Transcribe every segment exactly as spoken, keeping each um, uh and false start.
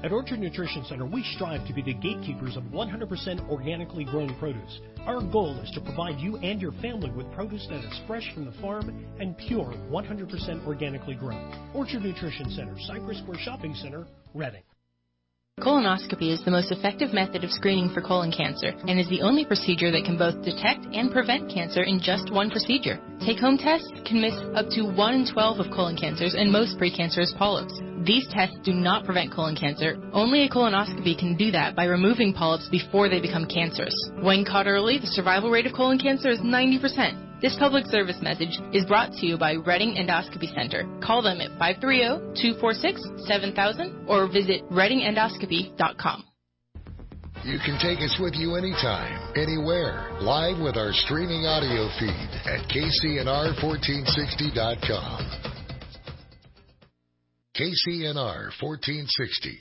At Orchard Nutrition Center, we strive to be the gatekeepers of one hundred percent organically grown produce. Our goal is to provide you and your family with produce that is fresh from the farm and pure one hundred percent organically grown. Orchard Nutrition Center, Cypress Square Shopping Center, Reading. Colonoscopy is the most effective method of screening for colon cancer and is the only procedure that can both detect and prevent cancer in just one procedure. Take-home tests can miss up to one in twelve of colon cancers and most precancerous polyps. These tests do not prevent colon cancer. Only a colonoscopy can do that by removing polyps before they become cancerous. When caught early, the survival rate of colon cancer is ninety percent. This public service message is brought to you by Reading Endoscopy Center. Call them at five three zero, two four six, seven thousand or visit reading endoscopy dot com. You can take us with you anytime, anywhere, live with our streaming audio feed at K C N R fourteen sixty dot com. K C N R fourteen sixty.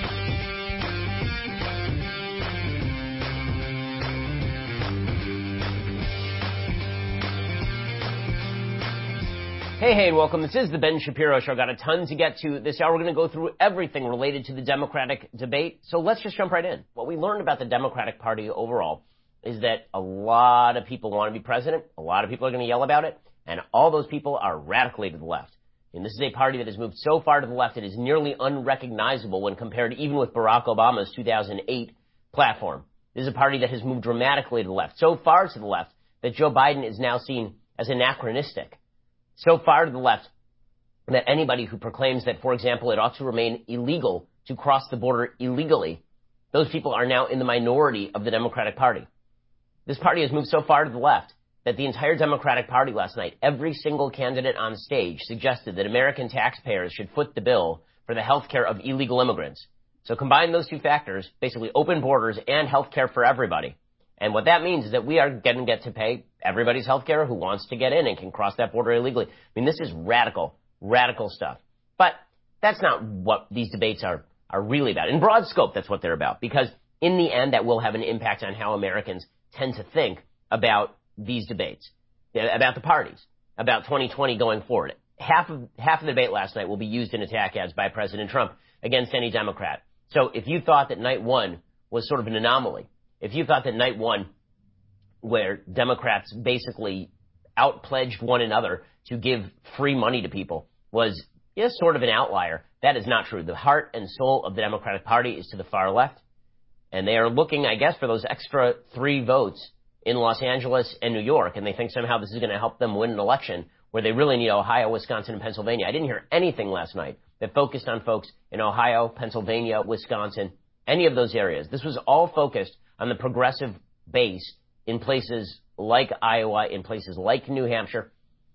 Hey, hey, and welcome. This is the Ben Shapiro Show. Got a ton to get to this hour. We're going to go through everything related to the Democratic debate. So let's just jump right in. What we learned about the Democratic Party overall is that a lot of people want to be president. A lot of people are going to yell about it. And all those people are radically to the left. And this is a party that has moved so far to the left it is nearly unrecognizable when compared even with Barack Obama's two thousand eight platform. This is a party that has moved dramatically to the left, so far to the left that Joe Biden is now seen as anachronistic. So far to the left that anybody who proclaims that, for example, it ought to remain illegal to cross the border illegally, those people are now in the minority of the Democratic Party. This party has moved so far to the left that the entire Democratic Party last night, every single candidate on stage suggested that American taxpayers should foot the bill for the health care of illegal immigrants. So combine those two factors, basically open borders and health care for everybody. And what that means is that we are going to get to pay everybody's health care who wants to get in and can cross that border illegally. I mean, this is radical, radical stuff. But that's not what these debates are, are really about. In broad scope, that's what they're about. Because in the end, that will have an impact on how Americans tend to think about these debates, about the parties, about twenty twenty going forward. Half of, half of the debate last night will be used in attack ads by President Trump against any Democrat. So if you thought that night one was sort of an anomaly, if you thought that night one, where Democrats basically outpledged one another to give free money to people, was yeah, sort of an outlier, that is not true. The heart and soul of the Democratic Party is to the far left, and they are looking, I guess, for those extra three votes in Los Angeles and New York, and they think somehow this is going to help them win an election where they really need Ohio, Wisconsin, and Pennsylvania. I didn't hear anything last night that focused on folks in Ohio, Pennsylvania, Wisconsin, any of those areas. This was all focused on the progressive base in places like Iowa, in places like New Hampshire.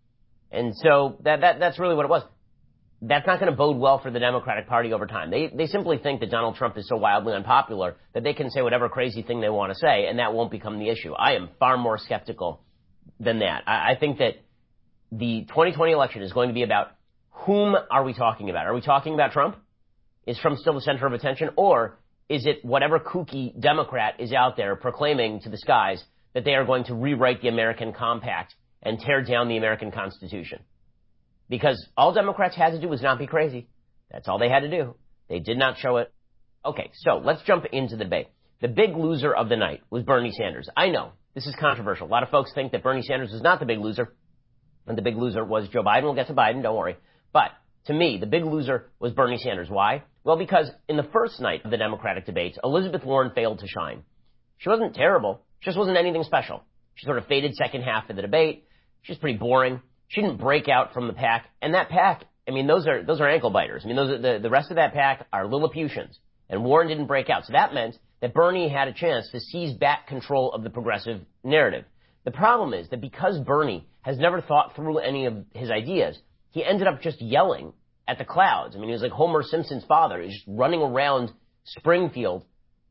And so that, that that's really what it was. That's not going to bode well for the Democratic Party over time. They they simply think that Donald Trump is so wildly unpopular that they can say whatever crazy thing they want to say, and that won't become the issue. I am far more skeptical than that. I, I think that the twenty twenty election is going to be about whom are we talking about? Are we talking about Trump? Is Trump still the center of attention? Or is it whatever kooky Democrat is out there proclaiming to the skies that they are going to rewrite the American compact and tear down the American Constitution? Because all Democrats had to do was not be crazy. That's all they had to do. They did not show it. Okay, so let's jump into the debate. The big loser of the night was Bernie Sanders. I know, this is controversial. A lot of folks think that Bernie Sanders is not the big loser, and the big loser was Joe Biden. We'll get to Biden, don't worry. But to me, the big loser was Bernie Sanders. Why? Well, because in the first night of the Democratic debates, Elizabeth Warren failed to shine. She wasn't terrible. She just wasn't anything special. She sort of faded second half of the debate. She was pretty boring. She didn't break out from the pack. And that pack, I mean, those are those are ankle biters. I mean, those are, the, the rest of that pack are Lilliputians. And Warren didn't break out. So that meant that Bernie had a chance to seize back control of the progressive narrative. The problem is that because Bernie has never thought through any of his ideas, he ended up just yelling at the clouds. I mean, he was like Homer Simpson's father. He was just running around Springfield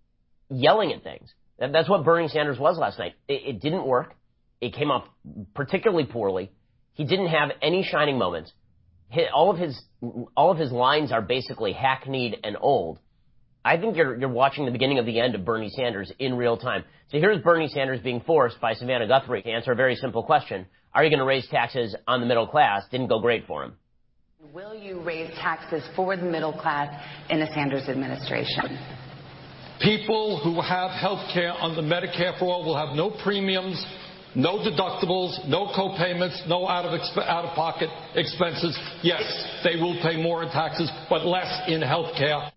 yelling at things. That's what Bernie Sanders was last night. It, it didn't work. It came off particularly poorly. He didn't have any shining moments. He, all of his all of his lines are basically hackneyed and old. I think you're you're watching the beginning of the end of Bernie Sanders in real time. So here's Bernie Sanders being forced by Savannah Guthrie to answer a very simple question. Are you going to raise taxes on the middle class? Didn't go great for him. Will you raise taxes for the middle class in the Sanders administration? People who have health care under Medicare for All will have no premiums, no deductibles, no co-payments, no out-of-exp- out-of-pocket expenses. Yes, they will pay more in taxes, but less in health care.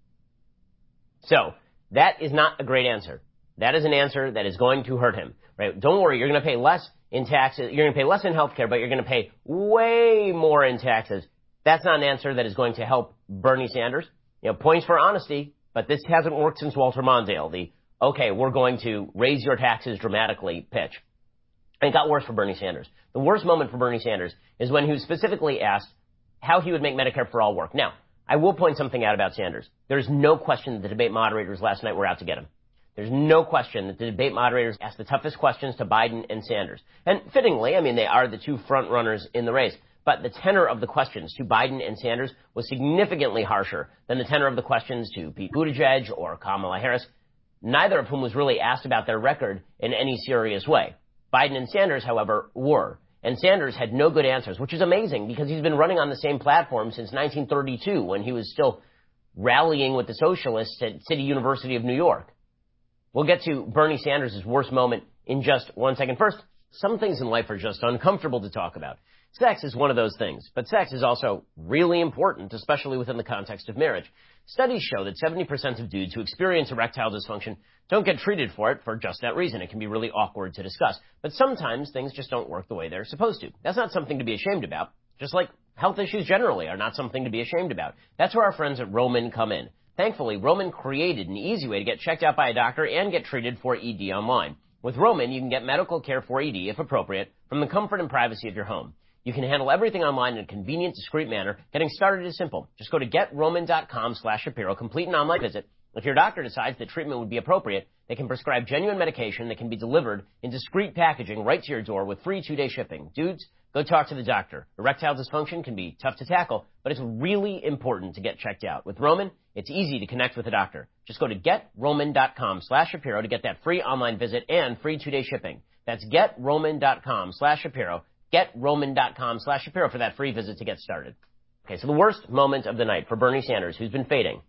So that is not a great answer. That is an answer that is going to hurt him. Right? Don't worry, you're going to pay less in taxes. You're going to pay less in health care, but you're going to pay way more in taxes. That's not an answer that is going to help Bernie Sanders. You know, points for honesty, but this hasn't worked since Walter Mondale. The, okay, we're going to raise your taxes dramatically pitch. And it got worse for Bernie Sanders. The worst moment for Bernie Sanders is when he was specifically asked how he would make Medicare for All work. Now, I will point something out about Sanders. There's no question that the debate moderators last night were out to get him. There's no question that the debate moderators asked the toughest questions to Biden and Sanders. And fittingly, I mean, they are the two front runners in the race. But the tenor of the questions to Biden and Sanders was significantly harsher than the tenor of the questions to Pete Buttigieg or Kamala Harris, neither of whom was really asked about their record in any serious way. Biden and Sanders, however, were. And Sanders had no good answers, which is amazing because he's been running on the same platform since nineteen thirty-two when he was still rallying with the socialists at City University of New York. We'll get to Bernie Sanders' worst moment in just one second. First, some things in life are just uncomfortable to talk about. Sex is one of those things, but sex is also really important, especially within the context of marriage. Studies show that seventy percent of dudes who experience erectile dysfunction don't get treated for it for just that reason. It can be really awkward to discuss. But sometimes things just don't work the way they're supposed to. That's not something to be ashamed about, just like health issues generally are not something to be ashamed about. That's where our friends at Roman come in. Thankfully, Roman created an easy way to get checked out by a doctor and get treated for E D online. With Roman, you can get medical care for E D, if appropriate, from the comfort and privacy of your home. You can handle everything online in a convenient, discreet manner. Getting started is simple. Just go to getroman.com slash Shapiro, complete an online visit. If your doctor decides that treatment would be appropriate, they can prescribe genuine medication that can be delivered in discreet packaging right to your door with free two-day shipping. Dudes, go talk to the doctor. Erectile dysfunction can be tough to tackle, but it's really important to get checked out. With Roman, it's easy to connect with a doctor. Just go to getroman.com slash Shapiro to get that free online visit and free two-day shipping. That's getroman.com slash Shapiro. getroman.com slash Shapiro for that free visit to get started. Okay, so the worst moment of the night for Bernie Sanders, who's been fading,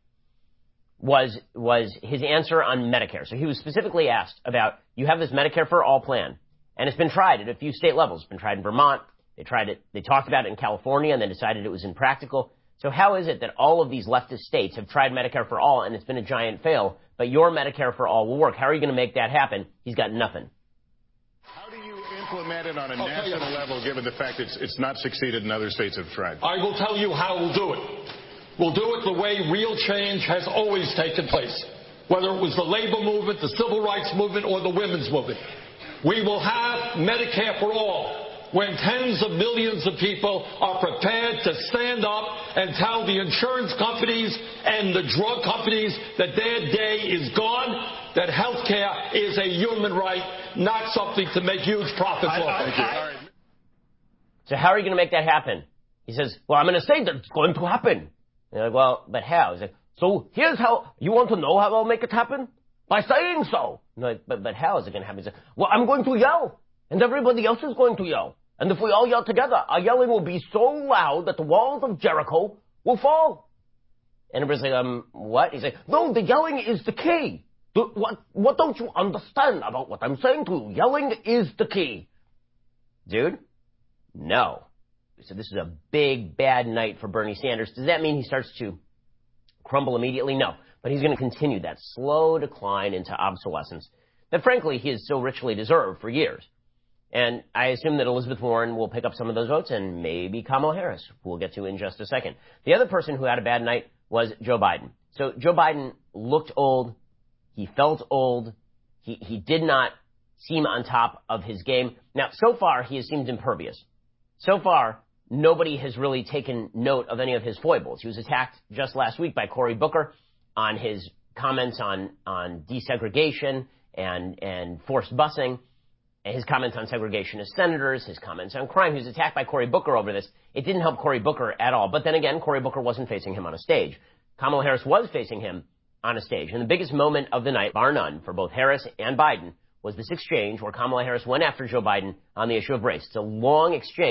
was was his answer on Medicare. So he was specifically asked about, you have this Medicare for All plan, and it's been tried at a few state levels. It's been tried in Vermont. They tried it. They talked about it in California, and then decided it was impractical. So how is it that all of these leftist states have tried Medicare for All, and it's been a giant fail, but your Medicare for All will work? How are you going to make that happen? He's got nothing. How do you implement it on a national level, given the fact it's, it's not succeeded and other states have tried? I will tell you how we'll do it. We'll do it the way real change has always taken place, whether it was the labor movement, the civil rights movement, or the women's movement. We will have Medicare for All when tens of millions of people are prepared to stand up and tell the insurance companies and the drug companies that their day is gone, that health care is a human right, not something to make huge profits off of. So how are you going to make that happen? He says, well, I'm going to say that it's going to happen. You're like, well, but how? He's like, so here's how, you want to know how I'll make it happen? By saying so. Like, but, but how is it going to happen? He's like, well, I'm going to yell, and everybody else is going to yell. And if we all yell together, our yelling will be so loud that the walls of Jericho will fall. And everybody's like, um, what? He's like, no, the yelling is the key. The, what, what don't you understand about what I'm saying to you? Yelling is the key. Dude, no. So this is a big, bad night for Bernie Sanders. Does that mean he starts to crumble immediately? No. But he's going to continue that slow decline into obsolescence that, frankly, he has so richly deserved for years. And I assume that Elizabeth Warren will pick up some of those votes, and maybe Kamala Harris, who we'll get to in just a second. The other person who had a bad night was Joe Biden. So Joe Biden looked old. He felt old. He, he did not seem on top of his game. Now, so far, he has seemed impervious. So far, nobody has really taken note of any of his foibles. He was attacked just last week by Cory Booker on his comments on, on desegregation and, and forced busing, and his comments on segregation as senators, his comments on crime. He was attacked by Cory Booker over this. It didn't help Cory Booker at all. But then again, Cory Booker wasn't facing him on a stage. Kamala Harris was facing him on a stage. And the biggest moment of the night, bar none, for both Harris and Biden was this exchange where Kamala Harris went after Joe Biden on the issue of race. It's a long exchange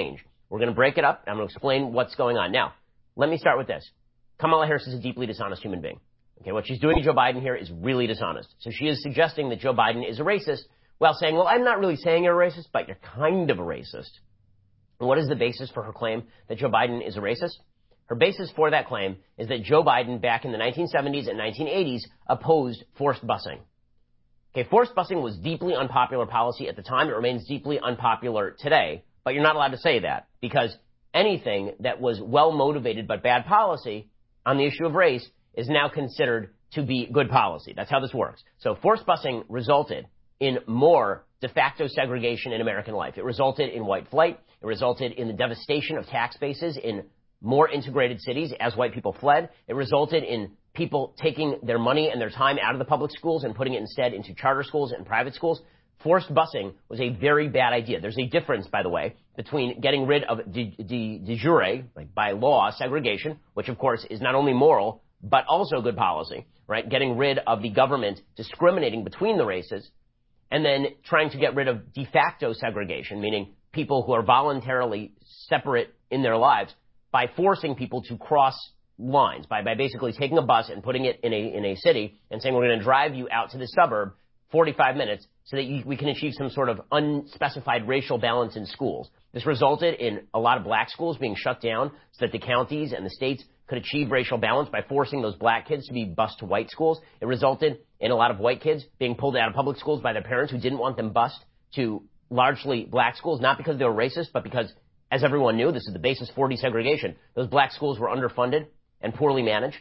We're going to break it up, and I'm going to explain what's going on. Now, let me start with this. Kamala Harris is a deeply dishonest human being. Okay, what she's doing to Joe Biden here is really dishonest. So she is suggesting that Joe Biden is a racist while saying, well, I'm not really saying you're a racist, but you're kind of a racist. And what is the basis for her claim that Joe Biden is a racist? Her basis for that claim is that Joe Biden, back in the nineteen seventies and nineteen eighties, opposed forced busing. Okay, forced busing was deeply unpopular policy at the time. It remains deeply unpopular today, but you're not allowed to say that because anything that was well-motivated but bad policy on the issue of race is now considered to be good policy. That's how this works. So forced busing resulted in more de facto segregation in American life. It resulted in white flight. It resulted in the devastation of tax bases in more integrated cities as white people fled. It resulted in people taking their money and their time out of the public schools and putting it instead into charter schools and private schools. Forced busing was a very bad idea. There's a difference, by the way, between getting rid of de, de, de jure, like by law, segregation, which of course is not only moral, but also good policy, right? Getting rid of the government discriminating between the races, and then trying to get rid of de facto segregation, meaning people who are voluntarily separate in their lives, by forcing people to cross lines, by, by basically taking a bus and putting it in a, in a city and saying, we're going to drive you out to the suburb forty-five minutes so that you, we can achieve some sort of unspecified racial balance in schools. This resulted in a lot of black schools being shut down so that the counties and the states could achieve racial balance by forcing those black kids to be bused to white schools. It resulted in a lot of white kids being pulled out of public schools by their parents who didn't want them bused to largely black schools, not because they were racist, but because, as everyone knew, this is the basis for desegregation. Those black schools were underfunded and poorly managed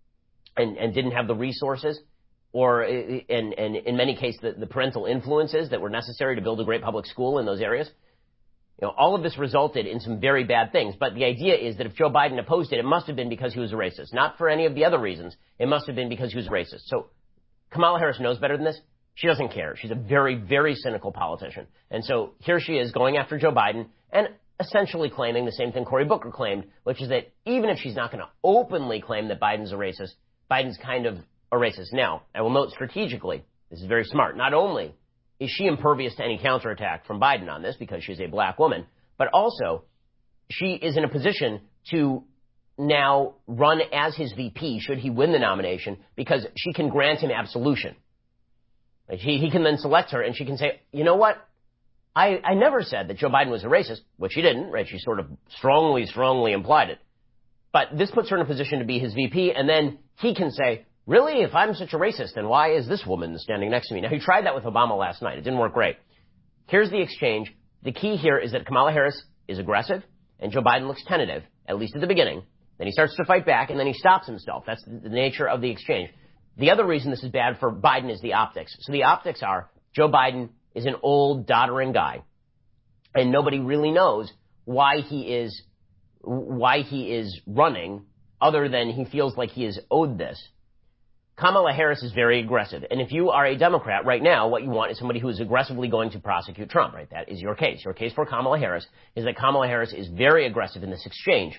and, and didn't have the resources or, and, and in many cases, the, the parental influences that were necessary to build a great public school in those areas. You know, all of this resulted in some very bad things, but the idea is that if Joe Biden opposed it, it must have been because he was a racist. Not for any of the other reasons. It must have been because he was a racist. So Kamala Harris knows better than this. She doesn't care. She's a very, very cynical politician. And so here she is going after Joe Biden and essentially claiming the same thing Cory Booker claimed, which is that even if she's not going to openly claim that Biden's a racist, Biden's kind of a racist. Now, I will note strategically, this is very smart. Not only is she impervious to any counterattack from Biden on this because she's a black woman, but also she is in a position to now run as his V P should he win the nomination because she can grant him absolution. Like he, he can then select her and she can say, you know what? I, I never said that Joe Biden was a racist, which she didn't, right? She sort of strongly, strongly implied it. But this puts her in a position to be his V P, and then he can say, really, if I'm such a racist, then why is this woman standing next to me? Now, he tried that with Obama last night. It didn't work great. Here's the exchange. The key here is that Kamala Harris is aggressive, and Joe Biden looks tentative, at least at the beginning. Then he starts to fight back, and then he stops himself. That's the nature of the exchange. The other reason this is bad for Biden is the optics. So the optics are Joe Biden is an old, doddering guy, and nobody really knows why he is why he is running other than he feels like he is owed this. Kamala Harris is very aggressive, and if you are a Democrat right now, what you want is somebody who is aggressively going to prosecute Trump, right? That is your case. Your case for Kamala Harris is that Kamala Harris is very aggressive in this exchange,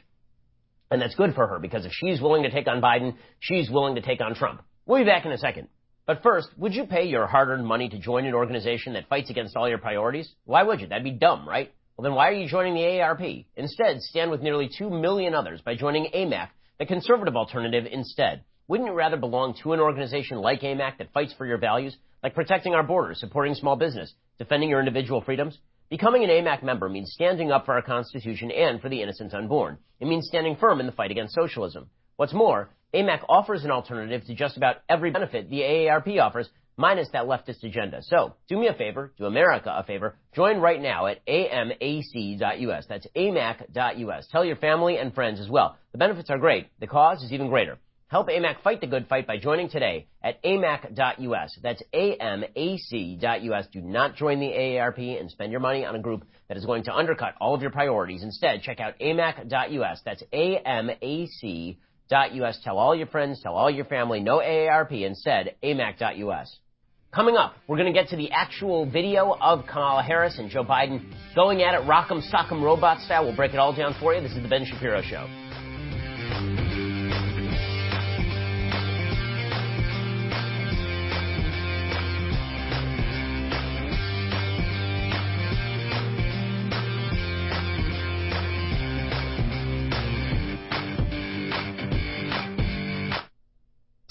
and that's good for her because if she's willing to take on Biden, she's willing to take on Trump. We'll be back in a second. But first, would you pay your hard-earned money to join an organization that fights against all your priorities? Why would you? That'd be dumb, right? Well, then why are you joining the A A R P? Instead, stand with nearly two million others by joining A M A C, the conservative alternative, instead. Wouldn't you rather belong to an organization like A M A C that fights for your values, like protecting our borders, supporting small business, defending your individual freedoms? Becoming an A M A C member means standing up for our Constitution and for the innocent unborn. It means standing firm in the fight against socialism. What's more, A M A C offers an alternative to just about every benefit the A A R P offers, minus that leftist agenda. So, do me a favor, do America a favor, join right now at A M A C dot U S. That's A M A C dot U S. Tell your family and friends as well. The benefits are great. The cause is even greater. Help A M A C fight the good fight by joining today at A M A C dot U S. That's A M A C dot U S. Do not join the A A R P and spend your money on a group that is going to undercut all of your priorities. Instead, check out A M A C dot U S. That's A M A C dot U S. Tell all your friends, tell all your family, no A A R P. Instead, A M A C dot U S. Coming up, we're going to get to the actual video of Kamala Harris and Joe Biden going at it, rock'em sock'em robot style. We'll break it all down for you. This is the Ben Shapiro Show.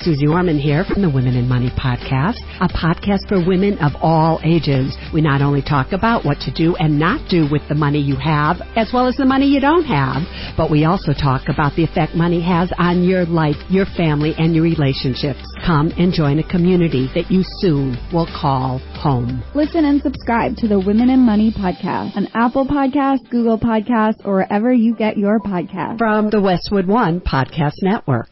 Susie Orman here from the Women in Money podcast, a podcast for women of all ages. We not only talk about what to do and not do with the money you have, as well as the money you don't have, but we also talk about the effect money has on your life, your family, and your relationships. Come and join a community that you soon will call home. Listen and subscribe to the Women in Money podcast on Apple Podcasts, Google Podcasts, or wherever you get your podcasts. From the Westwood One Podcast Network.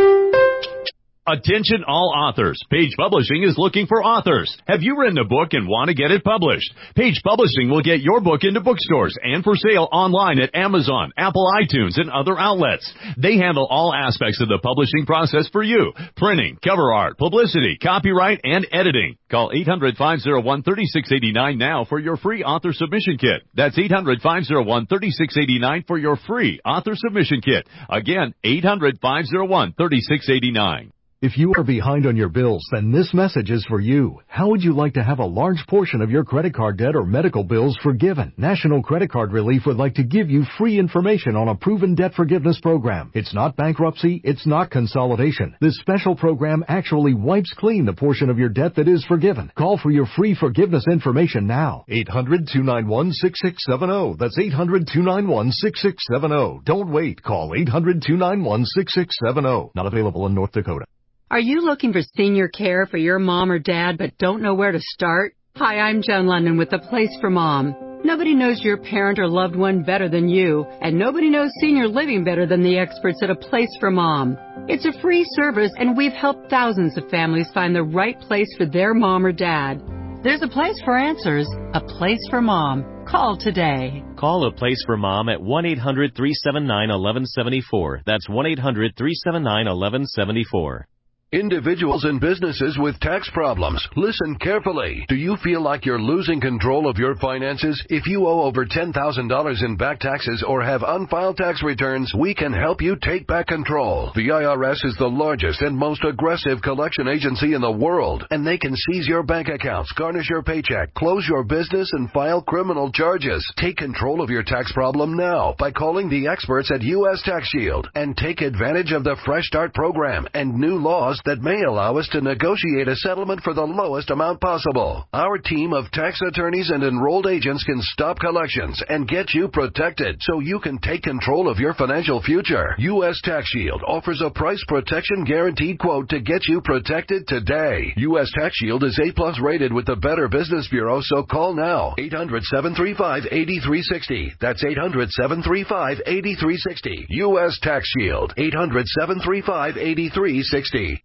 Attention all authors. Page Publishing is looking for authors. Have you written a book and want to get it published? Page Publishing will get your book into bookstores and for sale online at Amazon, Apple iTunes, and other outlets. They handle all aspects of the publishing process for you. Printing, cover art, publicity, copyright, and editing. Call eight hundred, five oh one, three six eight nine now for your free author submission kit. That's eight hundred, five oh one, three six eight nine for your free author submission kit. Again, eight hundred, five oh one, three six eight nine. If you are behind on your bills, then this message is for you. How would you like to have a large portion of your credit card debt or medical bills forgiven? National Credit Card Relief would like to give you free information on a proven debt forgiveness program. It's not bankruptcy. It's not consolidation. This special program actually wipes clean the portion of your debt that is forgiven. Call for your free forgiveness information now. eight hundred, two nine one, six six seven zero. That's eight hundred, two nine one, six six seven zero. Don't wait. Call eight hundred, two nine one, six six seven zero. Not available in North Dakota. Are you looking for senior care for your mom or dad but don't know where to start? Hi, I'm Jen London with The Place for Mom. Nobody knows your parent or loved one better than you, and nobody knows senior living better than the experts at A Place for Mom. It's a free service, and we've helped thousands of families find the right place for their mom or dad. There's a place for answers, A Place for Mom. Call today. Call A Place for Mom at one eight hundred, three seven nine, one one seven four. That's one eight hundred, three seven nine, one one seven four. Individuals and businesses with tax problems, listen carefully. Do you feel like you're losing control of your finances? If you owe over ten thousand dollars in back taxes or have unfiled tax returns, we can help you take back control. The I R S is the largest and most aggressive collection agency in the world, and they can seize your bank accounts, garnish your paycheck, close your business, and file criminal charges. Take control of your tax problem now by calling the experts at U S Tax Shield and take advantage of the Fresh Start program and new laws that may allow us to negotiate a settlement for the lowest amount possible. Our team of tax attorneys and enrolled agents can stop collections and get you protected so you can take control of your financial future. U S Tax Shield offers a price protection guaranteed quote to get you protected today. U S Tax Shield is A plus rated with the Better Business Bureau, so call now. eight hundred, seven three five, eight three six zero. That's eight hundred, seven three five, eight three six zero. U S Tax Shield. eight hundred, seven three five, eight three six zero.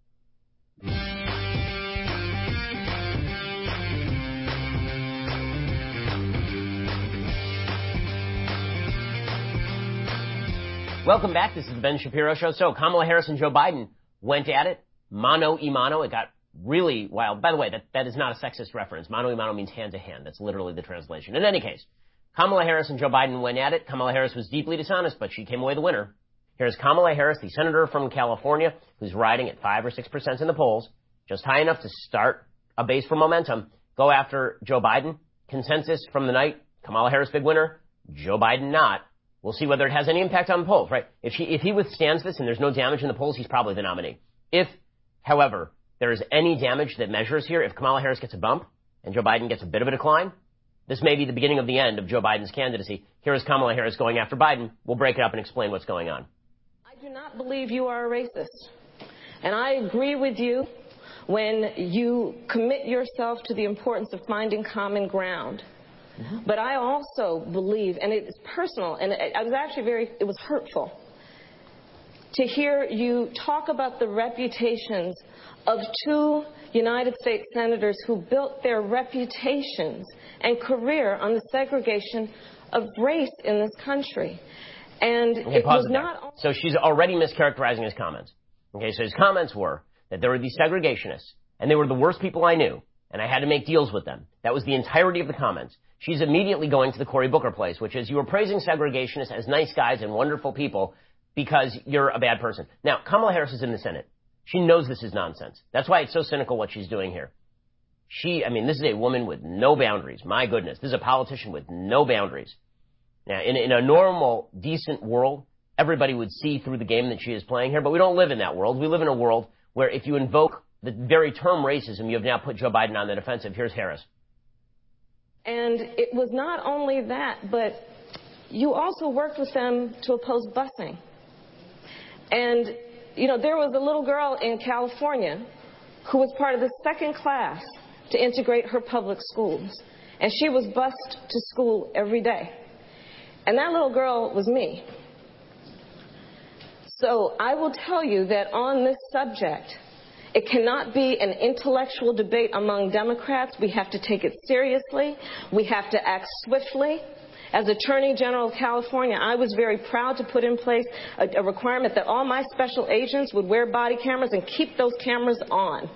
Welcome back. This is the Ben Shapiro Show. So Kamala Harris and Joe Biden went at it, mano y mano. It got really wild. By the way, that, that is not a sexist reference. Mano y mano means hand to hand. That's literally the translation. In any case, Kamala Harris and Joe Biden went at it. Kamala Harris was deeply dishonest, but she came away the winner. Here's Kamala Harris, the senator from California, who's riding at five or six percent in the polls, just high enough to start a base for momentum, go after Joe Biden. Consensus from the night, Kamala Harris big winner, Joe Biden not. We'll see whether it has any impact on the polls, right? If he, if he withstands this and there's no damage in the polls, he's probably the nominee. If, however, there is any damage that measures here, if Kamala Harris gets a bump and Joe Biden gets a bit of a decline, this may be the beginning of the end of Joe Biden's candidacy. Here is Kamala Harris going after Biden. We'll break it up and explain what's going on. I do not believe you are a racist. And I agree with you when you commit yourself to the importance of finding common ground. Mm-hmm. But I also believe, and it's personal, and I was actually very, it was hurtful to hear you talk about the reputations of two United States senators who built their reputations and career on the segregation of race in this country. And okay, it was not... There. So she's already mischaracterizing his comments. Okay, so his comments were that there were these segregationists, and they were the worst people I knew, and I had to make deals with them. That was the entirety of the comments. She's immediately going to the Cory Booker place, which is you were praising segregationists as nice guys and wonderful people because you're a bad person. Now, Kamala Harris is in the Senate. She knows this is nonsense. That's why it's so cynical what she's doing here. She, I mean, this is a woman with no boundaries. My goodness, this is a politician with no boundaries. Now, in, in a normal, decent world, everybody would see through the game that she is playing here, but we don't live in that world. We live in a world where if you invoke the very term racism, you have now put Joe Biden on the defensive. Here's Harris. And it was not only that, but you also worked with them to oppose busing. And, you know, there was a little girl in California who was part of the second class to integrate her public schools. And she was bused to school every day. And that little girl was me. So I will tell you that on this subject, it cannot be an intellectual debate among Democrats. We have to take it seriously. We have to act swiftly. As Attorney General of California, I was very proud to put in place a, a requirement that all my special agents would wear body cameras and keep those cameras on.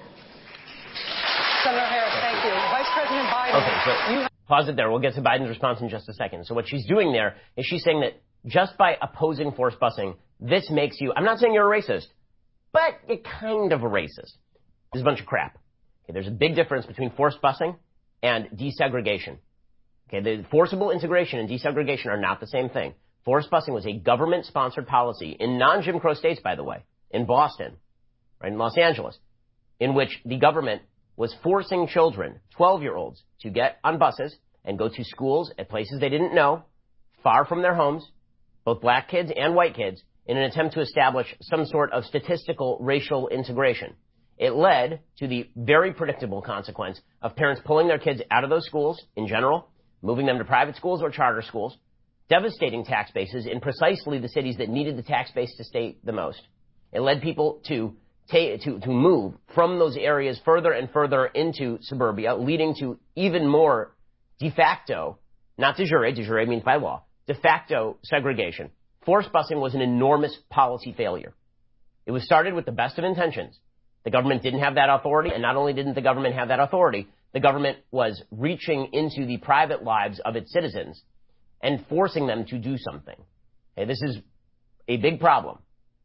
Senator Harris, thank you. Vice President Biden, okay, so you pause it there. We'll get to Biden's response in just a second. So what she's doing there is she's saying that just by opposing forced busing, this makes you, I'm not saying you're a racist, but you're kind of a racist. This is a bunch of crap. Okay, there's a big difference between forced busing and desegregation. Okay, the forcible integration and desegregation are not the same thing. Forced busing was a government-sponsored policy in non-Jim Crow states, by the way, in Boston, right, in Los Angeles, in which the government was forcing children, twelve-year-olds, to get on buses and go to schools at places they didn't know, far from their homes, both black kids and white kids, in an attempt to establish some sort of statistical racial integration. It led to the very predictable consequence of parents pulling their kids out of those schools in general, moving them to private schools or charter schools, devastating tax bases in precisely the cities that needed the tax base to stay the most. It led people to ta- to, to move from those areas further and further into suburbia, leading to even more de facto, not de jure, de jure means by law, de facto segregation. Forced busing was an enormous policy failure. It was started with the best of intentions. The government didn't have that authority, and not only didn't the government have that authority, the government was reaching into the private lives of its citizens and forcing them to do something. Okay, this is a big problem.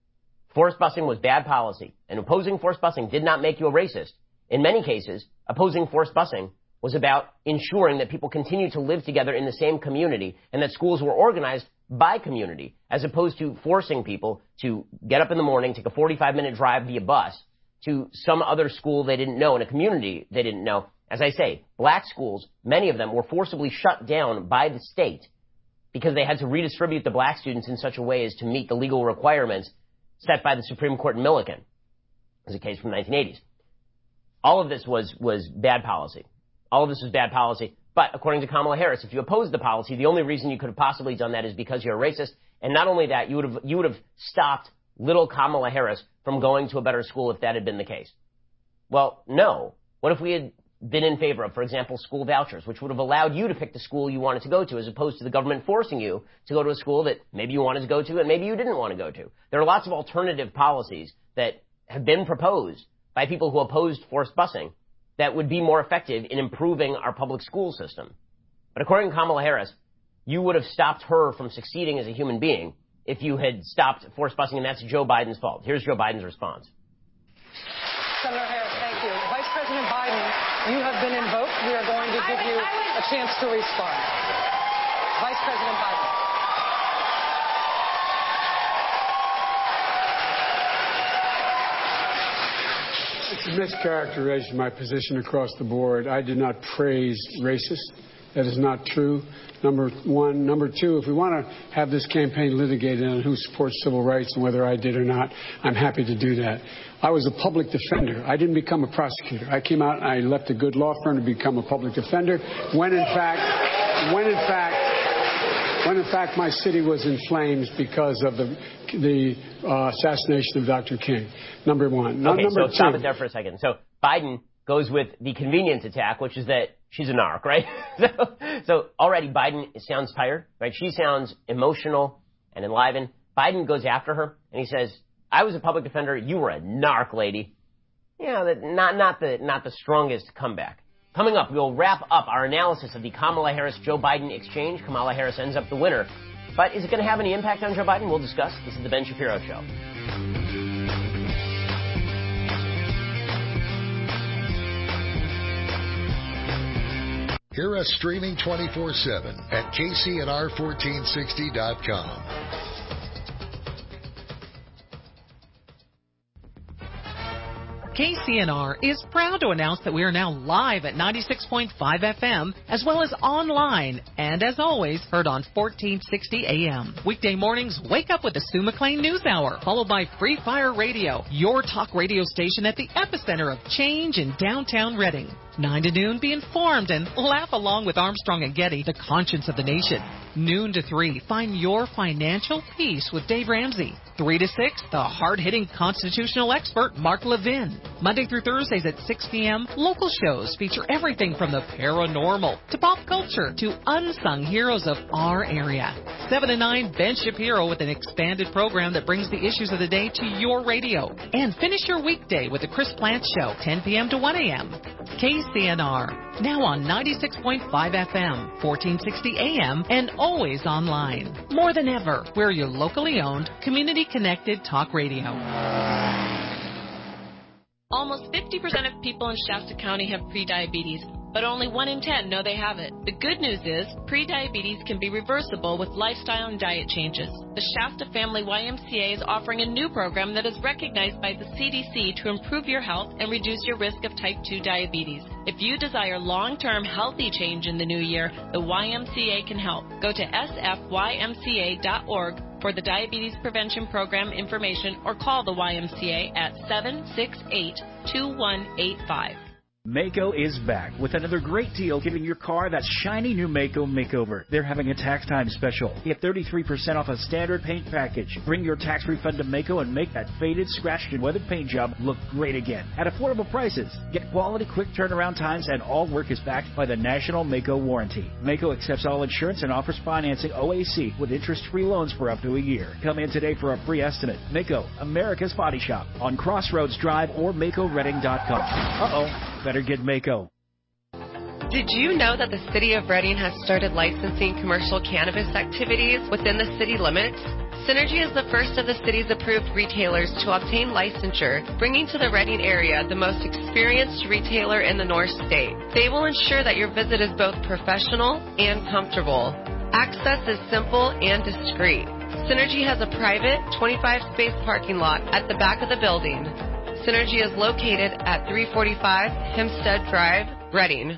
Forced busing was bad policy, and opposing forced busing did not make you a racist. In many cases, opposing forced busing was about ensuring that people continued to live together in the same community and that schools were organized by community, as opposed to forcing people to get up in the morning, take a forty-five minute drive via bus to some other school they didn't know in a community they didn't know. As I say, black schools, many of them were forcibly shut down by the state because they had to redistribute the black students in such a way as to meet the legal requirements set by the Supreme Court in Milliken. It was a case from the nineteen eighties. All of this was, was bad policy. All of this was bad policy. But according to Kamala Harris, if you opposed the policy, the only reason you could have possibly done that is because you're a racist. And not only that, you would have, you would have stopped little Kamala Harris from going to a better school if that had been the case. Well, no. What if we had been in favor of, for example, school vouchers, which would have allowed you to pick the school you wanted to go to, as opposed to the government forcing you to go to a school that maybe you wanted to go to and maybe you didn't want to go to? There are lots of alternative policies that have been proposed by people who opposed forced busing that would be more effective in improving our public school system. But according to Kamala Harris, you would have stopped her from succeeding as a human being if you had stopped forced busing, and that's Joe Biden's fault. Here's Joe Biden's response. Senator Harris, thank you. Vice President Biden, you have been invoked. We are going to give you a chance to respond. Vice President Biden. It's a mischaracterization of my position across the board. I did not praise racists. That is not true. Number one. Number two, if we want to have this campaign litigated on who supports civil rights and whether I did or not, I'm happy to do that. I was a public defender. I didn't become a prosecutor. I came out and I left a good law firm to become a public defender when in fact, when in fact, when in fact my city was in flames because of the the uh, assassination of Doctor King. Number one. Okay, number so two. stop it there for a second. So Biden goes with the convenience attack, which is that she's a narc, right? so, so already Biden sounds tired, right? She sounds emotional and enlivened. Biden goes after her and he says, I was a public defender. You were a narc, lady. You know, that not, not the, not the strongest comeback. Coming up, we'll wrap up our analysis of the Kamala Harris-Joe Biden exchange. Kamala Harris ends up the winner. But is it going to have any impact on Joe Biden? We'll discuss. This is the Ben Shapiro Show. Hear us streaming twenty-four seven at K C N R fourteen sixty dot com. K C N R is proud to announce that we are now live at ninety-six point five F M, as well as online, and as always, heard on fourteen sixty A M. Weekday mornings, wake up with the Sue McLean News Hour, followed by Free Fire Radio, your talk radio station at the epicenter of change in downtown Reading. nine to noon, be informed and laugh along with Armstrong and Getty, the conscience of the nation. Noon to three, find your financial peace with Dave Ramsey. three to six, the hard-hitting constitutional expert, Mark Levin. Monday through Thursdays at six p.m., local shows feature everything from the paranormal to pop culture to unsung heroes of our area. seven to nine, Ben Shapiro with an expanded program that brings the issues of the day to your radio. And finish your weekday with the Chris Plant Show, ten p.m. to one a.m. K C N R, now on ninety-six point five F M, fourteen sixty A M, and always online. More than ever, we're your locally owned, community-connected talk radio. Almost fifty percent of people in Shasta County have prediabetes, but only one in ten know they have it. The good news is, prediabetes can be reversible with lifestyle and diet changes. The Shasta Family Y M C A is offering a new program that is recognized by the C D C to improve your health and reduce your risk of type two diabetes. If you desire long-term healthy change in the new year, the Y M C A can help. Go to S F Y M C A dot org for the Diabetes Prevention Program information or call the Y M C A at seven six eight, two one eight five. Maaco is back with another great deal, giving your car that shiny new Maaco makeover. They're having a tax time special. Get thirty-three percent off a standard paint package. Bring your tax refund to Maaco and make that faded, scratched, and weathered paint job look great again at affordable prices. Get quality, quick turnaround times, and all work is backed by the National Maaco Warranty. Maaco accepts all insurance and offers financing O A C with interest-free loans for up to a year. Come in today for a free estimate. Maaco, America's Body Shop on Crossroads Drive or Maaco Reading dot com. Uh-oh. Better get Maaco. Did you know that the City of Reading has started licensing commercial cannabis activities within the city limits? Synergy is the first of the city's approved retailers to obtain licensure, bringing to the Reading area the most experienced retailer in the North State. They will ensure that your visit is both professional and comfortable. Access is simple and discreet. Synergy has a private twenty-five space parking lot at the back of the building. Synergy is located at three forty-five Hempstead Drive, Reading.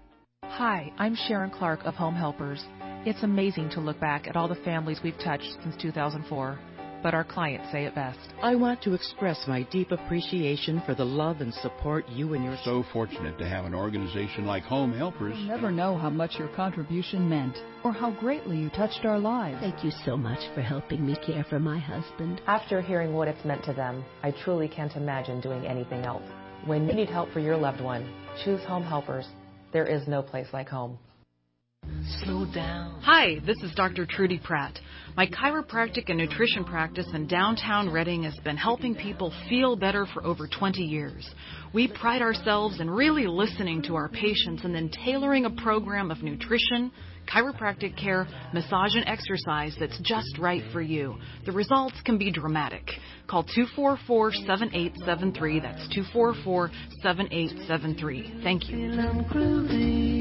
Hi, I'm Sharon Clark of Home Helpers. It's amazing to look back at all the families we've touched since two thousand four, but our clients say it best. I want to express my deep appreciation for the love and support you and your... So fortunate to have an organization like Home Helpers. You'll never know how much your contribution meant or how greatly you touched our lives. Thank you so much for helping me care for my husband. After hearing what it's meant to them, I truly can't imagine doing anything else. When you need help for your loved one, choose Home Helpers. There is no place like home. Slow down. Hi, this is Doctor Trudy Pratt. My chiropractic and nutrition practice in downtown Reading has been helping people feel better for over twenty years. We pride ourselves in really listening to our patients and then tailoring a program of nutrition, chiropractic care, massage, and exercise that's just right for you. The results can be dramatic. Call two four four, seven eight seven three. That's two four four, seven eight seven three. Thank you.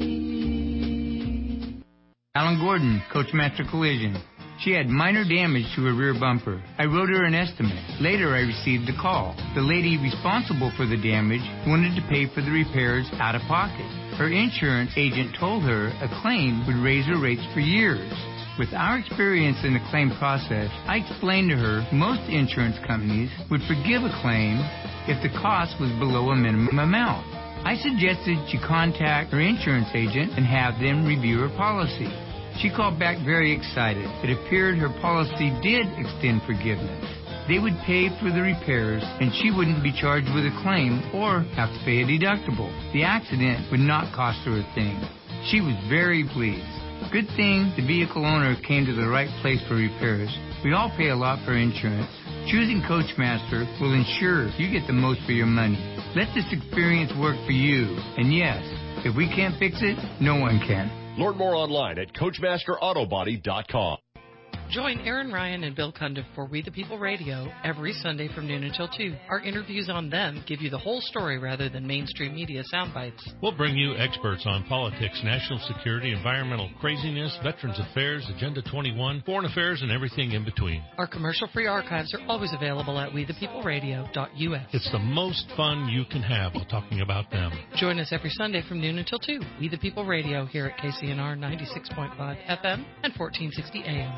Alan Gordon, Coachmaster Collision. She had minor damage to her rear bumper. I wrote her an estimate. Later, I received a call. The lady responsible for the damage wanted to pay for the repairs out of pocket. Her insurance agent told her a claim would raise her rates for years. With our experience in the claim process, I explained to her most insurance companies would forgive a claim if the cost was below a minimum amount. I suggested she contact her insurance agent and have them review her policy. She called back very excited. It appeared her policy did extend forgiveness. They would pay for the repairs, and she wouldn't be charged with a claim or have to pay a deductible. The accident would not cost her a thing. She was very pleased. Good thing the vehicle owner came to the right place for repairs. We all pay a lot for insurance. Choosing Coachmaster will ensure you get the most for your money. Let this experience work for you. And yes, if we can't fix it, no one can. Learn more online at Coachmaster Auto Body dot com. Join Aaron Ryan and Bill Cundiff for We the People Radio every Sunday from noon until two. Our interviews on them give you the whole story rather than mainstream media sound bites. We'll bring you experts on politics, national security, environmental craziness, Veterans Affairs, Agenda twenty-one, foreign affairs, and everything in between. Our commercial-free archives are always available at we the people radio dot u s. It's the most fun you can have while talking about them. Join us every Sunday from noon until two. We the People Radio here at K C N R ninety-six point five F M and fourteen sixty A M.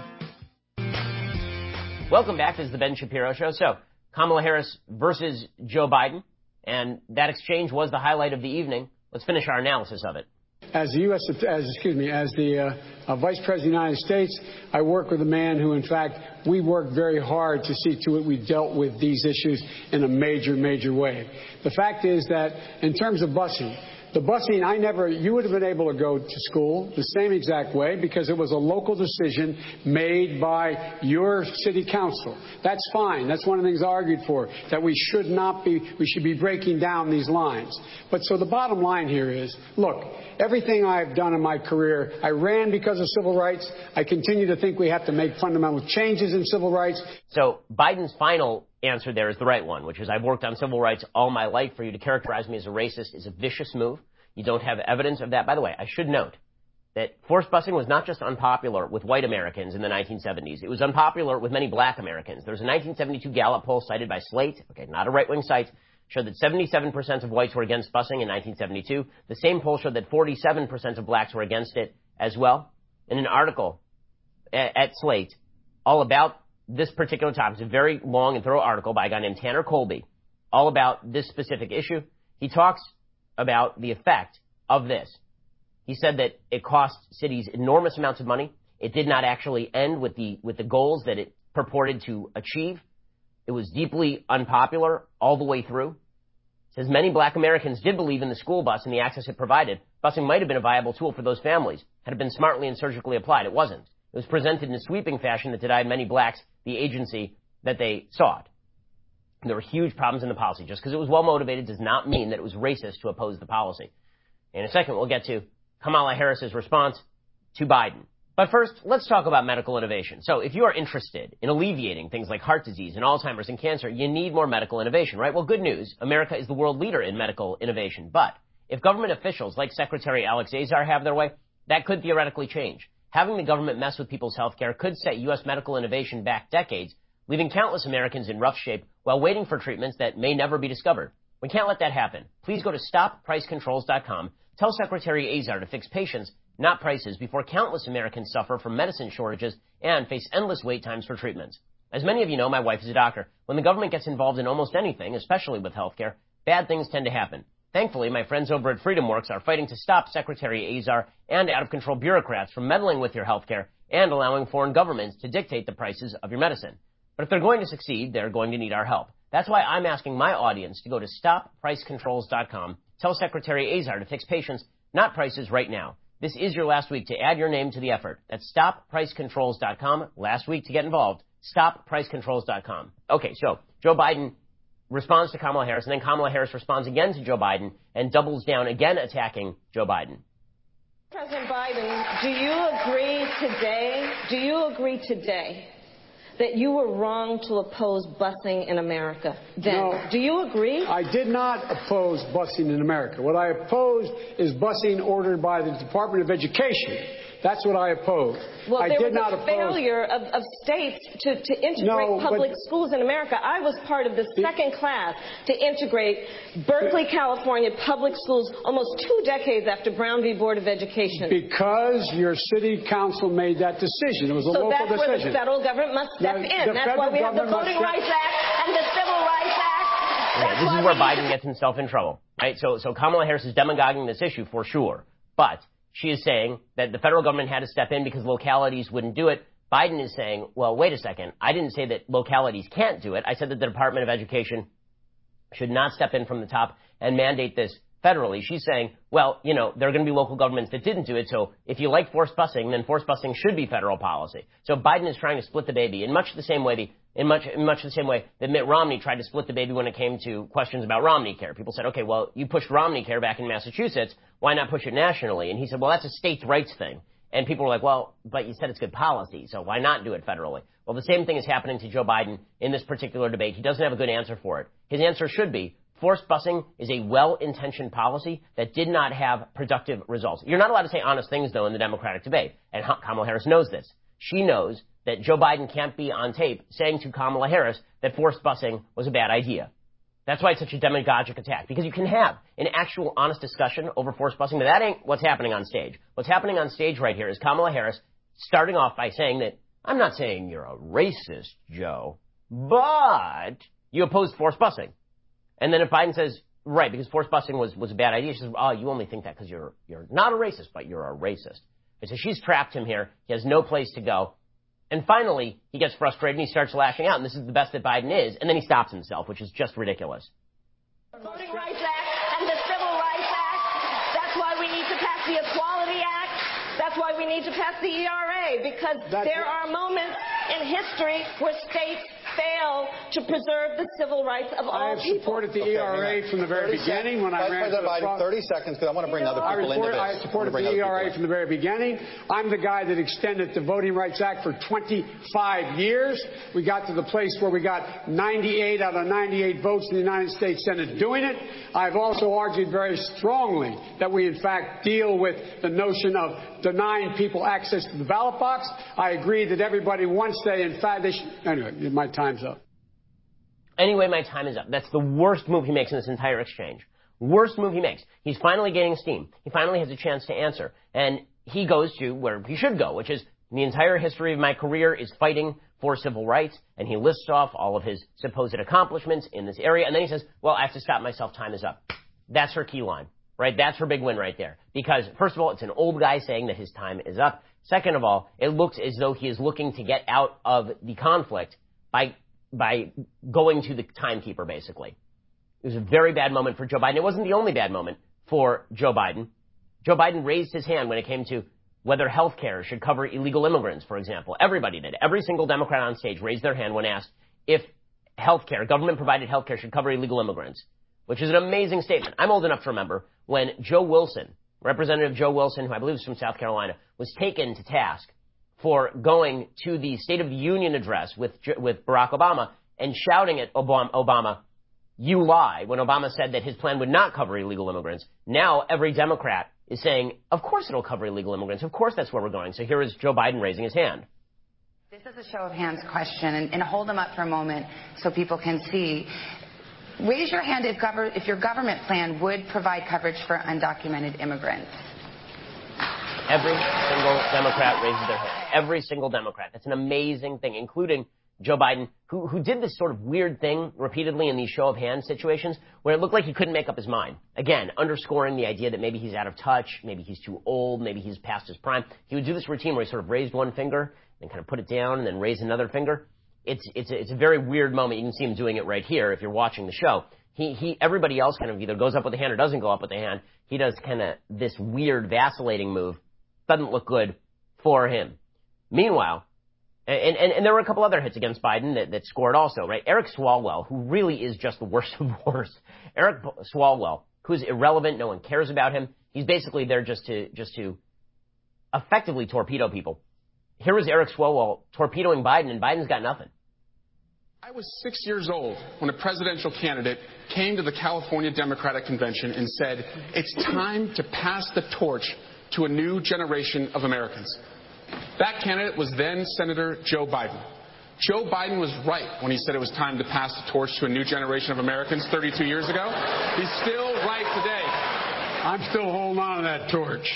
Welcome back. This is the Ben Shapiro Show. So, Kamala Harris versus Joe Biden, and that exchange was the highlight of the evening. Let's finish our analysis of it. As the U S, as excuse me, as the uh, uh, Vice President of the United States, I work with a man who, in fact, we worked very hard to see to it we dealt with these issues in a major, major way. The fact is that in terms of busing, the busing, I never, you would have been able to go to school the same exact way because it was a local decision made by your city council. That's fine. That's one of the things I argued for, that we should not be, we should be breaking down these lines. But so the bottom line here is, look, everything I've done in my career, I ran because of civil rights. I continue to think we have to make fundamental changes in civil rights. So Biden's final answer there is the right one, which is I've worked on civil rights all my life. For you to characterize me as a racist is a vicious move. You don't have evidence of that. By the way, I should note that forced busing was not just unpopular with white Americans in the nineteen seventies. It was unpopular with many black Americans. There was a nineteen seventy-two Gallup poll cited by Slate, okay, not a right-wing site, showed that seventy-seven percent of whites were against busing in nineteen seventy-two. The same poll showed that forty-seven percent of blacks were against it as well. In an article at, at Slate all about this particular topic, it's a very long and thorough article by a guy named Tanner Colby, all about this specific issue. He talks about the effect of this. He said that it cost cities enormous amounts of money. It did not actually end with the with the goals that it purported to achieve. It was deeply unpopular all the way through. It says many black Americans did believe in the school bus and the access it provided. Busing might have been a viable tool for those families had it been smartly and surgically applied. It wasn't. It was presented in a sweeping fashion that denied many blacks the agency that they sought. There were huge problems in the policy. Just because it was well-motivated does not mean that it was racist to oppose the policy. In a second, we'll get to Kamala Harris's response to Biden. But first, let's talk about medical innovation. So if you are interested in alleviating things like heart disease and Alzheimer's and cancer, you need more medical innovation, right? Well, good news. America is the world leader in medical innovation. But if government officials like Secretary Alex Azar have their way, that could theoretically change. Having the government mess with people's health care could set U S medical innovation back decades, leaving countless Americans in rough shape while waiting for treatments that may never be discovered. We can't let that happen. Please go to stop price controls dot com. Tell Secretary Azar to fix patients, not prices, before countless Americans suffer from medicine shortages and face endless wait times for treatments. As many of you know, my wife is a doctor. When the government gets involved in almost anything, especially with healthcare, bad things tend to happen. Thankfully, my friends over at FreedomWorks are fighting to stop Secretary Azar and out-of-control bureaucrats from meddling with your healthcare and allowing foreign governments to dictate the prices of your medicine. But if they're going to succeed, they're going to need our help. That's why I'm asking my audience to go to stop price controls dot com. Tell Secretary Azar to fix patients, not prices, right now. This is your last week to add your name to the effort. That's stop price controls dot com. Last week to get involved. stop price controls dot com. Okay, so Joe Biden responds to Kamala Harris, and then Kamala Harris responds again to Joe Biden and doubles down again attacking Joe Biden. President Biden, do you agree today, do you agree today that you were wrong to oppose busing in America then? No, do you agree? I did not oppose busing in America. What I opposed is busing ordered by the Department of Education. That's what I opposed. Well, I there did was not a oppose... failure of, of states to, to integrate no, public but... schools in America. I was part of the second class to integrate Berkeley, California public schools almost two decades after Brown v. Board of Education. Because your city council made that decision. It was a so local that's decision. where the federal government must step the, in. The that's why we have the Voting Rights Act and the Civil Rights Act. Yeah, this is where Biden gets himself in trouble, right? So, so Kamala Harris is demagoguing this issue for sure, but she is saying that the federal government had to step in because localities wouldn't do it. Biden is saying, well, wait a second. I didn't say that localities can't do it. I said that the Department of Education should not step in from the top and mandate this federally. She's saying, well, you know, there are going to be local governments that didn't do it. So if you like forced busing, then forced busing should be federal policy. So Biden is trying to split the baby in much the same way, in much, in much the same way that Mitt Romney tried to split the baby when it came to questions about Romney Care. People said, okay, well, you pushed Romney Care back in Massachusetts. Why not push it nationally? And he said, well, that's a states' rights thing. And people were like, well, but you said it's good policy, so why not do it federally? Well, the same thing is happening to Joe Biden in this particular debate. He doesn't have a good answer for it. His answer should be, forced busing is a well-intentioned policy that did not have productive results. You're not allowed to say honest things, though, in the Democratic debate. And Kamala Harris knows this. She knows that Joe Biden can't be on tape saying to Kamala Harris that forced busing was a bad idea. That's why it's such a demagogic attack, because you can have an actual honest discussion over forced busing, but that ain't what's happening on stage. What's happening on stage right here is Kamala Harris starting off by saying that, I'm not saying you're a racist, Joe, but you oppose forced busing. And then if Biden says, right, because forced busing was, was a bad idea, she says, oh, you only think that because you're, you're not a racist, but you're a racist. And so she's trapped him here. He has no place to go. And finally, he gets frustrated and he starts lashing out. And this is the best that Biden is. And then he stops himself, which is just ridiculous. The Voting Rights Act and the Civil Rights Act. That's why we need to pass the Equality Act. That's why we need to pass the E R A, because That's there are moments in history where states fail to preserve the civil rights of all people. I have supported the okay, E R A from the very beginning when I ran for the Biden, thirty seconds, because I want to bring other people I report, into this. I supported I the E R A from the very beginning. I'm the guy that extended the Voting Rights Act for twenty-five years. We got to the place where we got ninety-eight out of ninety-eight votes in the United States Senate doing it. I've also argued very strongly that we, in fact, deal with the notion of denying people access to the ballot box. I agree that everybody, once they, in fact, they should. Anyway, my time's up. Anyway, my time is up. That's the worst move he makes in this entire exchange. Worst move he makes. He's finally gaining steam. He finally has a chance to answer. And he goes to where he should go, which is the entire history of my career is fighting for civil rights. And he lists off all of his supposed accomplishments in this area. And then he says, well, I have to stop myself. Time is up. That's her key line. Right? That's her big win right there. Because, first of all, it's an old guy saying that his time is up. Second of all, it looks as though he is looking to get out of the conflict by by going to the timekeeper, basically. It was a very bad moment for Joe Biden. It wasn't the only bad moment for Joe Biden. Joe Biden raised his hand when it came to whether health care should cover illegal immigrants, for example. Everybody did. Every single Democrat on stage raised their hand when asked if health care, government-provided health care, should cover illegal immigrants, which is an amazing statement. I'm old enough to remember when Joe Wilson, Representative Joe Wilson, who I believe is from South Carolina, was taken to task for going to the State of the Union address with with Barack Obama and shouting at Obama, Obama, you lie, when Obama said that his plan would not cover illegal immigrants. Now every Democrat is saying, of course it'll cover illegal immigrants. Of course that's where we're going. So here is Joe Biden raising his hand. This is a show of hands question, and, and hold them up for a moment so people can see. Raise your hand if, gov- if your government plan would provide coverage for undocumented immigrants. Every single Democrat raises their hand. Every single Democrat. That's an amazing thing, including Joe Biden, who, who did this sort of weird thing repeatedly in these show of hands situations where it looked like he couldn't make up his mind. Again, underscoring the idea that maybe he's out of touch, maybe he's too old, maybe he's past his prime. He would do this routine where he sort of raised one finger and kind of put it down and then raise another finger. It's, it's, a, it's a very weird moment. You can see him doing it right here if you're watching the show. He, he, everybody else kind of either goes up with the hand or doesn't go up with the hand. He does kind of this weird vacillating move. Doesn't look good for him. Meanwhile, and, and, and there were a couple other hits against Biden that, that scored also, right? Eric Swalwell, who really is just the worst of worst. Eric Swalwell, who's irrelevant. No one cares about him. He's basically there just to, just to effectively torpedo people. Here was Eric Swalwell torpedoing Biden, and Biden's got nothing. I was six years old when a presidential candidate came to the California Democratic Convention and said, it's time to pass the torch to a new generation of Americans. That candidate was then Senator Joe Biden. Joe Biden was right when he said it was time to pass the torch to a new generation of Americans thirty-two years ago. He's still right today. I'm still holding on to that torch.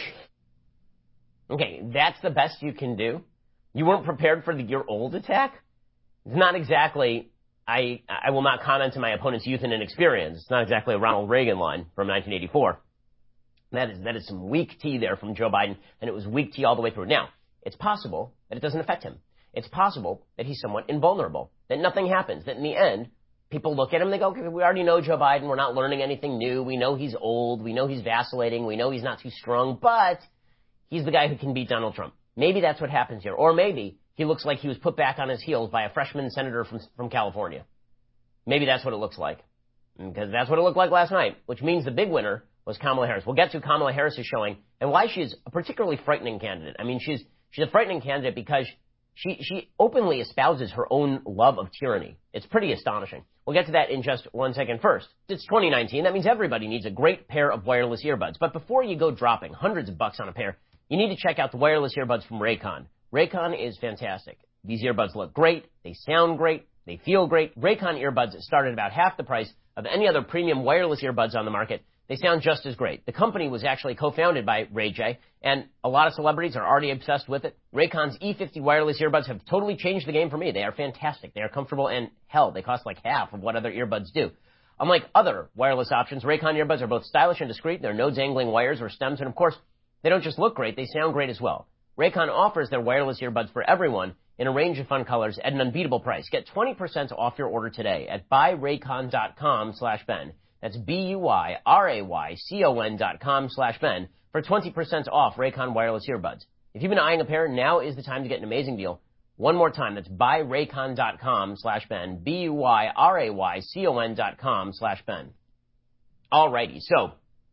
Okay, that's the best you can do? You weren't prepared for the year-old attack? It's not exactly, I, I will not comment on my opponent's youth and inexperience. It's not exactly a Ronald Reagan line from nineteen eighty-four. That is, that is some weak tea there from Joe Biden, and it was weak tea all the way through. Now, it's possible that it doesn't affect him. It's possible that he's somewhat invulnerable, that nothing happens, that in the end, people look at him and they go, okay, we already know Joe Biden. We're not learning anything new. We know he's old. We know he's vacillating. We know he's not too strong, but he's the guy who can beat Donald Trump. Maybe that's what happens here. Or maybe he looks like he was put back on his heels by a freshman senator from, from California. Maybe that's what it looks like. Because that's what it looked like last night, which means the big winner was Kamala Harris. We'll get to Kamala Harris's showing and why she's a particularly frightening candidate. I mean, she's she's a frightening candidate because she she openly espouses her own love of tyranny. It's pretty astonishing. We'll get to that in just one second. First, it's twenty nineteen. That means everybody needs a great pair of wireless earbuds. But before you go dropping hundreds of bucks on a pair, you need to check out the wireless earbuds from Raycon. Raycon is fantastic. These earbuds look great. They sound great. They feel great. Raycon earbuds start at about half the price of any other premium wireless earbuds on the market. They sound just as great. The company was actually co-founded by Ray J, and a lot of celebrities are already obsessed with it. Raycon's E fifty wireless earbuds have totally changed the game for me. They are fantastic. They are comfortable, and hell, they cost like half of what other earbuds do. Unlike other wireless options, Raycon earbuds are both stylish and discreet. There are no dangling wires or stems, and of course, they don't just look great, they sound great as well. Raycon offers their wireless earbuds for everyone in a range of fun colors at an unbeatable price. Get twenty percent off your order today at buy raycon dot com slash Ben. That's B U Y R A Y C O N dot com slash Ben for twenty percent off Raycon wireless earbuds. If you've been eyeing a pair, now is the time to get an amazing deal. One more time, that's buy raycon dot com slash Ben, B U Y R A Y C O N dot com slash Ben. Alrighty, so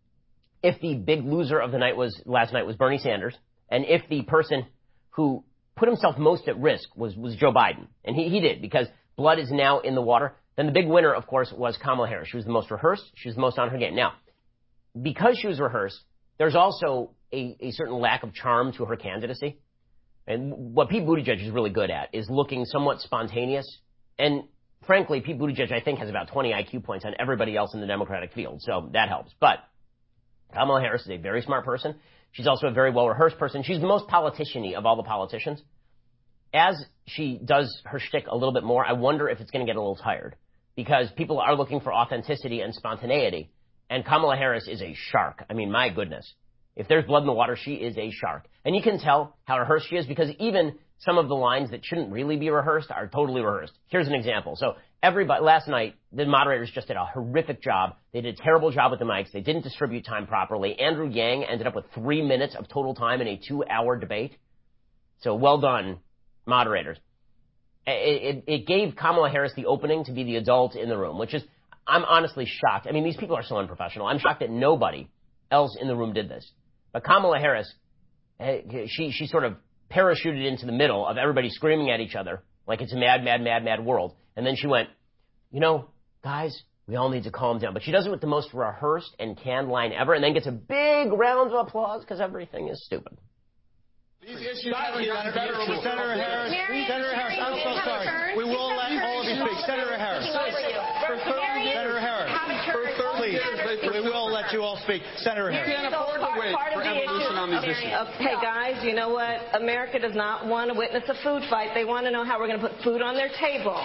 if the big loser of the night was last night was Bernie Sanders, and if the person who put himself most at risk was, was Joe Biden, and he, he did, because blood is now in the water, then the big winner, of course, was Kamala Harris. She was the most rehearsed. She was the most on her game. Now, because she was rehearsed, there's also a, a certain lack of charm to her candidacy. And what Pete Buttigieg is really good at is looking somewhat spontaneous. And frankly, Pete Buttigieg, I think, has about twenty I Q points on everybody else in the Democratic field. So that helps. But Kamala Harris is a very smart person. She's also a very well-rehearsed person. She's the most politician-y of all the politicians. As she does her shtick a little bit more, I wonder if it's going to get a little tired. Because people are looking for authenticity and spontaneity. And Kamala Harris is a shark. I mean, my goodness. If there's blood in the water, she is a shark. And you can tell how rehearsed she is because even some of the lines that shouldn't really be rehearsed are totally rehearsed. Here's an example. So everybody, last night, the moderators just did a horrific job. They did a terrible job with the mics. They didn't distribute time properly. Andrew Yang ended up with three minutes of total time in a two-hour debate. So well done, moderators. It, it, it gave Kamala Harris the opening to be the adult in the room, which is, I'm honestly shocked. I mean, these people are so unprofessional. I'm shocked that nobody else in the room did this. But Kamala Harris, she, she sort of parachuted into the middle of everybody screaming at each other like it's a mad, mad, mad, mad world. And then she went, you know, guys, we all need to calm down. But she does it with the most rehearsed and canned line ever and then gets a big round of applause because everything is stupid. These issues haven't gotten better. Senator Harris, Senator Harris, I'm so sorry. We will let all of you speak. Senator Harris. Senator Harris. Please, we will let you all speak. Senator Harris. We can't afford to wait for evolution on these issues. Hey, guys, you know what? America does not want to witness a food fight. They want to know how we're going to put food on their table.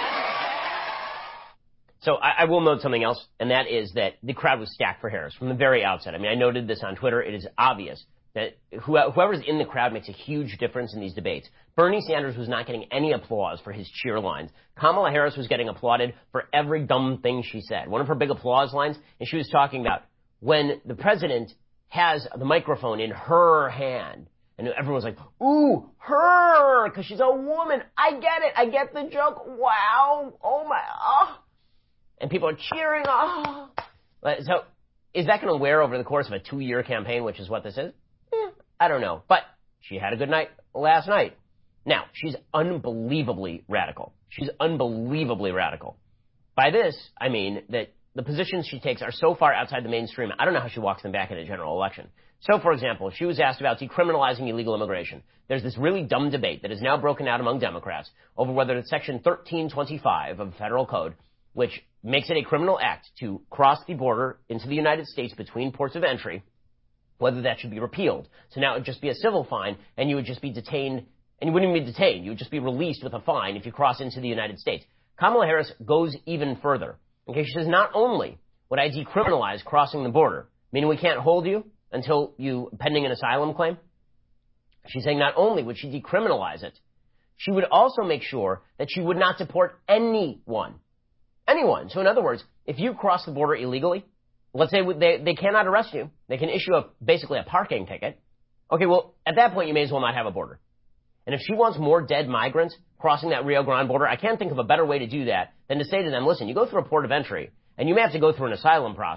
So I, I will note something else, and that is that the crowd was stacked for Harris from the very outset. I mean, I noted this on Twitter. It is obvious that whoever's in the crowd makes a huge difference in these debates. Bernie Sanders was not getting any applause for his cheer lines. Kamala Harris was getting applauded for every dumb thing she said. One of her big applause lines, and she was talking about when the president has the microphone in her hand, and everyone's like, ooh, her, because she's a woman. I get it. I get the joke. Wow. Oh, my, oh. And people are cheering. Oh. So is that going to wear over the course of a two-year campaign, which is what this is? I don't know, but she had a good night last night. Now, she's unbelievably radical. She's unbelievably radical. By this, I mean that the positions she takes are so far outside the mainstream, I don't know how she walks them back in a general election. So, for example, she was asked about decriminalizing illegal immigration. There's this really dumb debate that is now broken out among Democrats over whether it's Section thirteen twenty-five of the federal code, which makes it a criminal act to cross the border into the United States between ports of entry, whether that should be repealed. So now it would just be a civil fine, and you would just be detained, and you wouldn't even be detained. You would just be released with a fine if you cross into the United States. Kamala Harris goes even further. Okay, she says, not only would I decriminalize crossing the border, meaning we can't hold you until you, pending an asylum claim. She's saying not only would she decriminalize it, she would also make sure that she would not deport anyone. Anyone. So in other words, if you cross the border illegally, let's say they, they cannot arrest you. They can issue a, basically a parking ticket. Okay, well, at that point, you may as well not have a border. And if she wants more dead migrants crossing that Rio Grande border, I can't think of a better way to do that than to say to them, listen, you go through a port of entry, and you may have to go through an asylum process.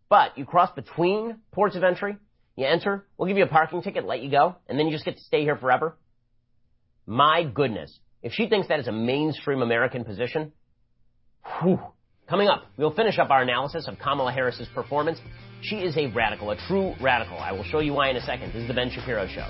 But you cross between ports of entry, you enter, we'll give you a parking ticket, let you go, and then you just get to stay here forever. My goodness. If she thinks that is a mainstream American position, whew. Coming up, we'll finish up our analysis of Kamala Harris's performance. She is a radical, a true radical. I will show you why in a second. This is the Ben Shapiro Show.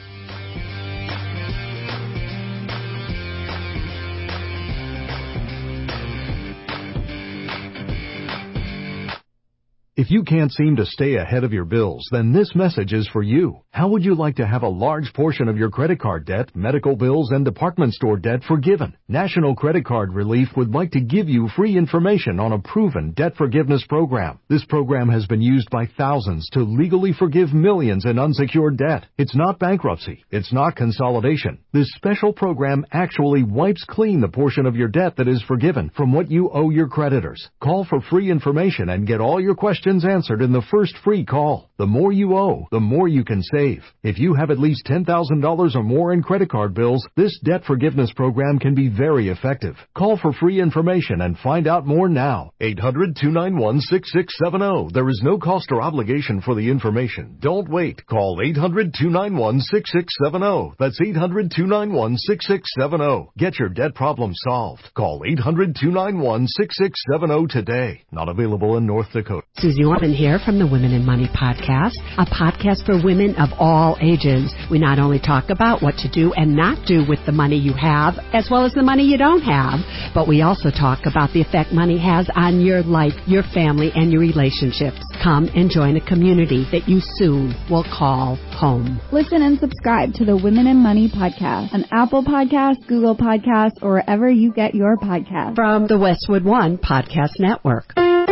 If you can't seem to stay ahead of your bills, then this message is for you. How would you like to have a large portion of your credit card debt, medical bills, and department store debt forgiven? National Credit Card Relief would like to give you free information on a proven debt forgiveness program. This program has been used by thousands to legally forgive millions in unsecured debt. It's not bankruptcy. It's not consolidation. This special program actually wipes clean the portion of your debt that is forgiven from what you owe your creditors. Call for free information and get all your questions answered in the first free call. The more you owe, the more you can save. If you have at least ten thousand dollars or more in credit card bills, this debt forgiveness program can be very effective. Call for free information and find out more now. eight hundred, two nine one, six six seven zero. There is no cost or obligation for the information. Don't wait. Call eight hundred, two nine one, six six seven zero. That's eight hundred, two nine one, six six seven zero. Get your debt problem solved. Call eight hundred, two nine one, six six seven zero today. Not available in North Dakota. Susie Orman here from the Women in Money podcast, a podcast for women of all ages. We not only talk about what to do and not do with the money you have, as well as the money you don't have, but we also talk about the effect money has on your life, your family, and your relationships. Come and join a community that you soon will call home. Listen and subscribe to the Women in Money podcast on Apple Podcasts, Google Podcasts, or wherever you get your podcasts. From the Westwood One Podcast Network.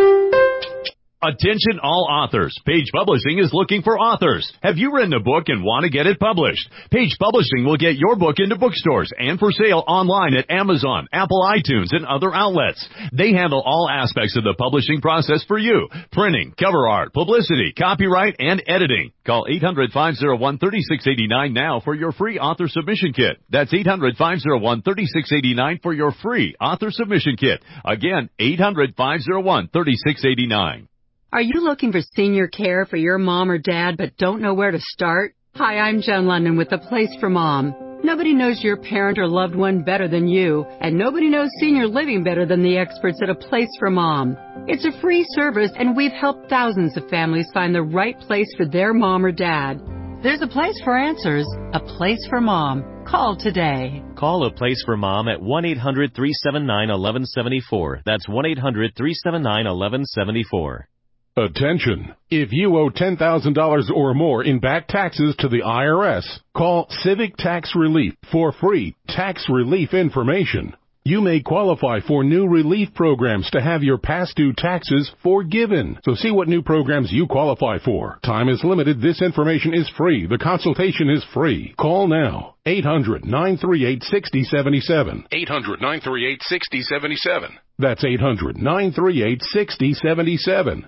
Attention all authors. Page Publishing is looking for authors. Have you written a book and want to get it published? Page Publishing will get your book into bookstores and for sale online at Amazon, Apple iTunes, and other outlets. They handle all aspects of the publishing process for you. Printing, cover art, publicity, copyright, and editing. Call eight hundred, five oh one, three six eight nine now for your free author submission kit. That's eight hundred, five oh one, three six eight nine for your free author submission kit. Again, eight hundred, five oh one, three six eight nine. Are you looking for senior care for your mom or dad but don't know where to start? Hi, I'm Jen London with The Place for Mom. Nobody knows your parent or loved one better than you, and nobody knows senior living better than the experts at A Place for Mom. It's a free service, and we've helped thousands of families find the right place for their mom or dad. There's a place for answers, A Place for Mom. Call today. Call A Place for Mom at one eight hundred, three seven nine, one one seven four. That's one eight hundred, three seven nine, one one seven four. Attention! If you owe ten thousand dollars or more in back taxes to the I R S, call Civic Tax Relief for free tax relief information. You may qualify for new relief programs to have your past due taxes forgiven. So see what new programs you qualify for. Time is limited. This information is free. The consultation is free. Call now. eight hundred, nine three eight, six oh seven seven. eight hundred, nine three eight, six oh seven seven. That's eight hundred, nine three eight, six oh seven seven.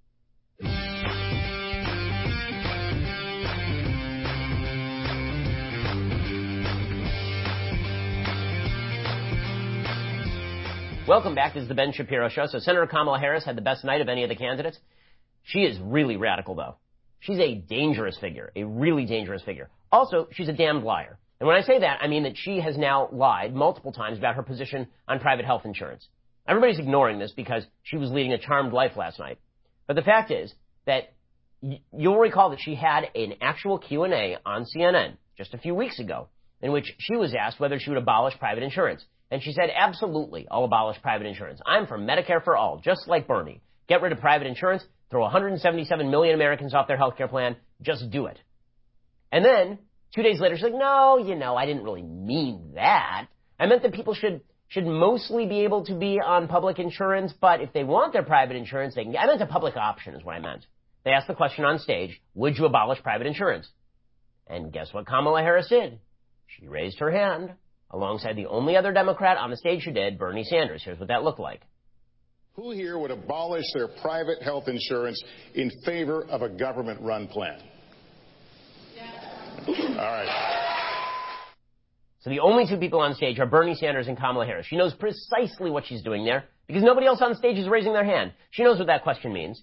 Welcome back. This is the Ben Shapiro Show. So Senator Kamala Harris had the best night of any of the candidates. She is really radical, though. She's a dangerous figure, a really dangerous figure. Also, she's a damned liar. And when I say that, I mean that she has now lied multiple times about her position on private health insurance. Everybody's ignoring this because she was leading a charmed life last night. But the fact is that you'll recall that she had an actual Q and A on C N N just a few weeks ago in which she was asked whether she would abolish private insurance. And she said, absolutely, I'll abolish private insurance. I'm for Medicare for all, just like Bernie. Get rid of private insurance, throw one hundred seventy-seven million Americans off their health care plan, just do it. And then, two days later, she's like, no, you know, I didn't really mean that. I meant that people should should mostly be able to be on public insurance, but if they want their private insurance, they can get. I meant a public option is what I meant. They asked the question on stage, would you abolish private insurance? And guess what Kamala Harris did? She raised her hand alongside the only other Democrat on the stage who did, Bernie Sanders. Here's what that looked like. Who here would abolish their private health insurance in favor of a government-run plan? Yeah. All right. So the only two people on stage are Bernie Sanders and Kamala Harris. She knows precisely what she's doing there because nobody else on stage is raising their hand. She knows what that question means.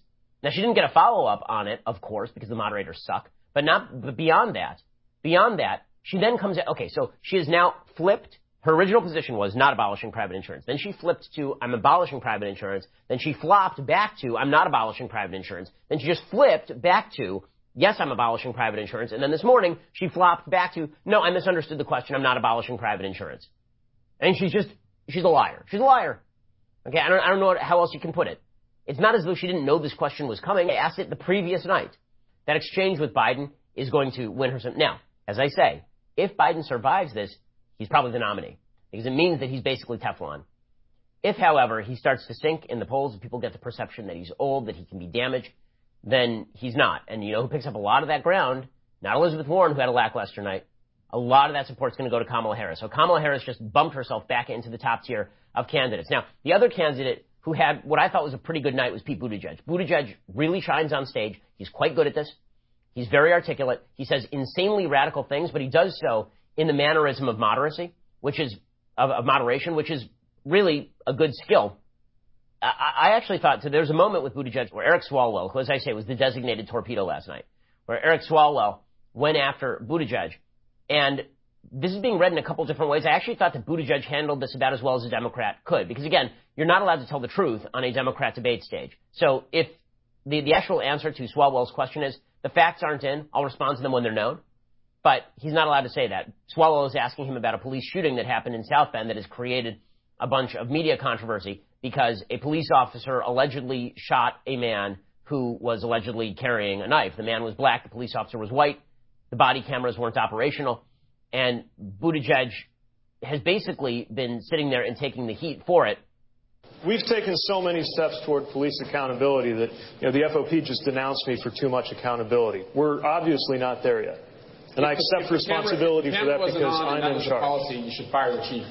Now, she didn't get a follow-up on it, of course, because the moderators suck. But not but beyond that, beyond that, she then comes at, okay, so she has now flipped. Her original position was not abolishing private insurance. Then she flipped to, I'm abolishing private insurance. Then she flopped back to, I'm not abolishing private insurance. Then she just flipped back to, yes, I'm abolishing private insurance. And then this morning, she flopped back to, no, I misunderstood the question. I'm not abolishing private insurance. And she's just, she's a liar. She's a liar. Okay, I don't, I don't know how else you can put it. It's not as though she didn't know this question was coming. I asked it the previous night. That exchange with Biden is going to win her some. Now, as I say, if Biden survives this, he's probably the nominee, because it means that he's basically Teflon. If, however, he starts to sink in the polls and people get the perception that he's old, that he can be damaged, then he's not. And you know who picks up a lot of that ground? Not Elizabeth Warren, who had a lackluster night. A lot of that support's going to go to Kamala Harris. So Kamala Harris just bumped herself back into the top tier of candidates. Now, the other candidate who had what I thought was a pretty good night was Pete Buttigieg. Buttigieg really shines on stage. He's quite good at this. He's very articulate. He says insanely radical things, but he does so in the mannerism of moderacy, which is of, of moderation, which is really a good skill. I, I actually thought, so there's a moment with Buttigieg where Eric Swalwell, who, as I say, was the designated torpedo last night, where Eric Swalwell went after Buttigieg. And this is being read in a couple different ways. I actually thought that Buttigieg handled this about as well as a Democrat could. Because, again, you're not allowed to tell the truth on a Democrat debate stage. So if the, the actual answer to Swalwell's question is, the facts aren't in, I'll respond to them when they're known. But he's not allowed to say that. Swalwell is asking him about a police shooting that happened in South Bend that has created a bunch of media controversy because a police officer allegedly shot a man who was allegedly carrying a knife. The man was black. The police officer was white. The body cameras weren't operational. And Buttigieg has basically been sitting there and taking the heat for it. We've taken so many steps toward police accountability that, you know, the F O P just denounced me for too much accountability. We're obviously not there yet. And I accept responsibility for that because I'm in charge. Policy, you should fire the chief.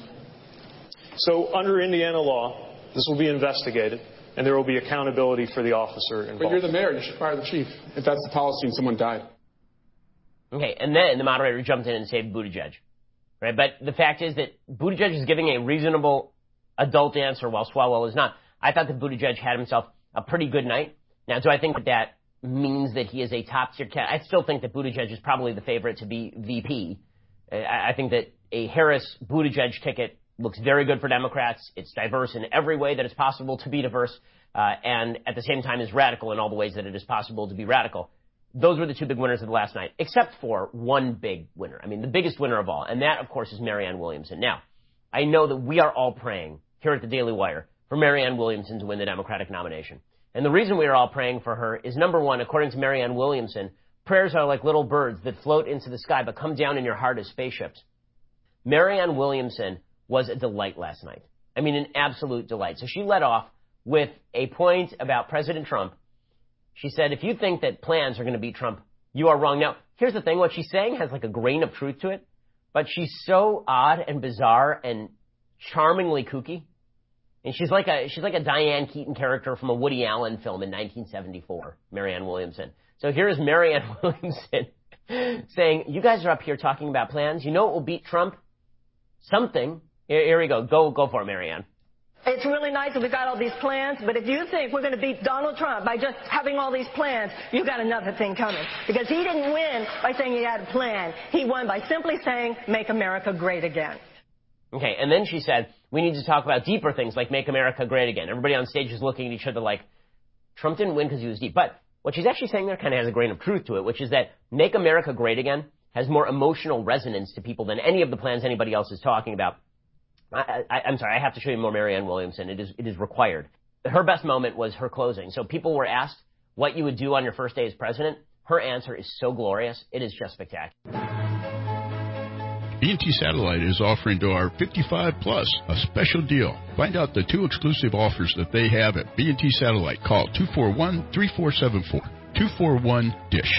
So under Indiana law, this will be investigated, and there will be accountability for the officer involved. But you're the mayor. You should fire the chief if that's the policy and someone died. Okay, and then the moderator jumped in and saved Buttigieg. Right? But the fact is that Buttigieg is giving a reasonable adult answer while Swalwell is not. I thought that Buttigieg had himself a pretty good night. Now, do I think that that means that he is a top-tier candidate? I still think that Buttigieg is probably the favorite to be V P. I think that a Harris-Buttigieg ticket looks very good for Democrats. It's diverse in every way that it's possible to be diverse, uh, and at the same time is radical in all the ways that it is possible to be radical. Those were the two big winners of the last night, except for one big winner. I mean, the biggest winner of all, and that, of course, is Marianne Williamson. Now, I know that we are all praying here at the Daily Wire for Marianne Williamson to win the Democratic nomination. And the reason we are all praying for her is, number one, according to Marianne Williamson, prayers are like little birds that float into the sky but come down in your heart as spaceships. Marianne Williamson was a delight last night. I mean, an absolute delight. So she led off with a point about President Trump. She said, if you think that plans are going to beat Trump, you are wrong. Now, here's the thing. What she's saying has like a grain of truth to it, but she's so odd and bizarre and charmingly kooky. And she's like a, she's like a Diane Keaton character from a Woody Allen film in nineteen seventy-four, Marianne Williamson. So here is Marianne Williamson saying, you guys are up here talking about plans. You know what will beat Trump? Something. Here, here we go. Go, go for it, Marianne. It's really nice that we've got all these plans, but if you think we're going to beat Donald Trump by just having all these plans, you've got another thing coming. Because he didn't win by saying he had a plan. He won by simply saying, make America great again. Okay, and then she said, we need to talk about deeper things like make America great again. Everybody on stage is looking at each other like, Trump didn't win because he was deep. But what she's actually saying there kind of has a grain of truth to it, which is that make America great again has more emotional resonance to people than any of the plans anybody else is talking about. I, I, I'm sorry, I have to show you more Marianne Williamson. It is, it is required. Her best moment was her closing. So people were asked what you would do on your first day as president. Her answer is so glorious. It is just spectacular. B and T Satellite is offering to our fifty-five plus a special deal. Find out the two exclusive offers that they have at B and T Satellite. Call two four one, three four seven four, two four one, DISH.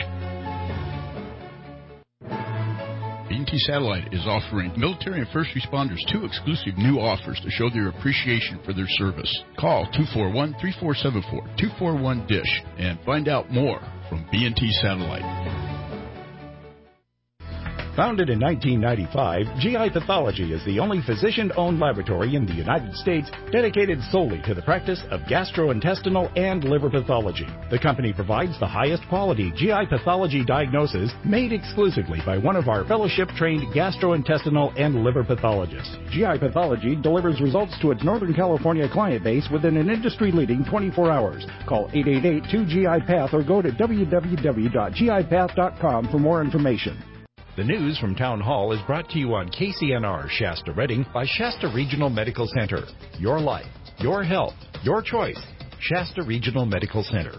B and T Satellite is offering military and first responders two exclusive new offers to show their appreciation for their service. Call two four one, three four seven four, two four one, DISH and find out more from B and T Satellite. Founded in nineteen ninety-five, G I Pathology is the only physician-owned laboratory in the United States dedicated solely to the practice of gastrointestinal and liver pathology. The company provides the highest quality G I pathology diagnosis made exclusively by one of our fellowship-trained gastrointestinal and liver pathologists. G I Pathology delivers results to its Northern California client base within an industry-leading twenty-four hours. Call eight eight eight, two G I Path or go to w w w dot g i path dot com for more information. The news from Town Hall is brought to you on K C N R Shasta Redding by Shasta Regional Medical Center. Your life, your health, your choice. Shasta Regional Medical Center.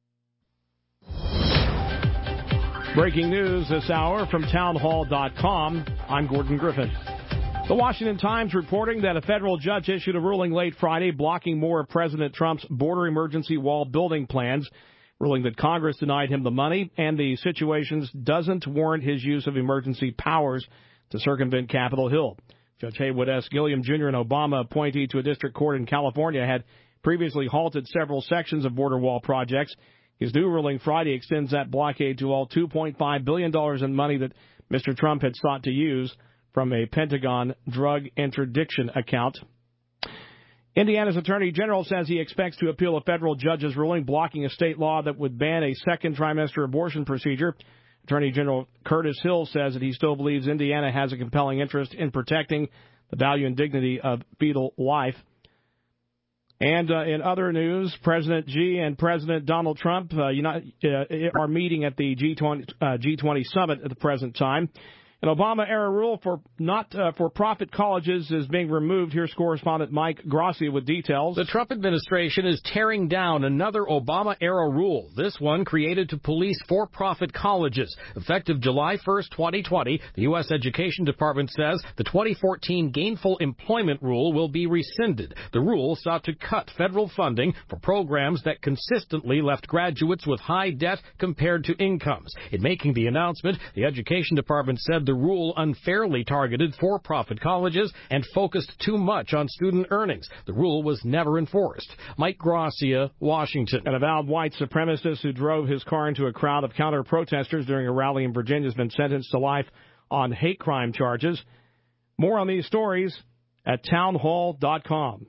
Breaking news this hour from town hall dot com. I'm Gordon Griffin. The Washington Times reporting that a federal judge issued a ruling late Friday blocking more of President Trump's border emergency wall building plans, ruling that Congress denied him the money and the situation doesn't warrant his use of emergency powers to circumvent Capitol Hill. Judge Haywood S. Gilliam, Junior, an Obama appointee to a district court in California, had previously halted several sections of border wall projects. His new ruling Friday extends that blockade to all two point five billion dollars in money that Mister Trump had sought to use from a Pentagon drug interdiction account. Indiana's Attorney General says he expects to appeal a federal judge's ruling blocking a state law that would ban a second trimester abortion procedure. Attorney General Curtis Hill says that he still believes Indiana has a compelling interest in protecting the value and dignity of fetal life. And uh, in other news, President Xi and President Donald Trump uh, unite, uh, are meeting at the G twenty, uh, G twenty summit at the present time. An Obama-era rule for not uh, for-profit colleges is being removed. Here's correspondent Mike Gracia with details. The Trump administration is tearing down another Obama-era rule, this one created to police for-profit colleges. Effective July first, twenty twenty, the U S Education Department says the twenty fourteen Gainful Employment Rule will be rescinded. The rule sought to cut federal funding for programs that consistently left graduates with high debt compared to incomes. In making the announcement, the Education Department said the rule unfairly targeted for-profit colleges and focused too much on student earnings. The rule was never enforced. Mike Gracia, Washington. An avowed white supremacist who drove his car into a crowd of counter-protesters during a rally in Virginia has been sentenced to life on hate crime charges. More on these stories at town hall dot com.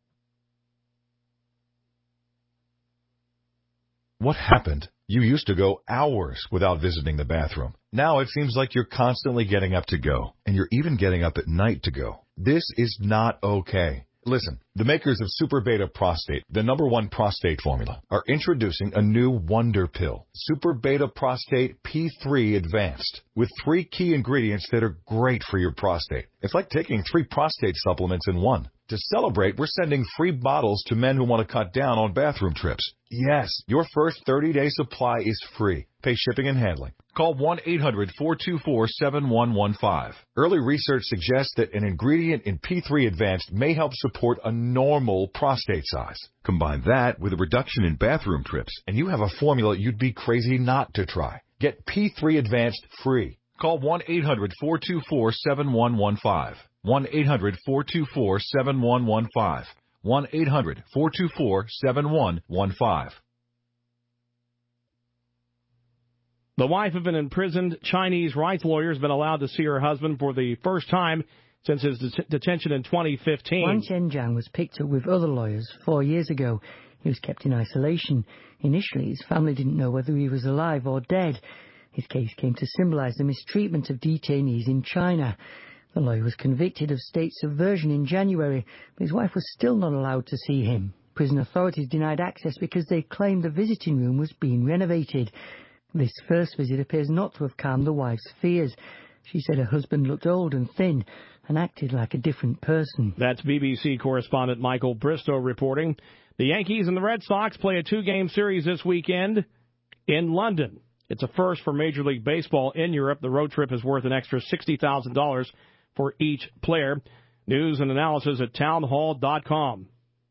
What happened? You used to go hours without visiting the bathroom. Now it seems like you're constantly getting up to go, and you're even getting up at night to go. This is not okay. Listen, the makers of Super Beta Prostate, the number one prostate formula, are introducing a new wonder pill, Super Beta Prostate P three Advanced, with three key ingredients that are great for your prostate. It's like taking three prostate supplements in one. To celebrate, we're sending free bottles to men who want to cut down on bathroom trips. Yes, your first thirty-day supply is free. Pay shipping and handling. Call one eight hundred, four two four, seven one one five. Early research suggests that an ingredient in P three Advanced may help support a normal prostate size. Combine that with a reduction in bathroom trips, and you have a formula you'd be crazy not to try. Get P three Advanced free. Call one eight hundred, four two four, seven one one five. one eight hundred, four two four, seven one one five. one eight hundred, four two four, seven one one five. The wife of an imprisoned Chinese rights lawyer has been allowed to see her husband for the first time since his det- detention in twenty fifteen. Wang Zhenjiang was picked up with other lawyers four years ago. He was kept in isolation. Initially, his family didn't know whether he was alive or dead. His case came to symbolize the mistreatment of detainees in China. The lawyer was convicted of state subversion in January, but his wife was still not allowed to see him. Prison authorities denied access because they claimed the visiting room was being renovated. This first visit appears not to have calmed the wife's fears. She said her husband looked old and thin and acted like a different person. That's B B C correspondent Michael Bristow reporting. The Yankees and the Red Sox play a two-game series this weekend in London. It's a first for Major League Baseball in Europe. The road trip is worth an extra sixty thousand dollars for each player. News and analysis at town hall dot com.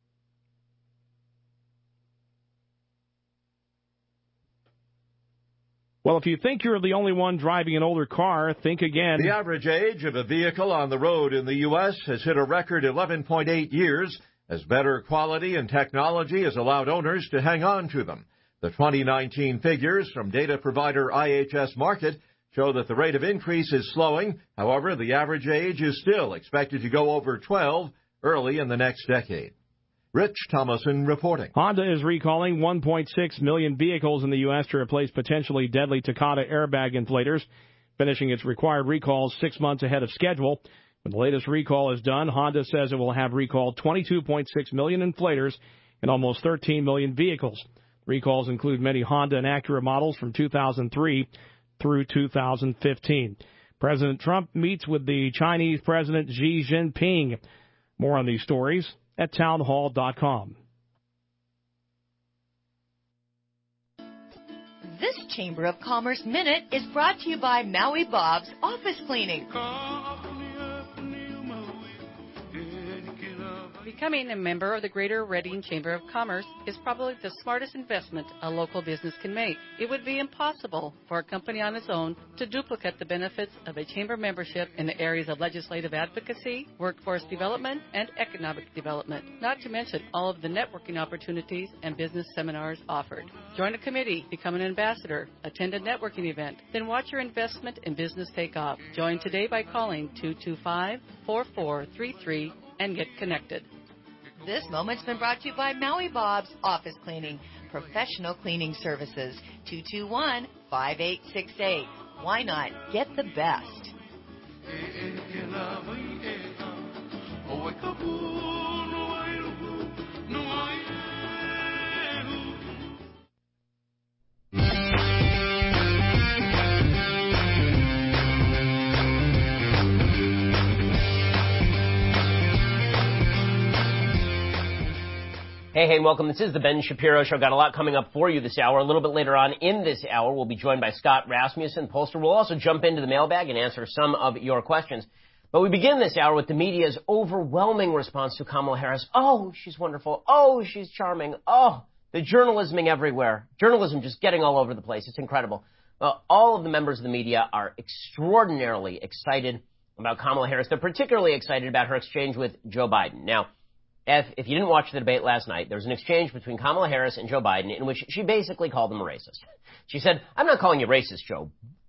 Well, if you think you're the only one driving an older car, think again. The average age of a vehicle on the road in the U S has hit a record eleven point eight years, as better quality and technology has allowed owners to hang on to them. The twenty nineteen figures from data provider I H S Markit show that the rate of increase is slowing. However, the average age is still expected to go over twelve early in the next decade. Rich Thomason reporting. Honda is recalling one point six million vehicles in the U S to replace potentially deadly Takata airbag inflators, finishing its required recalls six months ahead of schedule. When the latest recall is done, Honda says it will have recalled twenty-two point six million inflators in almost thirteen million vehicles. Recalls include many Honda and Acura models from two thousand three through two thousand fifteen. President Trump meets with the Chinese President Xi Jinping. More on these stories at townhall dot com. This Chamber of Commerce Minute is brought to you by Maui Bob's Office Cleaning. Becoming a member of the Greater Reading Chamber of Commerce is probably the smartest investment a local business can make. It would be impossible for a company on its own to duplicate the benefits of a chamber membership in the areas of legislative advocacy, workforce development, and economic development, not to mention all of the networking opportunities and business seminars offered. Join a committee, become an ambassador, attend a networking event, then watch your investment in business take off. Join today by calling two two five, four four three three and get connected. This moment's been brought to you by Maui Bob's Office Cleaning, professional cleaning services. two two one, five eight six eight. Why not get the best? Hey, hey, welcome. This is the Ben Shapiro Show. Got a lot coming up for you this hour. A little bit later on in this hour, we'll be joined by Scott Rasmussen, pollster. We'll also jump into the mailbag and answer some of your questions. But we begin this hour with the media's overwhelming response to Kamala Harris. Oh, she's wonderful. Oh, she's charming. Oh, the journalisming everywhere. Journalism just getting all over the place. It's incredible. Uh, all of the members of the media are extraordinarily excited about Kamala Harris. They're particularly excited about her exchange with Joe Biden. Now, If, if you didn't watch the debate last night, there was an exchange between Kamala Harris and Joe Biden in which she basically called him a racist. She said, I'm not calling you racist, Joe,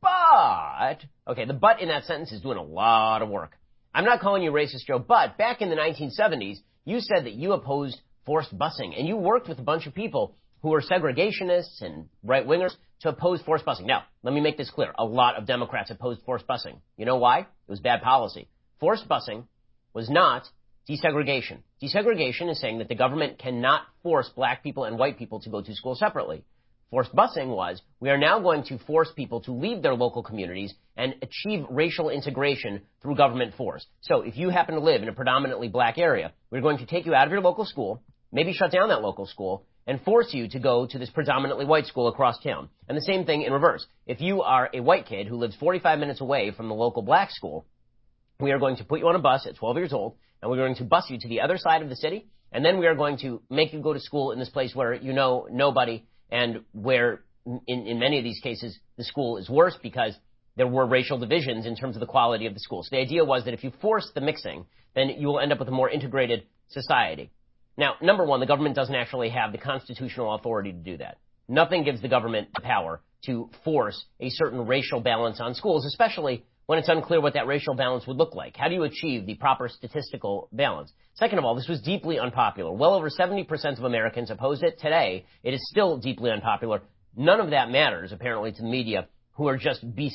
but, okay, the but in that sentence is doing a lot of work. I'm not calling you racist, Joe, but back in the nineteen seventies, you said that you opposed forced busing, and you worked with a bunch of people who were segregationists and right-wingers to oppose forced busing. Now, let me make this clear. A lot of Democrats opposed forced busing. You know why? It was bad policy. Forced busing was not desegregation. Desegregation is saying that the government cannot force black people and white people to go to school separately. Forced busing was, we are now going to force people to leave their local communities and achieve racial integration through government force. So if you happen to live in a predominantly black area, we're going to take you out of your local school, maybe shut down that local school, and force you to go to this predominantly white school across town. And the same thing in reverse. If you are a white kid who lives forty-five minutes away from the local black school, we are going to put you on a bus at twelve years old, and we're going to bus you to the other side of the city, and then we are going to make you go to school in this place where you know nobody, and where, in, in many of these cases, the school is worse because there were racial divisions in terms of the quality of the school. So the idea was that if you force the mixing, then you will end up with a more integrated society. Now, number one, the government doesn't actually have the constitutional authority to do that. Nothing gives the government the power to force a certain racial balance on schools, especially when it's unclear what that racial balance would look like. How do you achieve the proper statistical balance? Second of all, this was deeply unpopular. Well over seventy percent of Americans opposed it. Today, it is still deeply unpopular. None of that matters, apparently, to the media, who are just, be-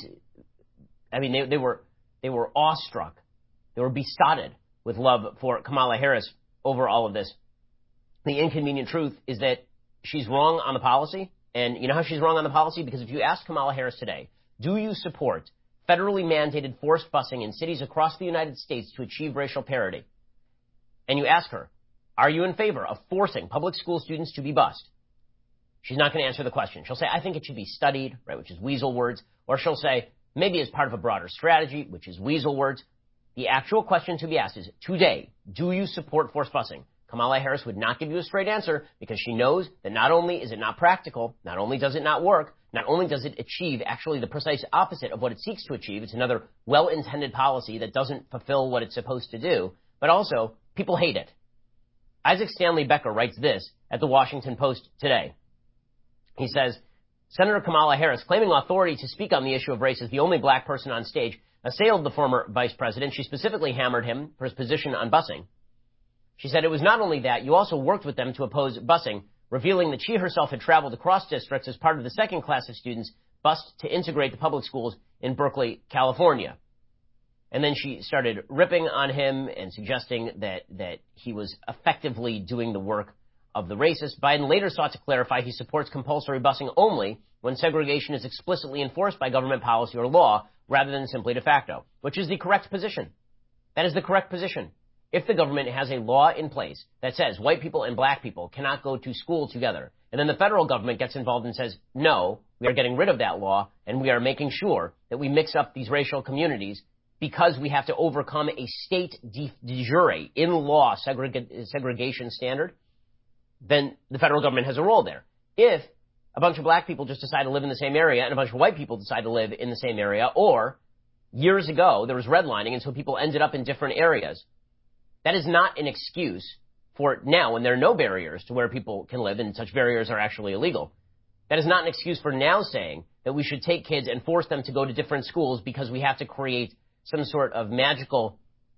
I mean, they, they were they were awestruck. They were besotted with love for Kamala Harris over all of this. The inconvenient truth is that she's wrong on the policy. And you know how she's wrong on the policy? Because if you ask Kamala Harris today, do you support federally mandated forced busing in cities across the United States to achieve racial parity, and you ask her, are you in favor of forcing public school students to be bused? She's not going to answer the question. She'll say, I think it should be studied, right, which is weasel words. Or she'll say, maybe as part of a broader strategy, which is weasel words. The actual question to be asked is, today, do you support forced busing? Kamala Harris would not give you a straight answer because she knows that not only is it not practical, not only does it not work, not only does it achieve actually the precise opposite of what it seeks to achieve, it's another well-intended policy that doesn't fulfill what it's supposed to do, but also people hate it. Isaac Stanley Becker writes this at the Washington Post today. He says, Senator Kamala Harris, claiming authority to speak on the issue of race as the only black person on stage, assailed the former vice president. She specifically hammered him for his position on busing. She said it was not only that, you also worked with them to oppose busing, revealing that she herself had traveled across districts as part of the second class of students bused to integrate the public schools in Berkeley, California. And then she started ripping on him and suggesting that, that he was effectively doing the work of the racist. Biden later sought to clarify he supports compulsory busing only when segregation is explicitly enforced by government policy or law rather than simply de facto, which is the correct position. That is the correct position. If the government has a law in place that says white people and black people cannot go to school together, and then the federal government gets involved and says, no, we are getting rid of that law, and we are making sure that we mix up these racial communities because we have to overcome a state de, de jure, in law segreg- segregation standard, then the federal government has a role there. If a bunch of black people just decide to live in the same area and a bunch of white people decide to live in the same area, or years ago there was redlining and so people ended up in different areas, that is not an excuse for now, when there are no barriers to where people can live, and such barriers are actually illegal. That is not an excuse for now saying that we should take kids and force them to go to different schools because we have to create some sort of magical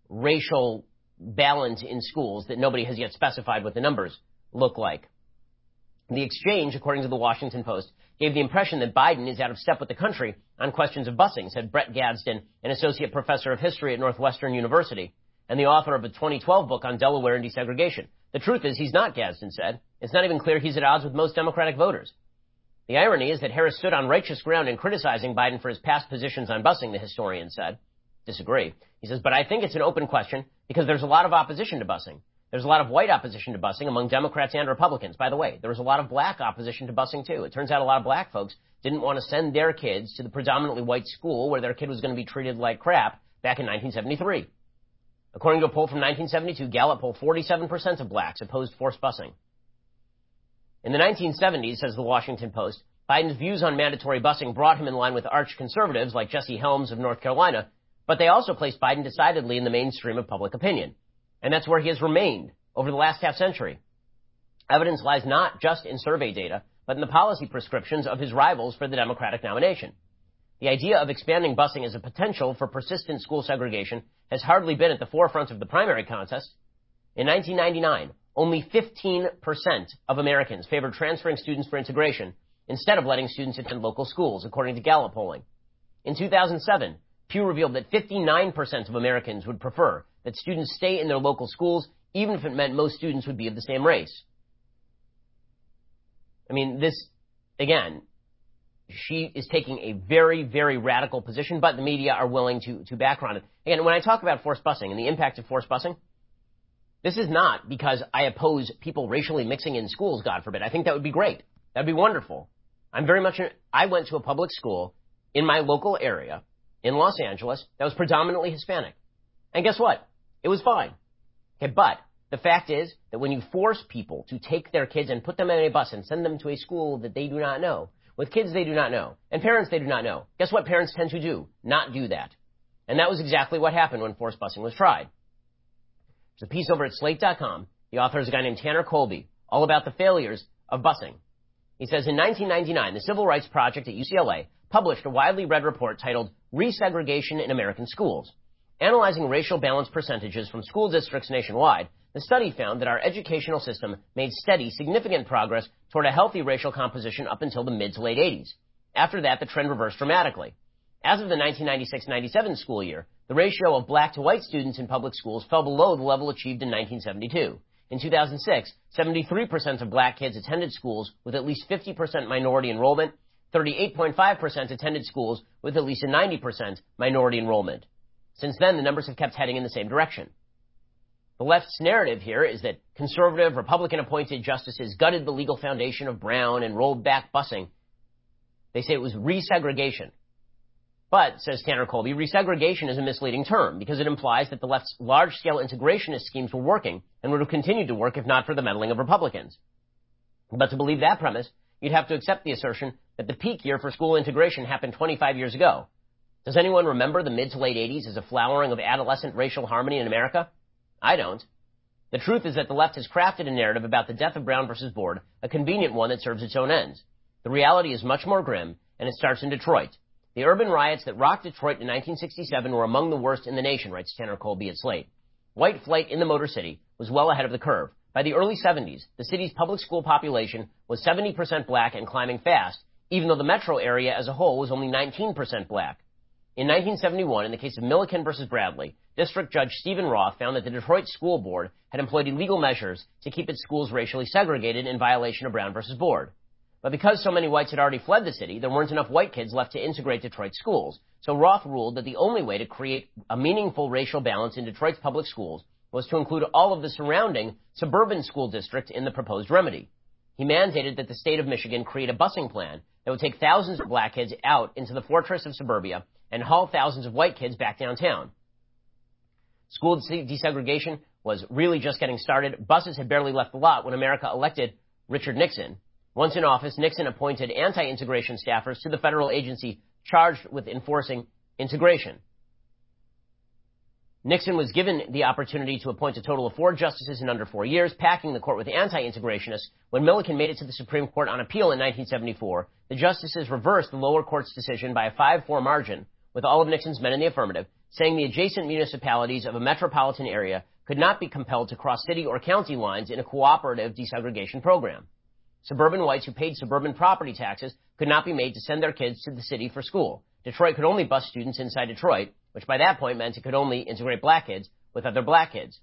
racial balance in schools that nobody has yet specified what the numbers look like. The exchange, according to the Washington Post, gave the impression that Biden is out of step with the country on questions of busing, said Brett Gadsden, an associate professor of history at Northwestern University and the author of a twenty twelve book on Delaware and desegregation. The truth is he's not, Gadsden said. It's not even clear he's at odds with most Democratic voters. The irony is that Harris stood on righteous ground in criticizing Biden for his past positions on busing, the historian said. Disagree. He says, but I think it's an open question because there's a lot of opposition to busing. There's a lot of white opposition to busing among Democrats and Republicans. By the way, there was a lot of black opposition to busing, too. It turns out a lot of black folks didn't want to send their kids to the predominantly white school where their kid was going to be treated like crap back in nineteen seventy-three. According to a poll from nineteen seventy-two, Gallup polled forty-seven percent of blacks opposed forced busing. In the nineteen seventies, says the Washington Post, Biden's views on mandatory busing brought him in line with arch conservatives like Jesse Helms of North Carolina, but they also placed Biden decidedly in the mainstream of public opinion. And that's where he has remained over the last half century. Evidence lies not just in survey data, but in the policy prescriptions of his rivals for the Democratic nomination. The idea of expanding busing as a potential for persistent school segregation has hardly been at the forefront of the primary contest. In nineteen ninety-nine, only fifteen percent of Americans favored transferring students for integration instead of letting students attend local schools, according to Gallup polling. In two thousand seven, Pew revealed that fifty-nine percent of Americans would prefer that students stay in their local schools, even if it meant most students would be of the same race. I mean, this, again, she is taking a very, very radical position, but the media are willing to, to back her on it. Again, when I talk about forced busing and the impact of forced busing, this is not because I oppose people racially mixing in schools, God forbid. I think that would be great. That would be wonderful. I'm very much, I went to a public school in my local area in Los Angeles that was predominantly Hispanic. And guess what? It was fine. Okay, but the fact is that when you force people to take their kids and put them in a bus and send them to a school that they do not know, with kids they do not know, and parents they do not know, guess what parents tend to do? Not do that. And that was exactly what happened when forced busing was tried. There's a piece over at Slate dot com. The author is a guy named Tanner Colby, all about the failures of busing. He says, in nineteen ninety-nine, the Civil Rights Project at U C L A published a widely read report titled Resegregation in American Schools. Analyzing racial balance percentages from school districts nationwide, the study found that our educational system made steady, significant progress toward a healthy racial composition up until the mid to late eighties. After that, the trend reversed dramatically. As of the nineteen ninety-six ninety-seven school year, the ratio of black to white students in public schools fell below the level achieved in nineteen seventy-two. In two thousand six, seventy-three percent of black kids attended schools with at least fifty percent minority enrollment, thirty-eight point five percent attended schools with at least a ninety percent minority enrollment. Since then, the numbers have kept heading in the same direction. The left's narrative here is that conservative, Republican-appointed justices gutted the legal foundation of Brown and rolled back busing. They say it was resegregation. But, says Tanner Colby, resegregation is a misleading term because it implies that the left's large-scale integrationist schemes were working and would have continued to work if not for the meddling of Republicans. But to believe that premise, you'd have to accept the assertion that the peak year for school integration happened twenty-five years ago. Does anyone remember the mid to late eighties as a flowering of adolescent racial harmony in America? I don't. The truth is that the left has crafted a narrative about the death of Brown versus Board, a convenient one that serves its own ends. The reality is much more grim, and it starts in Detroit. The urban riots that rocked Detroit in nineteen sixty-seven were among the worst in the nation, writes Tanner Colby at Slate. White flight in the Motor City was well ahead of the curve. By the early seventies, the city's public school population was seventy percent black and climbing fast, even though the metro area as a whole was only nineteen percent black. In nineteen seventy-one, in the case of Milliken versus Bradley, District Judge Stephen Roth found that the Detroit School Board had employed illegal measures to keep its schools racially segregated in violation of Brown versus Board. But because so many whites had already fled the city, there weren't enough white kids left to integrate Detroit schools. So Roth ruled that the only way to create a meaningful racial balance in Detroit's public schools was to include all of the surrounding suburban school districts in the proposed remedy. He mandated that the state of Michigan create a busing plan that would take thousands of black kids out into the fortress of suburbia and haul thousands of white kids back downtown. School desegregation was really just getting started. Buses had barely left the lot when America elected Richard Nixon. Once in office, Nixon appointed anti-integration staffers to the federal agency charged with enforcing integration. Nixon was given the opportunity to appoint a total of four justices in under four years, packing the court with anti-integrationists. When Milliken made it to the Supreme Court on appeal in nineteen seventy-four, the justices reversed the lower court's decision by a five four margin, with all of Nixon's men in the affirmative, saying the adjacent municipalities of a metropolitan area could not be compelled to cross city or county lines in a cooperative desegregation program. Suburban whites who paid suburban property taxes could not be made to send their kids to the city for school. Detroit could only bus students inside Detroit, which by that point meant it could only integrate black kids with other black kids.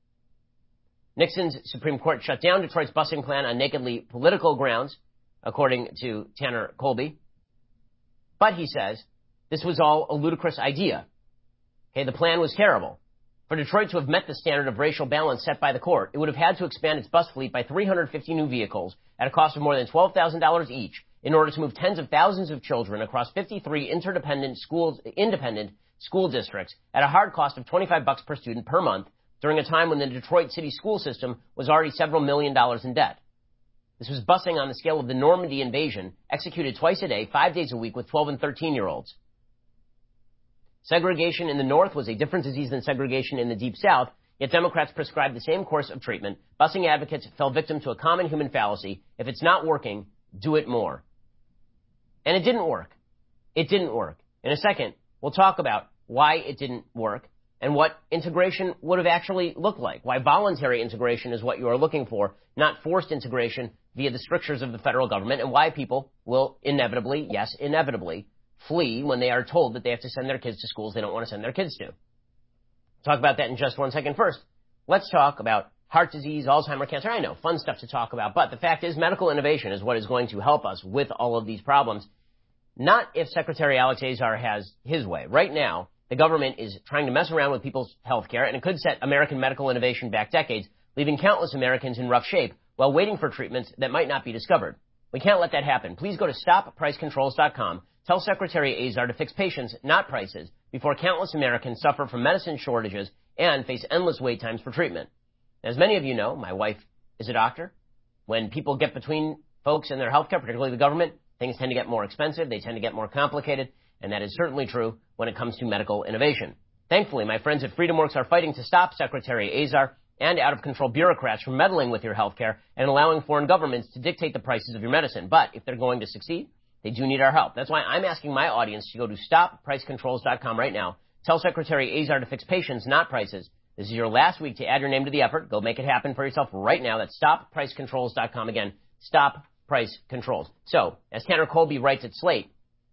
Nixon's Supreme Court shut down Detroit's busing plan on nakedly political grounds, according to Tanner Colby. But, he says, this was all a ludicrous idea. Okay, the plan was terrible. For Detroit to have met the standard of racial balance set by the court, it would have had to expand its bus fleet by three hundred fifty new vehicles at a cost of more than twelve thousand dollars each in order to move tens of thousands of children across fifty-three interdependent schools, independent school districts at a hard cost of twenty-five bucks per student per month during a time when the Detroit city school system was already several million dollars in debt. This was busing on the scale of the Normandy invasion, executed twice a day, five days a week with twelve and thirteen-year-olds. Segregation in the North was a different disease than segregation in the Deep South, yet Democrats prescribed the same course of treatment. Busing advocates fell victim to a common human fallacy. If it's not working, do it more. And it didn't work. It didn't work. In a second, we'll talk about why it didn't work and what integration would have actually looked like, why voluntary integration is what you are looking for, not forced integration via the strictures of the federal government, and why people will inevitably, yes, inevitably, flee when they are told that they have to send their kids to schools they don't want to send their kids to. Talk about that in just one second. First, let's talk about heart disease, Alzheimer's, cancer. I know, fun stuff to talk about, but the fact is medical innovation is what is going to help us with all of these problems. Not if Secretary Alex Azar has his way. Right now, the government is trying to mess around with people's health care, and it could set American medical innovation back decades, leaving countless Americans in rough shape while waiting for treatments that might not be discovered. We can't let that happen. Please go to stop price controls dot com. Tell Secretary Azar to fix patients, not prices, before countless Americans suffer from medicine shortages and face endless wait times for treatment. As many of you know, my wife is a doctor. When people get between folks and their health care, particularly the government, things tend to get more expensive, they tend to get more complicated, and that is certainly true when it comes to medical innovation. Thankfully, my friends at FreedomWorks are fighting to stop Secretary Azar and out-of-control bureaucrats from meddling with your health care and allowing foreign governments to dictate the prices of your medicine. But if they're going to succeed, they do need our help. That's why I'm asking my audience to go to stop price controls dot com right now. Tell Secretary Azar to fix patients, not prices. This is your last week to add your name to the effort. Go make it happen for yourself right now. That's stop price controls dot com. Again, Stop Price Controls. So, as Tanner Colby writes at Slate,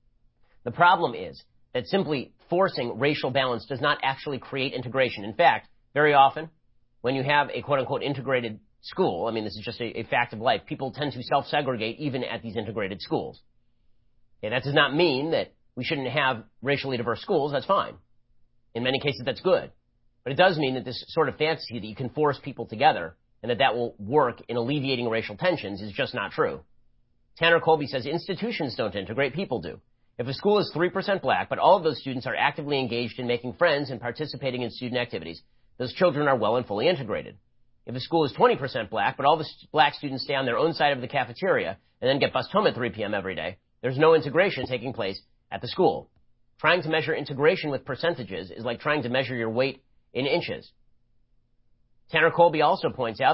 the problem is that simply forcing racial balance does not actually create integration. In fact, very often, when you have a quote-unquote integrated school, I mean, this is just a, a fact of life, people tend to self-segregate even at these integrated schools. Okay, that does not mean that we shouldn't have racially diverse schools. That's fine. In many cases, that's good. But it does mean that this sort of fantasy that you can force people together and that that will work in alleviating racial tensions is just not true. Tanner Colby says institutions don't integrate, people do. If a school is three percent black, but all of those students are actively engaged in making friends and participating in student activities, those children are well and fully integrated. If a school is twenty percent black, but all the black students stay on their own side of the cafeteria and then get bused home at three p.m. every day, there's no integration taking place at the school. Trying to measure integration with percentages is like trying to measure your weight in inches. Tanner Colby also points out that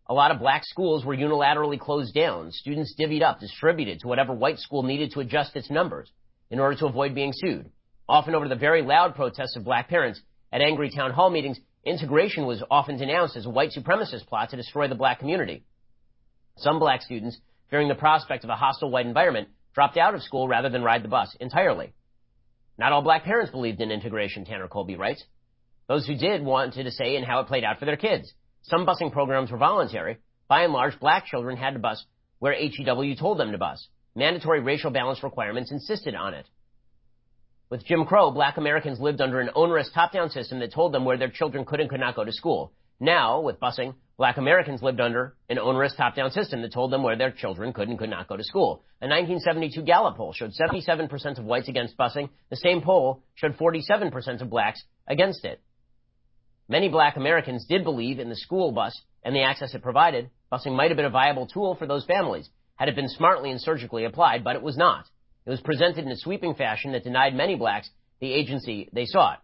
A lot of black schools were unilaterally closed down. Students divvied up, distributed to whatever white school needed to adjust its numbers in order to avoid being sued. Often over the very loud protests of black parents at angry town hall meetings, integration was often denounced as a white supremacist plot to destroy the black community. Some black students, fearing the prospect of a hostile white environment, dropped out of school rather than ride the bus entirely. Not all black parents believed in integration, Tanner Colby writes. Those who did wanted a say in how it played out for their kids. Some busing programs were voluntary. By and large, black children had to bus where H E W told them to bus. Mandatory racial balance requirements insisted on it. With Jim Crow, black Americans lived under an onerous top-down system that told them where their children could and could not go to school. Now, with busing, black Americans lived under an onerous top-down system that told them where their children could and could not go to school. A nineteen seventy-two Gallup poll showed seventy-seven percent of whites against busing. The same poll showed forty-seven percent of blacks against it. Many black Americans did believe in the school bus and the access it provided. Busing might have been a viable tool for those families had it been smartly and surgically applied, but it was not. It was presented in a sweeping fashion that denied many blacks the agency they sought.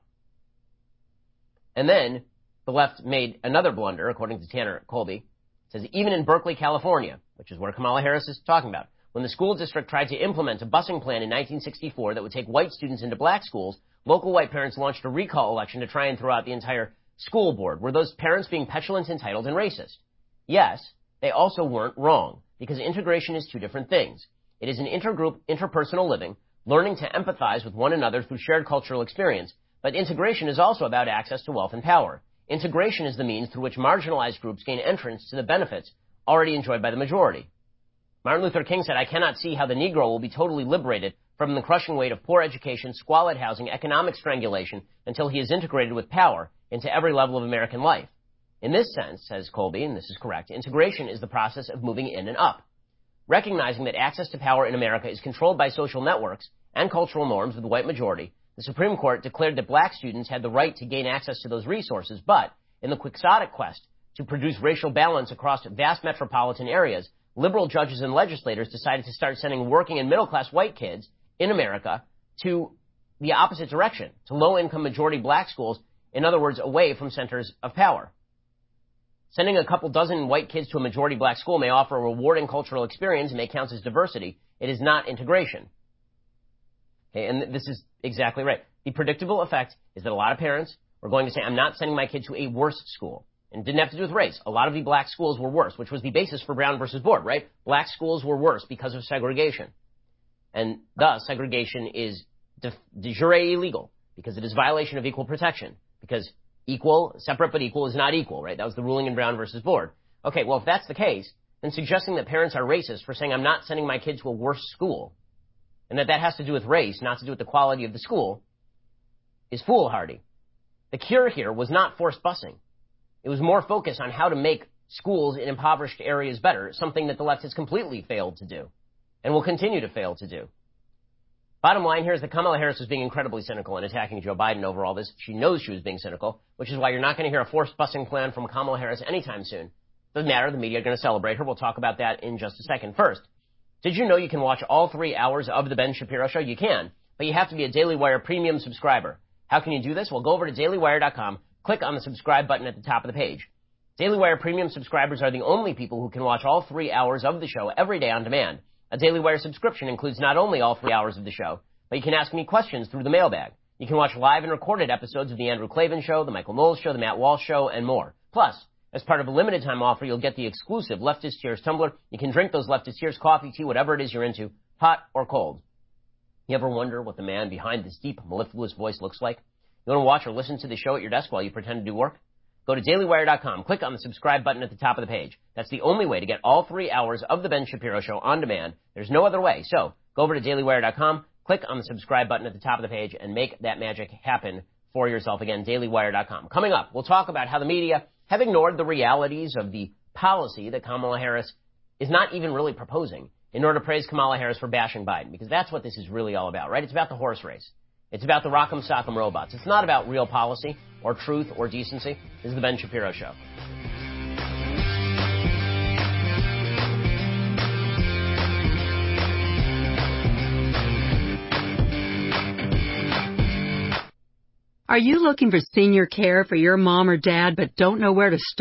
And then the left made another blunder, according to Tanner Colby. It says, even in Berkeley, California, which is where Kamala Harris is talking about, when the school district tried to implement a busing plan in nineteen sixty-four that would take white students into black schools, local white parents launched a recall election to try and throw out the entire school board. Were those parents being petulant, entitled, and racist? Yes, they also weren't wrong, because integration is two different things. It is an intergroup, interpersonal living, learning to empathize with one another through shared cultural experience, but integration is also about access to wealth and power. Integration is the means through which marginalized groups gain entrance to the benefits already enjoyed by the majority. Martin Luther King said, I cannot see how the Negro will be totally liberated from the crushing weight of poor education, squalid housing, economic strangulation until he is integrated with power into every level of American life. In this sense, says Colby, and this is correct, integration is the process of moving in and up. Recognizing that access to power in America is controlled by social networks and cultural norms of the white majority, the Supreme Court declared that black students had the right to gain access to those resources, but in the quixotic quest to produce racial balance across vast metropolitan areas, liberal judges and legislators decided to start sending working and middle-class white kids in America to the opposite direction, to low-income majority black schools, in other words, away from centers of power. Sending a couple dozen white kids to a majority black school may offer a rewarding cultural experience and may count as diversity. It is not integration. Okay, and this is exactly right. The predictable effect is that a lot of parents are going to say, I'm not sending my kid to a worse school. And it didn't have to do with race. A lot of the black schools were worse, which was the basis for Brown versus Board, right? Black schools were worse because of segregation. And thus, segregation is de, de jure illegal because it is violation of equal protection. Because equal, separate but equal is not equal, right? That was the ruling in Brown versus Board. Okay, well, if that's the case, then suggesting that parents are racist for saying I'm not sending my kid to a worse school, and that that has to do with race, not to do with the quality of the school, is foolhardy. The cure here was not forced busing. It was more focused on how to make schools in impoverished areas better, something that the left has completely failed to do, and will continue to fail to do. Bottom line here is that Kamala Harris was being incredibly cynical in attacking Joe Biden over all this. She knows she was being cynical, which is why you're not going to hear a forced busing plan from Kamala Harris anytime soon. Doesn't matter. The media are going to celebrate her. We'll talk about that in just a second. First, did you know you can watch all three hours of The Ben Shapiro Show? You can, but you have to be a Daily Wire premium subscriber. How can you do this? Well, go over to daily wire dot com, click on the subscribe button at the top of the page. Daily Wire premium subscribers are the only people who can watch all three hours of the show every day on demand. A Daily Wire subscription includes not only all three hours of the show, but you can ask me questions through the mailbag. You can watch live and recorded episodes of The Andrew Klavan Show, The Michael Knowles Show, The Matt Walsh Show, and more. Plus, as part of a limited time offer, you'll get the exclusive Leftist Tears tumbler. You can drink those Leftist Tears, coffee, tea, whatever it is you're into, hot or cold. You ever wonder what the man behind this deep, mellifluous voice looks like? You want to watch or listen to the show at your desk while you pretend to do work? Go to daily wire dot com, click on the subscribe button at the top of the page. That's the only way to get all three hours of The Ben Shapiro Show on demand. There's no other way. So, go over to daily wire dot com, click on the subscribe button at the top of the page, and make that magic happen for yourself. Again, daily wire dot com. Coming up, we'll talk about how the media have ignored the realities of the policy that Kamala Harris is not even really proposing in order to praise Kamala Harris for bashing Biden, because that's what this is really all about, right? It's about the horse race. It's about the rock'em sock'em robots. It's not about real policy or truth or decency. This is The Ben Shapiro Show. Are you looking for senior care for your mom or dad but don't know where to start?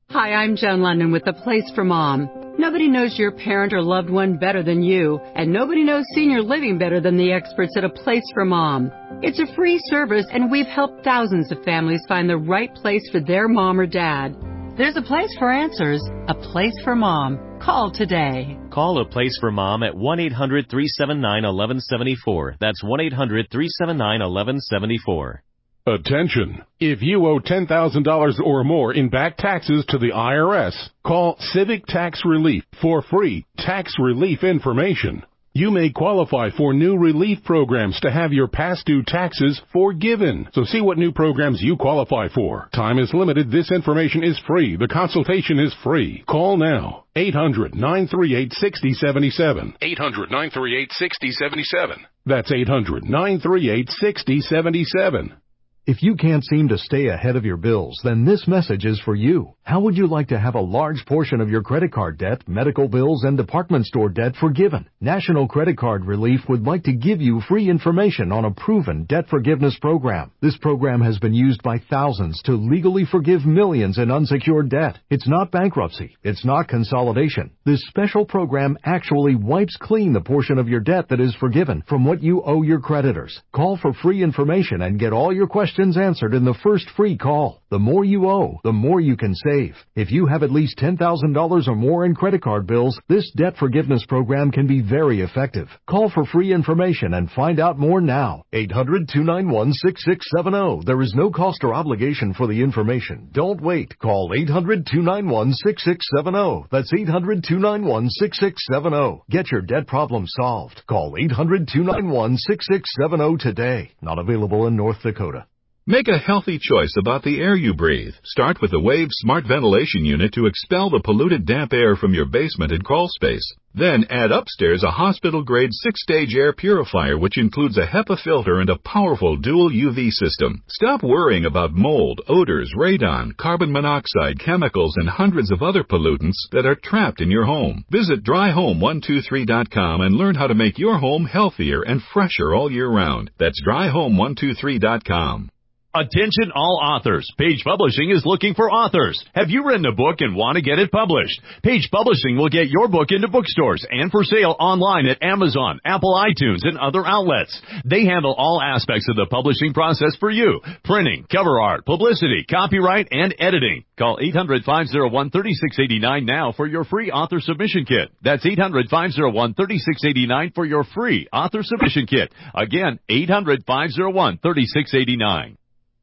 Hi, I'm Joan London with The Place for Mom. Nobody knows your parent or loved one better than you, and nobody knows senior living better than the experts at A Place for Mom. It's a free service, and we've helped thousands of families find the right place for their mom or dad. There's a place for answers, A Place for Mom. Call today. Call A Place for Mom at one eight hundred three seven nine one one seven four. That's one eight hundred three seven nine one one seven four. Attention! If you owe ten thousand dollars or more in back taxes to the I R S, call Civic Tax Relief for free tax relief information. You may qualify for new relief programs to have your past due taxes forgiven. So see what new programs you qualify for. Time is limited. This information is free. The consultation is free. Call now. eight hundred nine three eight six zero seven seven. eight hundred nine three eight six zero seven seven. That's eight hundred nine three eight six zero seven seven. If you can't seem to stay ahead of your bills, then this message is for you. How would you like to have a large portion of your credit card debt, medical bills, and department store debt forgiven? National Credit Card Relief would like to give you free information on a proven debt forgiveness program. This program has been used by thousands to legally forgive millions in unsecured debt. It's not bankruptcy. It's not consolidation. This special program actually wipes clean the portion of your debt that is forgiven from what you owe your creditors. Call for free information and get all your questions answered in the first free call. The more you owe, the more you can save. If you have at least ten thousand dollars or more in credit card bills, this debt forgiveness program can be very effective. Call for free information and find out more now. eight hundred two nine one six six seven zero. There is no cost or obligation for the information. Don't wait. Call eight hundred two nine one six six seven zero. That's eight hundred two nine one six six seven zero. Get your debt problem solved. Call eight hundred two nine one six six seven zero today. Not available in North Dakota. Make a healthy choice about the air you breathe. Start with the Wave Smart Ventilation Unit to expel the polluted damp air from your basement and crawl space. Then add upstairs a hospital-grade six-stage air purifier which includes a HEPA filter and a powerful dual U V system. Stop worrying about mold, odors, radon, carbon monoxide, chemicals, and hundreds of other pollutants that are trapped in your home. Visit dry home one two three dot com and learn how to make your home healthier and fresher all year round. That's dry home one two three dot com. Attention all authors. Page Publishing is looking for authors. Have you written a book and want to get it published? Page Publishing will get your book into bookstores and for sale online at Amazon, Apple iTunes, and other outlets. They handle all aspects of the publishing process for you. Printing, cover art, publicity, copyright, and editing. Call eight hundred five oh one three six eight nine now for your free author submission kit. That's eight hundred five oh one three six eight nine for your free author submission kit. Again, eight hundred five oh one three six eight nine.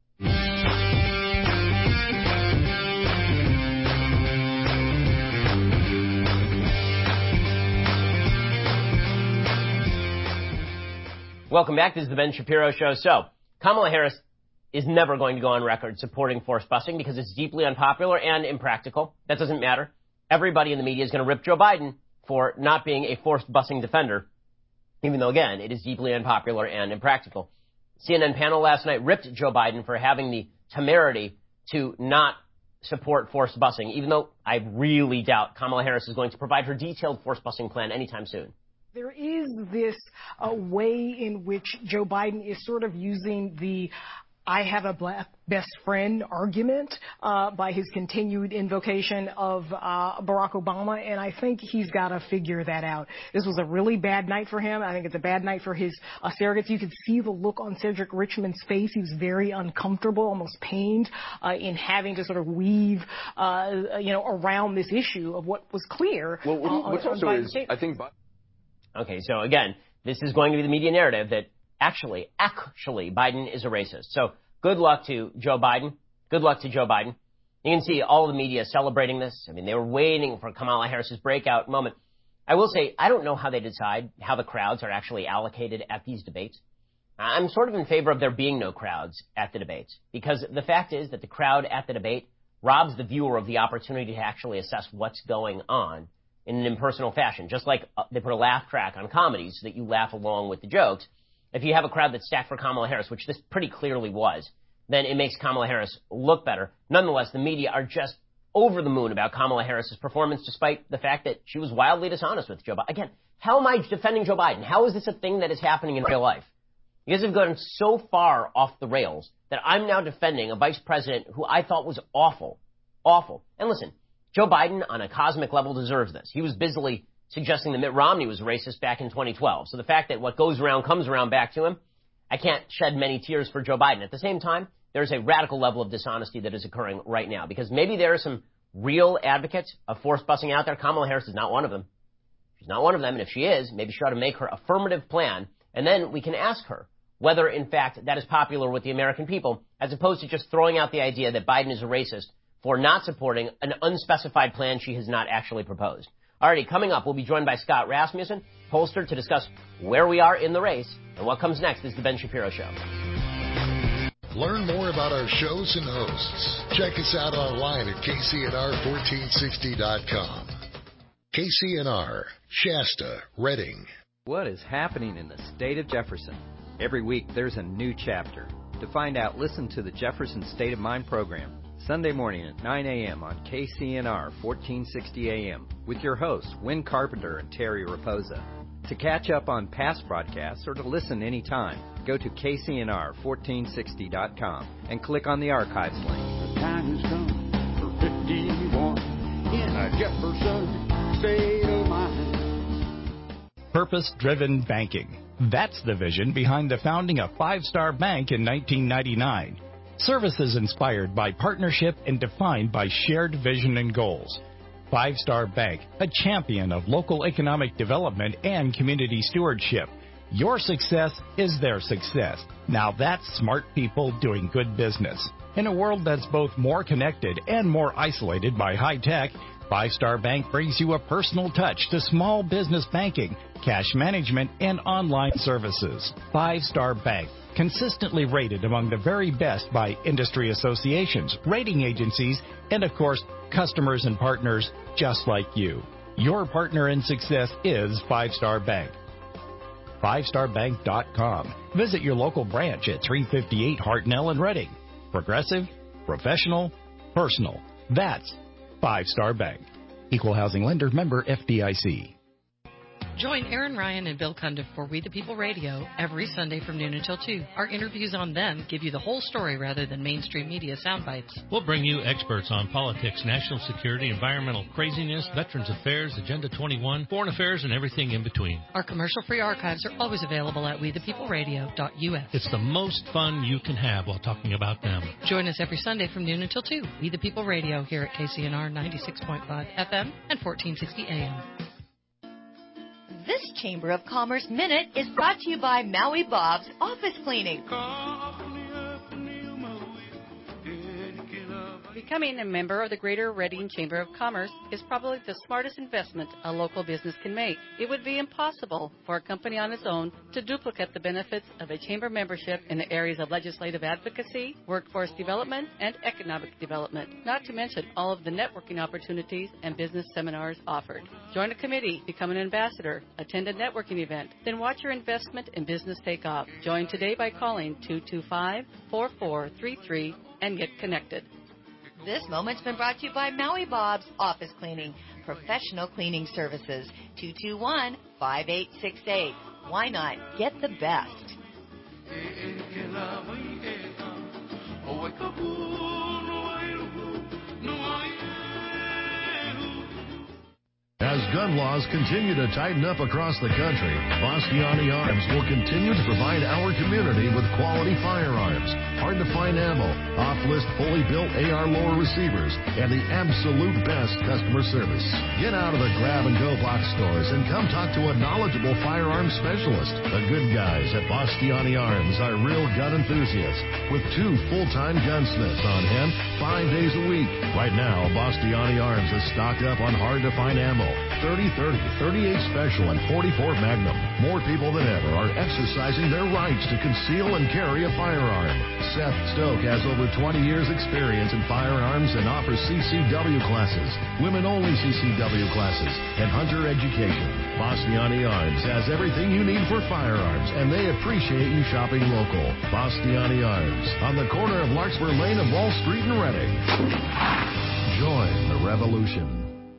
Welcome back. This is the Ben Shapiro Show. So, Kamala Harris is never going to go on record supporting forced busing because it's deeply unpopular and impractical. That doesn't matter. Everybody in the media is going to rip Joe Biden for not being a forced busing defender, even though, again, it is deeply unpopular and impractical. C N N panel last night ripped Joe Biden for having the temerity to not support forced busing, even though I really doubt Kamala Harris is going to provide her detailed forced busing plan anytime soon. There is this uh, way in which Joe Biden is sort of using the I have a black best friend argument uh, by his continued invocation of uh, Barack Obama, and I think he's got to figure that out. This was a really bad night for him. I think it's a bad night for his uh, surrogates. You could see the look on Cedric Richmond's face. He was very uncomfortable, almost pained uh, in having to sort of weave, uh, you know, around this issue of what was clear. Well, what, uh, what's also is, I think... Okay, so again, this is going to be the media narrative that Actually, actually, Biden is a racist. So good luck to Joe Biden. Good luck to Joe Biden. You can see all the media celebrating this. I mean, they were waiting for Kamala Harris's breakout moment. I will say, I don't know how they decide how the crowds are actually allocated at these debates. I'm sort of in favor of there being no crowds at the debates, because the fact is that the crowd at the debate robs the viewer of the opportunity to actually assess what's going on in an impersonal fashion, just like they put a laugh track on comedies so that you laugh along with the jokes. If you have a crowd that's stacked for Kamala Harris, which this pretty clearly was, then it makes Kamala Harris look better. Nonetheless, the media are just over the moon about Kamala Harris's performance, despite the fact that she was wildly dishonest with Joe Biden. Again, how am I defending Joe Biden? How is this a thing that is happening in real life? You guys have gotten so far off the rails that I'm now defending a vice president who I thought was awful. awful. And listen, Joe Biden on a cosmic level deserves this. He was busily suggesting that Mitt Romney was racist back in twenty twelve. So the fact that what goes around comes around back to him, I can't shed many tears for Joe Biden. At the same time, there's a radical level of dishonesty that is occurring right now because maybe there are some real advocates of force busing out there. Kamala Harris is not one of them. She's not one of them. And if she is, maybe she ought to make her affirmative plan. And then we can ask her whether, in fact, that is popular with the American people, as opposed to just throwing out the idea that Biden is a racist for not supporting an unspecified plan she has not actually proposed. Alrighty, coming up, we'll be joined by Scott Rasmussen, pollster, to discuss where we are in the race. And what comes next is The Ben Shapiro Show. Learn more about our shows and hosts. Check us out online at K C N R fourteen sixty dot com. K C N R, Shasta, Redding. What is happening in the state of Jefferson? Every week there's a new chapter. To find out, listen to the Jefferson State of Mind program, Sunday morning at nine a.m. on K C N R fourteen sixty A M with your hosts, Win Carpenter and Terry Raposa. To catch up on past broadcasts or to listen anytime, go to K C N R fourteen sixty dot com and click on the archives link. The time has come for fifty-one in a Jefferson State of Mind. Purpose-driven banking. That's the vision behind the founding of Five Star Bank in nineteen ninety-nine. Services inspired by partnership and defined by shared vision and goals. Five Star Bank, a champion of local economic development and community stewardship. Your success is their success. Now that's smart people doing good business. In a world that's both more connected and more isolated by high tech, Five Star Bank brings you a personal touch to small business banking, cash management, and online services. Five Star Bank, consistently rated among the very best by industry associations, rating agencies, and of course, customers and partners just like you. Your partner in success is Five Star Bank. five star bank dot com. Visit your local branch at three fifty-eight Hartnell in Redding. Progressive, professional, personal. That's Five Star Bank. Equal housing lender, member F D I C. Join Aaron Ryan and Bill Cundiff for We the People Radio every Sunday from noon until two. Our interviews on them give you the whole story rather than mainstream media sound bites. We'll bring you experts on politics, national security, environmental craziness, veterans affairs, Agenda twenty-one, foreign affairs, and everything in between. Our commercial-free archives are always available at we the people radio dot U S. It's the most fun you can have while talking about them. Join us every Sunday from noon until two. We the People Radio here at K C N R ninety-six point five F M and fourteen sixty A M. This Chamber of Commerce Minute is brought to you by Maui Bob's Office Cleaning. Becoming a member of the Greater Redding Chamber of Commerce is probably the smartest investment a local business can make. It would be impossible for a company on its own to duplicate the benefits of a chamber membership in the areas of legislative advocacy, workforce development, and economic development, not to mention all of the networking opportunities and business seminars offered. Join a committee, become an ambassador, attend a networking event, then watch your investment in business take off. Join today by calling two two five, four four three three and get connected. This moment's been brought to you by Maui Bob's Office Cleaning, professional cleaning services. two two one, five eight six eight. Why not get the best? As gun laws continue to tighten up across the country, Bastiani Arms will continue to provide our community with quality firearms, hard-to-find ammo, off-list fully built A R lower receivers, and the absolute best customer service. Get out of the grab-and-go box stores and come talk to a knowledgeable firearms specialist. The good guys at Bastiani Arms are real gun enthusiasts with two full-time gunsmiths on hand five days a week. Right now, Bastiani Arms is stocked up on hard-to-find ammo, thirty thirty, thirty-eight Special, and forty-four Magnum. More people than ever are exercising their rights to conceal and carry a firearm. Seth Stoke has over twenty years experience in firearms and offers C C W classes, women-only C C W classes, and hunter education. Bastiani Arms has everything you need for firearms, and they appreciate you shopping local. Bastiani Arms, on the corner of Larkspur Lane and Wall Street in Redding. Join the revolution.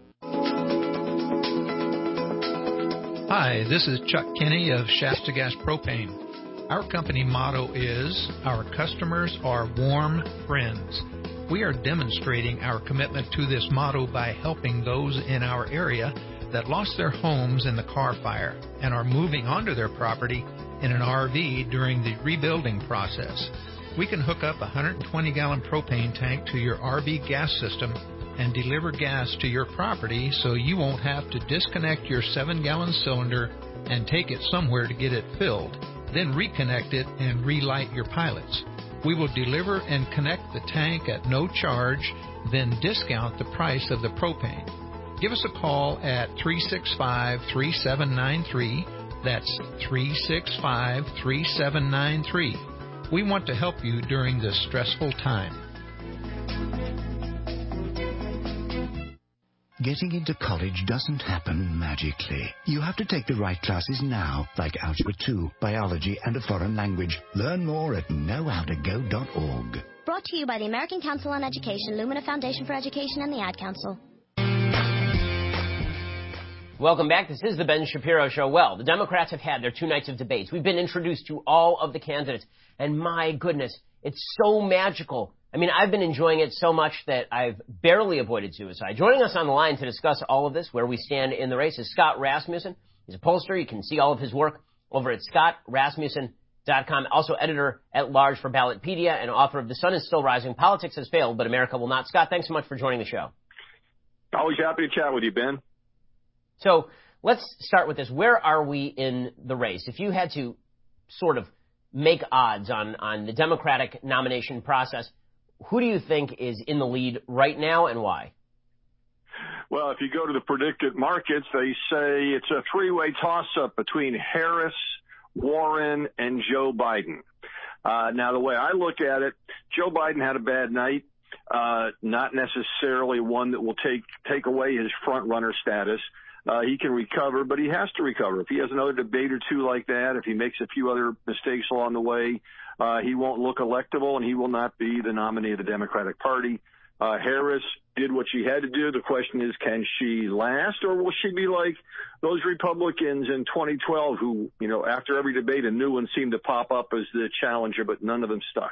Hi, this is Chuck Kinney of Shasta Gas Propane. Our company motto is, our customers are warm friends. We are demonstrating our commitment to this motto by helping those in our area that lost their homes in the Carr fire and are moving onto their property in an R V during the rebuilding process. We can hook up a one hundred twenty gallon propane tank to your R V gas system and deliver gas to your property so you won't have to disconnect your seven gallon cylinder and take it somewhere to get it filled, then reconnect it and relight your pilots. We will deliver and connect the tank at no charge, then discount the price of the propane. Give us a call at three six five, three seven nine three. That's three six five, three seven nine three. We want to help you during this stressful time. Getting into college doesn't happen magically. You have to take the right classes now, like Algebra two, Biology, and a foreign language. Learn more at know how to go dot org. Brought to you by the American Council on Education, Lumina Foundation for Education, and the Ad Council. Welcome back. This is the Ben Shapiro Show. Well, the Democrats have had their two nights of debates. We've been introduced to all of the candidates, and my goodness, it's so magical. I mean, I've been enjoying it so much that I've barely avoided suicide. Joining us on the line to discuss all of this, where we stand in the race, is Scott Rasmussen. He's a pollster. You can see all of his work over at scott rasmussen dot com. Also editor at large for Ballotpedia and author of The Sun is Still Rising. Politics has failed, but America will not. Scott, thanks so much for joining the show. Always happy to chat with you, Ben. So let's start with this. Where are we in the race? If you had to sort of make odds on, on the Democratic nomination process, who do you think is in the lead right now and why? Well, if you go to the predicted markets, they say it's a three-way toss-up between Harris, Warren, and Joe Biden. Uh, now, the way I look at it, Joe Biden had a bad night, uh, not necessarily one that will take, take away his front-runner status. Uh, he can recover, but he has to recover. If he has another debate or two like that, if he makes a few other mistakes along the way, uh, he won't look electable, and he will not be the nominee of the Democratic Party. Uh, Harris did what she had to do. The question is, can she last, or will she be like those Republicans in twenty twelve who, you know, after every debate, a new one seemed to pop up as the challenger, but none of them stuck?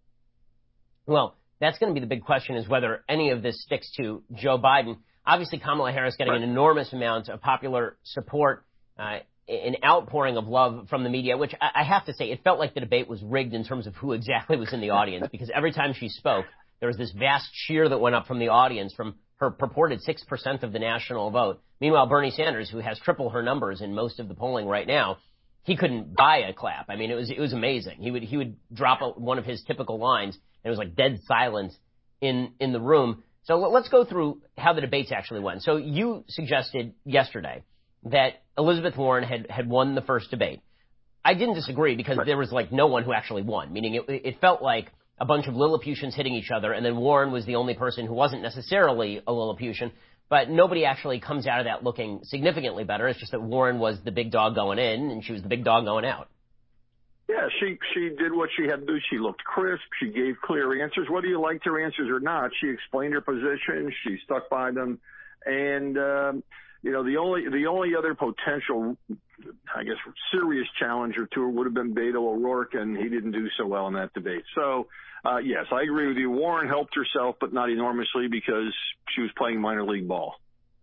Well, that's going to be the big question, is whether any of this sticks to Joe Biden. Obviously, Kamala Harris getting an enormous amount of popular support, uh, an outpouring of love from the media, which I, I have to say, it felt like the debate was rigged in terms of who exactly was in the audience, because every time she spoke, there was this vast cheer that went up from the audience from her purported six percent of the national vote. Meanwhile, Bernie Sanders, who has triple her numbers in most of the polling right now, he couldn't buy a clap. I mean, it was it was amazing. He would he would drop a, one of his typical lines, and it was like dead silence in in the room. So let's go through how the debates actually went. So you suggested yesterday that Elizabeth Warren had, had won the first debate. I didn't disagree, because there was like no one who actually won, meaning it, it felt like a bunch of Lilliputians hitting each other, and then Warren was the only person who wasn't necessarily a Lilliputian, but nobody actually comes out of that looking significantly better. It's just that Warren was the big dog going in, and she was the big dog going out. Yeah, she she did what she had to do. She looked crisp. She gave clear answers. Whether you liked her answers or not, she explained her position. She stuck by them. And, um, you know, the only the only other potential, I guess, serious challenger to her would have been Beto O'Rourke, and he didn't do so well in that debate. So, uh, yes, I agree with you. Warren helped herself, but not enormously, because she was playing minor league ball.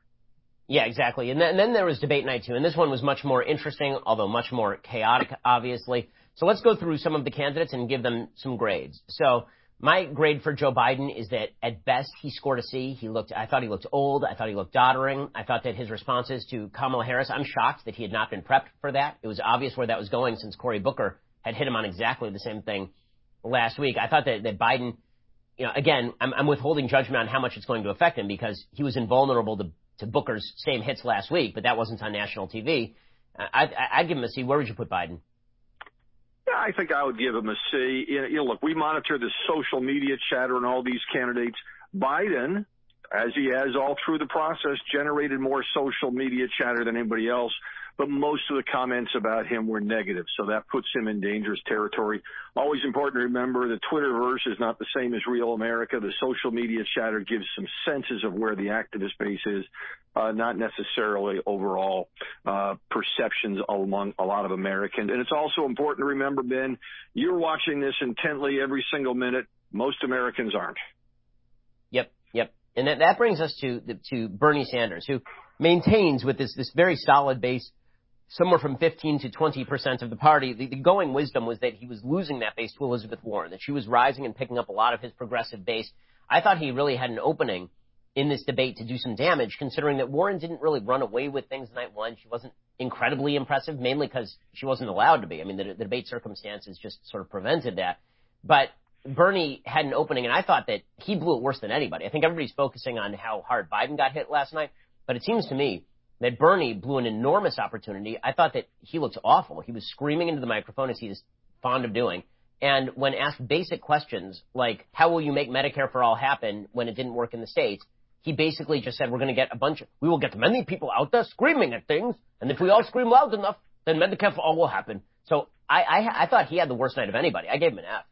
Yeah, exactly. And then, and then there was debate night two, and this one was much more interesting, although much more chaotic, obviously. So let's go through some of the candidates and give them some grades. So my grade for Joe Biden is that at best he scored a C. He looked, I thought he looked old. I thought he looked doddering. I thought that his responses to Kamala Harris, I'm shocked that he had not been prepped for that. It was obvious where that was going, since Cory Booker had hit him on exactly the same thing last week. I thought that, that Biden, you know, again, I'm, I'm withholding judgment on how much it's going to affect him, because he was invulnerable to, to Booker's same hits last week, but that wasn't on national T V. I, I, I'd give him a C. Where would you put Biden? Yeah, I think I would give him a C. You know, look, we monitor the social media chatter and all these candidates. Biden, as he has all through the process, generated more social media chatter than anybody else, but most of the comments about him were negative, so that puts him in dangerous territory. Always important to remember the Twitterverse is not the same as real America. The social media chatter gives some senses of where the activist base is, uh, not necessarily overall uh, perceptions among a lot of Americans. And it's also important to remember, Ben, you're watching this intently every single minute. Most Americans aren't. Yep. And that, that brings us to the, to Bernie Sanders, who maintains with this, this very solid base somewhere from fifteen to twenty percent of the party. The, the going wisdom was that he was losing that base to Elizabeth Warren, that she was rising and picking up a lot of his progressive base. I thought he really had an opening in this debate to do some damage, considering that Warren didn't really run away with things night one. She wasn't incredibly impressive, mainly because she wasn't allowed to be. I mean, the, the debate circumstances just sort of prevented that. But Bernie had an opening, and I thought that he blew it worse than anybody. I think everybody's focusing on how hard Biden got hit last night, but it seems to me that Bernie blew an enormous opportunity. I thought that he looked awful. He was screaming into the microphone, as he is fond of doing. And when asked basic questions like, how will you make Medicare for all happen when it didn't work in the states, he basically just said, we're going to get a bunch of, we will get many people out there screaming at things, and if we all scream loud enough, then Medicare for all will happen. So I, I, I thought he had the worst night of anybody. I gave him an F.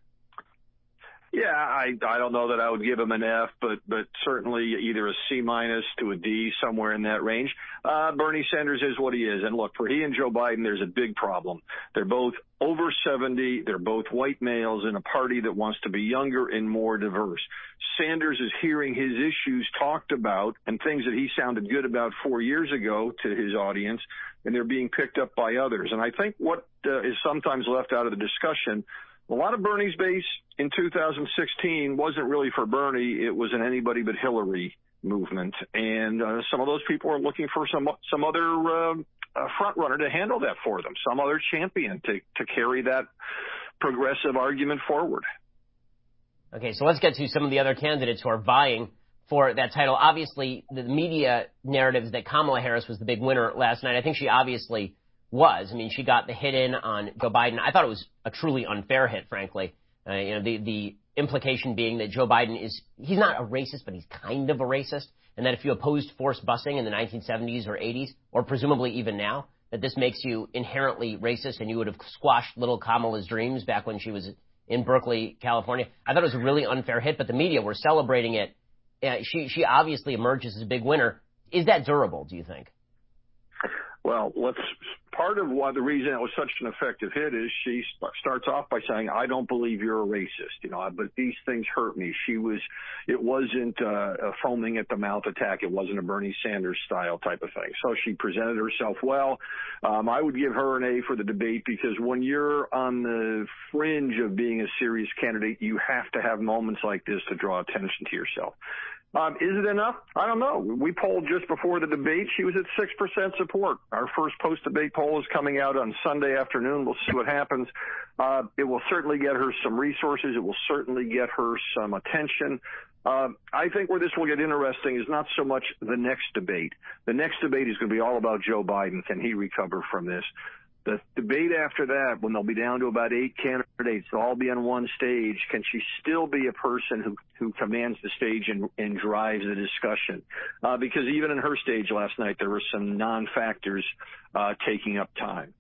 Yeah, I I don't know that I would give him an F, but but certainly either a C minus to a D, somewhere in that range. Uh, Bernie Sanders is what he is, and look, for he and Joe Biden, there's a big problem. They're both over seventy. They're both white males in a party that wants to be younger and more diverse. Sanders is hearing his issues talked about and things that he sounded good about four years ago to his audience, and they're being picked up by others. And I think what uh, is sometimes left out of the discussion, a lot of Bernie's base in two thousand sixteen wasn't really for Bernie. It was an anybody but Hillary movement. And uh, some of those people are looking for some some other uh, uh, front runner to handle that for them, some other champion to, to carry that progressive argument forward. Okay, so let's get to some of the other candidates who are vying for that title. Obviously, the media narrative is that Kamala Harris was the big winner last night. I think she obviously was. I mean, she got the hit in on Joe Biden. I thought it was a truly unfair hit, frankly. Uh, you know, the, the implication being that Joe Biden is, he's not a racist, but he's kind of a racist. And that if you opposed forced busing in the nineteen seventies or eighties, or presumably even now, that this makes you inherently racist and you would have squashed little Kamala's dreams back when she was in Berkeley, California. I thought it was a really unfair hit, but the media were celebrating it. Uh, she, she obviously emerges as a big winner. Is that durable, do you think? Well, let's, part of why the reason it was such an effective hit is she starts off by saying, I don't believe you're a racist, you know, but these things hurt me. She was, it wasn't uh, a foaming at the mouth attack. It wasn't a Bernie Sanders style type of thing. So she presented herself well. Um, I would give her an A for the debate because when you're on the fringe of being a serious candidate, you have to have moments like this to draw attention to yourself. Um, is it enough? I don't know. We polled just before the debate. She was at six percent support. Our first post-debate poll is coming out on Sunday afternoon. We'll see what happens. Uh, it will certainly get her some resources. It will certainly get her some attention. Uh, I think where this will get interesting is not so much the next debate. The next debate is going to be all about Joe Biden. Can he recover from this? The debate after that, when they'll be down to about eight candidates, they'll all be on one stage. Can she still be a person who, who commands the stage and, and drives the discussion? Uh, because even in her stage last night, there were some non-factors uh, taking up time.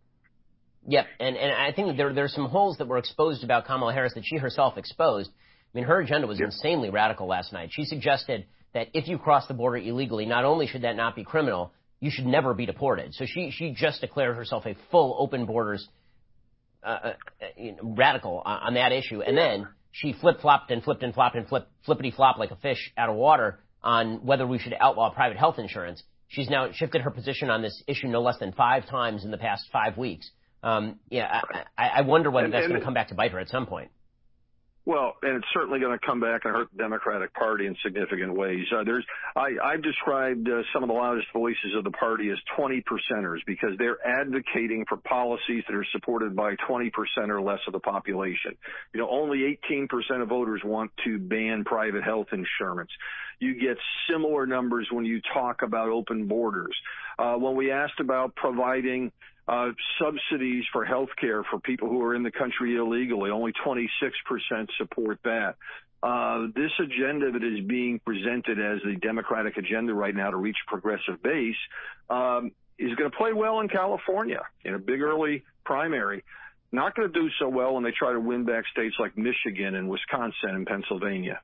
Yep, and, and I think there there's some holes that were exposed about Kamala Harris that she herself exposed. I mean, her agenda was yep. insanely radical last night. She suggested that if you cross the border illegally, not only should that not be criminal, you should never be deported. So she, she just declared herself a full open borders uh, uh, you know, radical on, on that issue. And then she flip-flopped and flipped and flopped and flip, flippity-flop like a fish out of water on whether we should outlaw private health insurance. She's now shifted her position on this issue no less than five times in the past five weeks. Um, yeah, I, I wonder whether and, that's going to come back to bite her at some point. Well, and it's certainly going to come back and hurt the Democratic Party in significant ways. Uh, there's, I, I've described uh, some of the loudest voices of the party as twenty percenters because they're advocating for policies that are supported by twenty percent or less of the population. You know, only eighteen percent of voters want to ban private health insurance. You get similar numbers when you talk about open borders. Uh, when we asked about providing Uh, subsidies for health care for people who are in the country illegally, only twenty-six percent support that. Uh, this agenda that is being presented as the Democratic agenda right now to reach a progressive base um, is going to play well in California in a big early primary. Not going to do so well when they try to win back states like Michigan and Wisconsin and Pennsylvania.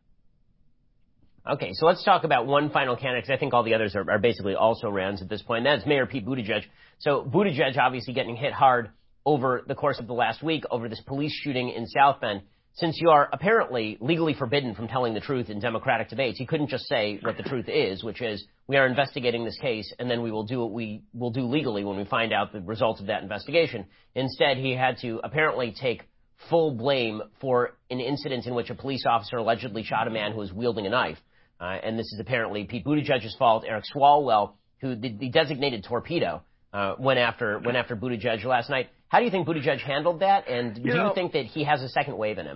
Okay, so let's talk about one final candidate, because I think all the others are, are basically also rounds at this point. That's Mayor Pete Buttigieg. So Buttigieg obviously getting hit hard over the course of the last week over this police shooting in South Bend. since you are apparently legally forbidden from telling the truth in Democratic debates, he couldn't just say what the truth is, which is we are investigating this case and then we will do what we will do legally when we find out the results of that investigation. Instead, he had to apparently take full blame for an incident in which a police officer allegedly shot a man who was wielding a knife. Uh, and this is apparently Pete Buttigieg's fault. Eric Swalwell, who the, the designated torpedo, uh, went after went after Buttigieg last night. How do you think Buttigieg handled that? And do you, know, you think that he has a second wave in him?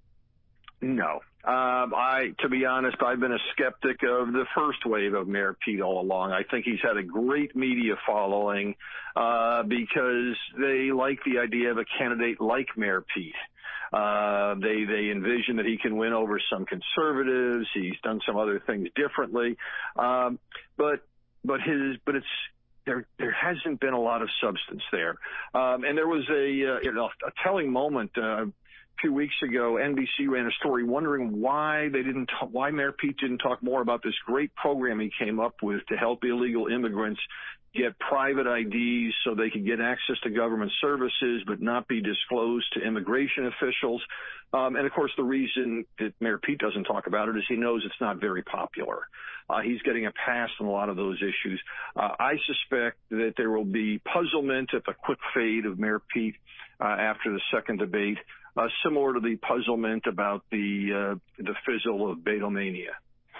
No. Um, I, to be honest, I've been a skeptic of the first wave of Mayor Pete all along. I think he's had a great media following uh, because they like the idea of a candidate like Mayor Pete. Uh, they, they envision that he can win over some conservatives. He's done some other things differently. Um, but, but his, but it's, there, there hasn't been a lot of substance there. Um, and there was a, uh, you know, a telling moment, uh, a few weeks ago. N B C ran a story wondering why they didn't, talk, why Mayor Pete didn't talk more about this great program he came up with to help illegal immigrants get private I Ds so they could get access to government services but not be disclosed to immigration officials. Um, and, of course, the reason that Mayor Pete doesn't talk about it is he knows it's not very popular. Uh, he's getting a pass on a lot of those issues. Uh, I suspect that there will be puzzlement at the quick fade of Mayor Pete uh, after the second debate, uh, similar to the puzzlement about the, uh, the fizzle of Beatlemania.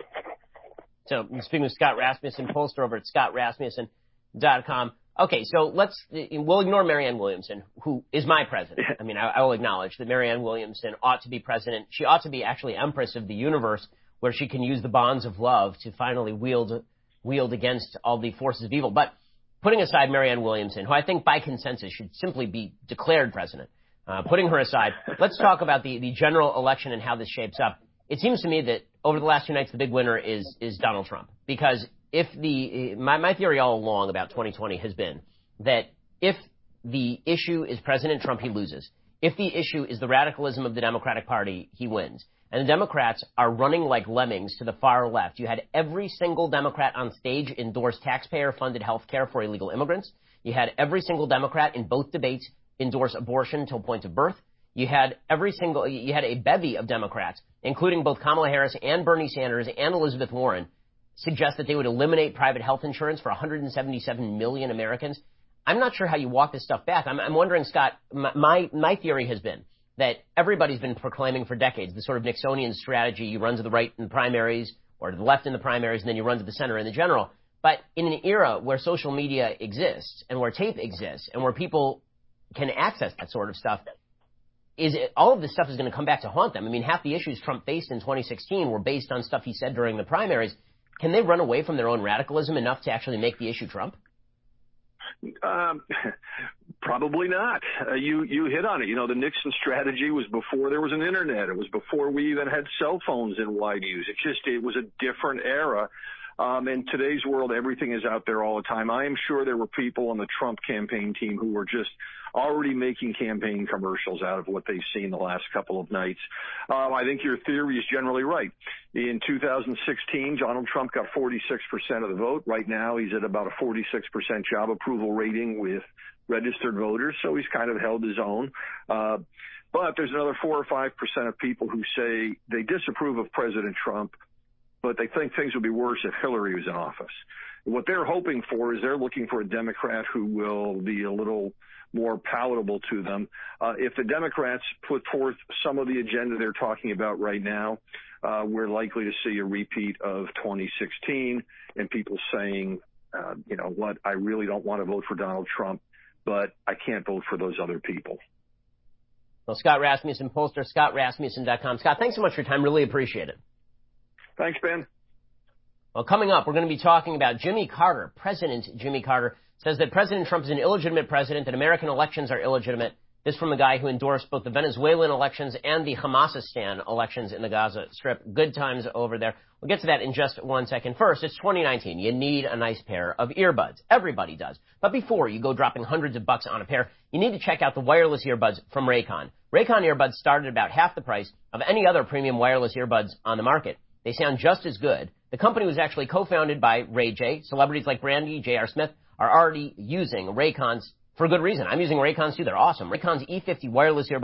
So, speaking with Scott Rasmussen, pollster over at scott rasmussen dot com. Okay, so let's, we'll ignore Marianne Williamson, who is my president. I mean, I, I will acknowledge that Marianne Williamson ought to be president. She ought to be actually empress of the universe, where she can use the bonds of love to finally wield, wield against all the forces of evil. But putting aside Marianne Williamson, who I think by consensus should simply be declared president, uh, putting her aside, let's talk about the, the general election and how this shapes up. It seems to me that over the last two nights, the big winner is, is Donald Trump, because if the, my, my theory all along about twenty twenty has been that if the issue is President Trump, he loses. If the issue is the radicalism of the Democratic Party, he wins. And the Democrats are running like lemmings to the far left. You had every single Democrat on stage endorse taxpayer-funded health care for illegal immigrants. You had every single Democrat in both debates endorse abortion till point of birth. You had every single, you had a bevy of Democrats, including both Kamala Harris and Bernie Sanders and Elizabeth Warren, suggest that they would eliminate private health insurance for one hundred seventy-seven million Americans. I'm not sure how you walk this stuff back. I'm, I'm wondering, Scott, my, my theory has been that everybody's been proclaiming for decades the sort of Nixonian strategy. You run to the right in the primaries or to the left in the primaries, and then you run to the center in the general. But in an era where social media exists and where tape exists and where people can access that sort of stuff, is it, all of this stuff is going to come back to haunt them. I mean, half the issues Trump faced in twenty sixteen were based on stuff he said during the primaries. Can they run away from their own radicalism enough to actually make the issue Trump? Um, probably not. Uh, you, you hit on it. You know, the Nixon strategy was before there was an internet. It was before we even had cell phones in wide use. It just, it was a different era. Um, in today's world, everything is out there all the time. I am sure there were people on the Trump campaign team who were just already making campaign commercials out of what they've seen the last couple of nights. Um, I think your theory is generally right. In two thousand sixteen, Donald Trump got forty-six percent of the vote. Right now, he's at about a forty-six percent job approval rating with registered voters, so he's kind of held his own. Uh, but there's another four or five percent of people who say they disapprove of President Trump, but they think things would be worse if Hillary was in office. What they're hoping for is they're looking for a Democrat who will be a little more palatable to them. Uh, if the Democrats put forth some of the agenda they're talking about right now, uh, we're likely to see a repeat of twenty sixteen and people saying, uh, you know what, I really don't want to vote for Donald Trump, but I can't vote for those other people. Well, Scott Rasmussen, pollster, scott rasmussen dot com. Scott, thanks so much for your time. Really appreciate it. Thanks, Ben. Well, coming up, we're going to be talking about Jimmy Carter. President Jimmy Carter says that President Trump is an illegitimate president, that American elections are illegitimate. This from the guy who endorsed both the Venezuelan elections and the Hamasistan elections in the Gaza Strip. Good times over there. We'll get to that in just one second. First, it's twenty nineteen. You need a nice pair of earbuds. Everybody does. But before you go dropping hundreds of bucks on a pair, you need to check out the wireless earbuds from Raycon. Raycon earbuds start at about half the price of any other premium wireless earbuds on the market. They sound just as good. The company was actually co-founded by Ray J. Celebrities like Brandy, J R. Smith are already using Raycons for good reason. I'm using Raycons too. They're awesome. Raycon's E fifty wireless earbuds,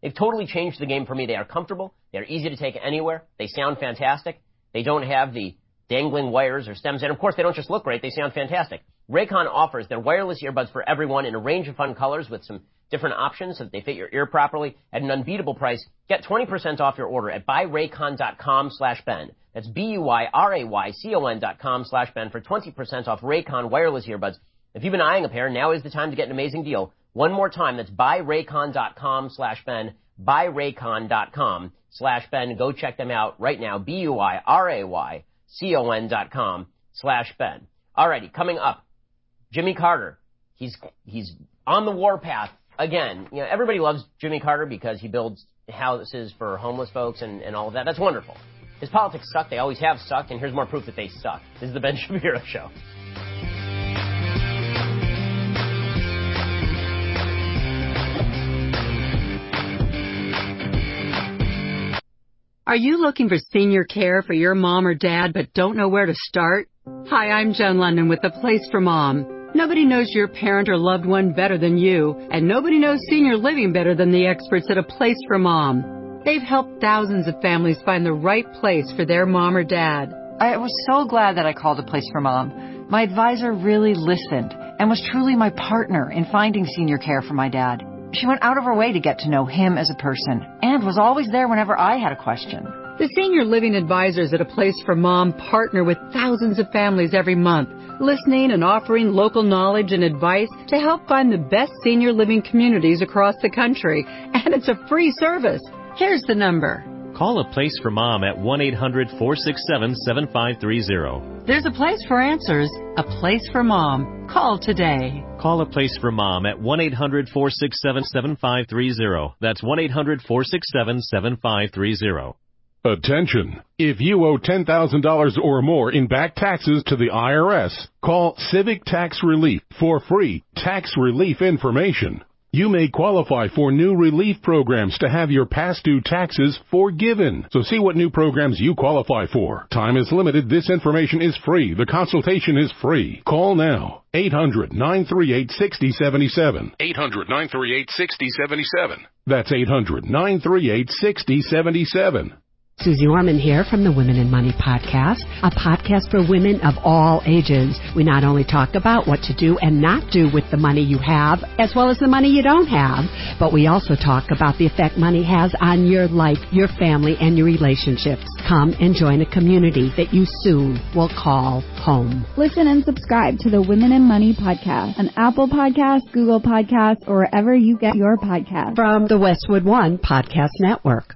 They've totally changed the game for me. They are comfortable. They're easy to take anywhere. They sound fantastic. They don't have the dangling wires or stems. And, of course, they don't just look great. They sound fantastic. Raycon offers their wireless earbuds for everyone in a range of fun colors with some different options so that they fit your ear properly at an unbeatable price. Get twenty percent off your order at buyraycon.com slash Ben. That's B-U-Y-R-A-Y-C-O-N dot com slash Ben for twenty percent off Raycon wireless earbuds. If you've been eyeing a pair, now is the time to get an amazing deal. One more time, that's buyraycon.com slash Ben, buyraycon.com slash Ben. Go check them out right now, B-U-Y-R-A-Y-C-O-N dot com slash Ben. Alrighty, coming up, Jimmy Carter. He's he's on the warpath again. You know, everybody loves Jimmy Carter because he builds houses for homeless folks and, and all of that. That's wonderful. His politics suck. They always have sucked, and here's more proof that they suck. This is the Ben Shapiro Show. Are you looking for senior care for your mom or dad but don't know where to start? Hi, I'm Joan London with The Place for Mom. Nobody knows your parent or loved one better than you, and nobody knows senior living better than the experts at A Place for Mom. They've helped thousands of families find the right place for their mom or dad. I was so glad that I called A Place for Mom. My advisor really listened and was truly my partner in finding senior care for my dad. She went out of her way to get to know him as a person and was always there whenever I had a question. The senior living advisors at A Place for Mom partner with thousands of families every month, listening and offering local knowledge and advice to help find the best senior living communities across the country. And it's a free service. Here's the number. Call A Place for Mom at one eight hundred four six seven seven five three zero. There's a place for answers, A Place for Mom. Call today. Call A Place for Mom at one eight hundred four six seven seven five three zero. That's one eight hundred four six seven seven five three zero. Attention! If you owe ten thousand dollars or more in back taxes to the I R S, call Civic Tax Relief for free tax relief information. You may qualify for new relief programs to have your past due taxes forgiven. So see what new programs you qualify for. Time is limited. This information is free. The consultation is free. Call now. eight hundred nine three eight six zero seven seven. eight hundred nine three eight six zero seven seven. That's eight hundred nine three eight six zero seven seven. Susie Orman here from the Women in Money podcast, a podcast for women of all ages. We not only talk about what to do and not do with the money you have, as well as the money you don't have, but we also talk about the effect money has on your life, your family, and your relationships. Come and join a community that you soon will call home. Listen and subscribe to the Women in Money podcast on Apple Podcasts, Google Podcasts, or wherever you get your podcasts. From the Westwood One Podcast Network.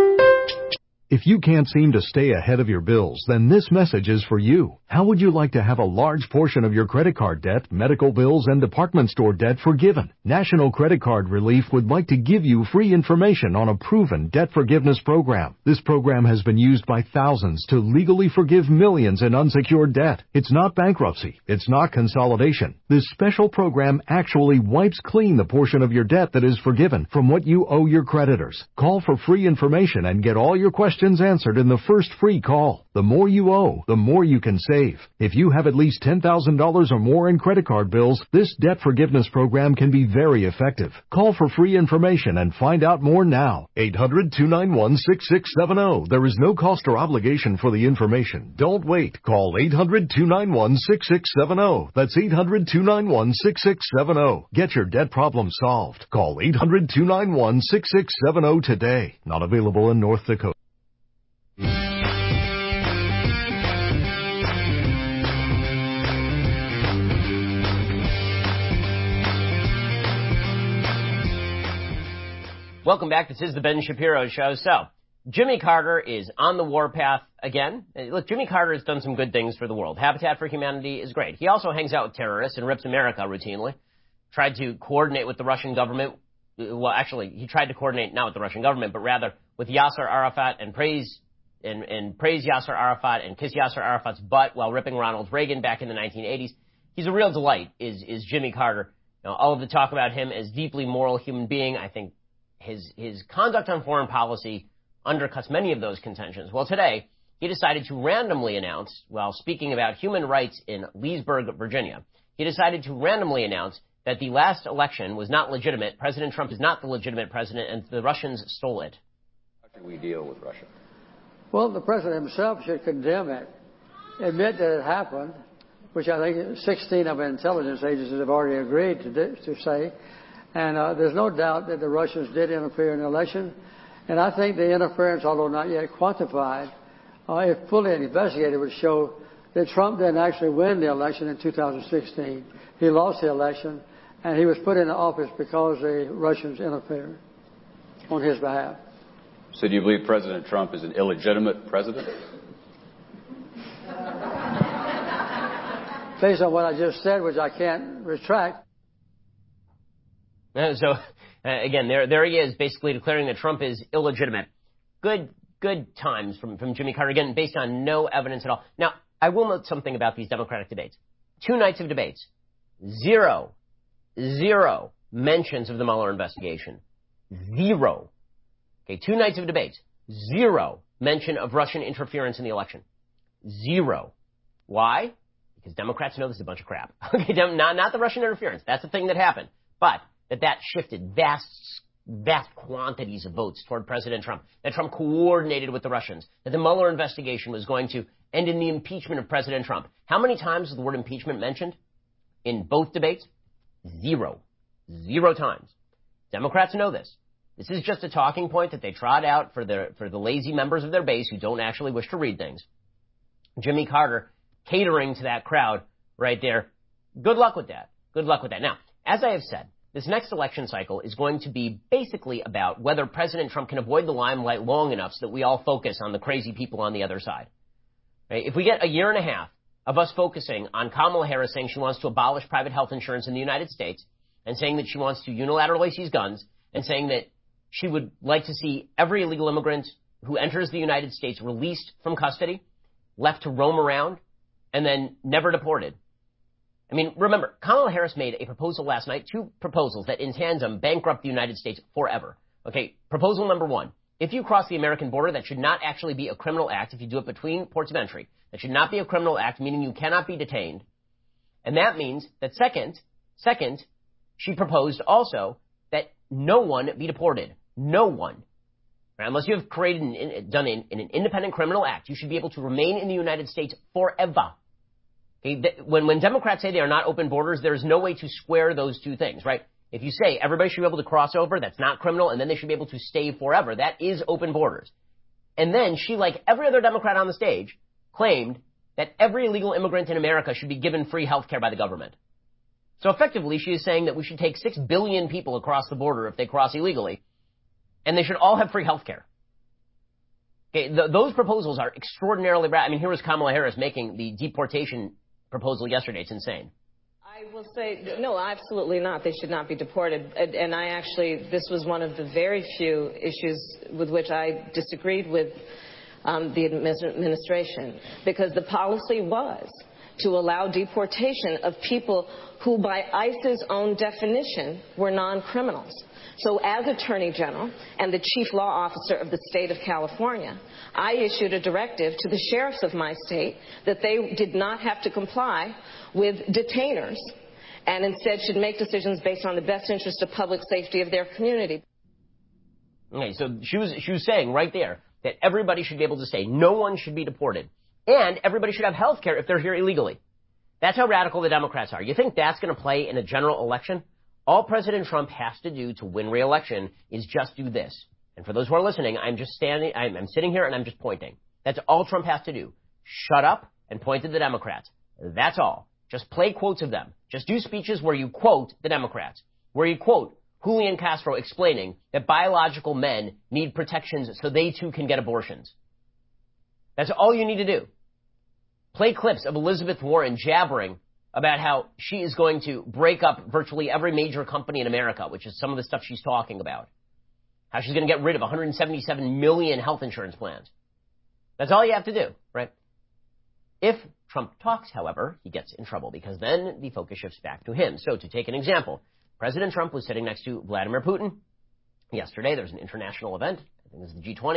If you can't seem to stay ahead of your bills, then this message is for you. How would you like to have a large portion of your credit card debt, medical bills, and department store debt forgiven? National Credit Card Relief would like to give you free information on a proven debt forgiveness program. This program has been used by thousands to legally forgive millions in unsecured debt. It's not bankruptcy. It's not consolidation. This special program actually wipes clean the portion of your debt that is forgiven from what you owe your creditors. Call for free information and get all your questions answered in the first free call. The more you owe, the more you can save. If you have at least ten thousand dollars or more in credit card bills, this debt forgiveness program can be very effective. Call for free information and find out more now. eight hundred two nine one six six seven zero. There is no cost or obligation for the information. Don't wait. Call eight hundred two nine one six six seven zero. That's eight hundred two nine one six six seven zero. Get your debt problem solved. Call eight hundred two nine one six six seven zero today. Not available in North Dakota. Welcome back. This is the Ben Shapiro Show. So, Jimmy Carter is on the warpath again. Look, Jimmy Carter has done some good things for the world. Habitat for Humanity is great. He also hangs out with terrorists and rips America routinely. Tried to coordinate with the Russian government. Well, actually, he tried to coordinate not with the Russian government, but rather with Yasser Arafat and praise and, and praise Yasser Arafat and kiss Yasser Arafat's butt while ripping Ronald Reagan back in the nineteen eighties. He's a real delight, is is Jimmy Carter. You know, all of the talk about him as deeply moral human being, I think his his conduct on foreign policy undercuts many of those contentions. Well, today, he decided to randomly announce, while speaking about human rights in Leesburg, Virginia, he decided to randomly announce that the last election was not legitimate. President Trump is not the legitimate president, and the Russians stole it. How can we deal with Russia? Well, the president himself should condemn it, admit that it happened, which I think sixteen of our intelligence agencies have already agreed to, do, to say. And uh, there's no doubt that the Russians did interfere in the election. And I think the interference, although not yet quantified, uh, if fully investigated, would show that Trump didn't actually win the election in two thousand sixteen. He lost the election, and he was put into office because the Russians interfered on his behalf. So do you believe President Trump is an illegitimate president? Based on what I just said, which I can't retract. Uh, so, uh, again, there there he is, basically declaring that Trump is illegitimate. Good good times from, from Jimmy Carter, again, based on no evidence at all. Now, I will note something about these Democratic debates. Two nights of debates. Zero, zero mentions of the Mueller investigation. Zero. Okay, two nights of debates. Zero mention of Russian interference in the election. Zero. Why? Because Democrats know this is a bunch of crap. Okay, not, not the Russian interference. That's the thing that happened. But that that shifted vast, vast quantities of votes toward President Trump. That Trump coordinated with the Russians. That the Mueller investigation was going to end in the impeachment of President Trump. How many times was the word impeachment mentioned in both debates? Zero. Zero times. Democrats know this. This is just a talking point that they trot out for the, for the lazy members of their base who don't actually wish to read things. Jimmy Carter catering to that crowd right there. Good luck with that. Good luck with that. Now, as I have said, this next election cycle is going to be basically about whether President Trump can avoid the limelight long enough so that we all focus on the crazy people on the other side. Right? If we get a year and a half of us focusing on Kamala Harris saying she wants to abolish private health insurance in the United States and saying that she wants to unilaterally seize guns and saying that she would like to see every illegal immigrant who enters the United States released from custody, left to roam around, and then never deported. I mean, remember, Kamala Harris made a proposal last night, two proposals that in tandem bankrupt the United States forever. Okay, proposal number one. If you cross the American border, that should not actually be a criminal act if you do it between ports of entry. That should not be a criminal act, meaning you cannot be detained. And that means that second, second, she proposed also that no one be deported. No one. Right? Unless you have created an, done in, in an independent criminal act, you should be able to remain in the United States forever. Okay? When, when Democrats say they are not open borders, there is no way to square those two things, right? If you say everybody should be able to cross over, that's not criminal, and then they should be able to stay forever, that is open borders. And then she, like every other Democrat on the stage, claimed that every illegal immigrant in America should be given free health care by the government. So effectively, she is saying that we should take six billion people across the border if they cross illegally, and they should all have free health care. Okay, th- those proposals are extraordinarily bad. I mean, here was Kamala Harris making the deportation proposal yesterday. It's insane. I will say, no, absolutely not. They should not be deported. And, and I actually, this was one of the very few issues with which I disagreed with um, the administration, because the policy was to allow deportation of people who, by ICE's own definition, were non-criminals. So as Attorney General and the Chief Law Officer of the state of California, I issued a directive to the sheriffs of my state that they did not have to comply with detainers and instead should make decisions based on the best interest of public safety of their community. Okay, so she was, she was saying right there that everybody should be able to stay. No one should be deported. And everybody should have health care if they're here illegally. That's how radical the Democrats are. You think that's going to play in a general election? All President Trump has to do to win re-election is just do this. And for those who are listening, I'm just standing, I'm, I'm sitting here and I'm just pointing. That's all Trump has to do. Shut up and point to the Democrats. That's all. Just play quotes of them. Just do speeches where you quote the Democrats, where you quote Julian Castro explaining that biological men need protections so they too can get abortions. That's all you need to do. Play clips of Elizabeth Warren jabbering about how she is going to break up virtually every major company in America, which is some of the stuff she's talking about. How she's going to get rid of one hundred seventy-seven million health insurance plans. That's all you have to do, right? If Trump talks, however, he gets in trouble because then the focus shifts back to him. So to take an example, President Trump was sitting next to Vladimir Putin yesterday. There's an international event. I think this is the G twenty.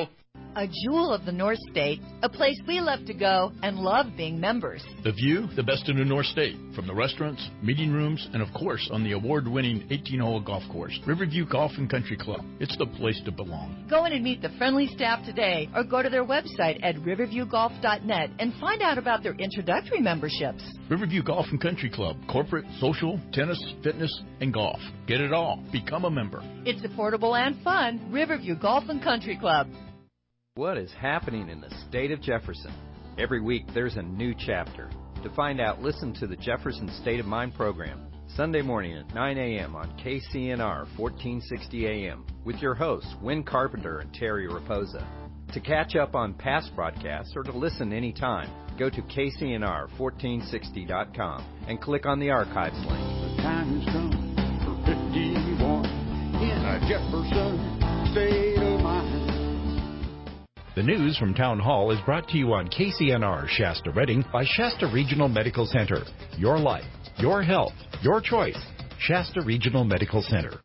a jewel of the North State, a place we love to go and love being members. The view, the best in the North State, from the restaurants, meeting rooms, and of course on the award-winning eighteen-hole golf course, Riverview Golf and Country Club. It's the place to belong. Go in and meet the friendly staff today or go to their website at riverview golf dot net and find out about their introductory memberships. Riverview Golf and Country Club, corporate, social, tennis, fitness, and golf. Get it all. Become a member. It's affordable and fun. Riverview Golf and Country Club. What is happening in the state of Jefferson? Every week there's a new chapter. To find out, listen to the Jefferson State of Mind program, Sunday morning at nine a.m. on K C N R fourteen sixty A M with your hosts, Wynn Carpenter and Terry Raposa. To catch up on past broadcasts or to listen anytime, go to K C N R fourteen sixty dot com and click on the archives link. The time has come for fifty-one in a Jefferson State of Mind. The news from Town Hall is brought to you on K C N R Shasta Redding by Shasta Regional Medical Center. Your life, your health, your choice. Shasta Regional Medical Center.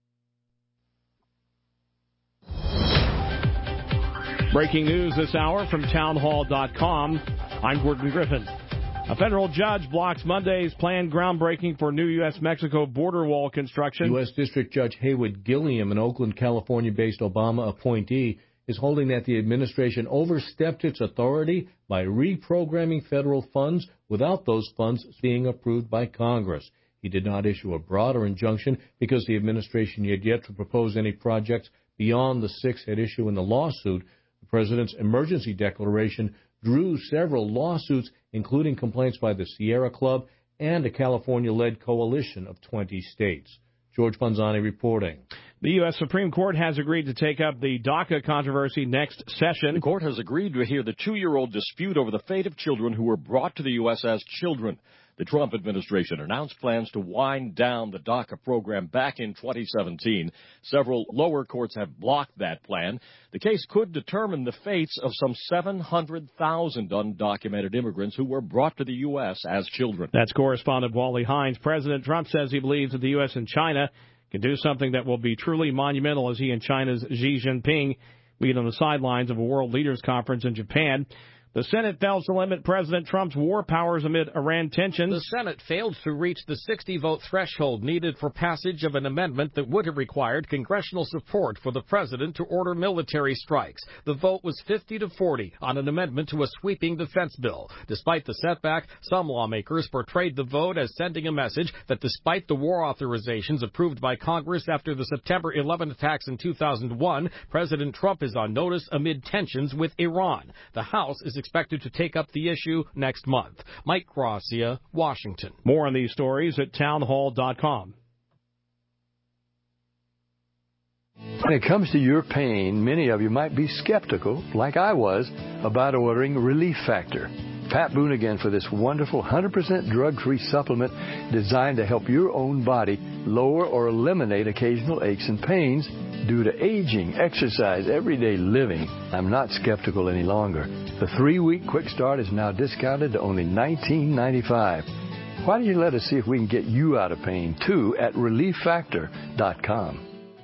Breaking news this hour from town hall dot com. I'm Gordon Griffin. A federal judge blocks Monday's planned groundbreaking for new U S Mexico border wall construction. U S District Judge Haywood Gilliam, an Oakland, California-based Obama appointee, is holding that the administration overstepped its authority by reprogramming federal funds without those funds being approved by Congress. He did not issue a broader injunction because the administration had yet to propose any projects beyond the six at issue in the lawsuit. The president's emergency declaration drew several lawsuits, including complaints by the Sierra Club and a California-led coalition of twenty states. George Panzani reporting. The U S Supreme Court has agreed to take up the DACA controversy next session. The court has agreed to hear the two-year-old dispute over the fate of children who were brought to the U S as children. The Trump administration announced plans to wind down the DACA program back in twenty seventeen. Several lower courts have blocked that plan. The case could determine the fates of some seven hundred thousand undocumented immigrants who were brought to the U S as children. That's correspondent Wally Hines. President Trump says he believes that the U S and China can do something that will be truly monumental as he and China's Xi Jinping meet on the sidelines of a World Leaders Conference in Japan. The Senate fails to limit President Trump's war powers amid Iran tensions. The Senate failed to reach the sixty-vote threshold needed for passage of an amendment that would have required congressional support for the president to order military strikes. The vote was fifty to forty on an amendment to a sweeping defense bill. Despite the setback, some lawmakers portrayed the vote as sending a message that despite the war authorizations approved by Congress after the September eleventh attacks in two thousand one, President Trump is on notice amid tensions with Iran. The House is expected to take up the issue next month. Mike Gracia, Washington. More on these stories at town hall dot com. When it comes to your pain, many of you might be skeptical, like I was, about ordering Relief Factor. Pat Boone again for this wonderful one hundred percent drug-free supplement designed to help your own body lower or eliminate occasional aches and pains due to aging, exercise, everyday living. I'm not skeptical any longer. The three-week quick start is now discounted to only nineteen ninety-five dollars. Why don't you let us see if we can get you out of pain, too, at relief factor dot com.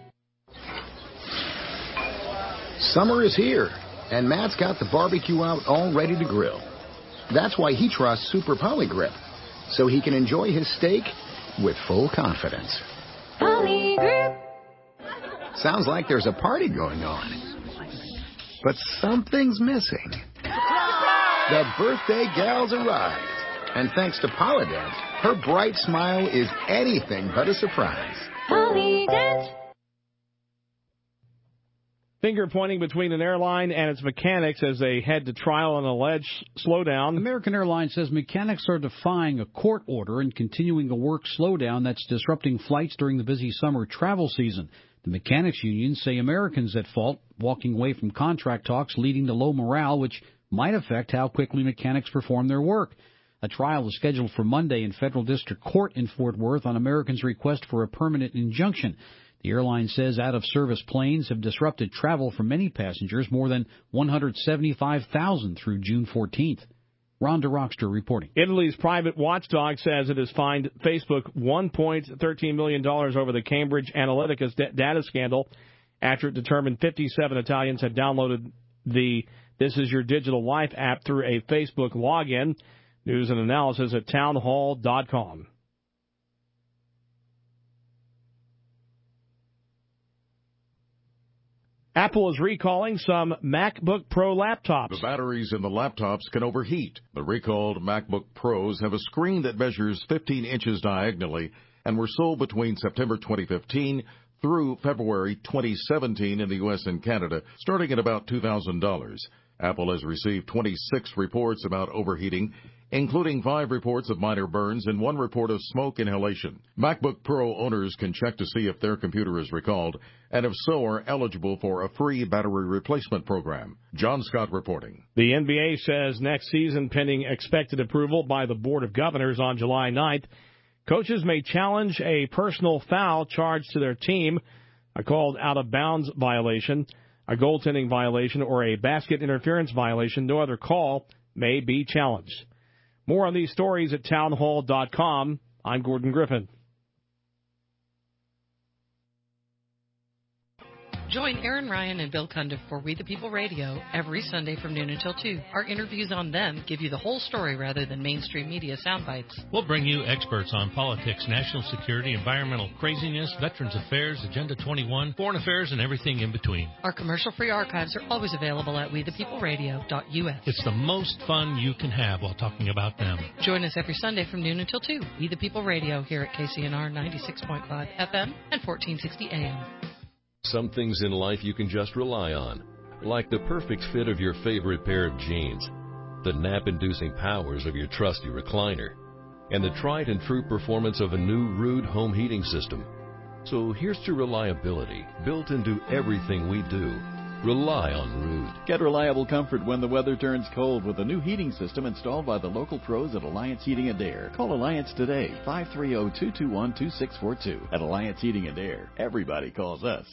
Summer is here, and Matt's got the barbecue out all ready to grill. That's why he trusts Super Poly Grip, so he can enjoy his steak with full confidence. Poly Grip. Sounds like there's a party going on. But something's missing. The birthday gal's arrived. And thanks to Polydent, her bright smile is anything but a surprise. Polydent. Finger pointing between an airline and its mechanics as they head to trial on an alleged slowdown. American Airlines says mechanics are defying a court order and continuing a work slowdown that's disrupting flights during the busy summer travel season. The mechanics unions say Americans at fault, walking away from contract talks leading to low morale, which might affect how quickly mechanics perform their work. A trial is scheduled for Monday in federal district court in Fort Worth on Americans' request for a permanent injunction. The airline says out-of-service planes have disrupted travel for many passengers, more than one hundred seventy-five thousand through June fourteenth. Ron DeRockster reporting. Italy's private watchdog says it has fined Facebook one point one three million dollars over the Cambridge Analytica's data scandal after it determined fifty-seven Italians had downloaded the This Is Your Digital Life app through a Facebook login. News and analysis at townhall dot com. Apple is recalling some MacBook Pro laptops. The batteries in the laptops can overheat. The recalled MacBook Pros have a screen that measures fifteen inches diagonally and were sold between September twenty fifteen through February twenty seventeen in the U S and Canada, starting at about two thousand dollars. Apple has received twenty-six reports about overheating, including five reports of minor burns and one report of smoke inhalation. MacBook Pro owners can check to see if their computer is recalled, and if so, are eligible for a free battery replacement program. John Scott reporting. The N B A says next season, pending expected approval by the Board of Governors on July ninth, coaches may challenge a personal foul charged to their team, a called out-of-bounds violation, a goaltending violation, or a basket interference violation. No other call may be challenged. More on these stories at townhall dot com. I'm Gordon Griffin. Join Aaron Ryan and Bill Cundiff for We the People Radio every Sunday from noon until two. Our interviews on them give you the whole story rather than mainstream media sound bites. We'll bring you experts on politics, national security, environmental craziness, Veterans Affairs, Agenda twenty-one, foreign affairs, and everything in between. Our commercial-free archives are always available at we the people radio dot U S. It's the most fun you can have while talking about them. Join us every Sunday from noon until two. We the People Radio here at K C N R ninety-six point five F M and fourteen sixty A M. Some things in life you can just rely on, like the perfect fit of your favorite pair of jeans, the nap-inducing powers of your trusty recliner, and the tried-and-true performance of a new Ruud home heating system. So here's to reliability, built into everything we do. Rely on Ruud. Get reliable comfort when the weather turns cold with a new heating system installed by the local pros at Alliance Heating and Air. Call Alliance today, five three zero, two two one, two six four two. At Alliance Heating and Air, everybody calls us.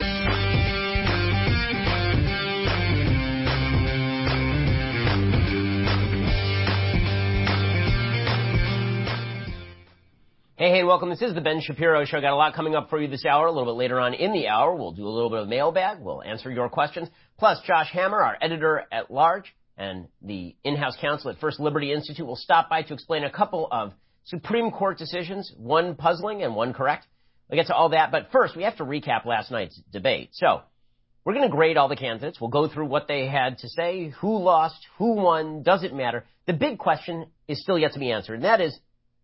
Hey, hey, welcome. This is the Ben Shapiro Show. Got a lot coming up for you this hour. A little bit later on in the hour, we'll do a little bit of mailbag. We'll answer your questions. Plus, Josh Hammer, our editor at large, and the in-house counsel at First Liberty Institute will stop by to explain a couple of Supreme Court decisions, one puzzling and one correct. We'll get to all that. But first, we have to recap last night's debate. So we're going to grade all the candidates. We'll go through what they had to say, who lost, who won, does it matter? The big question is still yet to be answered, and that is,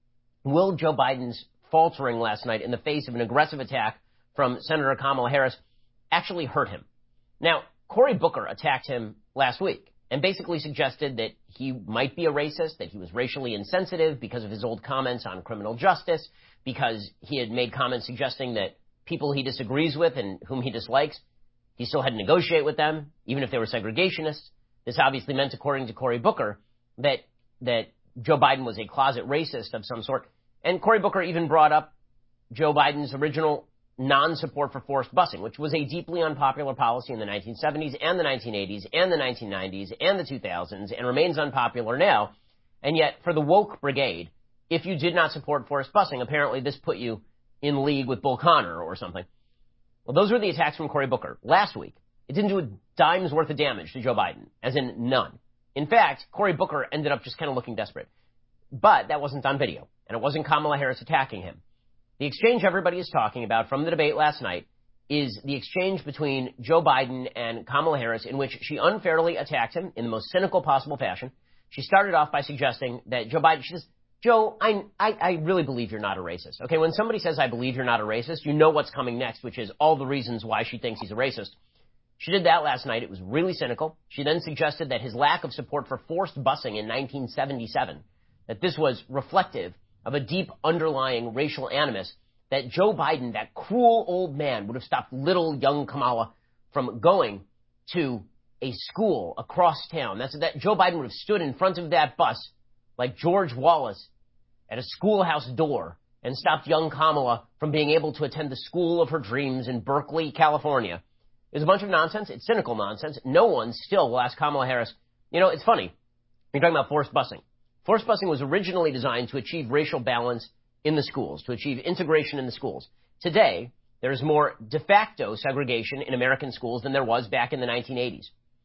will Joe Biden's faltering last night in the face of an aggressive attack from Senator Kamala Harris actually hurt him? Now, Cory Booker attacked him last week and basically suggested that he might be a racist, that he was racially insensitive because of his old comments on criminal justice, because he had made comments suggesting that people he disagrees with and whom he dislikes, he still had to negotiate with them, even if they were segregationists. This obviously meant, according to Cory Booker, that that Joe Biden was a closet racist of some sort. And Cory Booker even brought up Joe Biden's original non-support for forced busing, which was a deeply unpopular policy in the nineteen seventies and the nineteen eighties and the nineteen nineties and the two thousands and remains unpopular now. And yet, for the woke brigade, if you did not support forced busing, apparently this put you in league with Bull Connor or something. Well, those were the attacks from Cory Booker. Last week, it didn't do a dime's worth of damage to Joe Biden, as in none. In fact, Cory Booker ended up just kind of looking desperate. But that wasn't on video, and it wasn't Kamala Harris attacking him. The exchange everybody is talking about from the debate last night is the exchange between Joe Biden and Kamala Harris, in which she unfairly attacked him in the most cynical possible fashion. She started off by suggesting that Joe Biden, she says, Joe, I, I, I really believe you're not a racist. Okay, when somebody says, I believe you're not a racist, you know what's coming next, which is all the reasons why she thinks he's a racist. She did that last night. It was really cynical. She then suggested that his lack of support for forced busing in nineteen seventy-seven, that this was reflective of a deep underlying racial animus, that Joe Biden, that cruel old man, would have stopped little young Kamala from going to a school across town. That's that Joe Biden would have stood in front of that bus like George Wallace at a schoolhouse door and stopped young Kamala from being able to attend the school of her dreams in Berkeley, California. It's a bunch of nonsense. It's cynical nonsense. No one still will ask Kamala Harris. You know, it's funny. You're talking about forced busing. Forced busing was originally designed to achieve racial balance in the schools, to achieve integration in the schools. Today, there is more de facto segregation in American schools than there was back in the nineteen eighties.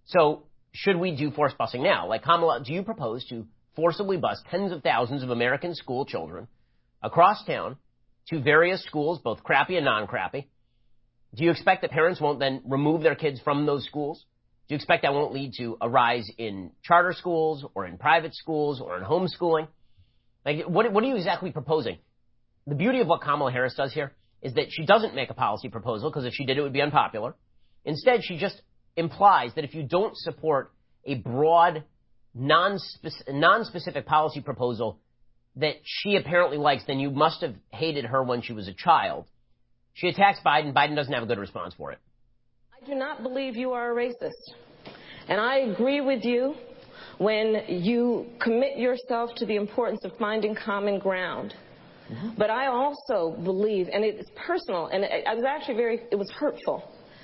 So should we do forced busing now? Like, Kamala, do you propose to forcibly bus tens of thousands of American school children across town to various schools, both crappy and non-crappy? Do you expect that parents won't then remove their kids from those schools? Do you expect that won't lead to a rise in charter schools or in private schools or in homeschooling? Like, what, what are you exactly proposing? The beauty of what Kamala Harris does here is that she doesn't make a policy proposal, because if she did, it would be unpopular. Instead, she just implies that if you don't support a broad, non-spec- non-specific policy proposal that she apparently likes, then you must have hated her when she was a child. She attacks Biden. Biden doesn't have a good response for it. I do not believe you are a racist. And I agree with you when you commit yourself to the importance of finding common ground. Mm-hmm. But I also believe, and it's personal, and I was actually very, it was hurtful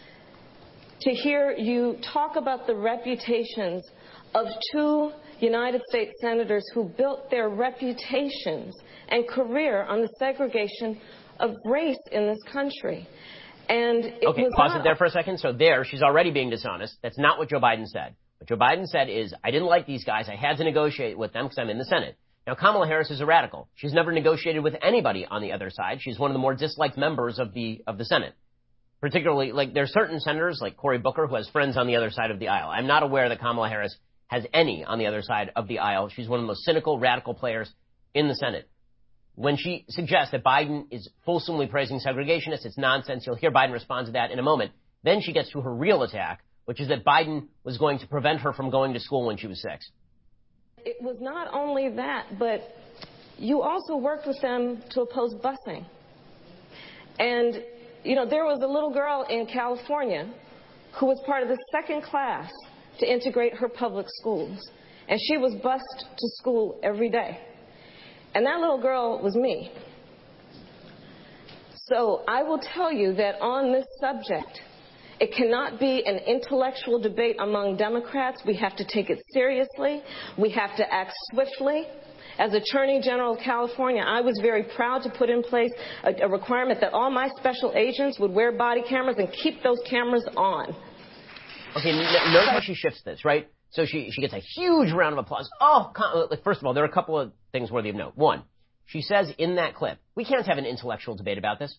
to hear you talk about the reputations of two United States senators who built their reputations and career on the segregation of race in this country. And it okay, was pause not it there for a second. So there, she's already being dishonest. That's not what Joe Biden said. What Joe Biden said is, I didn't like these guys. I had to negotiate with them because I'm in the Senate. Now, Kamala Harris is a radical. She's never negotiated with anybody on the other side. She's one of the more disliked members of the of the Senate. Particularly, like, there are certain senators, like Cory Booker, who has friends on the other side of the aisle. I'm not aware that Kamala Harris has any on the other side of the aisle. She's one of the most cynical, radical players in the Senate. When she suggests that Biden is fulsomely praising segregationists, it's nonsense. You'll hear Biden respond to that in a moment. Then she gets to her real attack, which is that Biden was going to prevent her from going to school when she was six. It was not only that, but you also worked with them to oppose busing. And, you know, there was a little girl in California who was part of the second class to integrate her public schools. And she was bused to school every day. And that little girl was me. So I will tell you that on this subject, it cannot be an intellectual debate among Democrats. We have to take it seriously. We have to act swiftly. As Attorney General of California, I was very proud to put in place a, a requirement that all my special agents would wear body cameras and keep those cameras on. Okay, notice how she shifts this, right? So she, she gets a huge round of applause. Oh, first of all, there are a couple of things worthy of note. One, she says in that clip, we can't have an intellectual debate about this.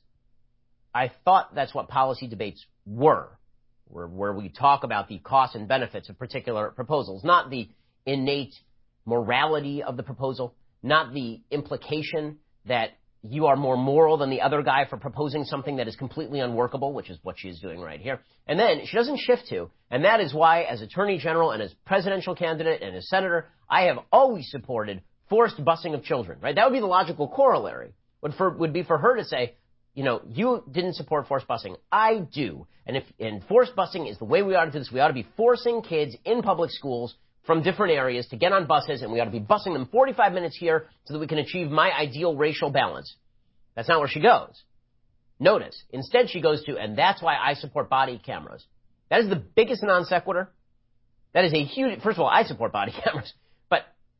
I thought that's what policy debates were, where, where we talk about the costs and benefits of particular proposals, not the innate morality of the proposal, not the implication that you are more moral than the other guy for proposing something that is completely unworkable, which is what she is doing right here. And then she doesn't shift to, and that is why, as Attorney General and as presidential candidate and as Senator, I have always supported forced busing of children, right? That would be the logical corollary, would, for, would be for her to say, you know, you didn't support forced busing. I do. And if and forced busing is the way we ought to do this, we ought to be forcing kids in public schools from different areas to get on buses, and we ought to be busing them forty-five minutes here so that we can achieve my ideal racial balance. That's not where she goes. Notice, instead she goes to, and that's why I support body cameras. That is the biggest non sequitur. That is a huge, first of all, I support body cameras, but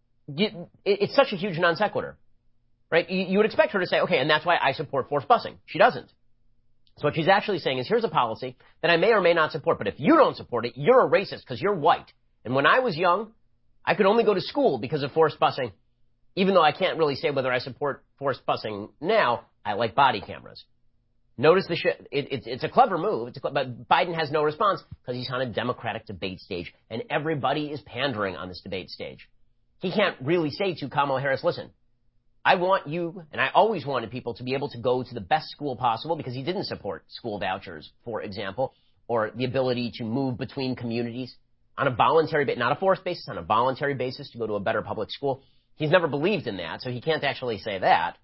it's such a huge non sequitur, right? You would expect her to say, okay, and that's why I support forced busing. She doesn't. So what she's actually saying is, here's a policy that I may or may not support, but if you don't support it, you're a racist because you're white. And when I was young, I could only go to school because of forced busing. Even though I can't really say whether I support forced busing now, I like body cameras. Notice the sh- it, it, it's a clever move, it's a, but Biden has no response because he's on a Democratic debate stage, and everybody is pandering on this debate stage. He can't really say to Kamala Harris, listen, I want you, and I always wanted people to be able to go to the best school possible, because he didn't support school vouchers, for example, or the ability to move between communities on a voluntary basis, not a forced basis, on a voluntary basis to go to a better public school. He's never believed in that, so he can't actually say that.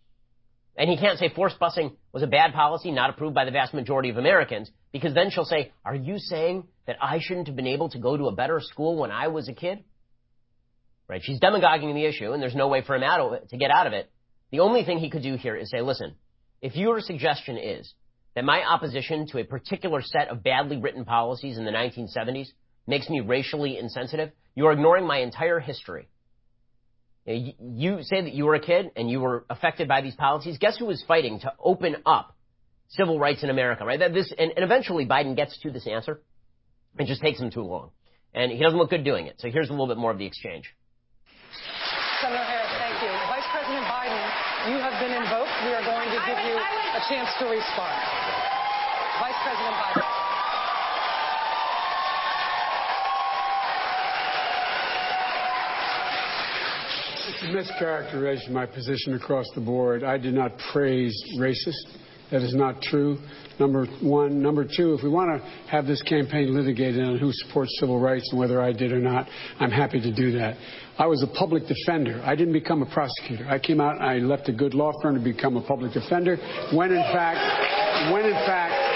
And he can't say forced busing was a bad policy, not approved by the vast majority of Americans, because then she'll say, are you saying that I shouldn't have been able to go to a better school when I was a kid? Right? She's demagoguing the issue, and there's no way for him out of it, to get out of it. The only thing he could do here is say, listen, if your suggestion is that my opposition to a particular set of badly written policies in the nineteen seventies makes me racially insensitive, you're ignoring my entire history. You say that you were a kid and you were affected by these policies. Guess who was fighting to open up civil rights in America, right? That this, and, and eventually Biden gets to this answer. It just takes him too long. And he doesn't look good doing it. So here's a little bit more of the exchange. Senator Harris, thank you. Vice President Biden, you have been invoked. We are going to give you a chance to respond. Vice President Biden. It's a mischaracterization of my position across the board. I did not praise racist. That is not true. Number one. Number two, if we want to have this campaign litigated on who supports civil rights and whether I did or not, I'm happy to do that. I was a public defender. I didn't become a prosecutor. I came out and I left a good law firm to become a public defender when in fact, when in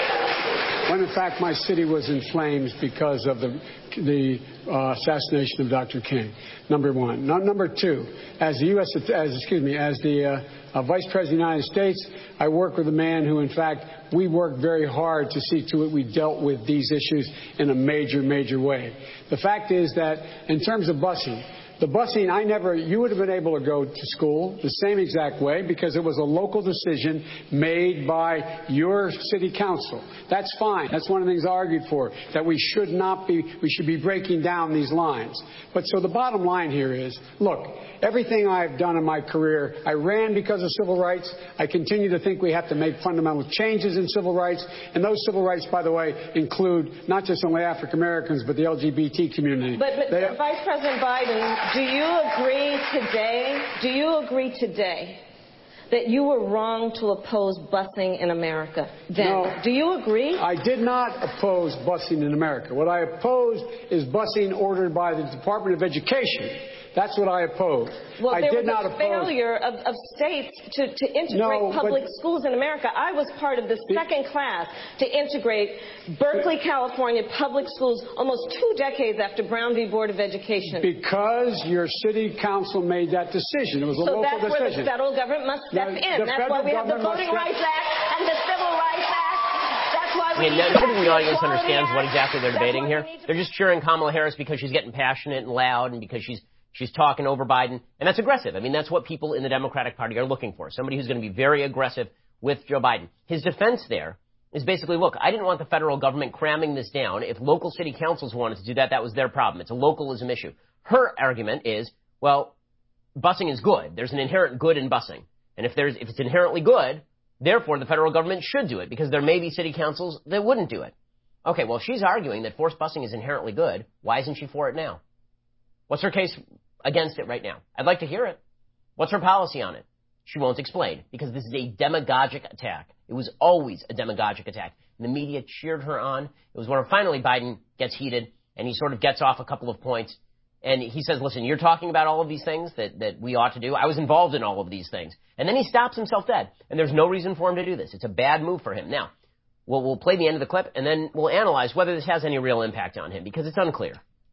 fact, when in fact my city was in flames because of the the uh, assassination of Doctor King. Number one. No, number two, as the U S as excuse me, as the uh, uh, Vice President of the United States, I work with a man who, in fact, we worked very hard to see to it we dealt with these issues in a major, major way. The fact is that in terms of busing, the busing, I never, you would have been able to go to school the same exact way because it was a local decision made by your city council. That's fine. That's one of the things I argued for, that we should not be, we should be breaking down these lines. But so the bottom line here is, look, everything I've done in my career, I ran because of civil rights. I continue to think we have to make fundamental changes in civil rights. And those civil rights, by the way, include not just only African Americans, but the L G B T community. But, but they, Vice President Biden, do you agree today, do you agree today that you were wrong to oppose busing in America then? No, do you agree? I did not oppose busing in America. What I opposed is busing ordered by the Department of Education. That's what I opposed. Well, I there did was not a oppose. failure of, of states to, to integrate No, public but- schools in America. I was part of the second class to integrate Berkeley, California public schools almost two decades after Brown v. Board of Education. Because your city council made that decision. It was a so local that's decision. where the federal government must step The- in. the That's why federal we have the government Voting must Rights step- Act and the Civil Rights Act. That's why I we mean, need nobody in the the audience Equality understands what Act. exactly they're That's debating why here. we need to- They're just cheering Kamala Harris because she's getting passionate and loud and because she's she's talking over Biden. And that's aggressive. I mean, that's what people in the Democratic Party are looking for. Somebody who's going to be very aggressive with Joe Biden. His defense there is basically, look, I didn't want the federal government cramming this down. If local city councils wanted to do that, that was their problem. It's a localism issue. Her argument is, well, busing is good. There's an inherent good in busing. And if there's if it's inherently good, therefore the federal government should do it because there may be city councils that wouldn't do it. Okay, well, she's arguing that forced busing is inherently good. Why isn't she for it now? What's her case against it right now? I'd like to hear it. What's her policy on it? She won't explain because this is a demagogic attack. It was always a demagogic attack. And the media cheered her on. It was when finally Biden gets heated and he sort of gets off a couple of points. And he says, listen, you're talking about all of these things that, that we ought to do. I was involved in all of these things. And then he stops himself dead. And there's no reason for him to do this. It's a bad move for him. Now, we'll, we'll play the end of the clip and then we'll analyze whether this has any real impact on him because it's unclear.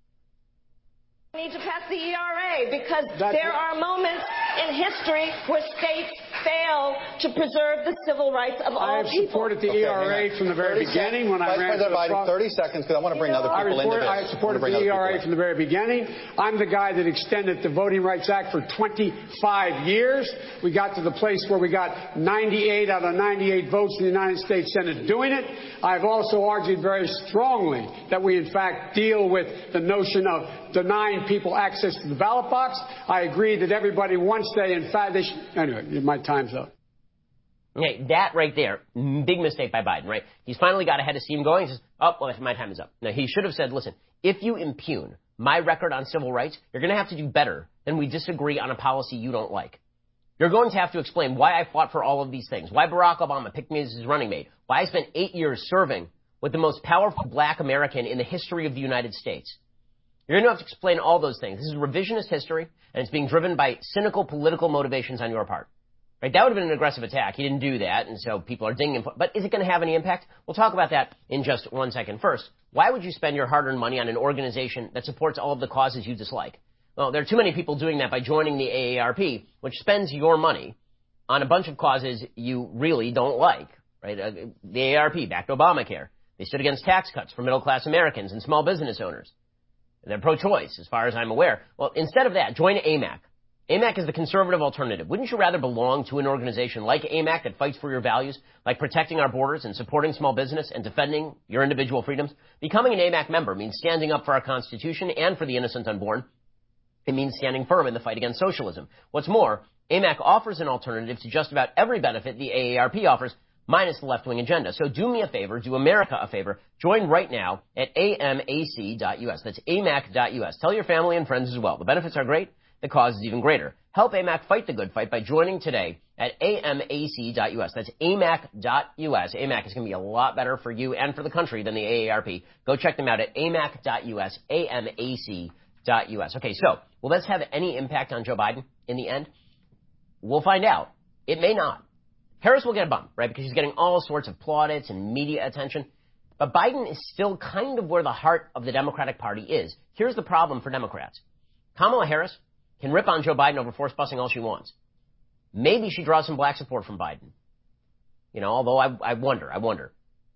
We need to pass the E R A because That's there are moments in history where states fail to preserve the civil rights of all I have people. supported the Okay, E R A hang on. from the very thirty beginning when Vice I ran President for the Biden, pro- thirty seconds, because I want to bring other I, people report, into this. I supported I the wanna bring E R other A people from the very beginning. I'm the guy that extended the Voting Rights Act for twenty-five years. We got to the place where we got ninety-eight out of ninety-eight votes in the United States Senate doing it. I've also argued very strongly that we, in fact, deal with the notion of denying people access to the ballot box. I agree that everybody, once they, in fact, they should, anyway, my time's up. Okay, that right there, big mistake by Biden, right? He's finally got a head of steam going. He says, oh, well, my time is up. Now, he should have said, listen, if you impugn my record on civil rights, you're going to have to do better than we disagree on a policy you don't like. You're going to have to explain why I fought for all of these things, why Barack Obama picked me as his running mate, why I spent eight years serving with the most powerful black American in the history of the United States. You're going to have to explain all those things. This is revisionist history, and it's being driven by cynical political motivations on your part. Right? That would have been an aggressive attack. He didn't do that, and so people are dinging him. But is it going to have any impact? We'll talk about that in just one second. First, why would you spend your hard-earned money on an organization that supports all of the causes you dislike? Well, there are too many people doing that by joining the A A R P, which spends your money on a bunch of causes you really don't like. Right? Uh, the A A R P backed Obamacare. They stood against tax cuts for middle-class Americans and small business owners. They're pro-choice, as far as I'm aware. Well, instead of that, join A M A C. A M A C is the conservative alternative. Wouldn't you rather belong to an organization like A M A C that fights for your values, like protecting our borders and supporting small business and defending your individual freedoms? Becoming an A M A C member means standing up for our Constitution and for the innocent unborn. It means standing firm in the fight against socialism. What's more, A M A C offers an alternative to just about every benefit the A A R P offers, minus the left-wing agenda. So do me a favor, do America a favor, join right now at A M A C dot U S. That's A M A C dot U S. Tell your family and friends as well. The benefits are great. The cause is even greater. Help A M A C fight the good fight by joining today at A M A C dot U S. That's A M A C dot U S. A M A C is going to be a lot better for you and for the country than the A A R P. Go check them out at A M A C dot U S, A M A C dot U S. Okay, so will this have any impact on Joe Biden in the end? We'll find out. It may not. Harris will get a bump, right, because she's getting all sorts of plaudits and media attention. But Biden is still kind of where the heart of the Democratic Party is. Here's the problem for Democrats. Kamala Harris can rip on Joe Biden over force busing all she wants. Maybe she draws some black support from Biden. You know, although I, I wonder, I wonder.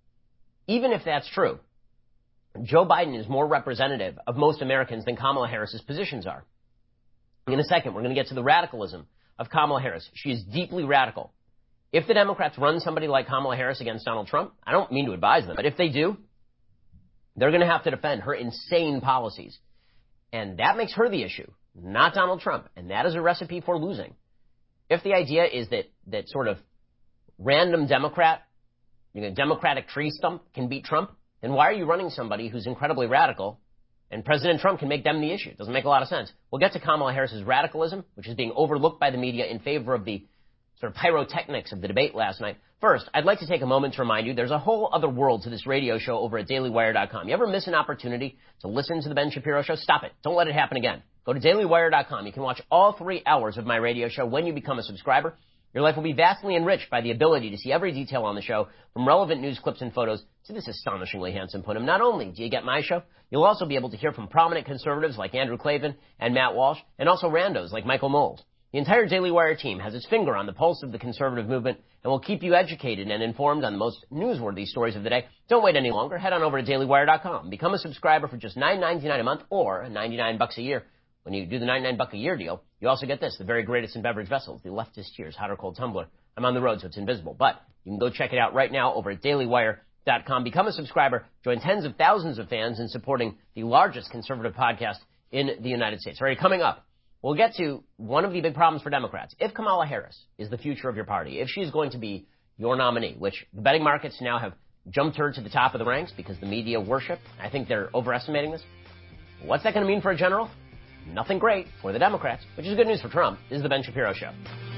Even if that's true, Joe Biden is more representative of most Americans than Kamala Harris's positions are. In a second, we're going to get to the radicalism of Kamala Harris. She is deeply radical. If the Democrats run somebody like Kamala Harris against Donald Trump, I don't mean to advise them, but if they do, they're going to have to defend her insane policies. And that makes her the issue, not Donald Trump. And that is a recipe for losing. If the idea is that, that sort of random Democrat, you know, Democratic tree stump can beat Trump, then why are you running somebody who's incredibly radical and President Trump can make them the issue? It doesn't make a lot of sense. We'll get to Kamala Harris's radicalism, which is being overlooked by the media in favor of the sort of pyrotechnics of the debate last night. First, I'd like to take a moment to remind you there's a whole other world to this radio show over at daily wire dot com. You ever miss an opportunity to listen to the Ben Shapiro Show? Stop it. Don't let it happen again. Go to daily wire dot com. You can watch all three hours of my radio show when you become a subscriber. Your life will be vastly enriched by the ability to see every detail on the show, from relevant news clips and photos to this astonishingly handsome Punim. Not only do you get my show, you'll also be able to hear from prominent conservatives like Andrew Klavan and Matt Walsh, and also randos like Michael Mold. The entire Daily Wire team has its finger on the pulse of the conservative movement and will keep you educated and informed on the most newsworthy stories of the day. Don't wait any longer. Head on over to daily wire dot com. Become a subscriber for just nine ninety-nine a month or ninety-nine bucks a year. When you do the ninety-nine buck a year deal, you also get this, the very greatest in beverage vessels, the leftist cheers, hot or cold tumbler. I'm on the road, so it's invisible, but you can go check it out right now over at daily wire dot com. Become a subscriber. Join tens of thousands of fans in supporting the largest conservative podcast in the United States. All right, coming up, we'll get to one of the big problems for Democrats. If Kamala Harris is the future of your party, if she's going to be your nominee, which the betting markets now have jumped her to the top of the ranks because the media worship, I think they're overestimating this. What's that going to mean for a general? Nothing great for the Democrats, which is good news for Trump. This is the Ben Shapiro Show.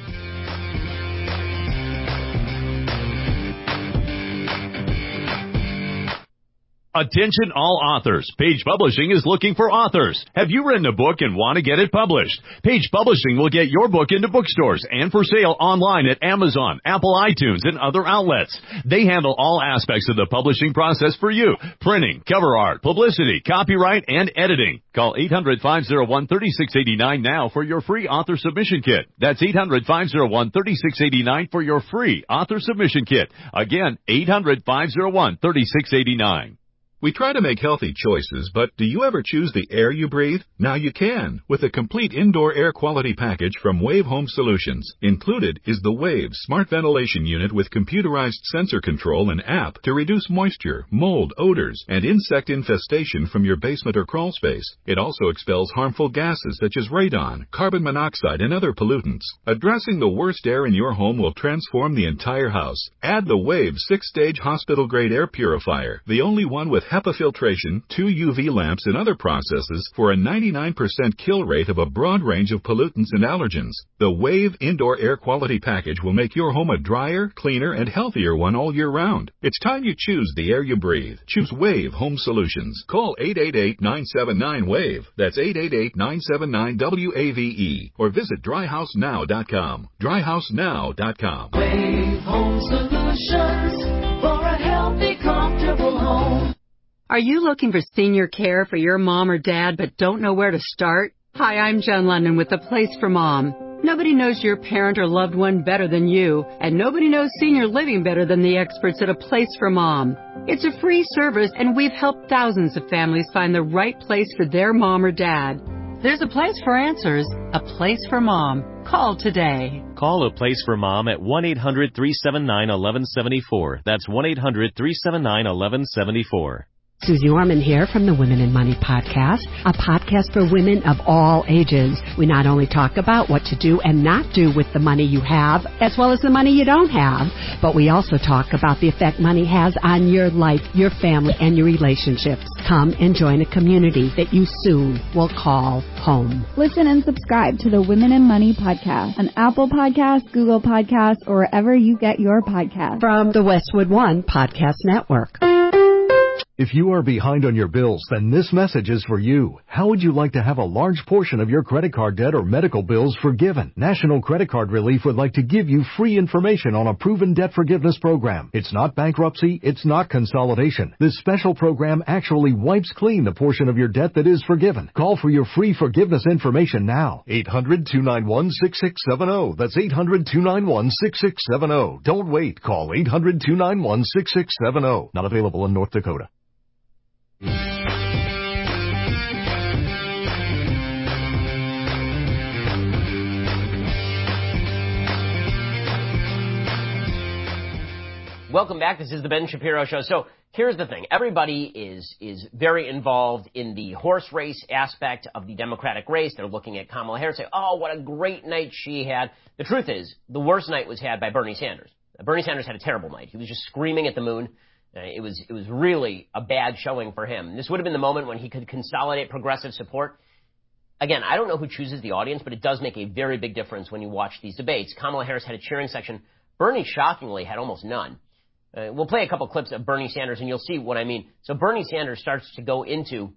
Attention all authors. Page Publishing is looking for authors. Have you written a book and want to get it published? Page Publishing will get your book into bookstores and for sale online at Amazon, Apple iTunes, and other outlets. They handle all aspects of the publishing process for you. Printing, cover art, publicity, copyright, and editing. Call eight hundred, five oh one, three six eight nine now for your free author submission kit. That's eight hundred, five oh one, three six eight nine for your free author submission kit. Again, eight hundred, five oh one, three six eight nine. We try to make healthy choices, but do you ever choose the air you breathe? Now you can, with a complete indoor air quality package from Wave Home Solutions. Included is the Wave Smart Ventilation Unit with computerized sensor control and app to reduce moisture, mold, odors, and insect infestation from your basement or crawl space. It also expels harmful gases such as radon, carbon monoxide, and other pollutants. Addressing the worst air in your home will transform the entire house. Add the Wave six-stage hospital-grade air purifier, the only one with HEPA filtration, two U V lamps, and other processes for a ninety-nine percent kill rate of a broad range of pollutants and allergens. The Wave Indoor Air Quality Package will make your home a drier, cleaner, and healthier one all year round. It's time you choose the air you breathe. Choose Wave Home Solutions. Call eight eight eight, nine seven nine, WAVE. That's eight eight eight, nine seven nine, W A V E. Or visit dry house now dot com. dry house now dot com. Wave Home Solutions for a healthy, comfortable home. Are you looking for senior care for your mom or dad but don't know where to start? Hi, I'm Jen London with The Place for Mom. Nobody knows your parent or loved one better than you, and nobody knows senior living better than the experts at A Place for Mom. It's a free service, and we've helped thousands of families find the right place for their mom or dad. There's a place for answers, a place for Mom. Call today. Call A Place for Mom at one eight hundred three seven nine one one seven four. That's one eight hundred three seven nine one one seven four. Susie Orman here from the Women in Money podcast, a podcast for women of all ages. We not only talk about what to do and not do with the money you have, as well as the money you don't have, but we also talk about the effect money has on your life, your family, and your relationships. Come and join a community that you soon will call home. Listen and subscribe to the Women in Money podcast on Apple Podcasts, Google Podcasts, or wherever you get your podcasts. From the Westwood One Podcast Network. If you are behind on your bills, then this message is for you. How would you like to have a large portion of your credit card debt or medical bills forgiven? National Credit Card Relief would like to give you free information on a proven debt forgiveness program. It's not bankruptcy. It's not consolidation. This special program actually wipes clean the portion of your debt that is forgiven. Call for your free forgiveness information now. eight hundred two nine one six six seven zero. That's eight hundred two nine one six six seven zero. Don't wait. Call eight hundred two nine one six six seven zero. Not available in North Dakota. Welcome back. This is the Ben Shapiro Show. So here's the thing. Everybody is is very involved in the horse race aspect of the Democratic race. They're looking at Kamala Harris and say, oh, what a great night she had. The truth is, the worst night was had by Bernie Sanders. Bernie Sanders had a terrible night. He was just screaming at the moon. Uh, it was it was really a bad showing for him. This would have been the moment when he could consolidate progressive support. Again, I don't know who chooses the audience, but it does make a very big difference when you watch these debates. Kamala Harris had a cheering section. Bernie, shockingly, had almost none. Uh, we'll play a couple clips of Bernie Sanders, and you'll see what I mean. So Bernie Sanders starts to go into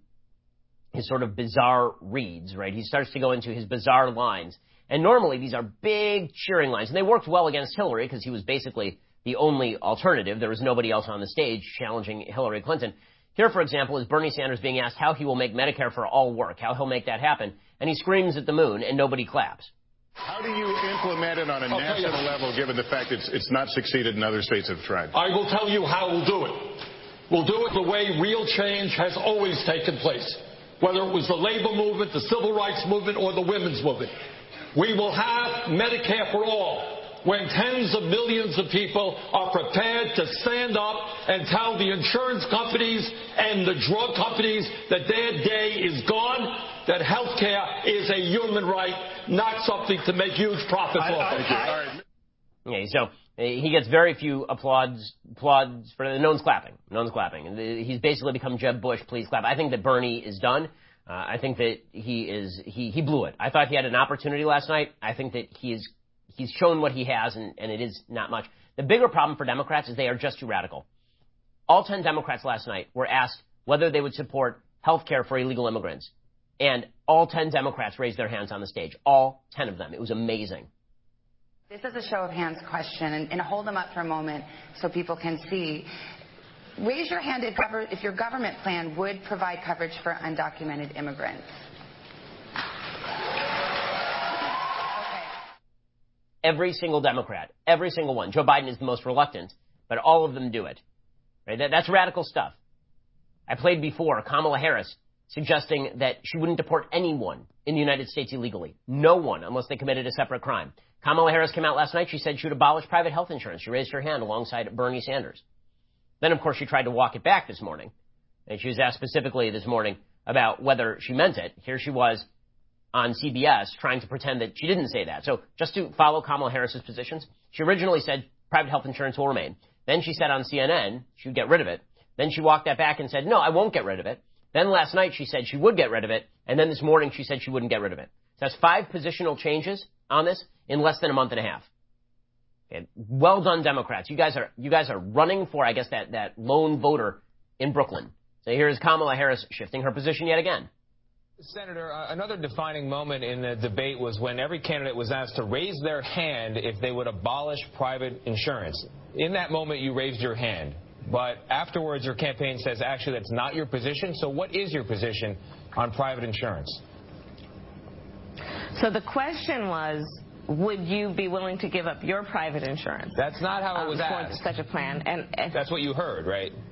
his sort of bizarre reads, right? He starts to go into his bizarre lines. And normally these are big cheering lines, and they worked well against Hillary because he was basically the only alternative. There was nobody else on the stage challenging Hillary Clinton. Here, for example, is Bernie Sanders being asked how he will make Medicare for all work, how he'll make that happen, and he screams at the moon, and nobody claps. How do you implement it on a national level, given the fact it's, it's not succeeded and other states have tried? I will tell you how we'll do it. We'll do it the way real change has always taken place, whether it was the labor movement, the civil rights movement, or the women's movement. We will have Medicare for all when tens of millions of people are prepared to stand up and tell the insurance companies and the drug companies that their day is gone, that health care is a human right, not something to make huge profits off of. Okay, so uh, he gets very few applauds, applauds for no one's clapping. No one's clapping. And he's basically become Jeb Bush, please clap. I think that Bernie is done. Uh, I think that he is he, he blew it. I thought he had an opportunity last night. I think that he is he's shown what he has, and, and it is not much. The bigger problem for Democrats is they are just too radical. All ten Democrats last night were asked whether they would support health care for illegal immigrants. And all ten Democrats raised their hands on the stage. All ten of them. It was amazing. This is a show of hands question, and, and hold them up for a moment so people can see. Raise your hand if, if your government plan would provide coverage for undocumented immigrants. Every single Democrat, every single one. Joe Biden is the most reluctant, but all of them do it. Right? That, that's radical stuff. I played before Kamala Harris suggesting that she wouldn't deport anyone in the United States illegally. No one, unless they committed a separate crime. Kamala Harris came out last night. She said she would abolish private health insurance. She raised her hand alongside Bernie Sanders. Then, of course, she tried to walk it back this morning. And she was asked specifically this morning about whether she meant it. Here she was on C B S trying to pretend that she didn't say that. So just to follow Kamala Harris's positions, she originally said private health insurance will remain. Then she said on C N N she would get rid of it. Then she walked that back and said, no, I won't get rid of it. Then last night she said she would get rid of it. And then this morning she said she wouldn't get rid of it. So that's five positional changes on this in less than a month and a half. Okay. Well done, Democrats. You guys are you guys are running for, I guess, that, that lone voter in Brooklyn. So here's Kamala Harris shifting her position yet again. Senator, uh, another defining moment in the debate was when every candidate was asked to raise their hand if they would abolish private insurance. In that moment, you raised your hand. But afterwards, your campaign says, actually, that's not your position. So what is your position on private insurance? So the question was, would you be willing to give up your private insurance? That's not how it was um, asked. for such a plan. And, and that's what you heard, right?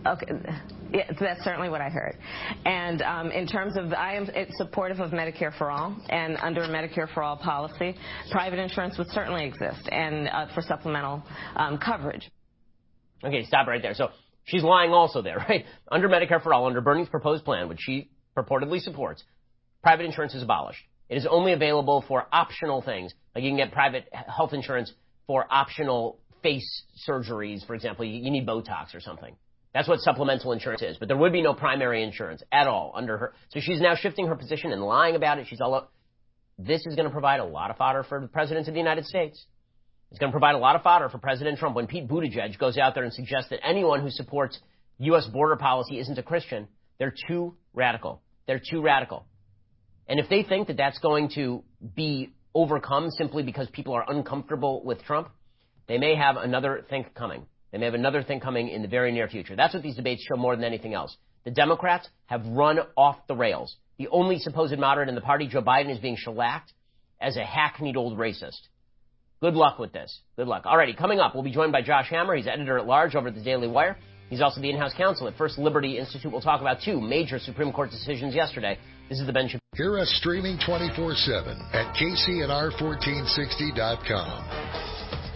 Okay. Yeah, that's certainly what I heard. And um, in terms of, I am supportive of Medicare for All, and under a Medicare for All policy, private insurance would certainly exist, and uh, for supplemental um, coverage. Okay, stop right there. So she's lying also there, right? Under Medicare for All, under Bernie's proposed plan, which she purportedly supports, private insurance is abolished. It is only available for optional things, like you can get private health insurance for optional face surgeries, for example. You, you need Botox or something. That's what supplemental insurance is. But there would be no primary insurance at all under her. So she's now shifting her position and lying about it. She's all up. This is going to provide a lot of fodder for the President of the United States. It's going to provide a lot of fodder for President Trump when Pete Buttigieg goes out there and suggests that anyone who supports U S border policy isn't a Christian. They're too radical. They're too radical. And if they think that that's going to be overcome simply because people are uncomfortable with Trump, they may have another thing coming. They may have another thing coming in the very near future. That's what these debates show more than anything else. The Democrats have run off the rails. The only supposed moderate in the party, Joe Biden, is being shellacked as a hackneyed old racist. Good luck with this. Good luck. Alrighty, coming up, we'll be joined by Josh Hammer. He's editor-at-large over at the Daily Wire. He's also the in-house counsel at First Liberty Institute. We'll talk about two major Supreme Court decisions yesterday. This is the Ben Shapiro. Hear us streaming twenty-four seven at K C N R fourteen sixty dot com.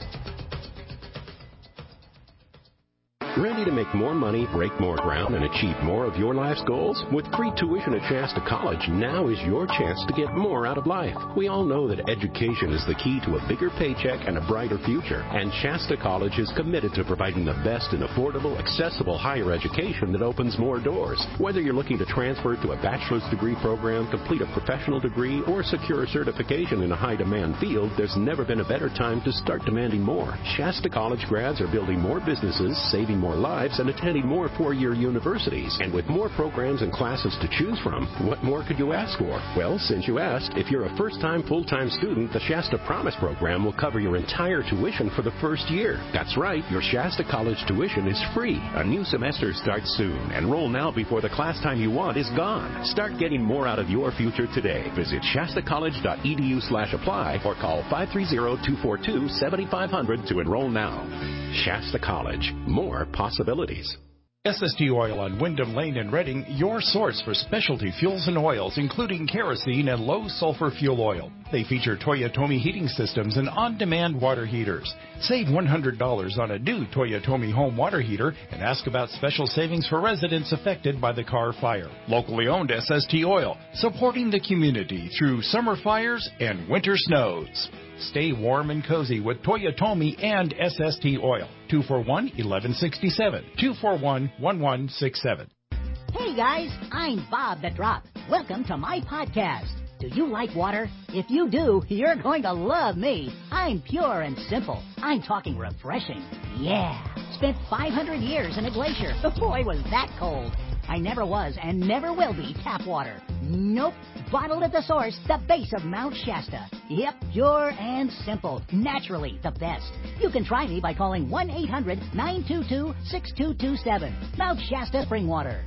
Ready to make more money, break more ground, and achieve more of your life's goals? With free tuition at Shasta College, now is your chance to get more out of life. We all know that education is the key to a bigger paycheck and a brighter future, and Shasta College is committed to providing the best in affordable, accessible higher education that opens more doors. Whether you're looking to transfer to a bachelor's degree program, complete a professional degree, or secure a certification in a high-demand field, there's never been a better time to start demanding more. Shasta College grads are building more businesses, saving more lives, and attending more four-year universities. And with more programs and classes to choose from, what more could you ask for? Well, since you asked, if you're a first-time full-time student, the Shasta Promise program will cover your entire tuition for the first year. That's right, your Shasta College tuition is free. A new semester starts soon. Enroll now before the class time you want is gone. Start getting more out of your future today. Visit shasta college dot e d u slash apply or call five three zero, two four two, seven five zero zero to enroll now. Shasta College. More possibilities. S S T Oil on Wyndham Lane in Reading, your source for specialty fuels and oils, including kerosene and low-sulfur fuel oil. They feature Toyotomi heating systems and on-demand water heaters. Save one hundred dollars on a new Toyotomi home water heater and ask about special savings for residents affected by the Carr fire. Locally owned S S T Oil, supporting the community through summer fires and winter snows. Stay warm and cozy with Toyotomi and S S T Oil. two four one, one one six seven. two four one, one one six seven. Hey guys, I'm Bob the Drop. Welcome to my podcast. Do you like water? If you do, you're going to love me. I'm pure and simple. I'm talking refreshing. Yeah. Spent five hundred years in a glacier. Boy, was that cold. I never was and never will be tap water. Nope. Bottled at the source, the base of Mount Shasta. Yep, pure and simple. Naturally the best. You can try me by calling one eight hundred, nine two two, six two two seven. Mount Shasta Spring Water.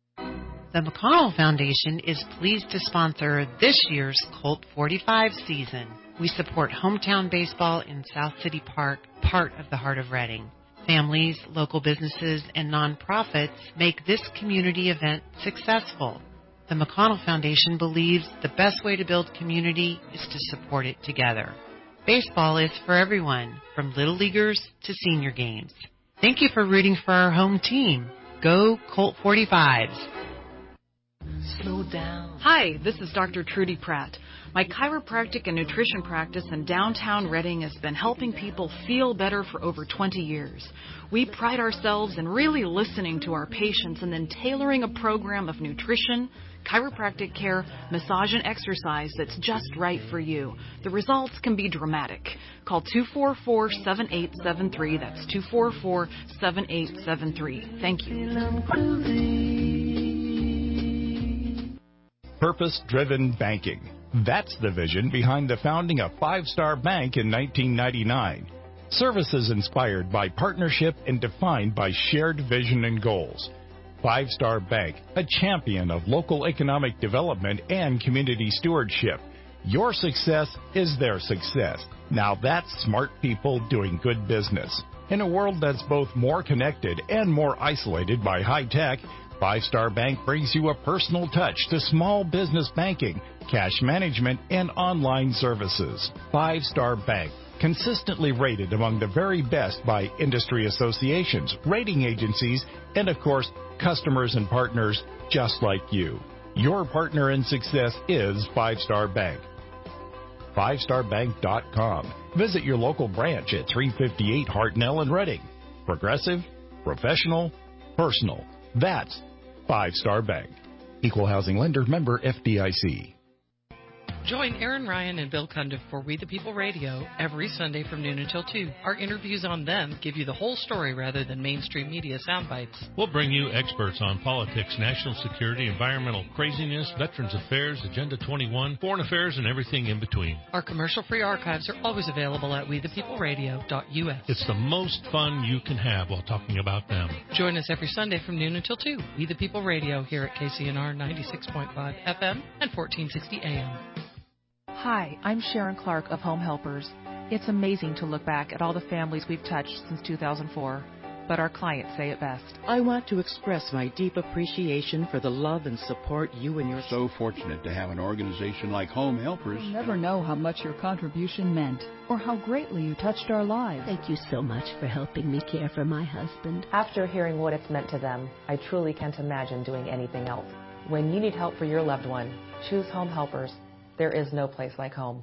The McConnell Foundation is pleased to sponsor this year's Colt forty-five season. We support hometown baseball in South City Park, part of the heart of Reading. Families, local businesses, and nonprofits make this community event successful. The McConnell Foundation believes the best way to build community is to support it together. Baseball is for everyone, from little leaguers to senior games. Thank you for rooting for our home team. Go Colt forty-fives. Slow down. Hi, this is Doctor Trudy Pratt. My chiropractic and nutrition practice in downtown Reading has been helping people feel better for over twenty years. We pride ourselves in really listening to our patients and then tailoring a program of nutrition, chiropractic care, massage, and exercise that's just right for you. The results can be dramatic. Call two four four, seven eight seven three. That's two four four, seven eight seven three. Thank you. Purpose-driven banking. That's the vision behind the founding of Five Star Bank in nineteen ninety-nine. Services inspired by partnership and defined by shared vision and goals. Five Star Bank, a champion of local economic development and community stewardship. Your success is their success. Now that's smart people doing good business. In a world that's both more connected and more isolated by high tech, Five Star Bank brings you a personal touch to small business banking, cash management, and online services. Five Star Bank, consistently rated among the very best by industry associations, rating agencies, and of course, customers and partners just like you. Your partner in success is Five Star Bank. five star bank dot com. Visit your local branch at three fifty-eight Hartnell in Reading. Progressive, professional, personal. That's Five Star Bank. Equal housing lender, member F D I C. Join Aaron Ryan and Bill Cundiff for We the People Radio every Sunday from noon until two. Our interviews on them give you the whole story rather than mainstream media sound bites. We'll bring you experts on politics, national security, environmental craziness, veterans affairs, Agenda twenty-one, foreign affairs, and everything in between. Our commercial-free archives are always available at we the people radio dot U S. It's the most fun you can have while talking about them. Join us every Sunday from noon until two. We the People Radio here at K C N R ninety-six point five F M and fourteen sixty A M. Hi, I'm Sharon Clark of Home Helpers. It's amazing to look back at all the families we've touched since two thousand four, but our clients say it best. I want to express my deep appreciation for the love and support you and your... So fortunate to have an organization like Home Helpers. You'll never know how much your contribution meant or how greatly you touched our lives. Thank you so much for helping me care for my husband. After hearing what it's meant to them, I truly can't imagine doing anything else. When you need help for your loved one, choose Home Helpers. There is no place like home.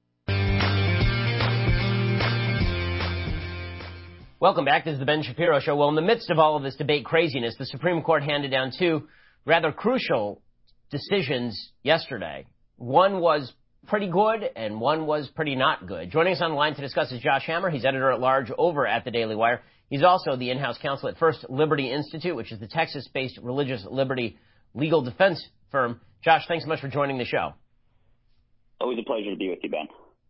Welcome back. This is the Ben Shapiro Show. Well, in the midst of all of this debate craziness, the Supreme Court handed down two rather crucial decisions yesterday. One was pretty good and one was pretty not good. Joining us on the line to discuss is Josh Hammer. He's editor-at-large over at the Daily Wire. He's also the in-house counsel at First Liberty Institute, which is the Texas-based religious liberty legal defense firm. Josh, thanks so much for joining the show. Always a pleasure to be with you, Ben.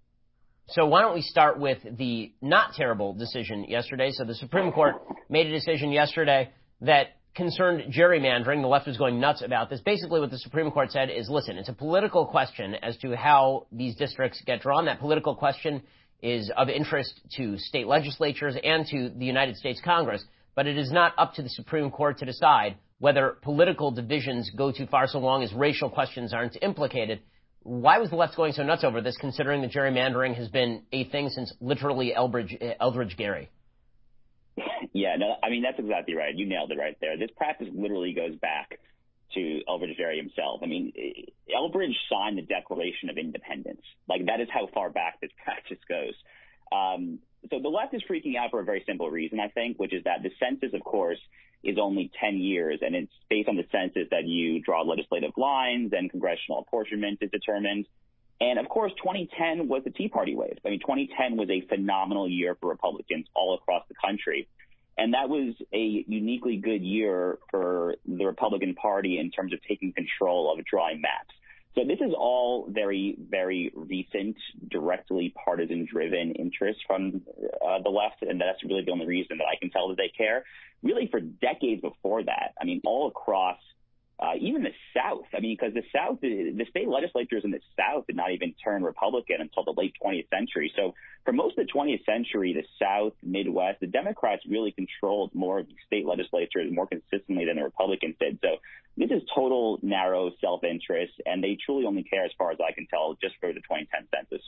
So why don't we start with the not terrible decision yesterday? So the Supreme Court made a decision yesterday that concerned gerrymandering. The left was going nuts about this. Basically what the Supreme Court said is, listen, it's a political question as to how these districts get drawn. That political question is of interest to state legislatures and to the United States Congress, but it is not up to the Supreme Court to decide whether political divisions go too far so long as racial questions aren't implicated. Why was the left going so nuts over this, considering that gerrymandering has been a thing since literally Eldridge, Eldridge Gary? Yeah, no, I mean, that's exactly right. You nailed it right there. This practice literally goes back to Eldridge Gary himself. I mean, Eldridge signed the Declaration of Independence. Like, that is how far back this practice goes. Um, so the left is freaking out for a very simple reason, I think, which is that the census, of course, is only ten years, and it's based on the census that you draw legislative lines and congressional apportionment is determined. And, of course, twenty ten was the Tea Party wave. I mean, twenty ten was a phenomenal year for Republicans all across the country. And that was a uniquely good year for the Republican Party in terms of taking control of drawing maps. So this is all very, very recent, directly partisan-driven interest from uh, the left, and that's really the only reason that I can tell that they care. Really, for decades before that, I mean, all across uh, even the South. I mean, because the South, the state legislatures in the South did not even turn Republican until the late twentieth century. So for most of the twentieth century, the South, Midwest, the Democrats really controlled more of the state legislatures more consistently than the Republicans did. So this is total narrow self-interest, and they truly only care, as far as I can tell, just for the twenty ten census.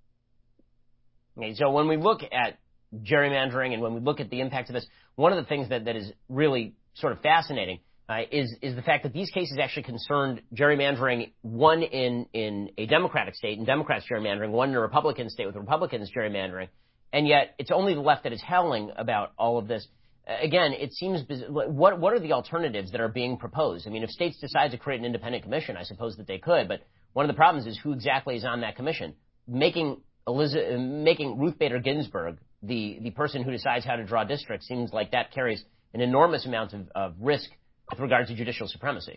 Okay, so when we look at gerrymandering and when we look at the impact of this, one of the things that, that is really sort of fascinating uh, is is the fact that these cases actually concerned gerrymandering, one in, in a Democratic state and Democrats gerrymandering, one in a Republican state with Republicans gerrymandering, and yet it's only the left that is howling about all of this. Again, it seems, what what are the alternatives that are being proposed? I mean, if states decide to create an independent commission, I suppose that they could, but one of the problems is who exactly is on that commission. Making Elizabeth, making Ruth Bader Ginsburg the, the person who decides how to draw districts seems like that carries an enormous amount of, of risk with regard to judicial supremacy.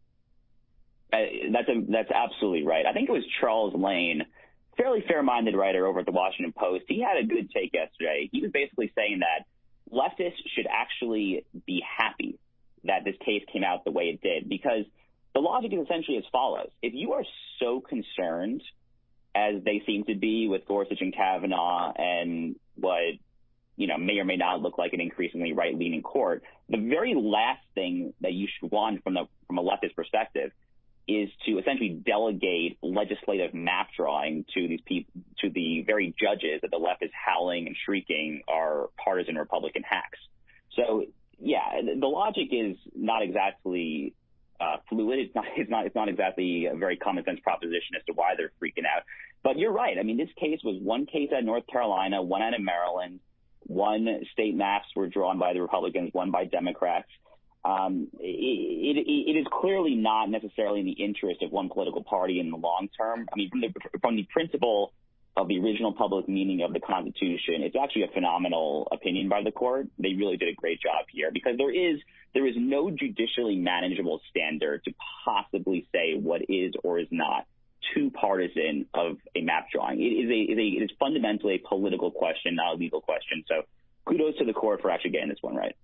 Uh, that's a, that's absolutely right. I think it was Charles Lane, fairly fair-minded writer over at the Washington Post. He had a good take yesterday. He was basically saying that leftists should actually be happy that this case came out the way it did, because the logic is essentially as follows. If you are so concerned, as they seem to be with Gorsuch and Kavanaugh and what you know, may or may not look like an increasingly right-leaning court, the very last thing that you should want from the from a leftist perspective is to essentially delegate legislative map drawing to these people, to the very judges that the left is howling and shrieking are partisan Republican hacks. So, yeah, the logic is not exactly uh, fluid. It's not, it's not, it's not exactly a very common sense proposition as to why they're freaking out. But you're right. I mean, this case was one case out of North Carolina, one out of Maryland. One state maps were drawn by the Republicans, one by Democrats. Um, it, it, it is clearly not necessarily in the interest of one political party in the long term. I mean, from the, from the principle of the original public meaning of the Constitution, it's actually a phenomenal opinion by the court. They really did a great job here because there is there is no judicially manageable standard to possibly say what is or is not too partisan of a map drawing. It is a, it is, a, it is fundamentally a political question, not a legal question. So kudos to the court for actually getting this one right.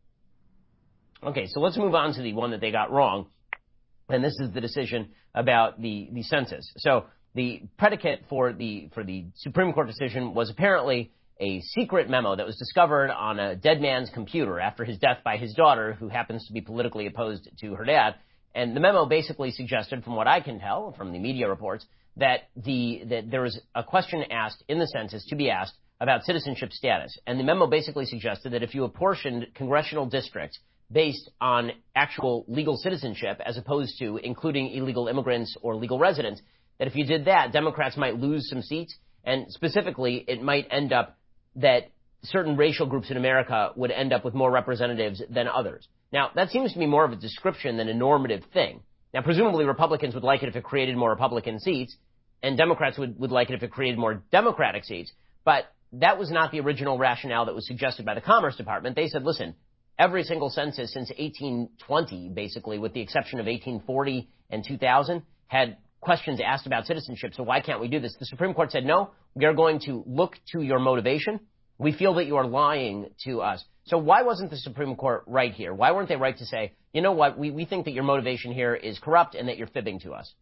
Okay, so let's move on to the one that they got wrong, and this is the decision about the, the census. So the predicate for the for the Supreme Court decision was apparently a secret memo that was discovered on a dead man's computer after his death by his daughter, who happens to be politically opposed to her dad. And the memo basically suggested, from what I can tell from the media reports, that the that there was a question asked in the census to be asked about citizenship status. And the memo basically suggested that if you apportioned congressional districts based on actual legal citizenship as opposed to including illegal immigrants or legal residents, that if you did that, Democrats might lose some seats, and specifically it might end up that certain racial groups in America would end up with more representatives than others. Now, that seems to be more of a description than a normative thing. Now, presumably Republicans would like it if it created more Republican seats, and Democrats would, would like it if it created more Democratic seats, but that was not the original rationale that was suggested by the Commerce Department. They said, listen, every single census since eighteen twenty, basically, with the exception of eighteen forty and two thousand, had questions asked about citizenship, so why can't we do this? The Supreme Court said, no, we are going to look to your motivation. We feel that you are lying to us. So why wasn't the Supreme Court right here? Why weren't they right to say, you know what, we, we think that your motivation here is corrupt and that you're fibbing to us?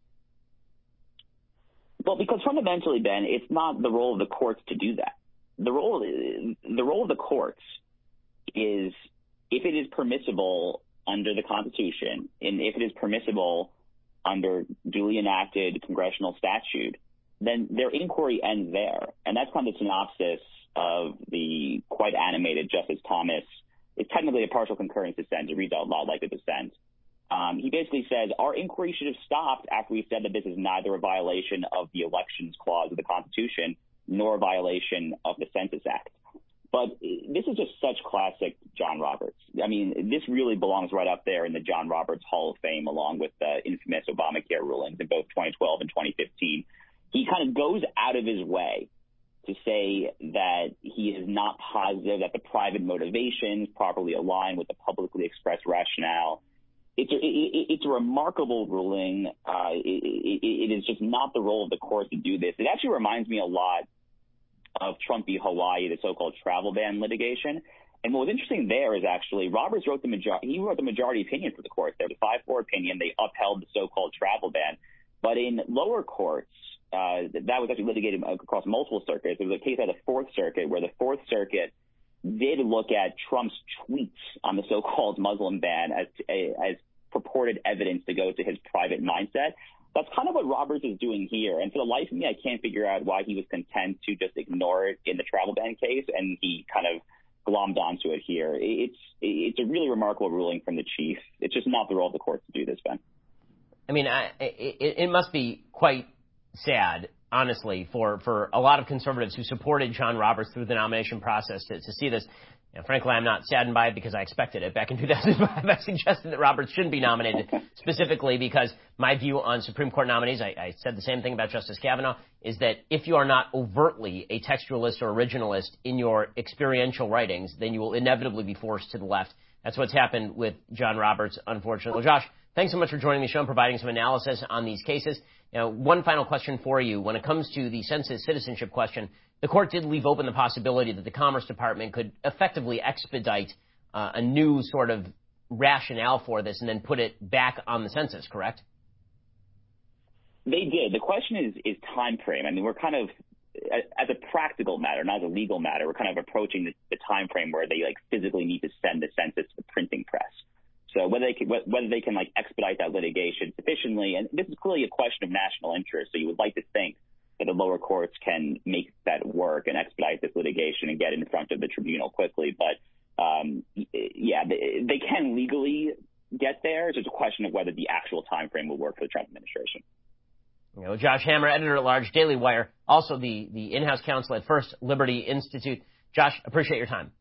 Well, because fundamentally, Ben, it's not the role of the courts to do that. The role, the role of the courts is, if it is permissible under the Constitution, and if it is permissible under duly enacted congressional statute, then their inquiry ends there. And that's kind of the synopsis of the quite animated Justice Thomas. It's technically a partial concurring dissent. It reads out loud like a dissent. Um, he basically says, our inquiry should have stopped after we said that this is neither a violation of the Elections Clause of the Constitution nor a violation of the Census Act. But this is just such classic John Roberts. I mean, this really belongs right up there in the John Roberts Hall of Fame, along with the infamous Obamacare rulings in both twenty twelve and twenty fifteen. He kind of goes out of his way to say that he is not positive that the private motivations properly align with the publicly expressed rationale. It's a, it, it's a remarkable ruling. Uh, it, it, it is just not the role of the court to do this. It actually reminds me a lot of Trump v. Hawaii, the so-called travel ban litigation. And what was interesting there is actually Roberts wrote the majority, he wrote the majority opinion for the court. There was a five four opinion. They upheld the so-called travel ban. But in lower courts, uh, that was actually litigated across multiple circuits. There was a case at the Fourth Circuit where the Fourth Circuit did look at Trump's tweets on the so-called Muslim ban as, as purported evidence to go to his private mindset. That's kind of what Roberts is doing here. And for the life of me, I can't figure out why he was content to just ignore it in the travel ban case, and he kind of glommed onto it here. It's it's a really remarkable ruling from the chief. It's just not the role of the court to do this, Ben. I mean, I, it, it must be quite sad, honestly, for, for a lot of conservatives who supported John Roberts through the nomination process to, to see this. And frankly, I'm not saddened by it because I expected it. Back in two thousand five, I suggested that Roberts shouldn't be nominated specifically because my view on Supreme Court nominees, I, I said the same thing about Justice Kavanaugh, is that if you are not overtly a textualist or originalist in your experiential writings, then you will inevitably be forced to the left. That's what's happened with John Roberts, unfortunately. Well, Josh, thanks so much for joining the show and providing some analysis on these cases. Now, one final question for you. When it comes to the census citizenship question, the court did leave open the possibility that the Commerce Department could effectively expedite uh, a new sort of rationale for this and then put it back on the census, correct? They did. The question is, is time frame. I mean, we're kind of as a practical matter, not as a legal matter, we're kind of approaching the, the time frame where they like physically need to send the census to the printing press. So whether they can, whether they can like expedite that litigation sufficiently, and this is clearly a question of national interest. So you would like to think that the lower courts can make that work and expedite this litigation and get in front of the tribunal quickly. But um, yeah, they, they can legally get there. It's just a question of whether the actual time frame will work for the Trump administration. You know, Josh Hammer, editor-at-large, Daily Wire, also the, the in-house counsel at First Liberty Institute. Josh, appreciate your time.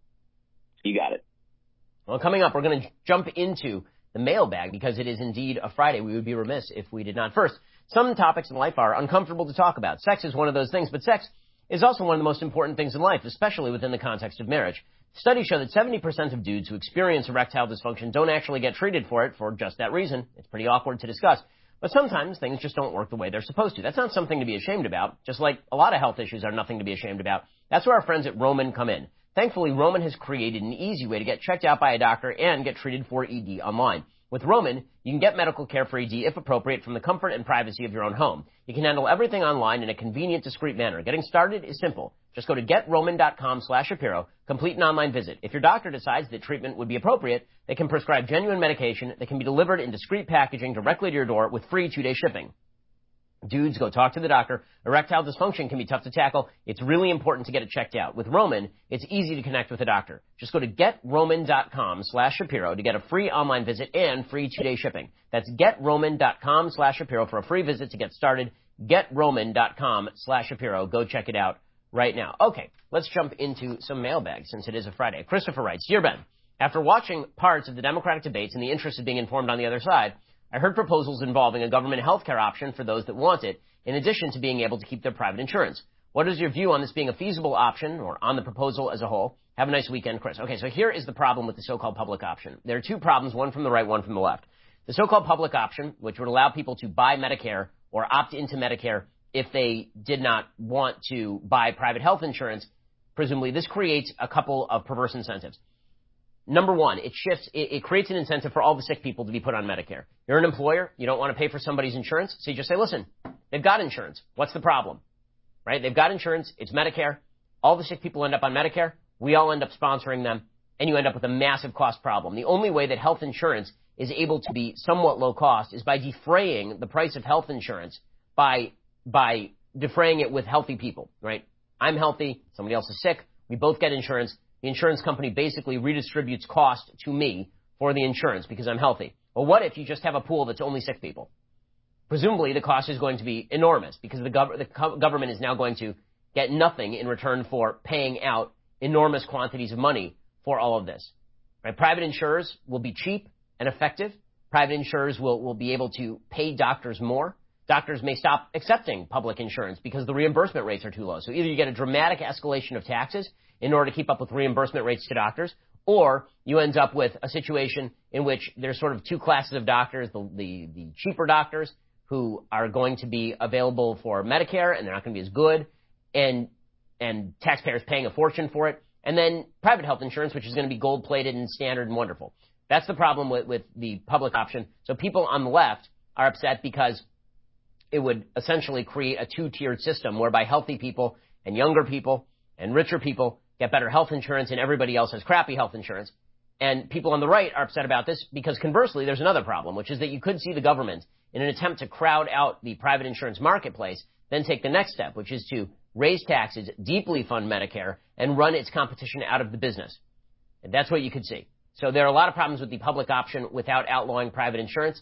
You got it. Well, coming up, we're going to jump into the mailbag because it is indeed a Friday. We would be remiss if we did not. First, some topics in life are uncomfortable to talk about. Sex is one of those things, but sex is also one of the most important things in life, especially within the context of marriage. Studies show that seventy percent of dudes who experience erectile dysfunction don't actually get treated for it for just that reason. It's pretty awkward to discuss. But sometimes things just don't work the way they're supposed to. That's not something to be ashamed about, just like a lot of health issues are nothing to be ashamed about. That's where our friends at Roman come in. Thankfully, Roman has created an easy way to get checked out by a doctor and get treated for E D online. With Roman, you can get medical care for E D, if appropriate, from the comfort and privacy of your own home. You can handle everything online in a convenient, discreet manner. Getting started is simple. Just go to getroman.com slash Shapiro, complete an online visit. If your doctor decides that treatment would be appropriate, they can prescribe genuine medication that can be delivered in discreet packaging directly to your door with free two-day shipping. Dudes, go talk to the doctor. Erectile dysfunction can be tough to tackle. It's really important to get it checked out. With Roman, it's easy to connect with a doctor. Just go to getroman.com slash Shapiro to get a free online visit and free two-day shipping. That's getroman.com slash Shapiro for a free visit to get started. Getroman.com slash Shapiro. Go check it out right now. Okay, let's jump into some mailbags since it is a Friday. Christopher writes, Dear Ben, after watching parts of the Democratic debates in the interest of being informed on the other side, I heard proposals involving a government health care option for those that want it, in addition to being able to keep their private insurance. What is your view on this being a feasible option or on the proposal as a whole? Have a nice weekend, Chris. Okay, so here is the problem with the so-called public option. There are two problems, one from the right, one from the left. The so-called public option, which would allow people to buy Medicare or opt into Medicare if they did not want to buy private health insurance, presumably this creates a couple of perverse incentives. Number one, it shifts, it, it creates an incentive for all the sick people to be put on Medicare. You're an employer, you don't want to pay for somebody's insurance, so you just say, listen, they've got insurance. What's the problem? Right? They've got insurance, it's Medicare. All the sick people end up on Medicare. We all end up sponsoring them, and you end up with a massive cost problem. The only way that health insurance is able to be somewhat low cost is by defraying the price of health insurance by, by defraying it with healthy people, right? I'm healthy, somebody else is sick, we both get insurance. The insurance company basically redistributes cost to me for the insurance because I'm healthy. Well, what if you just have a pool that's only sick people? Presumably, the cost is going to be enormous because the, gov- the co- government is now going to get nothing in return for paying out enormous quantities of money for all of this. Right? Private insurers will be cheap and effective. Private insurers will, will be able to pay doctors more. Doctors may stop accepting public insurance because the reimbursement rates are too low. So either you get a dramatic escalation of taxes in order to keep up with reimbursement rates to doctors, or you end up with a situation in which there's sort of two classes of doctors, the, the, the cheaper doctors who are going to be available for Medicare and they're not going to be as good, and, and taxpayers paying a fortune for it, and then private health insurance, which is going to be gold-plated and standard and wonderful. That's the problem with, with the public option. So people on the left are upset because it would essentially create a two-tiered system whereby healthy people and younger people and richer people get better health insurance and everybody else has crappy health insurance. And people on the right are upset about this because conversely, there's another problem, which is that you could see the government, in an attempt to crowd out the private insurance marketplace, then take the next step, which is to raise taxes, deeply fund Medicare, and run its competition out of the business. And that's what you could see. So there are a lot of problems with the public option without outlawing private insurance.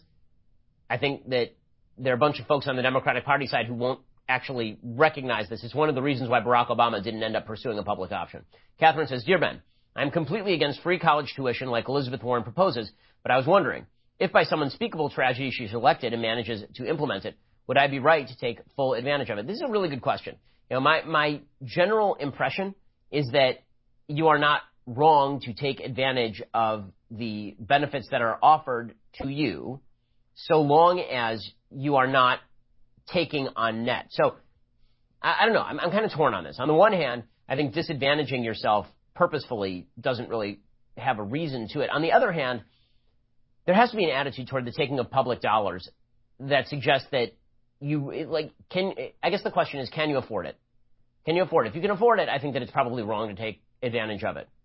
I think that there are a bunch of folks on the Democratic Party side who won't actually recognize this. It's one of the reasons why Barack Obama didn't end up pursuing a public option. Catherine says, Dear Ben, I'm completely against free college tuition like Elizabeth Warren proposes, but I was wondering, if by some unspeakable tragedy she's elected and manages to implement it, would I be right to take full advantage of it? This is a really good question. You know, my, my general impression is that you are not wrong to take advantage of the benefits that are offered to you so long as you are not taking on net. So, I, I don't know. I'm, I'm kind of torn on this. On the one hand, I think disadvantaging yourself purposefully doesn't really have a reason to it. On the other hand, there has to be an attitude toward the taking of public dollars that suggests that you, like, can, I guess the question is, can you afford it? Can you afford it? If you can afford it, I think that it's probably wrong to take advantage of it.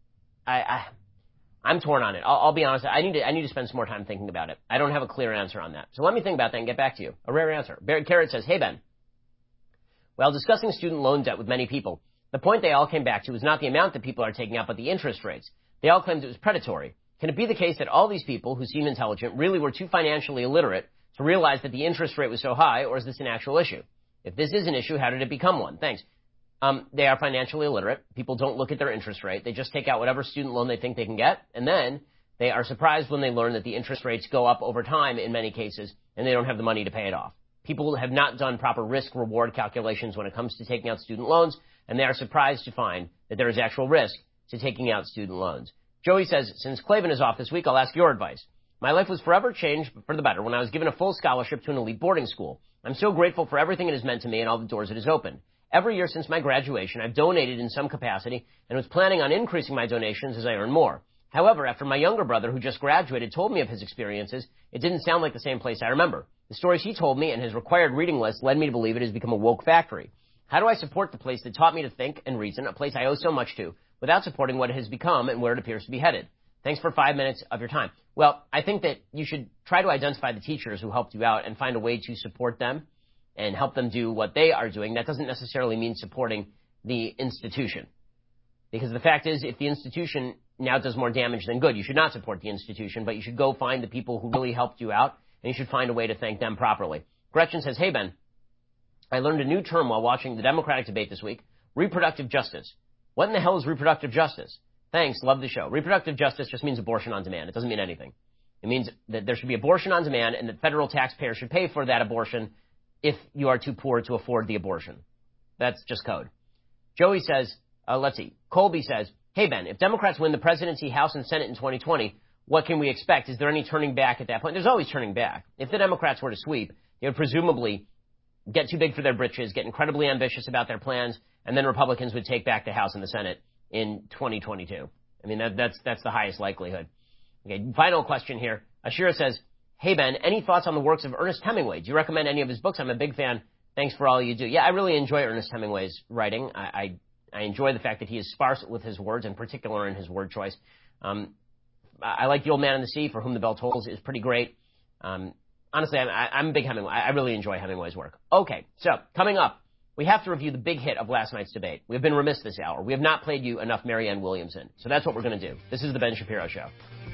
I, I I'm torn on it. I'll, I'll be honest. I need to I need to spend some more time thinking about it. I don't have a clear answer on that. So let me think about that and get back to you. A rare answer. Barrett Carrot says, "Hey Ben, while discussing student loan debt with many people, the point they all came back to was not the amount that people are taking out, but the interest rates. They all claimed it was predatory. Can it be the case that all these people who seem intelligent really were too financially illiterate to realize that the interest rate was so high, or is this an actual issue? If this is an issue, how did it become one? Thanks." Um, they are financially illiterate. People don't look at their interest rate. They just take out whatever student loan they think they can get, and then they are surprised when they learn that the interest rates go up over time in many cases, and they don't have the money to pay it off. People have not done proper risk-reward calculations when it comes to taking out student loans, and they are surprised to find that there is actual risk to taking out student loans. Joey says, "Since Klavan is off this week, I'll ask your advice. My life was forever changed for the better when I was given a full scholarship to an elite boarding school. I'm so grateful for everything it has meant to me and all the doors it has opened. Every year since my graduation, I've donated in some capacity and was planning on increasing my donations as I earn more. However, after my younger brother, who just graduated, told me of his experiences, it didn't sound like the same place I remember. The stories he told me and his required reading list led me to believe it has become a woke factory. How do I support the place that taught me to think and reason, a place I owe so much to, without supporting what it has become and where it appears to be headed? Thanks for five minutes of your time." Well, I think that you should try to identify the teachers who helped you out and find a way to support them and help them do what they are doing. That doesn't necessarily mean supporting the institution. Because the fact is, if the institution now does more damage than good, you should not support the institution, but you should go find the people who really helped you out, and you should find a way to thank them properly. Gretchen says, "Hey, Ben, I learned a new term while watching the Democratic debate this week, reproductive justice. What in the hell is reproductive justice? Thanks, love the show." Reproductive justice just means abortion on demand. It doesn't mean anything. It means that there should be abortion on demand and that federal taxpayers should pay for that abortion if you are too poor to afford the abortion. That's just code. Joey says, uh, let's see, Colby says, "Hey, Ben, if Democrats win the presidency, House, and Senate in twenty twenty, what can we expect? Is there any turning back at that point?" There's always turning back. If the Democrats were to sweep, they would presumably get too big for their britches, get incredibly ambitious about their plans, and then Republicans would take back the House and the Senate in twenty twenty-two. I mean, that, that's that's the highest likelihood. Okay, final question here. Ashira says, "Hey, Ben, any thoughts on the works of Ernest Hemingway? Do you recommend any of his books? I'm a big fan. Thanks for all you do." Yeah, I really enjoy Ernest Hemingway's writing. I, I, I enjoy the fact that he is sparse with his words, in particular in his word choice. Um, I, I like The Old Man and the Sea, For Whom the Bell Tolls, is pretty great. Um, honestly, I'm, I, I'm a big Hemingway. I, I really enjoy Hemingway's work. Okay, so coming up, we have to review the big hit of last night's debate. We've been remiss this hour. We have not played you enough Marianne Williamson. So that's what we're going to do. This is the Ben Shapiro Show.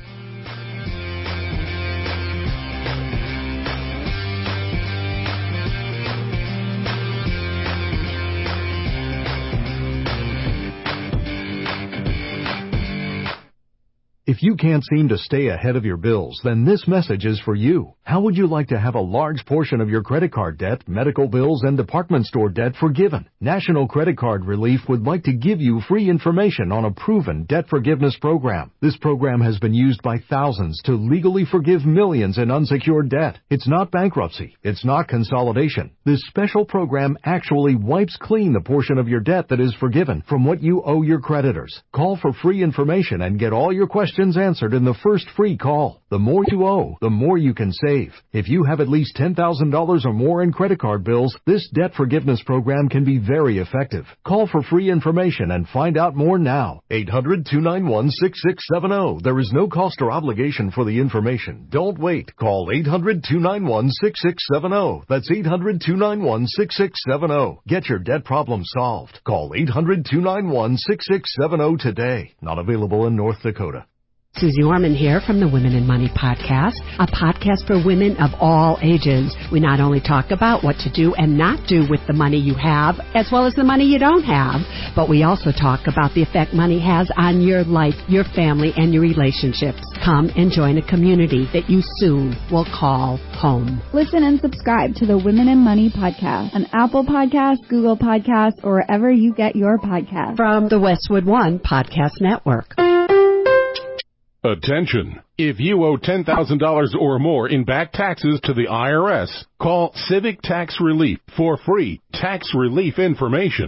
If you can't seem to stay ahead of your bills, then this message is for you. How would you like to have a large portion of your credit card debt, medical bills, and department store debt forgiven? National Credit Card Relief would like to give you free information on a proven debt forgiveness program. This program has been used by thousands to legally forgive millions in unsecured debt. It's not bankruptcy. It's not consolidation. This special program actually wipes clean the portion of your debt that is forgiven from what you owe your creditors. Call for free information and get all your questions answered in the first free call. The more you owe, the more you can save. If you have at least ten thousand dollars or more in credit card bills, this debt forgiveness program can be very effective. Call for free information and find out more now. eight hundred, two nine one, six six seven zero. There is no cost or obligation for the information. Don't wait. Call eight hundred, two nine one, six six seven zero. That's eight hundred, two nine one, six six seven zero. Get your debt problem solved. Call eight hundred, two nine one, six six seven zero today. Not available in North Dakota. Susie Orman here from the Women in Money podcast, a podcast for women of all ages. We not only talk about what to do and not do with the money you have, as well as the money you don't have, but we also talk about the effect money has on your life, your family, and your relationships. Come and join a community that you soon will call home. Listen and subscribe to the Women in Money podcast on Apple Podcasts, Google Podcasts, or wherever you get your podcasts. From the Westwood One Podcast Network. Attention! If you owe ten thousand dollars or more in back taxes to the I R S, call Civic Tax Relief for free tax relief information.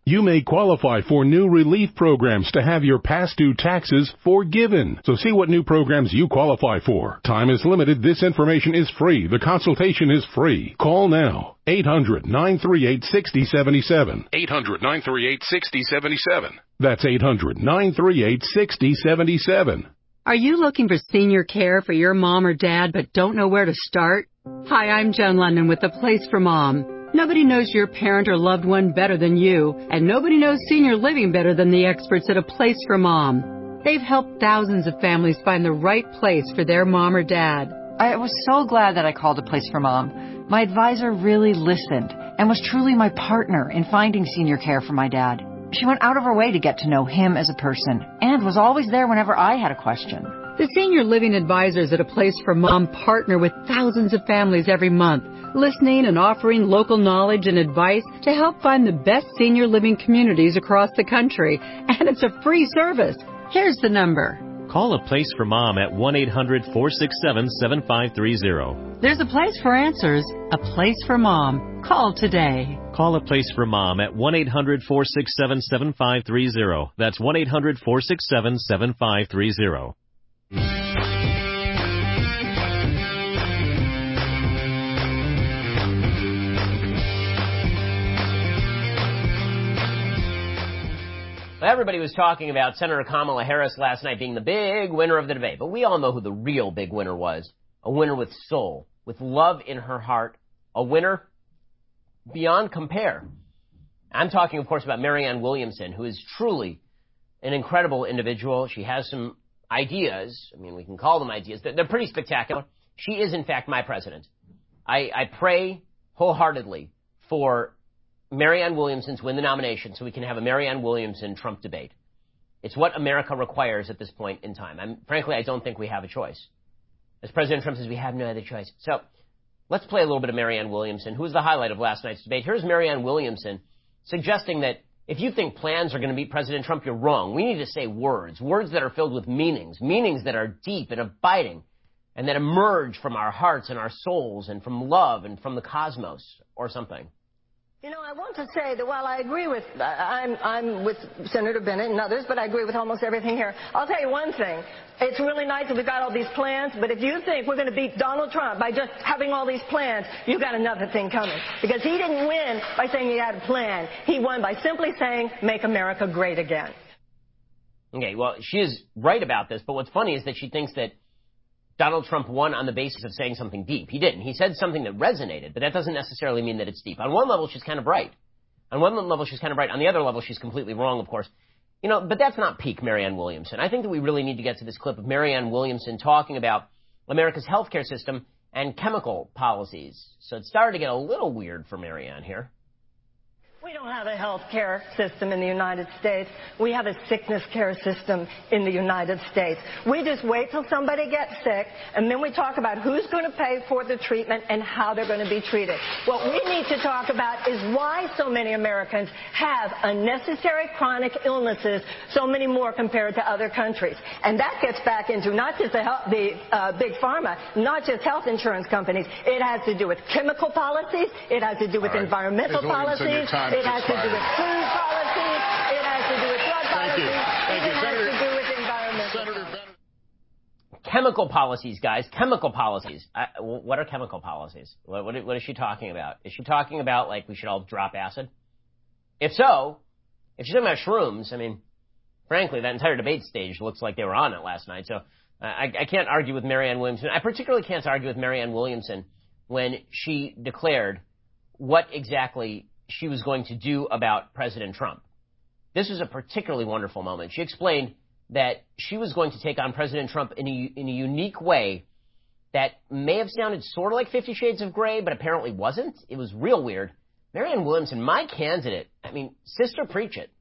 You may qualify for new relief programs to have your past due taxes forgiven. So see what new programs you qualify for. Time is limited. This information is free. The consultation is free. Call now. eight hundred, nine three eight, six zero seven seven. eight hundred, nine three eight, six zero seven seven. That's eight hundred, nine three eight, six zero seven seven. Are you looking for senior care for your mom or dad but don't know where to start? Hi, I'm Joan London with The Place for Mom. Nobody knows your parent or loved one better than you, and nobody knows senior living better than the experts at A Place for Mom. They've helped thousands of families find the right place for their mom or dad. I was so glad that I called A Place for Mom. My advisor really listened and was truly my partner in finding senior care for my dad. She went out of her way to get to know him as a person and was always there whenever I had a question. The senior living advisors at A Place for Mom partner with thousands of families every month, listening and offering local knowledge and advice to help find the best senior living communities across the country. And it's a free service. Here's the number. Call A Place for Mom at one eight hundred, four six seven, seven five three zero. There's a place for answers, a place for Mom. Call today. Call A Place for Mom at one eight hundred, four six seven, seven five three zero. That's one eight hundred, four six seven, seven five three zero. Everybody was talking about Senator Kamala Harris last night being the big winner of the debate, but we all know who the real big winner was. A winner with soul, with love in her heart, a winner beyond compare. I'm talking, of course, about Marianne Williamson, who is truly an incredible individual. She has some ideas. I mean, we can call them ideas. They're pretty spectacular. She is, in fact, my president. I, I pray wholeheartedly for Marianne Williamson to win the nomination so we can have a Marianne Williamson-Trump debate. It's what America requires at this point in time. I'm, frankly, I don't think we have a choice. As President Trump says, we have no other choice. So let's play a little bit of Marianne Williamson, who was the highlight of last night's debate. Here's Marianne Williamson suggesting that if you think plans are going to beat President Trump, you're wrong. We need to say words, words that are filled with meanings, meanings that are deep and abiding, and that emerge from our hearts and our souls and from love and from the cosmos or something. You know, I want to say that while I agree with, I'm, I'm with Senator Bennett and others, but I agree with almost everything here. I'll tell you one thing. It's really nice that we've got all these plans, but if you think we're going to beat Donald Trump by just having all these plans, you've got another thing coming. Because he didn't win by saying he had a plan. He won by simply saying, make America great again. Okay, well, she is right about this, but what's funny is that she thinks that Donald Trump won on the basis of saying something deep. He didn't. He said something that resonated, but that doesn't necessarily mean that it's deep. On one level, she's kind of right. On one level, she's kind of right. On the other level, she's completely wrong, of course. You know, but that's not peak Marianne Williamson. I think that we really need to get to this clip of Marianne Williamson talking about America's healthcare system and chemical policies. So it started to get a little weird for Marianne here. We don't have a health care system in the United States. We have a sickness care system in the United States. We just wait till somebody gets sick, and then we talk about who's going to pay for the treatment and how they're going to be treated. What we need to talk about is why so many Americans have unnecessary chronic illnesses, so many more compared to other countries. And that gets back into not just the, health, the uh, big pharma, not just health insurance companies. It has to do with chemical policies. It has to do with right. environmental policies. It has to do with food policy. It has to do with drug policy. Thank you. Thank you, it Senator. has to do with environmental Senator policy. Chemical policies, guys. Chemical policies. I, what are chemical policies? What, what, what is she talking about? Is she talking about, like, we should all drop acid? If so, if she's talking about shrooms, I mean, frankly, that entire debate stage looks like they were on it last night. So uh, I, I can't argue with Marianne Williamson. I particularly can't argue with Marianne Williamson when she declared what exactly she was going to do about President Trump. This was a particularly wonderful moment. She explained that she was going to take on President Trump in a, in a unique way that may have sounded sort of like Fifty Shades of Grey, but apparently wasn't. It was real weird. Marianne Williamson, my candidate, I mean, sister, preach it.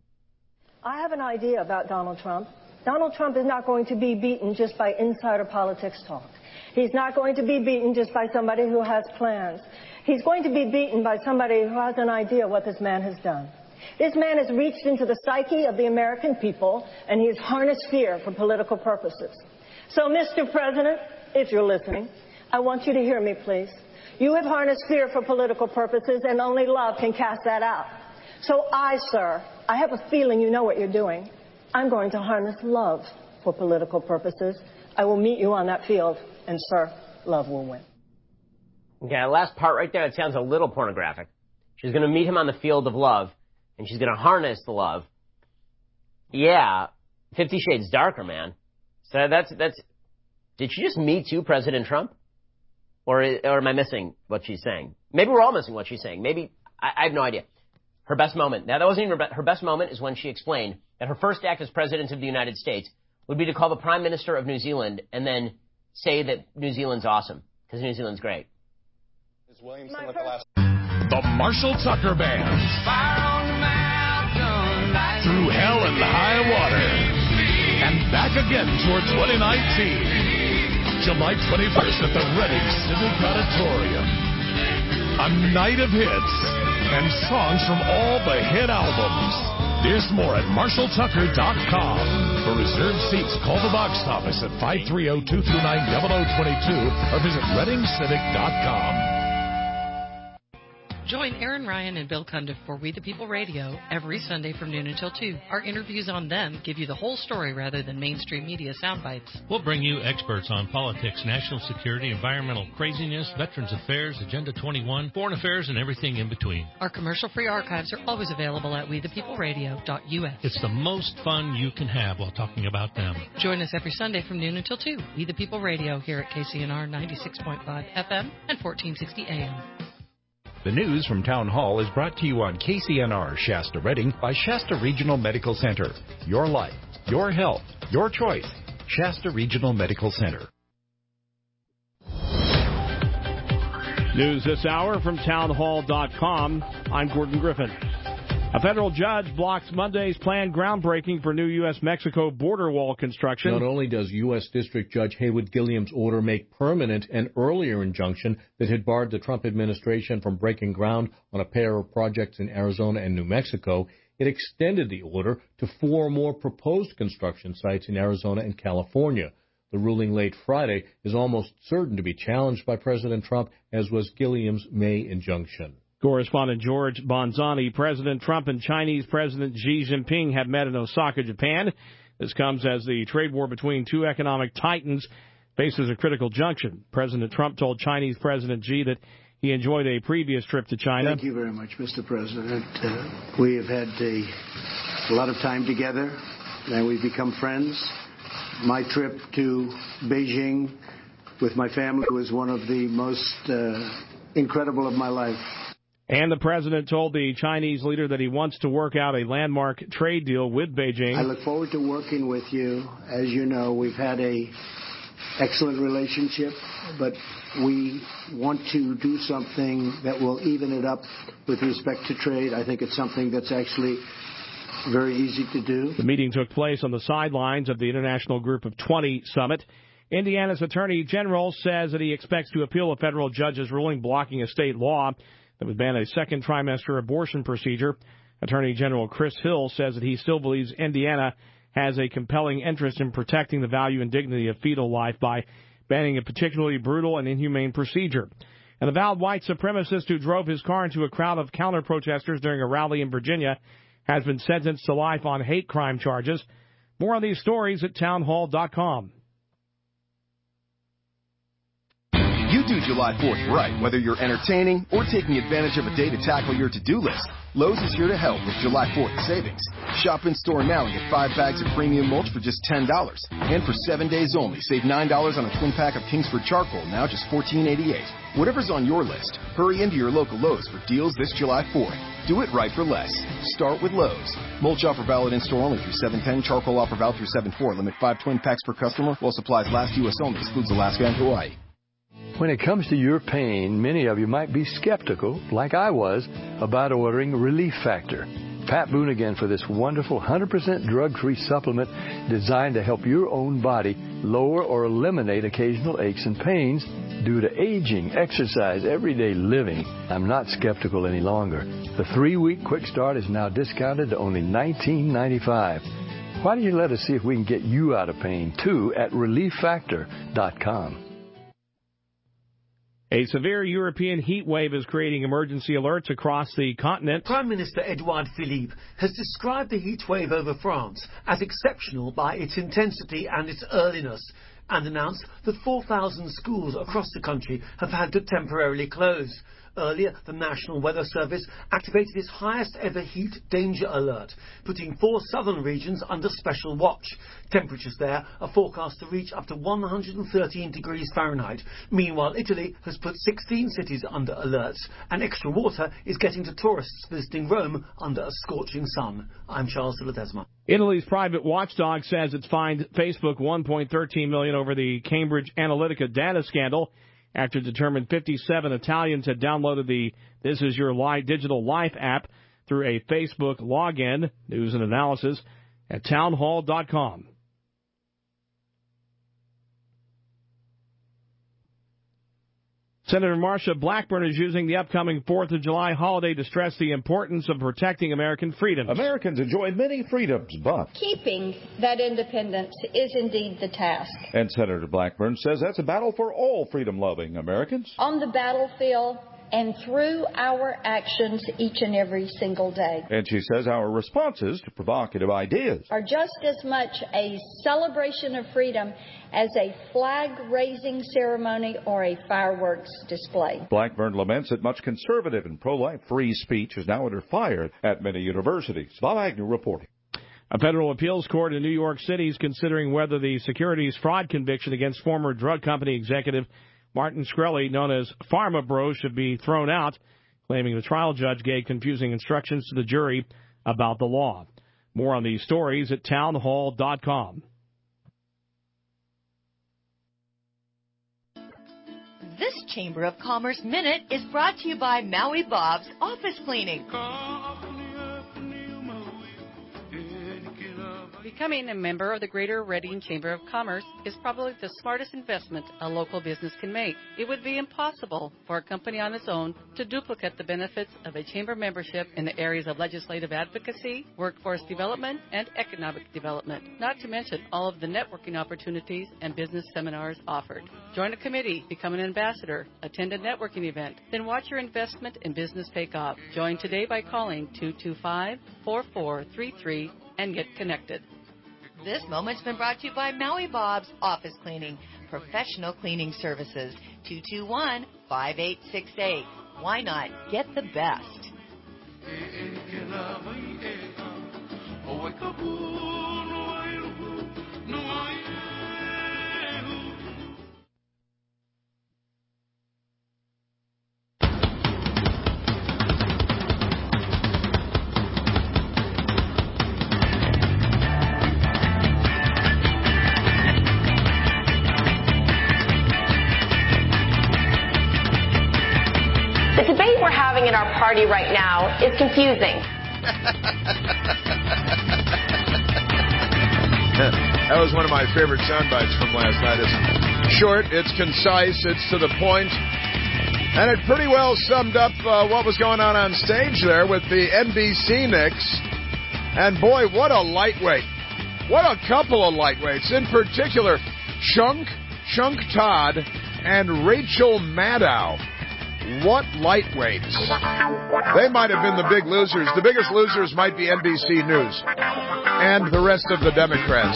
I have an idea about Donald Trump. Donald Trump is not going to be beaten just by insider politics talk. He's not going to be beaten just by somebody who has plans. He's going to be beaten by somebody who has an idea what this man has done. This man has reached into the psyche of the American people, and he has harnessed fear for political purposes. So, Mister President, if you're listening, I want you to hear me, please. You have harnessed fear for political purposes, and only love can cast that out. So I, sir, I have a feeling you know what you're doing. I'm going to harness love for political purposes. I will meet you on that field, and, sir, love will win. Okay, that last part right there, it sounds a little pornographic. She's going to meet him on the field of love, and she's going to harness the love. Yeah, Fifty Shades Darker, man. So that's, that's, did she just Me Too President Trump? Or, or am I missing what she's saying? Maybe we're all missing what she's saying. Maybe, I, I have no idea. Her best moment. Now, that wasn't even her, her best moment is when she explained that her first act as President of the United States would be to call the Prime Minister of New Zealand and then say that New Zealand's awesome, because New Zealand's great. Williamson with the last. The Marshall Tucker Band. Fire on the mountain, through hell and high water. And back again toward twenty nineteen. July twenty-first at the Reading Civic Auditorium. A night of hits and songs from all the hit albums. There's more at Marshall Tucker dot com. For reserved seats, call the box office at five three zero, two three nine, zero zero two two or visit Reading Civic dot com. Join Aaron Ryan and Bill Cundiff for We the People Radio every Sunday from noon until two. Our interviews on them give you the whole story rather than mainstream media sound bites. We'll bring you experts on politics, national security, environmental craziness, Veterans Affairs, Agenda twenty-one, foreign affairs, and everything in between. Our commercial-free archives are always available at we the people radio dot U S. It's the most fun you can have while talking about them. Join us every Sunday from noon until two. We the People Radio here at K C N R ninety-six point five F M and fourteen sixty A M. The news from Town Hall is brought to you on K C N R Shasta Reading by Shasta Regional Medical Center. Your life, your health, your choice. Shasta Regional Medical Center. News this hour from town hall dot com. I'm Gordon Griffin. A federal judge blocks Monday's planned groundbreaking for new U S Mexico border wall construction. Not only does U S District Judge Haywood Gilliam's order make permanent an earlier injunction that had barred the Trump administration from breaking ground on a pair of projects in Arizona and New Mexico, it extended the order to four more proposed construction sites in Arizona and California. The ruling late Friday is almost certain to be challenged by President Trump, as was Gilliam's May injunction. Correspondent George Bonzani. President Trump and Chinese President Xi Jinping have met in Osaka, Japan. This comes as the trade war between two economic titans faces a critical junction. President Trump told Chinese President Xi that he enjoyed a previous trip to China. Thank you very much, Mister President. Uh, we have had a, a lot of time together, and we've become friends. My trip to Beijing with my family was one of the most uh, incredible of my life. And the president told the Chinese leader that he wants to work out a landmark trade deal with Beijing. I look forward to working with you. As you know, we've had a excellent relationship, but we want to do something that will even it up with respect to trade. I think it's something that's actually very easy to do. The meeting took place on the sidelines of the International Group of twenty summit. Indiana's Attorney General says that he expects to appeal a federal judge's ruling blocking a state law that would ban a second trimester abortion procedure. Attorney General Chris Hill says that he still believes Indiana has a compelling interest in protecting the value and dignity of fetal life by banning a particularly brutal and inhumane procedure. An avowed white supremacist who drove his car into a crowd of counter-protesters during a rally in Virginia has been sentenced to life on hate crime charges. More on these stories at town hall dot com. You do July fourth right, whether you're entertaining or taking advantage of a day to tackle your to-do list. Lowe's is here to help with July fourth savings. Shop in store now and get five bags of premium mulch for just ten dollars. And for seven days only, save nine dollars on a twin pack of Kingsford charcoal, now just fourteen eighty-eight. Whatever's on your list, hurry into your local Lowe's for deals this July fourth. Do it right for less. Start with Lowe's. Mulch offer valid in store only through seven ten. Charcoal offer valid through seven four. Limit five twin packs per customer while supplies last. U S only. Excludes Alaska and Hawaii. When it comes to your pain, many of you might be skeptical, like I was, about ordering Relief Factor. Pat Boone again for this wonderful one hundred percent drug-free supplement designed to help your own body lower or eliminate occasional aches and pains due to aging, exercise, everyday living. I'm not skeptical any longer. The three-week quick start is now discounted to only nineteen ninety-five dollars. Why don't you let us see if we can get you out of pain, too, at relief factor dot com. A severe European heat wave is creating emergency alerts across the continent. Prime Minister Edouard Philippe has described the heat wave over France as exceptional by its intensity and its earliness, and announced that four thousand schools across the country have had to temporarily close. Earlier, the National Weather Service activated its highest ever heat danger alert, putting four southern regions under special watch. Temperatures there are forecast to reach up to one hundred thirteen degrees Fahrenheit. Meanwhile, Italy has put sixteen cities under alerts, and extra water is getting to tourists visiting Rome under a scorching sun. I'm Charles de Ledesma. Italy's private watchdog says it's fined Facebook one point one three million dollars over the Cambridge Analytica data scandal, after it determined fifty-seven Italians had downloaded the This Is Your Life Digital Life app through a Facebook login. News and analysis at townhall dot com. Senator Marsha Blackburn is using the upcoming fourth of July holiday to stress the importance of protecting American freedoms. Americans enjoy many freedoms, but keeping that independence is indeed the task. And Senator Blackburn says that's a battle for all freedom-loving Americans. On the battlefield and through our actions each and every single day. And she says our responses to provocative ideas are just as much a celebration of freedom as a flag-raising ceremony or a fireworks display. Blackburn laments that much conservative and pro-life free speech is now under fire at many universities. Bob Agnew reporting. A federal appeals court in New York City is considering whether the securities fraud conviction against former drug company executive Martin Shkreli, known as Pharma Bros, should be thrown out, claiming the trial judge gave confusing instructions to the jury about the law. More on these stories at townhall dot com. This Chamber of Commerce Minute is brought to you by Maui Bob's Office Cleaning. Becoming a member of the Greater Reading Chamber of Commerce is probably the smartest investment a local business can make. It would be impossible for a company on its own to duplicate the benefits of a chamber membership in the areas of legislative advocacy, workforce development, and economic development, not to mention all of the networking opportunities and business seminars offered. Join a committee, become an ambassador, attend a networking event, then watch your investment in business take off. Join today by calling two two five, four four three three and get connected. This moment's been brought to you by Maui Bob's Office Cleaning, professional cleaning services. two two one, five eight six eight. Why not get the best? The debate we're having in our party right now is confusing. That was one of my favorite sound bites from last night. It's short, it's concise, it's to the point, and it pretty well summed up uh, what was going on on stage there with the N B C Knicks. And boy, what a lightweight. What a couple of lightweights. In particular, Chunk, Chunk Todd, and Rachel Maddow. What lightweights. They might have been the big losers. The biggest losers might be N B C News and the rest of the Democrats.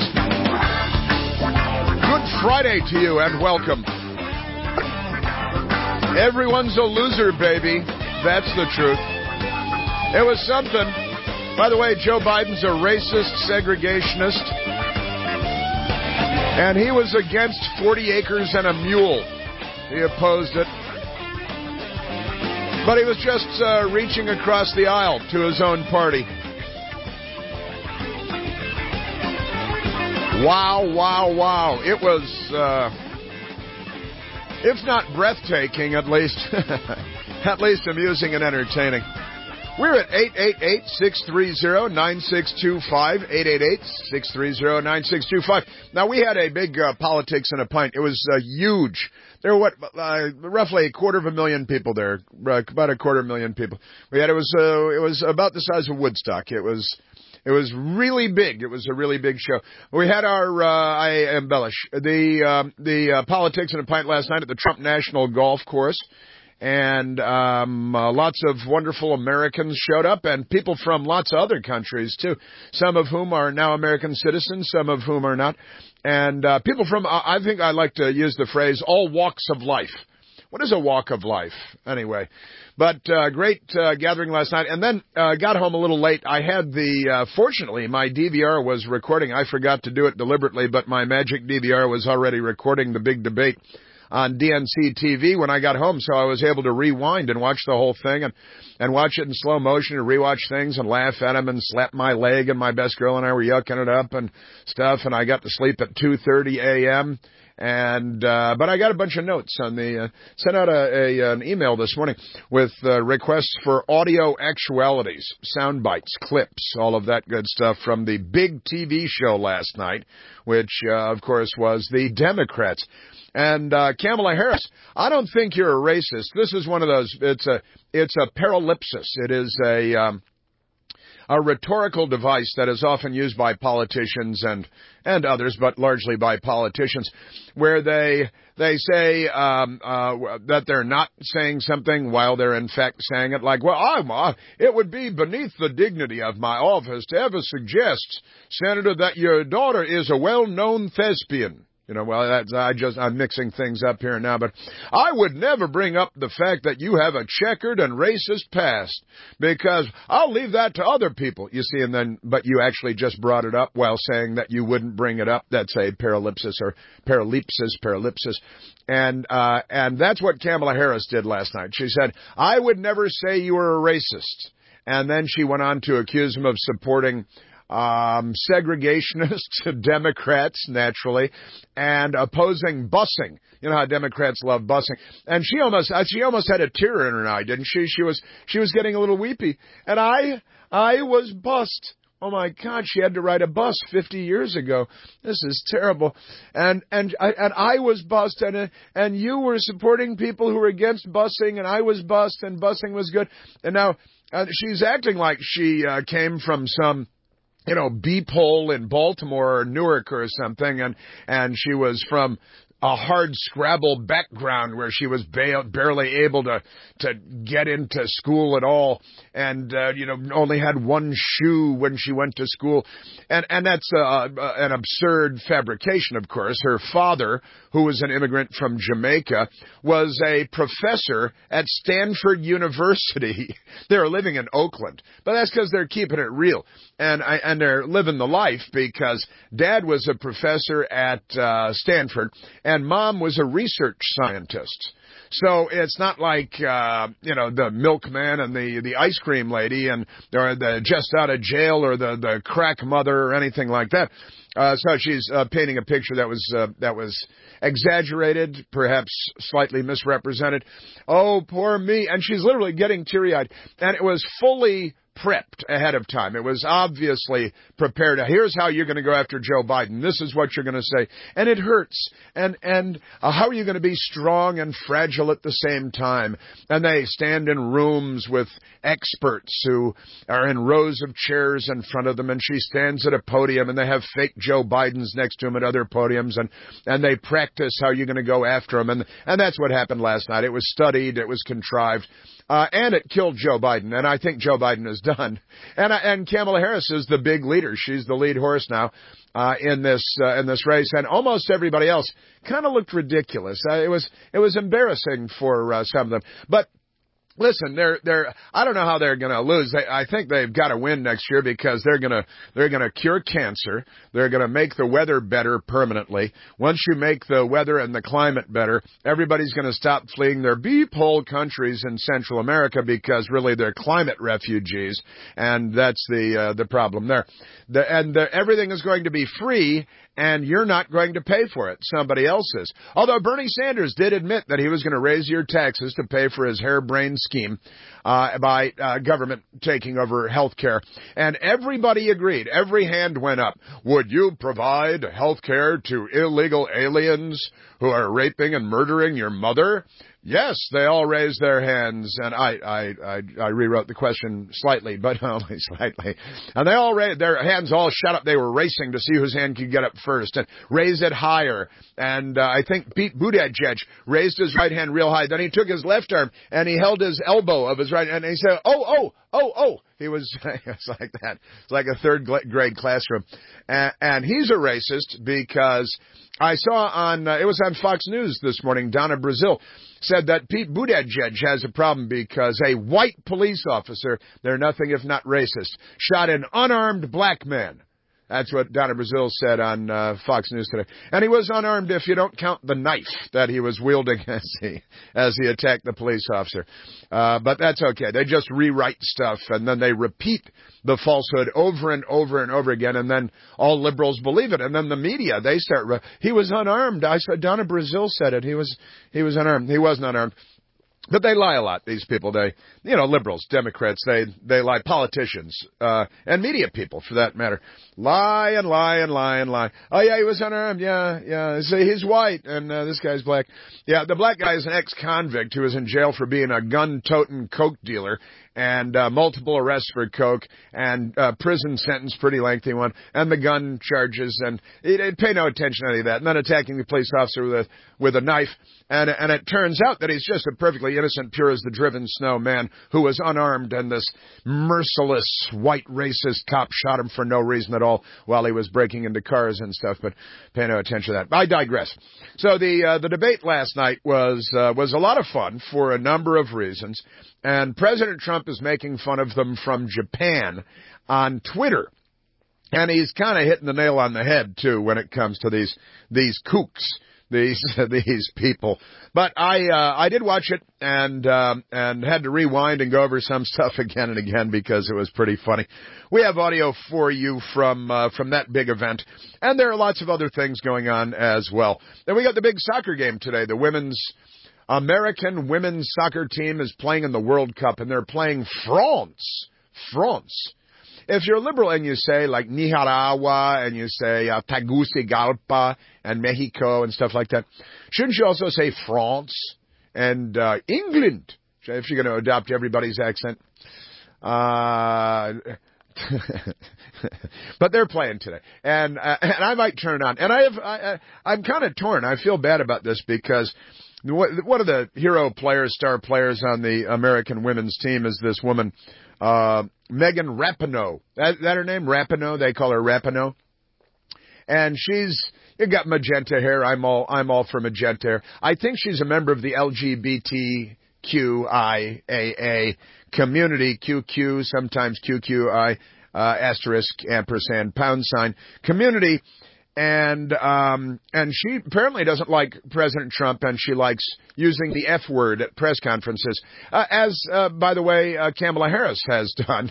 Good Friday to you and welcome. Everyone's a loser, baby. That's the truth. It was something. By the way, Joe Biden's a racist segregationist, and he was against forty acres and a mule. He opposed it. But he was just uh, reaching across the aisle to his own party. Wow, wow, wow. It was, uh, if not breathtaking, at least, at least amusing and entertaining. We're at eight eight eight, six three zero, nine six two five, eight eight eight, six three zero, nine six two five. Now, we had a big uh, Politics in a Pint. It was uh, huge. There were, what, uh, roughly a quarter of a million people there, uh, about a quarter of a million people. We had, it was, uh, it was about the size of Woodstock. It was, It was really big. It was a really big show. We had our, uh, I embellish, the, um, the, uh, politics in a pint last night at the Trump National Golf Course. And, um, uh, lots of wonderful Americans showed up and people from lots of other countries too. Some of whom are now American citizens, some of whom are not. And, uh, people from, uh, I think I like to use the phrase, all walks of life. What is a walk of life? Anyway, but uh, great uh, gathering last night. And then uh, got home a little late. I had the, uh, fortunately, my D V R was recording. I forgot to do it deliberately, but my magic D V R was already recording the big debate on D N C T V when I got home. So I was able to rewind and watch the whole thing and, and watch it in slow motion and rewatch things and laugh at them and slap my leg. And my best girl and I were yucking it up and stuff. And I got to sleep at two thirty a.m. And, uh, but I got a bunch of notes on the, uh, sent out a, a, an email this morning with, uh, requests for audio actualities, sound bites, clips, all of that good stuff from the big T V show last night, which, uh, of course was the Democrats. And, uh, Kamala Harris, I don't think you're a racist. This is one of those, it's a, it's a paralipsis. It is a, um, a rhetorical device that is often used by politicians and and others, but largely by politicians, where they they say um, uh, that they're not saying something while they're in fact saying it. Like, well, I'm, uh, it would be beneath the dignity of my office to ever suggest, Senator, that your daughter is a well-known thespian. You know, well, that's, I just, I'm mixing things up here now, but I would never bring up the fact that you have a checkered and racist past because I'll leave that to other people, you see, and then, but you actually just brought it up while saying that you wouldn't bring it up. That's a paralipsis or paralipsis, paralipsis. And, uh, and that's what Kamala Harris did last night. She said, I would never say you were a racist. And then she went on to accuse him of supporting um, segregationist Democrats, naturally, and opposing busing. You know how Democrats love busing. And she almost, she almost had a tear in her eye, didn't she? She was, she was getting a little weepy. And I, I was bussed. Oh my God, she had to ride a bus fifty years ago. This is terrible. And, and, I, and I was bussed and, and you were supporting people who were against busing and I was bussed and busing was good. And now, uh, she's acting like she, uh, came from some, you know, beep hole in Baltimore or Newark or something, and and she was from a hard Scrabble background where she was ba- barely able to to get into school at all, and uh, you know, only had one shoe when she went to school, and and that's uh, an absurd fabrication. Of course, her father, who was an immigrant from Jamaica, was a professor at Stanford University. They're living in Oakland, but that's because they're keeping it real, and I, and they're living the life because Dad was a professor at uh, Stanford. And Mom was a research scientist. So it's not like, uh, you know, the milkman and the, the ice cream lady and or the just out of jail or the, the crack mother or anything like that. Uh, so she's uh, painting a picture that was uh, that was exaggerated, perhaps slightly misrepresented. Oh, poor me. And she's literally getting teary-eyed. And it was fully prepped ahead of time. It was obviously prepared. Here's how you're going to go after Joe Biden. This is what you're going to say. And it hurts. And, and uh, how are you going to be strong and fragile at the same time? And they stand in rooms with experts who are in rows of chairs in front of them. And she stands at a podium and they have fake Joe Bidens next to him at other podiums. And, and they practice how you're going to go after him. And, and that's what happened last night. It was studied. It was contrived. Uh, and it killed Joe Biden, and I think Joe Biden is done. And uh, and Kamala Harris is the big leader; she's the lead horse now uh, in this uh, in this race. And almost everybody else kind of looked ridiculous. Uh, it was it was embarrassing for uh, some of them, but. Listen, they're, they're, I don't know how they're gonna lose. They, I think they've got to win next year because they're gonna, they're gonna cure cancer. They're gonna make the weather better permanently. Once you make the weather and the climate better, everybody's gonna stop fleeing their beep hole countries in Central America because really they're climate refugees. And that's the, uh, the problem there. The, and the, everything is going to be free. And you're not going to pay for it. Somebody else is. Although Bernie Sanders did admit that he was going to raise your taxes to pay for his harebrained scheme uh, by uh, government taking over health care. And everybody agreed. Every hand went up. Would you provide health care to illegal aliens who are raping and murdering your mother? Yes, they all raised their hands, and I, I, I, I rewrote the question slightly, but only slightly. And they all raised, their hands all shut up. They were racing to see whose hand could get up first and raise it higher. And, uh, I think Pete Buttigieg raised his right hand real high. Then he took his left arm and he held his elbow of his right hand and he said, oh, oh, oh, oh. He was, it's like that. It's like a third grade classroom. And, and he's a racist because I saw on, uh, it was on Fox News this morning, Donna Brazil said that Pete Buttigieg has a problem because a white police officer, they're nothing if not racist, shot an unarmed black man. That's what Donna Brazil said on uh, Fox News today. And he was unarmed if you don't count the knife that he was wielding as he, as he attacked the police officer. Uh, but that's okay. They just rewrite stuff and then they repeat the falsehood over and over and over again. And then all liberals believe it. And then the media, they start, re- he was unarmed. I said, Donna Brazil said it. He was, he was unarmed. He wasn't unarmed. But they lie a lot, these people. They, you know, liberals, Democrats, they, they lie. Politicians, uh, and media people, for that matter. Lie and lie and lie and lie. Oh, yeah, he was unarmed. Yeah, yeah. Say he's white, and uh, this guy's black. Yeah, the black guy is an ex-convict who was in jail for being a gun-toting coke dealer, and uh, multiple arrests for coke, and uh, prison sentence, pretty lengthy one, and the gun charges, and he didn't pay no attention to any of that, and then attacking the police officer with a, with a knife, and, and it turns out that he's just a perfectly innocent, pure as the driven snow man who was unarmed, and this merciless white racist cop shot him for no reason at all while he was breaking into cars and stuff, but pay no attention to that. I digress. So the uh, the debate last night was uh, was a lot of fun for a number of reasons. And President Trump is making fun of them from Japan on Twitter. And he's kind of hitting the nail on the head, too, when it comes to these these kooks, these these people. But I uh, I did watch it and um, and had to rewind and go over some stuff again and again because it was pretty funny. We have audio for you from uh, from that big event. And there are lots of other things going on as well. Then we got the big soccer game today, the women's American women's soccer team is playing in the World Cup, and they're playing France. France. If you're liberal and you say, like, Nicaragua, and you say uh, Tegucigalpa and Mexico and stuff like that, shouldn't you also say France and uh, England, if you're going to adopt everybody's accent? Uh... But they're playing today, and uh, and I might turn it on. And I have, I, I'm kind of torn. I feel bad about this because one of the hero players, star players on the American women's team is this woman, uh, Megan Rapinoe. That, that her name? Rapinoe? They call her Rapinoe. And she's, you got magenta hair. I'm all, I'm all for magenta hair. I think she's a member of the L G B T Q I A A community, Q Q, sometimes Q Q I, uh, asterisk, ampersand, pound sign, community. And, um, and she apparently doesn't like President Trump, and she likes using the F word at press conferences, uh, as, uh, by the way, uh, Kamala Harris has done,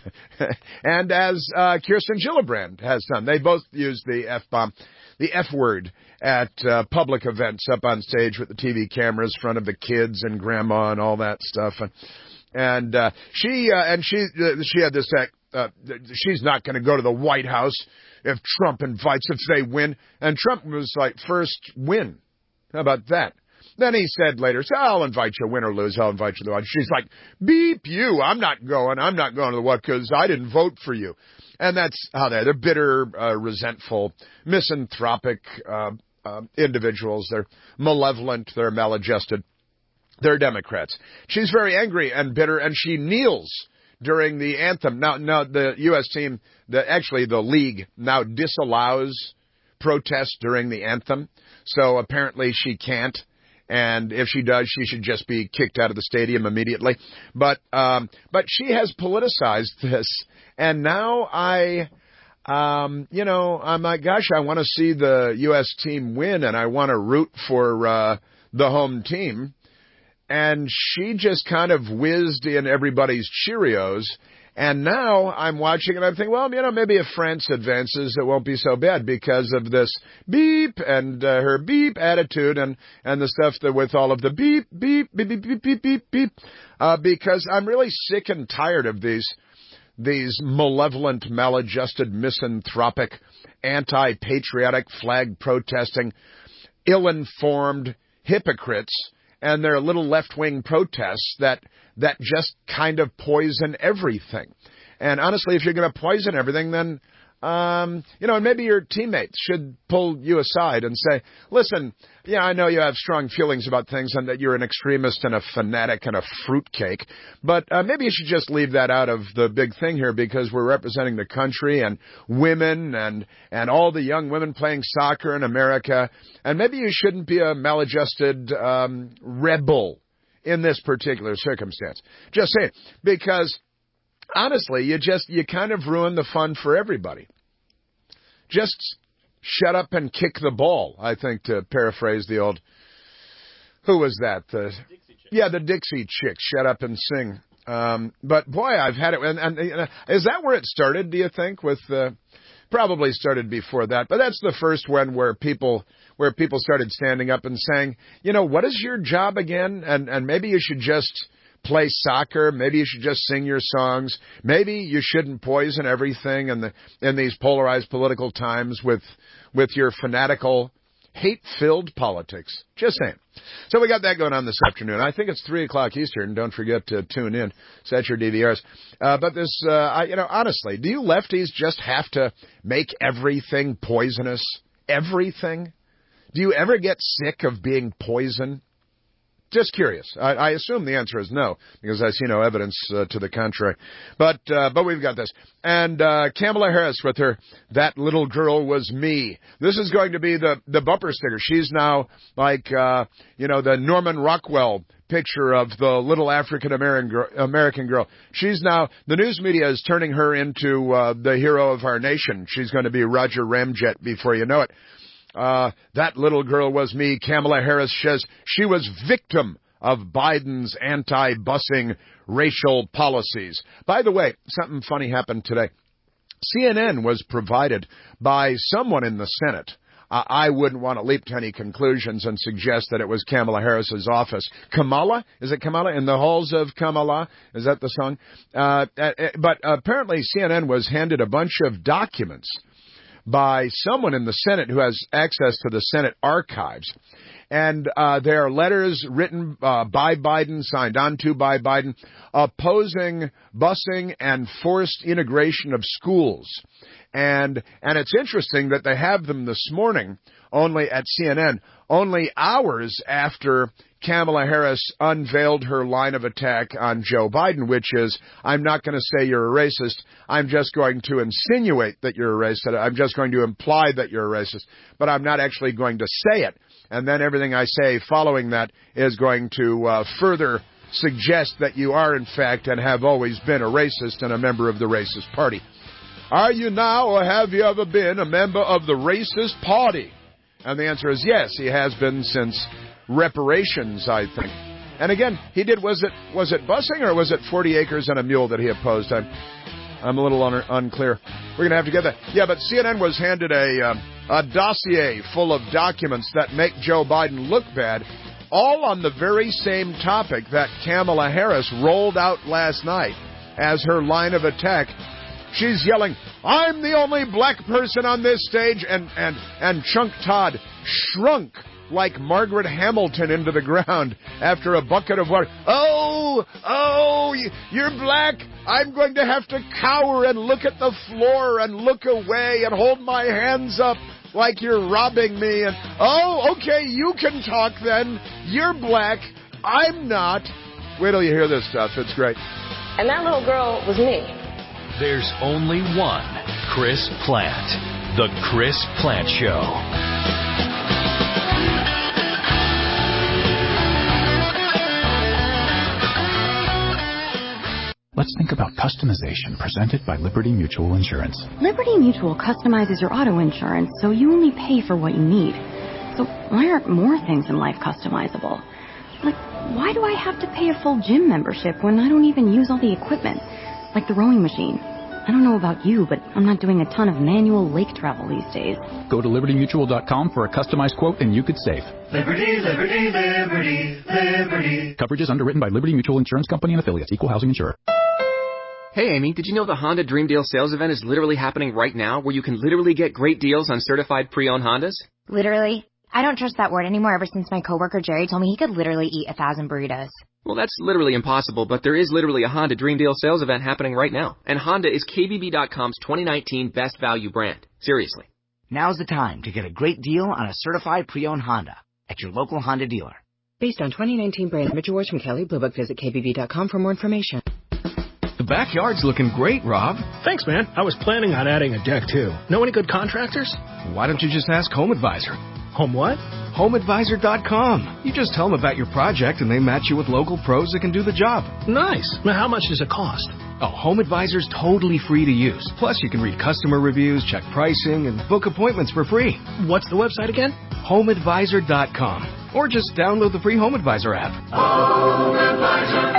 and as, uh, Kirsten Gillibrand has done. They both use the F-bomb, the F word at, uh, public events up on stage with the T V cameras in front of the kids and grandma and all that stuff. And, and, uh, she, uh, and she, uh, she had this, uh, she's not going to go to the White House if Trump invites, if they win. And Trump was like, first win. How about that? Then he said later, so I'll invite you, win or lose, I'll invite you to the White House. She's like, beep you, I'm not going, I'm not going to the White House because I didn't vote for you. And that's how they're, they're bitter, uh, resentful, misanthropic, uh, uh, individuals. They're malevolent, they're maladjusted. They're Democrats. She's very angry and bitter, and she kneels during the anthem. Now, now the U S team, the, actually the league now disallows protest during the anthem. So apparently she can't. And if she does, she should just be kicked out of the stadium immediately. But, um, but she has politicized this. And now I, um, you know, I'm like, gosh, I want to see the U S team win, and I want to root for, uh, the home team. And she just kind of whizzed in everybody's Cheerios. And now I'm watching and I'm thinking, well, you know, maybe if France advances, it won't be so bad because of this beep and uh, her beep attitude and, and the stuff that with all of the beep, beep, beep, beep, beep, beep, beep, beep. Uh, because I'm really sick and tired of these, these malevolent, maladjusted, misanthropic, anti-patriotic, flag protesting, ill-informed hypocrites. and their little left-wing protests that that just kind of poison everything. And honestly, if you're going to poison everything, then, um, you know, and maybe your teammates should pull you aside and say, listen, yeah, I know you have strong feelings about things and that you're an extremist and a fanatic and a fruitcake, but uh, maybe you should just leave that out of the big thing here because we're representing the country and women and, and all the young women playing soccer in America, and maybe you shouldn't be a maladjusted um, rebel in this particular circumstance. Just saying, because honestly, you just, you kind of ruin the fun for everybody. Just shut up and kick the ball, I think, to paraphrase the old, who was that? The, yeah, the Dixie Chicks, shut up and sing. Um, but boy, I've had it, and, and uh, is that where it started, do you think, with, uh, probably started before that, but that's the first one where people, where people started standing up and saying, you know, what is your job again? And, and maybe you should just play soccer. Maybe you should just sing your songs. Maybe you shouldn't poison everything in the in these polarized political times with with your fanatical, hate-filled politics. Just saying. So we got that going on this afternoon. I think it's three o'clock Eastern. Don't forget to tune in. Set your D V Rs. Uh, but this, uh, I, you know, honestly, do you lefties just have to make everything poisonous? Everything? Do you ever get sick of being poison? Just curious. I, I assume the answer is no, because I see no evidence uh, to the contrary. But uh, but we've got this. And uh, Kamala Harris with her, that little girl was me. This is going to be the, the bumper sticker. She's now like, uh, you know, the Norman Rockwell picture of the little African-American girl, American girl. She's now, the news media is turning her into uh, the hero of our nation. She's going to be Roger Ramjet before you know it. Uh, that little girl was me. Kamala Harris says she was victim of Biden's anti-busing racial policies. By the way, something funny happened today. C N N was provided by someone in the Senate. Uh, I wouldn't want to leap to any conclusions and suggest that it was Kamala Harris's office. Kamala? Is it Kamala? In the halls of Kamala? Is that the song? Uh, but apparently C N N was handed a bunch of documents by someone in the Senate who has access to the Senate archives. And uh, there are letters written uh, by Biden, signed onto by Biden, opposing busing and forced integration of schools. And and it's interesting that they have them this morning only at C N N, only hours after Kamala Harris unveiled her line of attack on Joe Biden, which is, I'm not going to say you're a racist. I'm just going to insinuate that you're a racist. I'm just going to imply that you're a racist, but I'm not actually going to say it. And then everything I say following that is going to uh, further suggest that you are, in fact, and have always been a racist and a member of the racist party. Are you now, or have you ever been, a member of the racist party? And the answer is yes, he has been since reparations, I think. And again, he did, was it was it busing or was it forty acres and a mule that he opposed? I'm, I'm a little un- unclear. We're going to have to get that. Yeah, but C N N was handed a, um, a dossier full of documents that make Joe Biden look bad, all on the very same topic that Kamala Harris rolled out last night as her line of attack. She's yelling, I'm the only black person on this stage, and, and, and Chunk Todd shrunk like Margaret Hamilton into the ground after a bucket of water. Oh, oh, you're black. I'm going to have to cower and look at the floor and look away and hold my hands up like you're robbing me. And oh, okay, you can talk then. You're black. I'm not. Wait till you hear this stuff. It's great. And that little girl was me. There's only one Chris Plante. The Chris Plante Show. Let's think about customization presented by Liberty Mutual Insurance. Liberty Mutual customizes your auto insurance so you only pay for what you need. So why aren't more things in life customizable? Like, why do I have to pay a full gym membership when I don't even use all the equipment? Like the rowing machine. I don't know about you, but I'm not doing a ton of manual lake travel these days. Go to liberty mutual dot com for a customized quote and you could save. Liberty, liberty, liberty, liberty. Coverage is underwritten by Liberty Mutual Insurance Company and affiliates, equal housing insurer. Hey, Amy, did you know the Honda Dream Deal sales event is literally happening right now, where you can literally get great deals on certified pre-owned Hondas? Literally? I don't trust that word anymore ever since my coworker Jerry told me he could literally eat a thousand burritos. Well, that's literally impossible, but there is literally a Honda Dream Deal sales event happening right now. And Honda is K B B dot com's twenty nineteen Best Value brand. Seriously. Now's the time to get a great deal on a certified pre-owned Honda at your local Honda dealer. Based on twenty nineteen brand image awards from Kelley Blue Book, visit K B B dot com for more information. The backyard's looking great, Rob. Thanks, man. I was planning on adding a deck, too. Know any good contractors? Why don't you just ask Home Advisor? Home what? Home Advisor dot com. You just tell them about your project, and they match you with local pros that can do the job. Nice. Now, how much does it cost? Oh, Home Advisor's totally free to use. Plus, you can read customer reviews, check pricing, and book appointments for free. What's the website again? Home Advisor dot com. Or just download the free Home Advisor app. Home Advisor.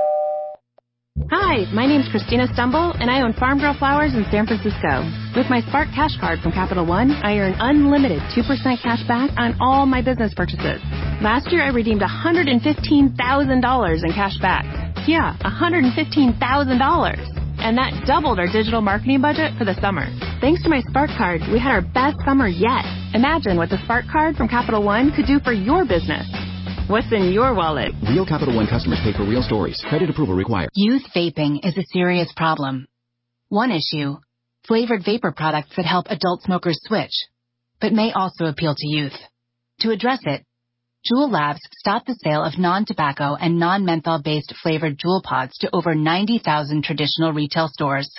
Hi, my name's Christina Stumble, and I own Farm Girl Flowers in San Francisco. With my Spark Cash Card from Capital One, I earn unlimited two percent cash back on all my business purchases. Last year, I redeemed one hundred fifteen thousand dollars in cash back. Yeah, one hundred fifteen thousand dollars. And that doubled our digital marketing budget for the summer. Thanks to my Spark Card, we had our best summer yet. Imagine what the Spark Card from Capital One could do for your business. What's in your wallet? Real Capital One customers pay for real stories. Credit approval required. Youth vaping is a serious problem. One issue, flavored vapor products that help adult smokers switch, but may also appeal to youth. To address it, Juul Labs stopped the sale of non-tobacco and non-menthol-based flavored Juul pods to over ninety thousand traditional retail stores.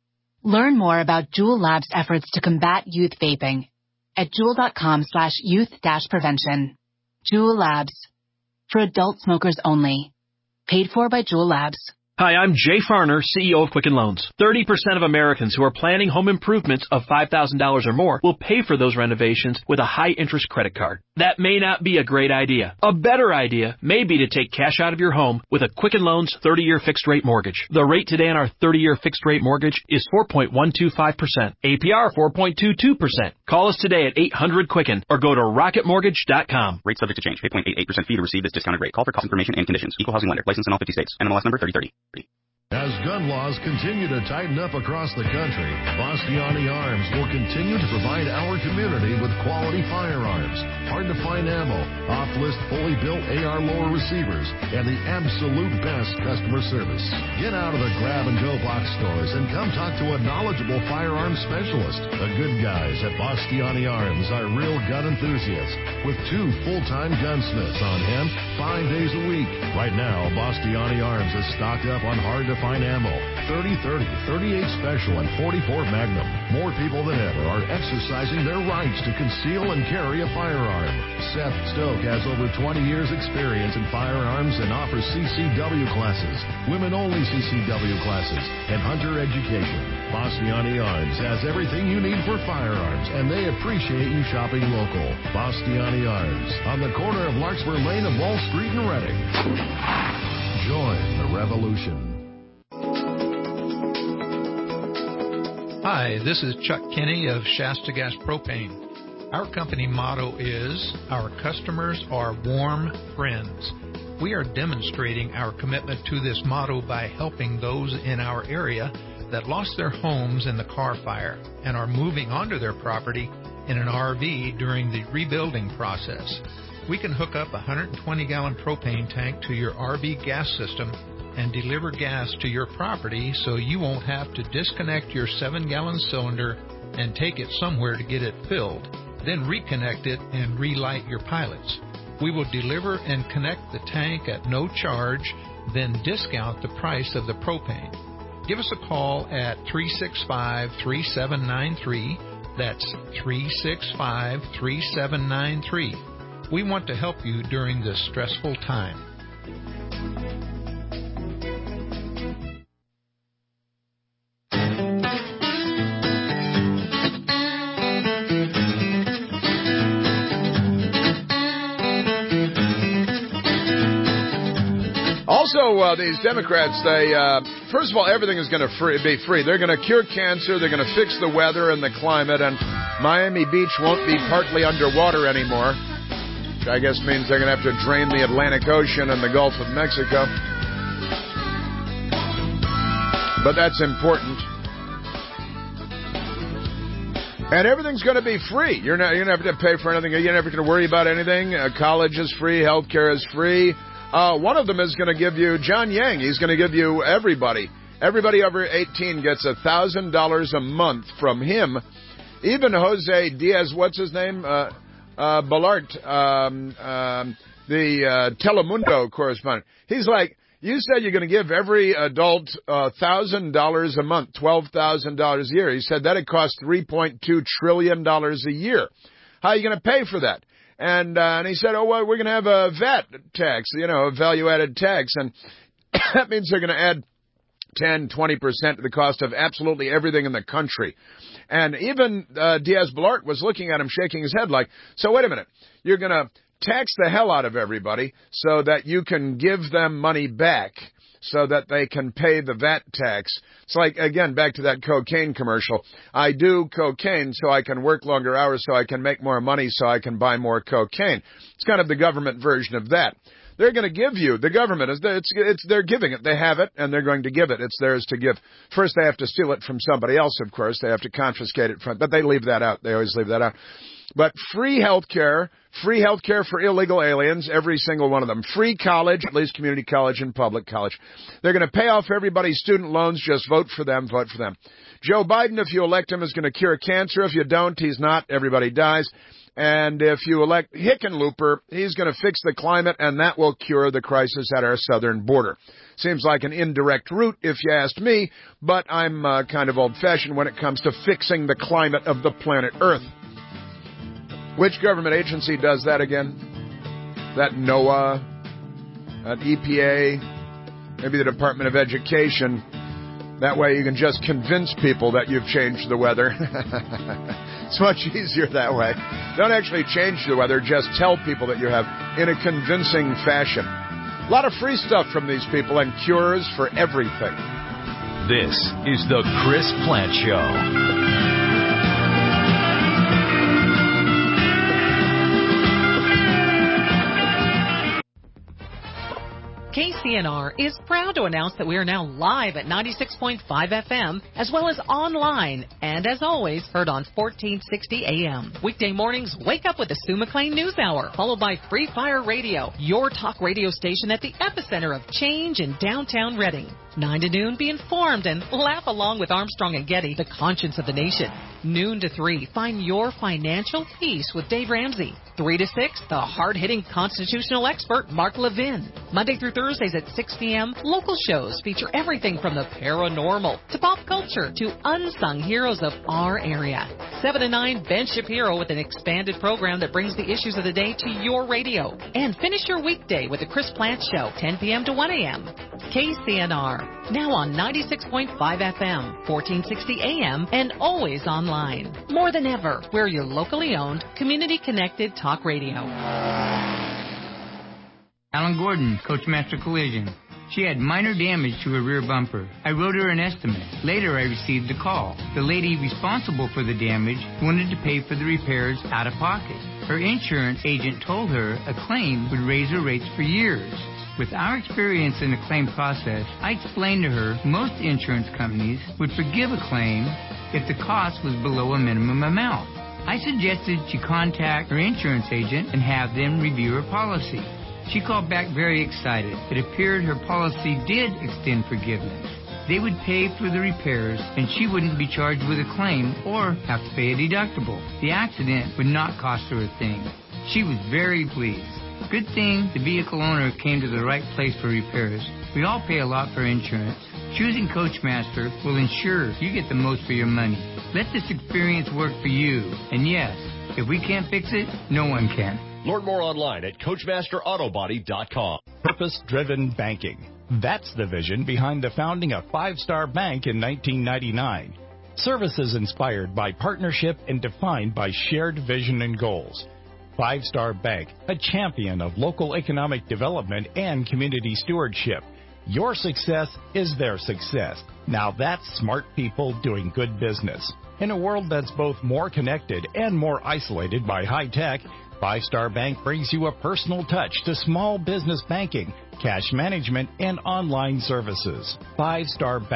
Learn more about Juul Labs' efforts to combat youth vaping at juul.com slash youth dash prevention. Juul Labs. For adult smokers only. Paid for by Juul Labs. Hi, I'm Jay Farner, C E O of Quicken Loans. thirty percent of Americans who are planning home improvements of five thousand dollars or more will pay for those renovations with a high-interest credit card. That may not be a great idea. A better idea may be to take cash out of your home with a Quicken Loans thirty-year fixed-rate mortgage. The rate today on our thirty-year fixed-rate mortgage is four point one two five percent. A P R four point two two percent. Call us today at eight hundred Quicken or go to rocket mortgage dot com. Rate subject to change. eight point eight eight percent fee to receive this discounted rate. Call for cost information and conditions. Equal housing lender. License in all fifty states. N M L S number thirty thirty. As gun laws continue to tighten up across the country, Bastiani Arms will continue to provide our community with quality firearms, hard-to-find ammo, off-list fully built A R lower receivers, and the absolute best customer service. Get out of the grab-and-go box stores and come talk to a knowledgeable firearms specialist. The good guys at Bastiani Arms are real gun enthusiasts with two full-time gunsmiths on hand five days a week. Right now, Bastiani Arms is stocked up on hard-to-find ammo, thirty thirty, thirty-eight Special, and forty-four Magnum. More people than ever are exercising their rights to conceal and carry a firearm. Seth Stoke has over twenty years experience in firearms and offers C C W classes, women-only C C W classes, and hunter education. Bastiani Arms has everything you need for firearms, and they appreciate you shopping local. Bastiani Arms, on the corner of Larkspur Lane and Wall Street in Reading. Join the revolution. Hi, this is Chuck Kinney of Shasta Gas Propane. Our company motto is, our customers are warm friends. We are demonstrating our commitment to this motto by helping those in our area that lost their homes in the Carr Fire and are moving onto their property in an R V during the rebuilding process. We can hook up a one hundred twenty gallon propane tank to your R V gas system and deliver gas to your property so you won't have to disconnect your seven gallon cylinder and take it somewhere to get it filled, then reconnect it and relight your pilots. We will deliver and connect the tank at no charge, then discount the price of the propane. Give us a call at three six five, three seven nine three. That's three six five, three seven nine three. We want to help you during this stressful time. Also, uh, these Democrats, they, uh, first of all, everything is going to free, be free. They're going to cure cancer, they're going to fix the weather and the climate, and Miami Beach won't be partly underwater anymore, which I guess means they're going to have to drain the Atlantic Ocean and the Gulf of Mexico. But that's important. And everything's going to be free. You're not you're not going to pay for anything. You're never going to worry about anything. Uh, college is free. Healthcare is free. Uh, one of them is going to give you, John Yang, he's going to give you everybody. Everybody over eighteen gets one thousand dollars a month from him. Even Jose Diaz, what's his name? Uh, uh, Balart, um, um, the uh, Telemundo correspondent. He's like, you said you're going to give every adult uh, one thousand dollars a month, twelve thousand dollars a year. He said that it costs three point two trillion dollars a year. How are you going to pay for that? And, uh, and he said, oh, well, we're going to have a V A T tax, you know, a value-added tax. And that means they're going to add ten, twenty percent to the cost of absolutely everything in the country. And even uh, Diaz-Balart was looking at him, shaking his head like, so wait a minute, you're going to tax the hell out of everybody so that you can give them money back so that they can pay the V A T tax. It's like, again, back to that cocaine commercial. I do cocaine so I can work longer hours so I can make more money so I can buy more cocaine. It's kind of the government version of that. They're going to give you, the government, is it's, it's, they're giving it. They have it, and they're going to give it. It's theirs to give. First, they have to steal it from somebody else, of course. They have to confiscate it from, but they leave that out. They always leave that out. But free health care, free health care for illegal aliens, every single one of them. Free college, at least community college and public college. They're going to pay off everybody's student loans. Just vote for them, vote for them. Joe Biden, if you elect him, is going to cure cancer. If you don't, he's not. Everybody dies. And if you elect Hickenlooper, he's going to fix the climate, and that will cure the crisis at our southern border. Seems like an indirect route, if you asked me, but I'm uh, kind of old-fashioned when it comes to fixing the climate of the planet Earth. Which government agency does that again? That NOAA, that E P A, maybe the Department of Education. That way you can just convince people that you've changed the weather. It's much easier that way. Don't actually change the weather, just tell people that you have in a convincing fashion. A lot of free stuff from these people and cures for everything. This is the Chris Plante Show. K C N R is proud to announce that we are now live at ninety-six point five F M, as well as online, and as always, heard on fourteen sixty A M. Weekday mornings, wake up with the Sue McLean News Hour, followed by Free Fire Radio, your talk radio station at the epicenter of change in downtown Reading. nine to noon, be informed and laugh along with Armstrong and Getty, the conscience of the nation. Noon to three, find your financial peace with Dave Ramsey. three to six, the hard-hitting constitutional expert, Mark Levin. Monday through Thursdays at six P M, local shows feature everything from the paranormal to pop culture to unsung heroes of our area. seven to nine, Ben Shapiro with an expanded program that brings the issues of the day to your radio. And finish your weekday with the Chris Plante Show, ten P M to one A M. K C N R, now on ninety-six point five F M, fourteen sixty A M, and always online. More than ever, we're your locally owned, community-connected talk radio. Alan Gordon, Coachmaster Collision. She had minor damage to her rear bumper. I wrote her an estimate. Later, I received a call. The lady responsible for the damage wanted to pay for the repairs out of pocket. Her insurance agent told her a claim would raise her rates for years. With our experience in the claim process, I explained to her most insurance companies would forgive a claim if the cost was below a minimum amount. I suggested she contact her insurance agent and have them review her policy. She called back very excited. It appeared her policy did extend forgiveness. They would pay for the repairs, and she wouldn't be charged with a claim or have to pay a deductible. The accident would not cost her a thing. She was very pleased. Good thing the vehicle owner came to the right place for repairs. We all pay a lot for insurance. Choosing Coachmaster will ensure you get the most for your money. Let this experience work for you. And yes, if we can't fix it, no one can. Learn more online at Coachmaster Auto Body dot com. Purpose-driven banking. That's the vision behind the founding of Five Star Bank in nineteen ninety-nine. Services inspired by partnership and defined by shared vision and goals. Five Star Bank, a champion of local economic development and community stewardship. Your success is their success. Now that's smart people doing good business. In a world that's both more connected and more isolated by high tech, Five Star Bank brings you a personal touch to small business banking, cash management, and online services. Five Star Bank,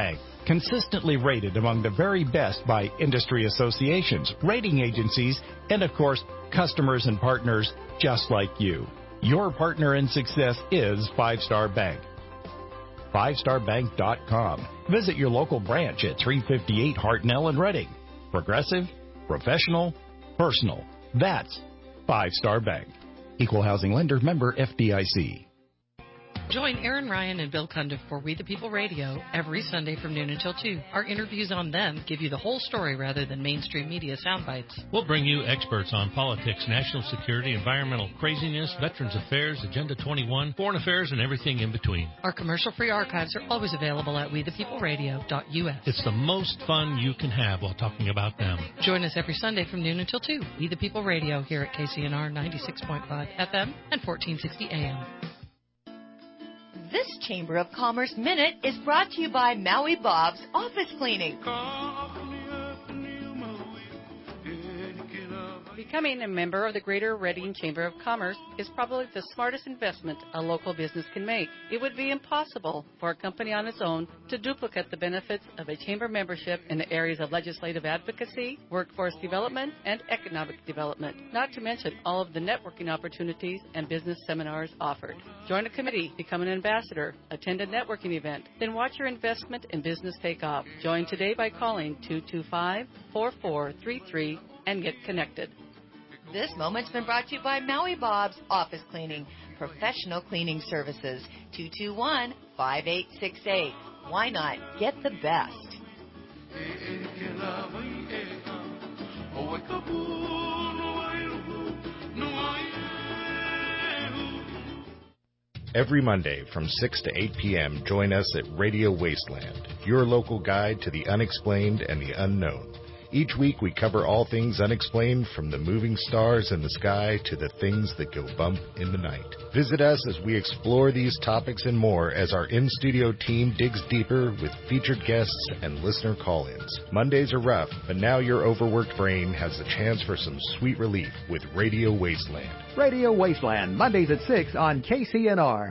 consistently rated among the very best by industry associations, rating agencies, and of course, customers and partners just like you. Your partner in success is Five Star Bank. five star bank dot com. Visit your local branch at three fifty-eight Hartnell and Reading. Progressive, professional, personal. That's Five Star Bank. Equal housing lender, member F D I C. Join Aaron Ryan and Bill Cundiff for We the People Radio every Sunday from noon until two. Our interviews on them give you the whole story rather than mainstream media sound bites. We'll bring you experts on politics, national security, environmental craziness, Veterans Affairs, Agenda twenty-one, foreign affairs, and everything in between. Our commercial-free archives are always available at we the people radio dot U S. It's the most fun you can have while talking about them. Join us every Sunday from noon until two. We the People Radio here at K C N R ninety-six point five F M and fourteen sixty A M. This Chamber of Commerce Minute is brought to you by Maui Bob's Office Cleaning. Becoming a member of the Greater Reading Chamber of Commerce is probably the smartest investment a local business can make. It would be impossible for a company on its own to duplicate the benefits of a chamber membership in the areas of legislative advocacy, workforce development, and economic development, not to mention all of the networking opportunities and business seminars offered. Join a committee, become an ambassador, attend a networking event, then watch your investment in business take off. Join today by calling two two five, four four three three and get connected. This moment's been brought to you by Maui Bob's Office Cleaning, professional cleaning services, two two one, five eight six eight. Why not get the best? Every Monday from six to eight p.m., join us at Radio Wasteland, your local guide to the unexplained and the unknown. Each week we cover all things unexplained, from the moving stars in the sky to the things that go bump in the night. Visit us as we explore these topics and more as our in-studio team digs deeper with featured guests and listener call-ins. Mondays are rough, but now your overworked brain has the chance for some sweet relief with Radio Wasteland. Radio Wasteland, Mondays at six on K C N R.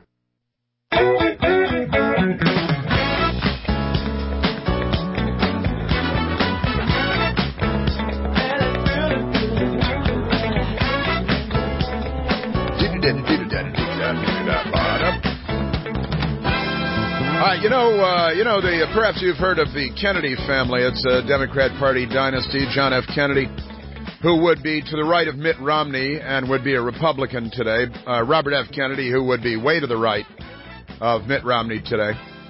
All right, you know, uh, you know, the uh, perhaps you've heard of the Kennedy family. It's a Democrat Party dynasty. John F. Kennedy, who would be to the right of Mitt Romney and would be a Republican today. Uh, Robert F. Kennedy, who would be way to the right of Mitt Romney today.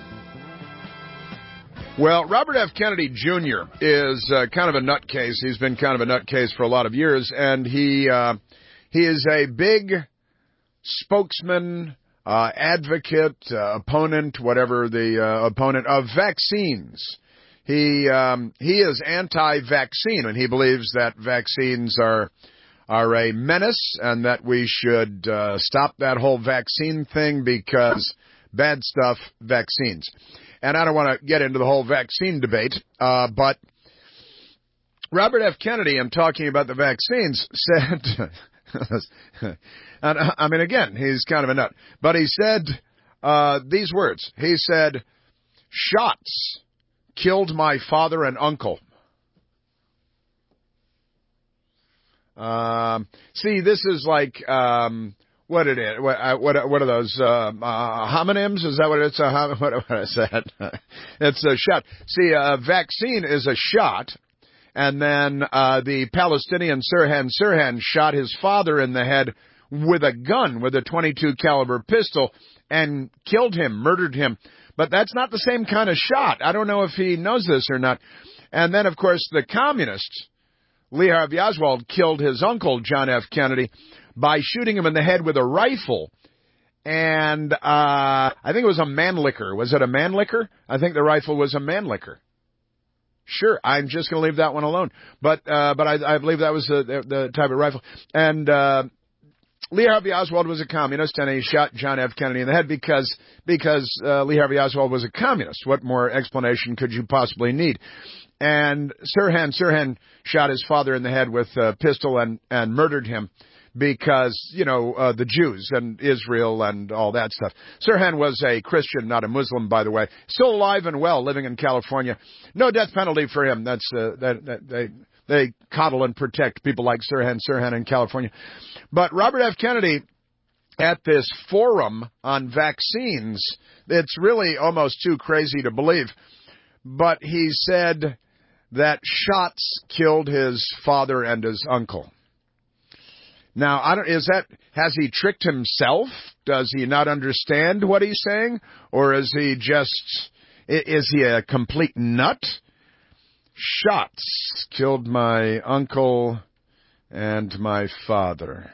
Well, Robert F. Kennedy Junior is uh, kind of a nutcase. He's been kind of a nutcase for a lot of years, and he uh, he is a big spokesman, uh, advocate, uh, opponent, whatever the uh, opponent of vaccines. He um, he is anti-vaccine, and he believes that vaccines are are a menace, and that we should uh, stop that whole vaccine thing because bad stuff, vaccines. And I don't want to get into the whole vaccine debate, uh, but Robert F. Kennedy, I'm talking about the vaccines, said, and I mean, again, he's kind of a nut, but he said uh, these words. He said, "Shots killed my father and uncle." Um, see, this is like, um, what it is. What, what, what are those, uh, uh, homonyms? Is that what it's? A, what, what is that? It's a shot. See, a vaccine is a shot. And then, uh, the Palestinian Sirhan Sirhan shot his father in the head with a gun, with a twenty-two caliber pistol, and killed him, murdered him. But that's not the same kind of shot. I don't know if he knows this or not. And then, of course, the communist Lee Harvey Oswald killed his uncle, John F. Kennedy, by shooting him in the head with a rifle. And uh I think it was a Mannlicher. Was it a Mannlicher? I think the rifle was a Mannlicher. Sure, I'm just going to leave that one alone. But uh but I, I believe that was the, the, the type of rifle. And uh Lee Harvey Oswald was a communist, and he shot John F. Kennedy in the head because because uh, Lee Harvey Oswald was a communist. What more explanation could you possibly need? And Sirhan Sirhan shot his father in the head with a pistol and, and murdered him because, you know, uh, the Jews and Israel and all that stuff. Sirhan was a Christian, not a Muslim, by the way. Still alive and well, living in California. No death penalty for him. That's uh, that, that they they coddle and protect people like Sirhan Sirhan in California. But Robert F. Kennedy, at this forum on vaccines, it's really almost too crazy to believe, but he said that shots killed his father and his uncle. Now, I don't, is that, has he tricked himself? Does he not understand what he's saying? Or is he just, is he a complete nut? Shots killed my uncle and my father.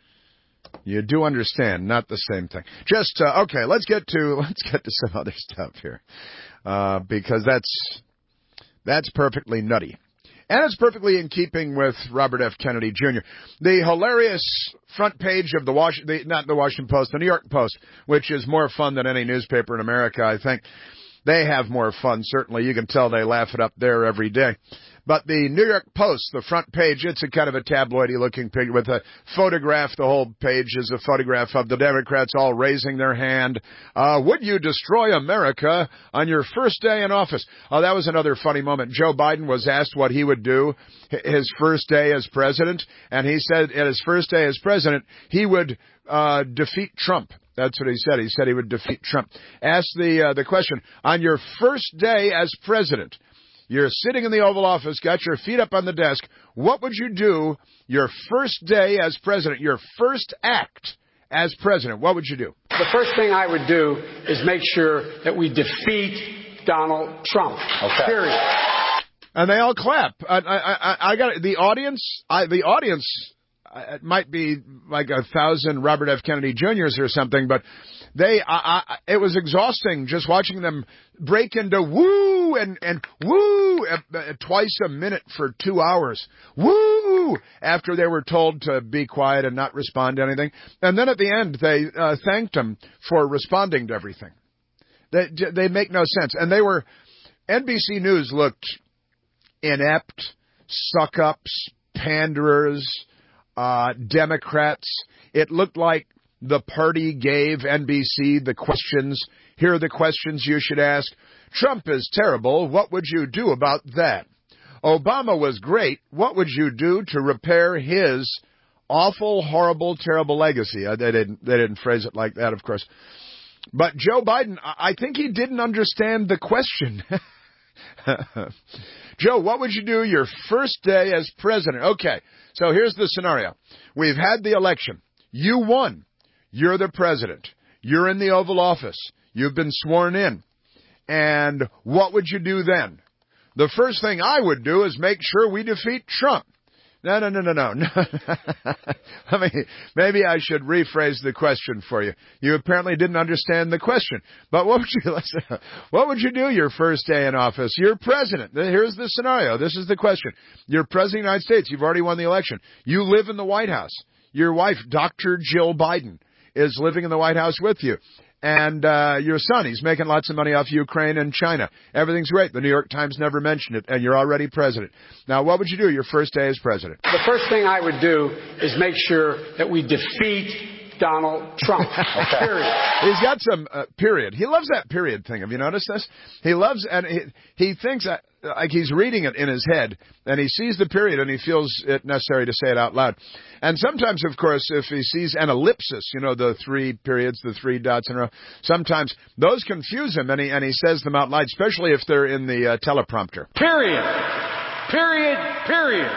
You do understand, not the same thing. Just, uh, okay, let's get to, let's get to some other stuff here. Uh, because that's, that's perfectly nutty. And it's perfectly in keeping with Robert F. Kennedy Junior The hilarious front page of the Washington, not the Washington Post, the New York Post, which is more fun than any newspaper in America, I think. They have more fun, certainly. You can tell they laugh it up there every day. But the New York Post, the front page, it's a kind of a tabloidy-looking picture with a photograph. The whole page is a photograph of the Democrats all raising their hand. Uh, would you destroy America on your first day in office? Oh, that was another funny moment. Joe Biden was asked what he would do his first day as president, and he said at his first day as president, he would uh, defeat Trump. That's what he said. He said he would defeat Trump. Asked the uh, the question, on your first day as president, you're sitting in the Oval Office, got your feet up on the desk. What would you do your first day as president, your first act as president? What would you do? The first thing I would do is make sure that we defeat Donald Trump. Okay. Period. And they all clap. I, I, I got the audience. I, the audience. It might be like a thousand Robert F. Kennedy Juniors or something, but they, I, I, it was exhausting just watching them break into woo and, and woo uh, uh, twice a minute for two hours. Woo! After they were told to be quiet and not respond to anything. And then at the end, they uh, thanked him for responding to everything. They, they make no sense. And they were, N B C News looked inept, suck-ups, panderers, Uh, Democrats. It looked like the party gave N B C the questions. Here are the questions you should ask. Trump is terrible. What would you do about that? Obama was great. What would you do to repair his awful, horrible, terrible legacy? Uh, they didn't, they didn't phrase it like that, of course. But Joe Biden, I think he didn't understand the question. Joe, what would you do your first day as president? Okay, so here's the scenario. We've had the election. You won. You're the president. You're in the Oval Office. You've been sworn in. And what would you do then? The first thing I would do is make sure we defeat Trump. No, no, no, no, no. I mean, maybe I should rephrase the question for you. You apparently didn't understand the question. But what would you, listen, what would you do your first day in office? You're president. Here's the scenario. This is the question. You're president of the United States. You've already won the election. You live in the White House. Your wife, Doctor Jill Biden, is living in the White House with you. And uh your son, he's making lots of money off Ukraine and China. Everything's great. The New York Times never mentioned it, and you're already president. Now, what would you do your first day as president? The first thing I would do is make sure that we defeat Donald Trump. Okay. Period. He's got some uh, period. He loves that period thing. Have you noticed this? He loves, and he, he thinks that, like he's reading it in his head, and he sees the period, and he feels it necessary to say it out loud. And sometimes, of course, if he sees an ellipsis, you know, the three periods, the three dots in a row, sometimes those confuse him, and he, and he says them out loud, especially if they're in the uh, teleprompter. Period. Period. Period.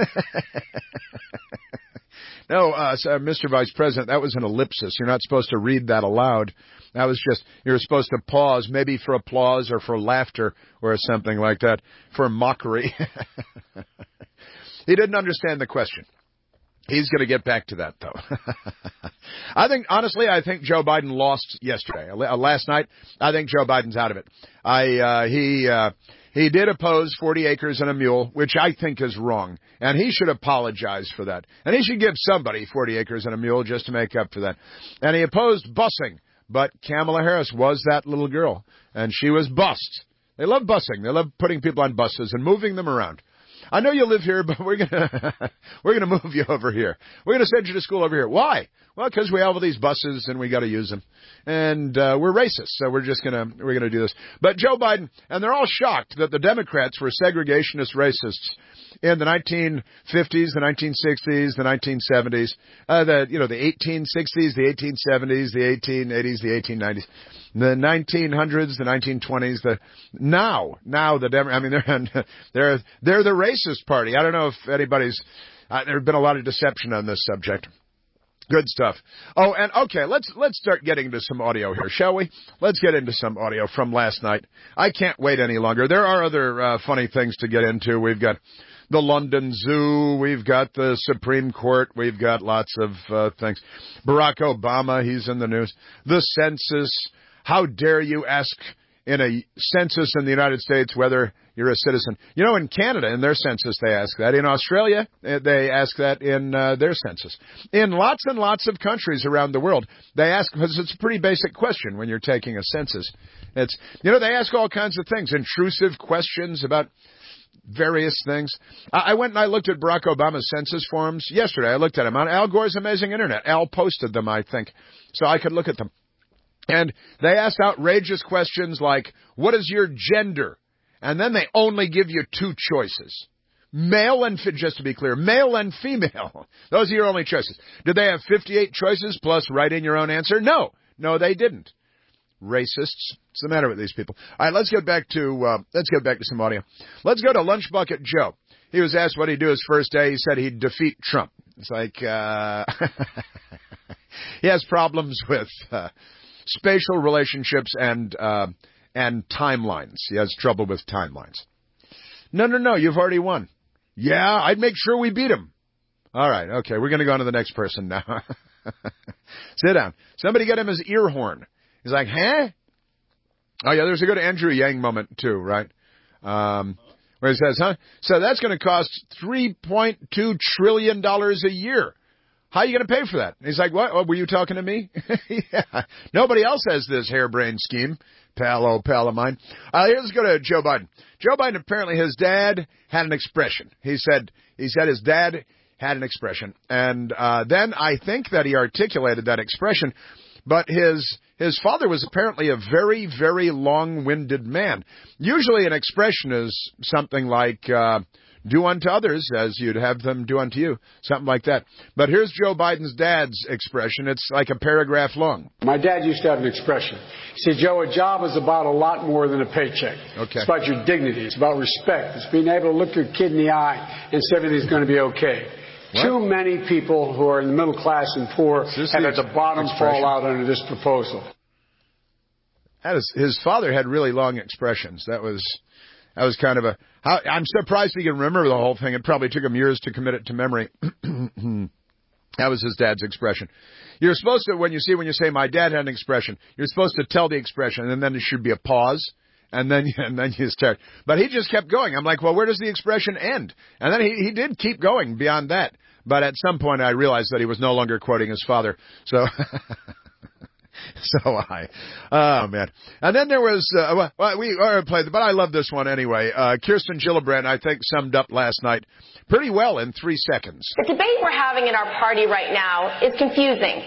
No, uh, so, Mister Vice President, that was an ellipsis. You're not supposed to read that aloud. That was just, you're supposed to pause, maybe for applause or for laughter or something like that, for mockery. He didn't understand the question. He's going to get back to that, though. I think, honestly, I think Joe Biden lost yesterday. Uh, last night, I think Joe Biden's out of it. I, uh, he, uh, he did oppose forty acres and a mule, which I think is wrong. And he should apologize for that. And he should give somebody forty acres and a mule just to make up for that. And he opposed busing. But Kamala Harris was that little girl. And she was bussed. They love busing. They love putting people on buses and moving them around. I know you live here, but we're gonna we're gonna move you over here. We're gonna send you to school over here. Why? Well, because we have all these buses and we got to use them, and uh, we're racist, so we're just gonna we're gonna do this. But Joe Biden, and they're all shocked that the Democrats were segregationist racists in the nineteen fifties, the nineteen sixties, the nineteen seventies, uh, the you know the eighteen sixties, the eighteen seventies, the eighteen eighties, the eighteen nineties. The nineteen hundreds, the nineteen twenties, the now, now the Dem- I mean they're they're they're the racist party. I don't know if anybody's. Uh, there's been a lot of deception on this subject. Good stuff. Oh, and okay, let's let's start getting into some audio here, shall we? Let's get into some audio from last night. I can't wait any longer. There are other uh, funny things to get into. We've got the London Zoo. We've got the Supreme Court. We've got lots of uh, things. Barack Obama, he's in the news. The census. How dare you ask in a census in the United States whether you're a citizen? You know, in Canada, in their census, they ask that. In Australia, they ask that in uh, their census. In lots and lots of countries around the world, they ask, because it's a pretty basic question when you're taking a census. It's, you know, they ask all kinds of things, intrusive questions about various things. I went and I looked at Barack Obama's census forms yesterday. I looked at them on Al Gore's Amazing Internet. Al posted them, I think, so I could look at them. And they asked outrageous questions like, what is your gender? And then they only give you two choices. Male and, just to be clear, male and female. Those are your only choices. Did they have fifty-eight choices plus write in your own answer? No. No, they didn't. Racists. What's the matter with these people? All right, let's get back to, uh, let's get back to some audio. Let's go to Lunch Bucket Joe. He was asked what he'd do his first day. He said he'd defeat Trump. It's like, uh, he has problems with, uh, spatial relationships and uh, and timelines. He has trouble with timelines. No, no, no, you've already won. Yeah, I'd make sure we beat him. All right, okay, we're going to go on to the next person now. Sit down. Somebody get him his ear horn. He's like, huh? Oh, yeah, there's a good Andrew Yang moment, too, right? Um, where he says, huh? So that's going to cost three point two trillion dollars a year. How are you going to pay for that? And he's like, what? Oh, were you talking to me? Yeah. Nobody else has this harebrained scheme. Pal, oh, pal of mine. Uh, let's go to Joe Biden. Joe Biden, apparently his dad had an expression. He said, he said his dad had an expression. And, uh, then I think that he articulated that expression, but his, his father was apparently a very, very long-winded man. Usually an expression is something like, uh, do unto others as you'd have them do unto you. Something like that. But here's Joe Biden's dad's expression. It's like a paragraph long. My dad used to have an expression. He said, Joe, a job is about a lot more than a paycheck. Okay. It's about your dignity. It's about respect. It's being able to look your kid in the eye and say everything's going to be okay. What? Too many people who are in the middle class and poor have at the bottom fall out under this proposal. That is, his father had really long expressions. That was... That was kind of a... How, I'm surprised he can remember the whole thing. It probably took him years to commit it to memory. That was his dad's expression. You're supposed to, when you see, when you say, my dad had an expression, you're supposed to tell the expression, and then there should be a pause, and then and then you start. But he just kept going. I'm like, well, where does the expression end? And then he, he did keep going beyond that. But at some point, I realized that he was no longer quoting his father. So... So I, oh man. And then there was, uh, well, we already played, but I love this one anyway. Uh, Kirsten Gillibrand, I think, summed up last night pretty well in three seconds. The debate we're having in our party right now is confusing.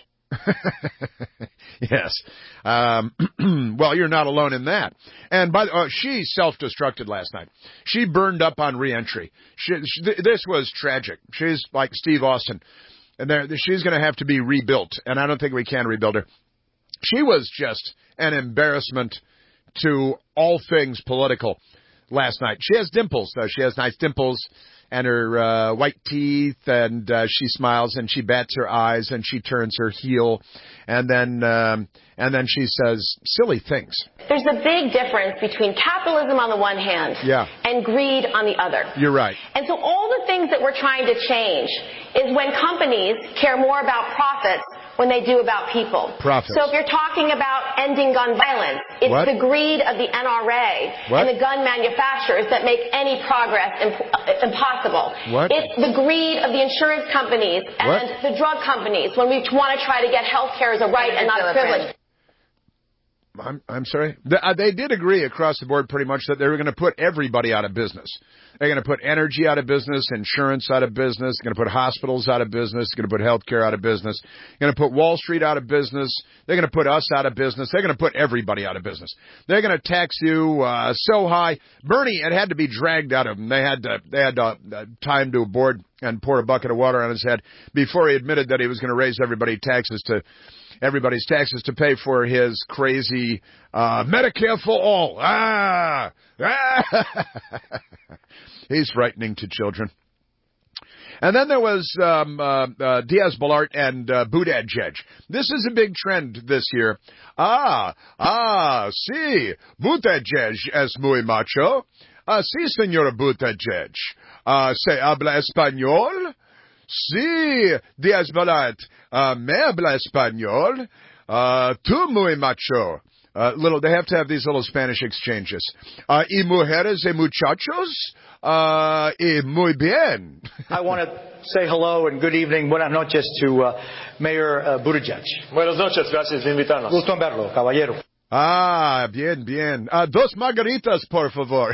Yes. Um, well, you're not alone in that. And by the, uh, she self-destructed last night. She burned up on reentry. She, she, this was tragic. She's like Steve Austin. And there, she's going to have to be rebuilt. And I don't think we can rebuild her. She was just an embarrassment to all things political last night. She has dimples, though. She has nice dimples and her uh, white teeth, and uh, she smiles and she bats her eyes and she turns her heel, and then um, and then she says silly things. There's a big difference between capitalism on the one hand yeah. and greed on the other. You're right. And so all the things that we're trying to change is when companies care more about profits when they do about people. Profits. So if you're talking about ending gun violence, it's what? the greed of the N R A what? and the gun manufacturers that make any progress imp- impossible. What? It's the greed of the insurance companies and what? the drug companies when we want to try to get health care as a right and not a privilege. I'm, I'm sorry. They, uh, they did agree across the board pretty much that they were going to put everybody out of business. They're going to put energy out of business, insurance out of business, they're going to put hospitals out of business, they're going to put healthcare out of business, they're going to put Wall Street out of business, they're going to put us out of business, they're going to put everybody out of business. They're going to tax you uh, so high. Bernie, it had to be dragged out of him. They had to, they had to, uh, tie him to a board and pour a bucket of water on his head before he admitted that he was going to raise everybody taxes to everybody's taxes to pay for his crazy uh Medicare for all. Ah! ah! He's frightening to children. And then there was um, uh, uh, Diaz-Balart and uh, Buttigieg. This is a big trend this year. Ah, ah, sí, Buttigieg es muy macho. Ah, sí, señora Buttigieg. Ah, ¿se habla español? Sí, Diaz-Balart. Uh, me habla español. Uh, tú muy macho. Uh, little, they have to have these little Spanish exchanges. Uh, y mujeres y muchachos. Uh, y muy bien. I want to say hello and good evening, buenas noches to uh, Mayor uh, Buttigieg. Buenas noches, gracias por invitarnos. Gusto en verlo, caballero. Ah, bien, bien. Uh, dos margaritas, por favor.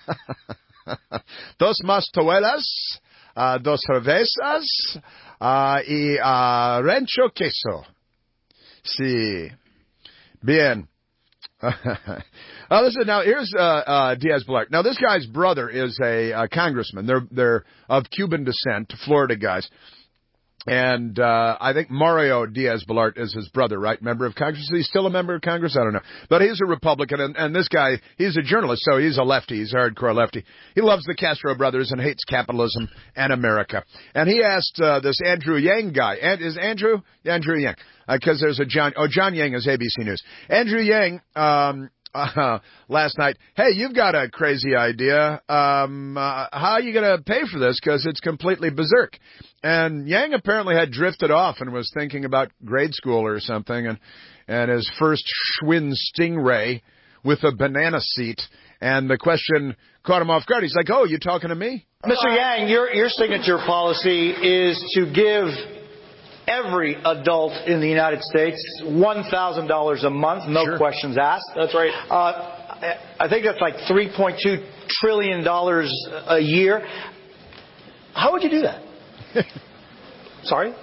Dos más toelas. Uh, dos cervezas uh, y uh, rancho queso. Sí. Bien. uh, listen, now here's uh, uh, Diaz-Balart. Now this guy's brother is a, a congressman. They're they're of Cuban descent, Florida guys. And uh I think Mario Diaz-Balart is his brother, right? Member of Congress. Is he still a member of Congress? I don't know. But he's a Republican, and, and this guy, he's a journalist, so he's a lefty. He's a hardcore lefty. He loves the Castro brothers and hates capitalism and America. And he asked uh, this Andrew Yang guy. And, is Andrew? Andrew Yang. Because uh, there's a John... Oh, John Yang is A B C News. Andrew Yang... um Uh, last night, hey, you've got a crazy idea. Um, uh, how are you going to pay for this? Because it's completely berserk. And Yang apparently had drifted off and was thinking about grade school or something, and and his first Schwinn Stingray with a banana seat. And the question caught him off guard. He's like, "Oh, you talking to me?" Mister Yang, your your signature policy is to give every adult in the United States one thousand dollars a month, no sure. questions asked. That's right. Uh, I think that's like three point two trillion dollars a year. How would you do that? Sorry?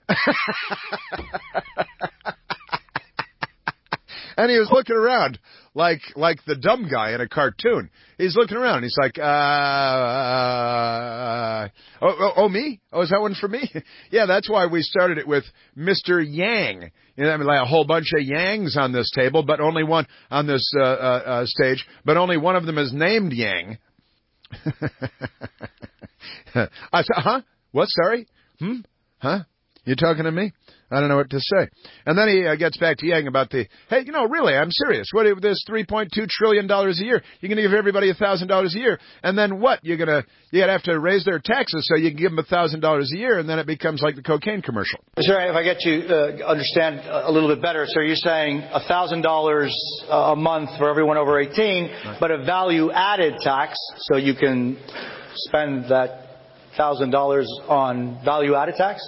And he was looking around like like the dumb guy in a cartoon. He's looking around and he's like, uh, uh oh, oh, oh, me? Oh, is that one for me? Yeah, that's why we started it with Mister Yang. You know, I mean, like a whole bunch of Yangs on this table, but only one on this uh, uh, uh stage, but only one of them is named Yang. I said, huh? What? Sorry? Hmm? Huh? You talking to me? I don't know what to say. And then he uh, gets back to Yang about the, hey, you know, really, I'm serious. What if this three point two trillion dollars a year? You're going to give everybody one thousand dollars a year. And then what? You're going to, you're going to have to raise their taxes so you can give them one thousand dollars a year, and then it becomes like the cocaine commercial. Sir, if I get you uh, understand a little bit better, so you're saying one thousand dollars a month for everyone over eighteen, right. But a value-added tax so you can spend that one thousand dollars on value-added tax?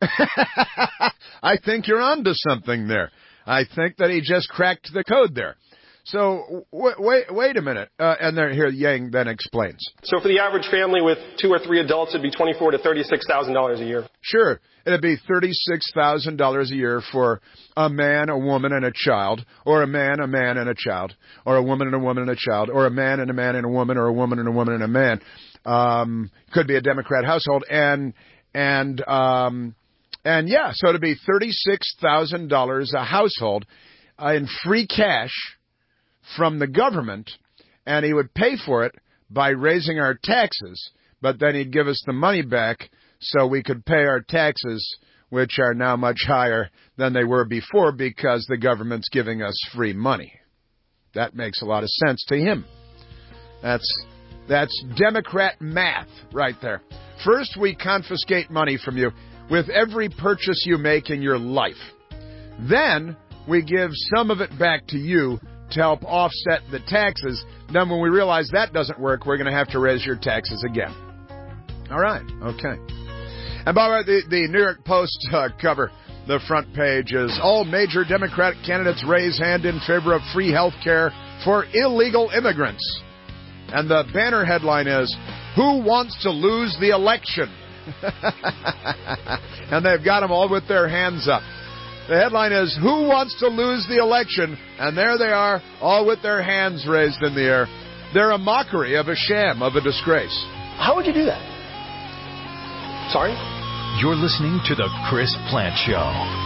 I think you're onto something there. I think that he just cracked the code there. So w- wait, wait a minute. Uh, and there, here Yang then explains. So for the average family with two or three adults, it'd be twenty-four to thirty-six thousand dollars a year. Sure, it'd be thirty-six thousand dollars a year for a man, a woman, and a child, or a man, a man, and a child, or a woman and a woman and a child, or a man and a man and a woman, or a woman and a woman and a man. Um, could be a Democrat household, and and um. And yeah, so it'd be thirty-six thousand dollars a household uh, in free cash from the government, and he would pay for it by raising our taxes, but then he'd give us the money back so we could pay our taxes, which are now much higher than they were before because the government's giving us free money. That makes a lot of sense to him. That's that's Democrat math right there. First, we confiscate money from you with every purchase you make in your life. Then we give some of it back to you to help offset the taxes. Then when we realize that doesn't work, we're going to have to raise your taxes again. All right. Okay. And by the way, the, the New York Post uh, cover The front page is all major Democratic candidates raise hand in favor of free health care for illegal immigrants. And the banner headline is, Who Wants to Lose the Election? And they've got them all with their hands up. The headline is, Who Wants to Lose the Election? And there they are, all with their hands raised in the air. They're a mockery of a sham, of a disgrace. How would you do that? Sorry? You're listening to The Chris Plante Show.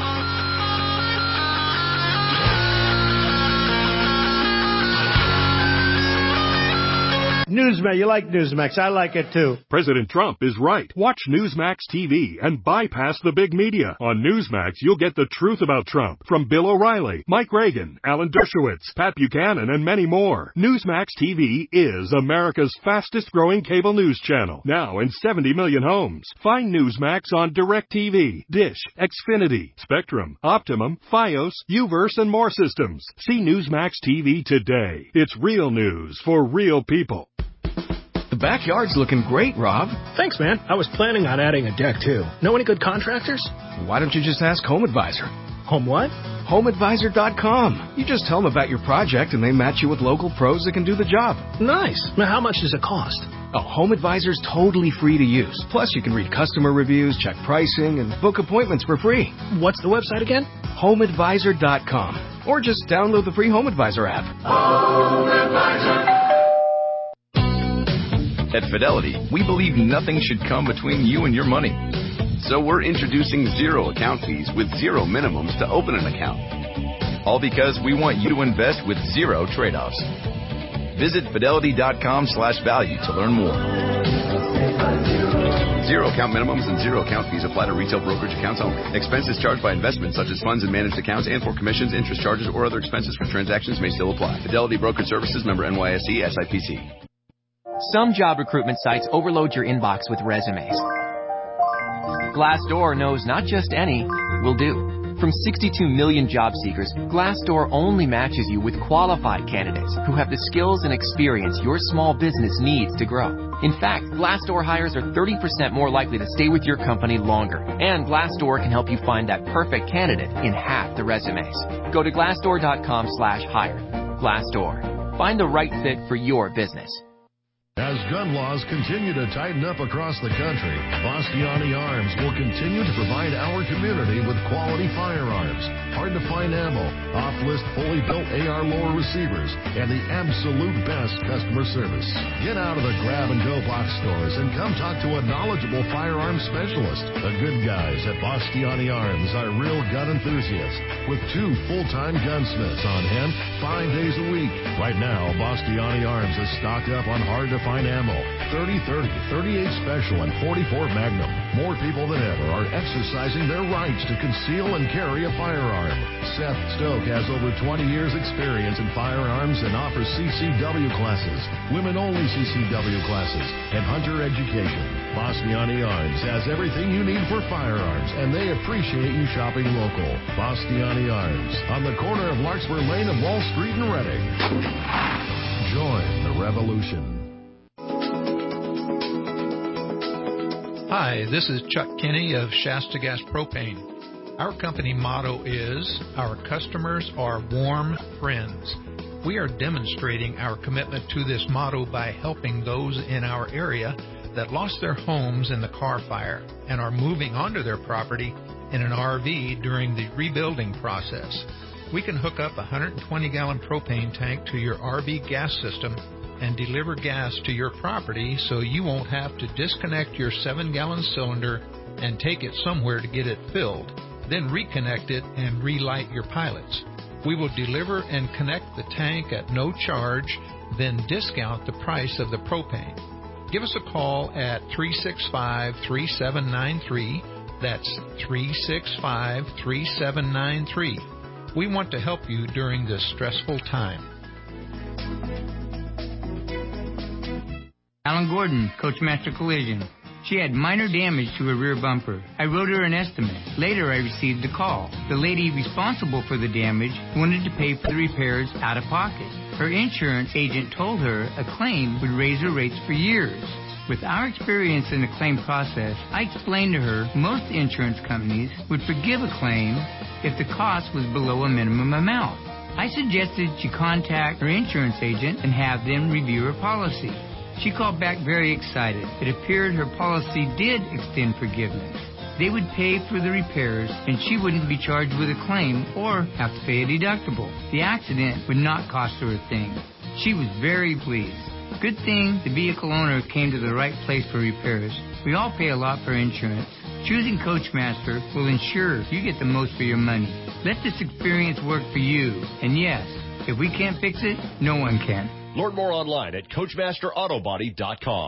Newsmax, you like Newsmax. I like it too. President Trump is right. Watch Newsmax T V and bypass the big media. On Newsmax, you'll get the truth about Trump from Bill O'Reilly, Mike Reagan, Alan Dershowitz, Pat Buchanan, and many more. Newsmax T V is America's fastest growing cable news channel, now in seventy million homes. Find Newsmax on DirecTV, Dish, Xfinity, Spectrum, Optimum, Fios, Uverse, and more systems. See Newsmax T V today. It's real news for real people. The backyard's looking great, Rob. Thanks, man. I was planning on adding a deck, too. Know any good contractors? Why don't you just ask Home Advisor? Home what? home advisor dot com. You just tell them about your project, and they match you with local pros that can do the job. Nice. Now, how much does it cost? Oh, Home Advisor's totally free to use. Plus, you can read customer reviews, check pricing, and book appointments for free. What's the website again? home advisor dot com. Or just download the free Home Advisor app. Home Advisor. At Fidelity, we believe nothing should come between you and your money. So we're introducing zero account fees with zero minimums to open an account. All because we want you to invest with zero trade-offs. Visit fidelity.com slash value to learn more. Zero account minimums and zero account fees apply to retail brokerage accounts only. Expenses charged by investments such as funds and managed accounts and for commissions, interest charges, or other expenses for transactions may still apply. Fidelity Brokerage Services, member N Y S E, S I P C. Some job recruitment sites overload your inbox with resumes. Glassdoor knows not just any will do. From sixty-two million job seekers, Glassdoor only matches you with qualified candidates who have the skills and experience your small business needs to grow. In fact, Glassdoor hires are thirty percent more likely to stay with your company longer. And Glassdoor can help you find that perfect candidate in half the resumes. Go to glassdoor.com slash hire. Glassdoor. Find the right fit for your business. As gun laws continue to tighten up across the country, Bastiani Arms will continue to provide our community with quality firearms, hard-to-find ammo, off-list fully built A R lower receivers, and the absolute best customer service. Get out of the grab-and-go box stores and come talk to a knowledgeable firearms specialist. The good guys at Bastiani Arms are real gun enthusiasts with two full-time gunsmiths on hand five days a week. Right now, Bastiani Arms is stocked up on hard-to-find ammo, thirty thirty, thirty-eight Special, and forty-four Magnum. More people than ever are exercising their rights to conceal and carry a firearm. Seth Stoke has over twenty years experience in firearms and offers C C W classes, women-only C C W classes, and hunter education. Bastiani Arms has everything you need for firearms, and they appreciate you shopping local. Bastiani Arms, on the corner of Larkspur Lane and Wall Street in Reading. Join the revolution. Hi, this is Chuck Kinney of Shasta Gas Propane. Our company motto is, our customers are warm friends. We are demonstrating our commitment to this motto by helping those in our area that lost their homes in the Carr Fire and are moving onto their property in an R V during the rebuilding process. We can hook up a one hundred twenty gallon propane tank to your R V gas system and deliver gas to your property so you won't have to disconnect your seven gallon cylinder and take it somewhere to get it filled, then reconnect it and relight your pilots. We will deliver and connect the tank at no charge, then discount the price of the propane. Give us a call at three six five, three seven nine three. That's three six five, three seven nine three. We want to help you during this stressful time. Alan Gordon, Coachmaster Collision. She had minor damage to her rear bumper. I wrote her an estimate. Later, I received a call. The lady responsible for the damage wanted to pay for the repairs out of pocket. Her insurance agent told her a claim would raise her rates for years. With our experience in the claim process, I explained to her most insurance companies would forgive a claim if the cost was below a minimum amount. I suggested she contact her insurance agent and have them review her policy. She called back very excited. It appeared her policy did extend forgiveness. They would pay for the repairs, and she wouldn't be charged with a claim or have to pay a deductible. The accident would not cost her a thing. She was very pleased. Good thing the vehicle owner came to the right place for repairs. We all pay a lot for insurance. Choosing Coachmaster will ensure you get the most for your money. Let this experience work for you. And yes, if we can't fix it, no one can. Learn more online at Coachmaster Auto Body dot com.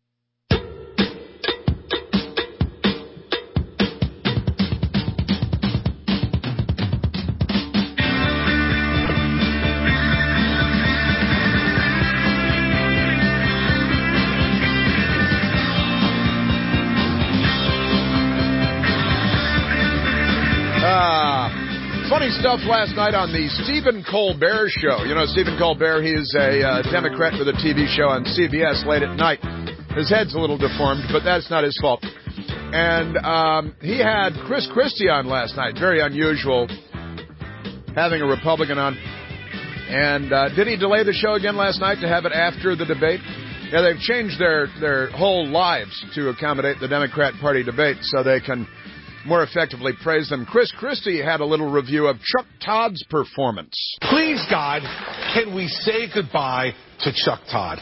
Funny stuff last night on the Stephen Colbert Show. You know, Stephen Colbert, he is a uh, Democrat with a T V show on C B S late at night. His head's a little deformed, but that's not his fault. And um, he had Chris Christie on last night. Very unusual having a Republican on. And uh, did he delay the show again last night to have it after the debate? Yeah, they've changed their, their whole lives to accommodate the Democrat Party debate so they can more effectively praise them. Chris Christie had a little review of Chuck Todd's performance. Please, God, can we say goodbye to Chuck Todd?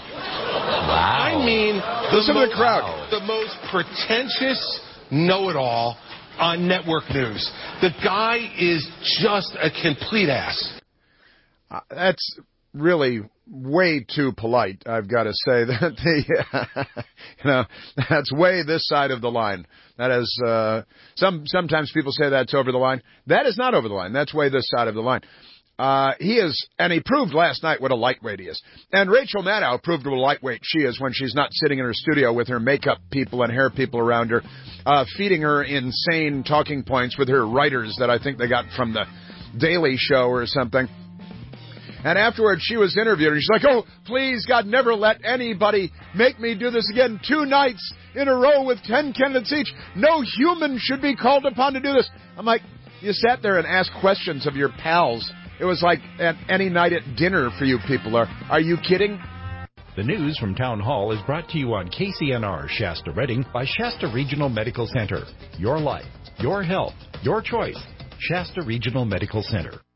Wow. I mean, listen the to the crowd. The most pretentious know-it-all on network news. The guy is just a complete ass. Uh, that's really way too polite, I've got to say. That the, you know, that's way this side of the line. That is, uh, some, sometimes people say that's over the line. That is not over the line. That's way this side of the line. Uh, he is, and he proved last night what a lightweight he is. And Rachel Maddow proved what a lightweight she is when she's not sitting in her studio with her makeup people and hair people around her, uh, feeding her insane talking points with her writers that I think they got from the Daily Show or something. And afterwards, she was interviewed, and she's like, oh, please, God, never let anybody make me do this again. Two nights in a row with ten candidates each. No human should be called upon to do this. I'm like, you sat there and asked questions of your pals. It was like at any night at dinner for you people. Are, are you kidding? The news from Town Hall is brought to you on K C N R Shasta Redding by Shasta Regional Medical Center. Your life, your health, your choice. Shasta Regional Medical Center.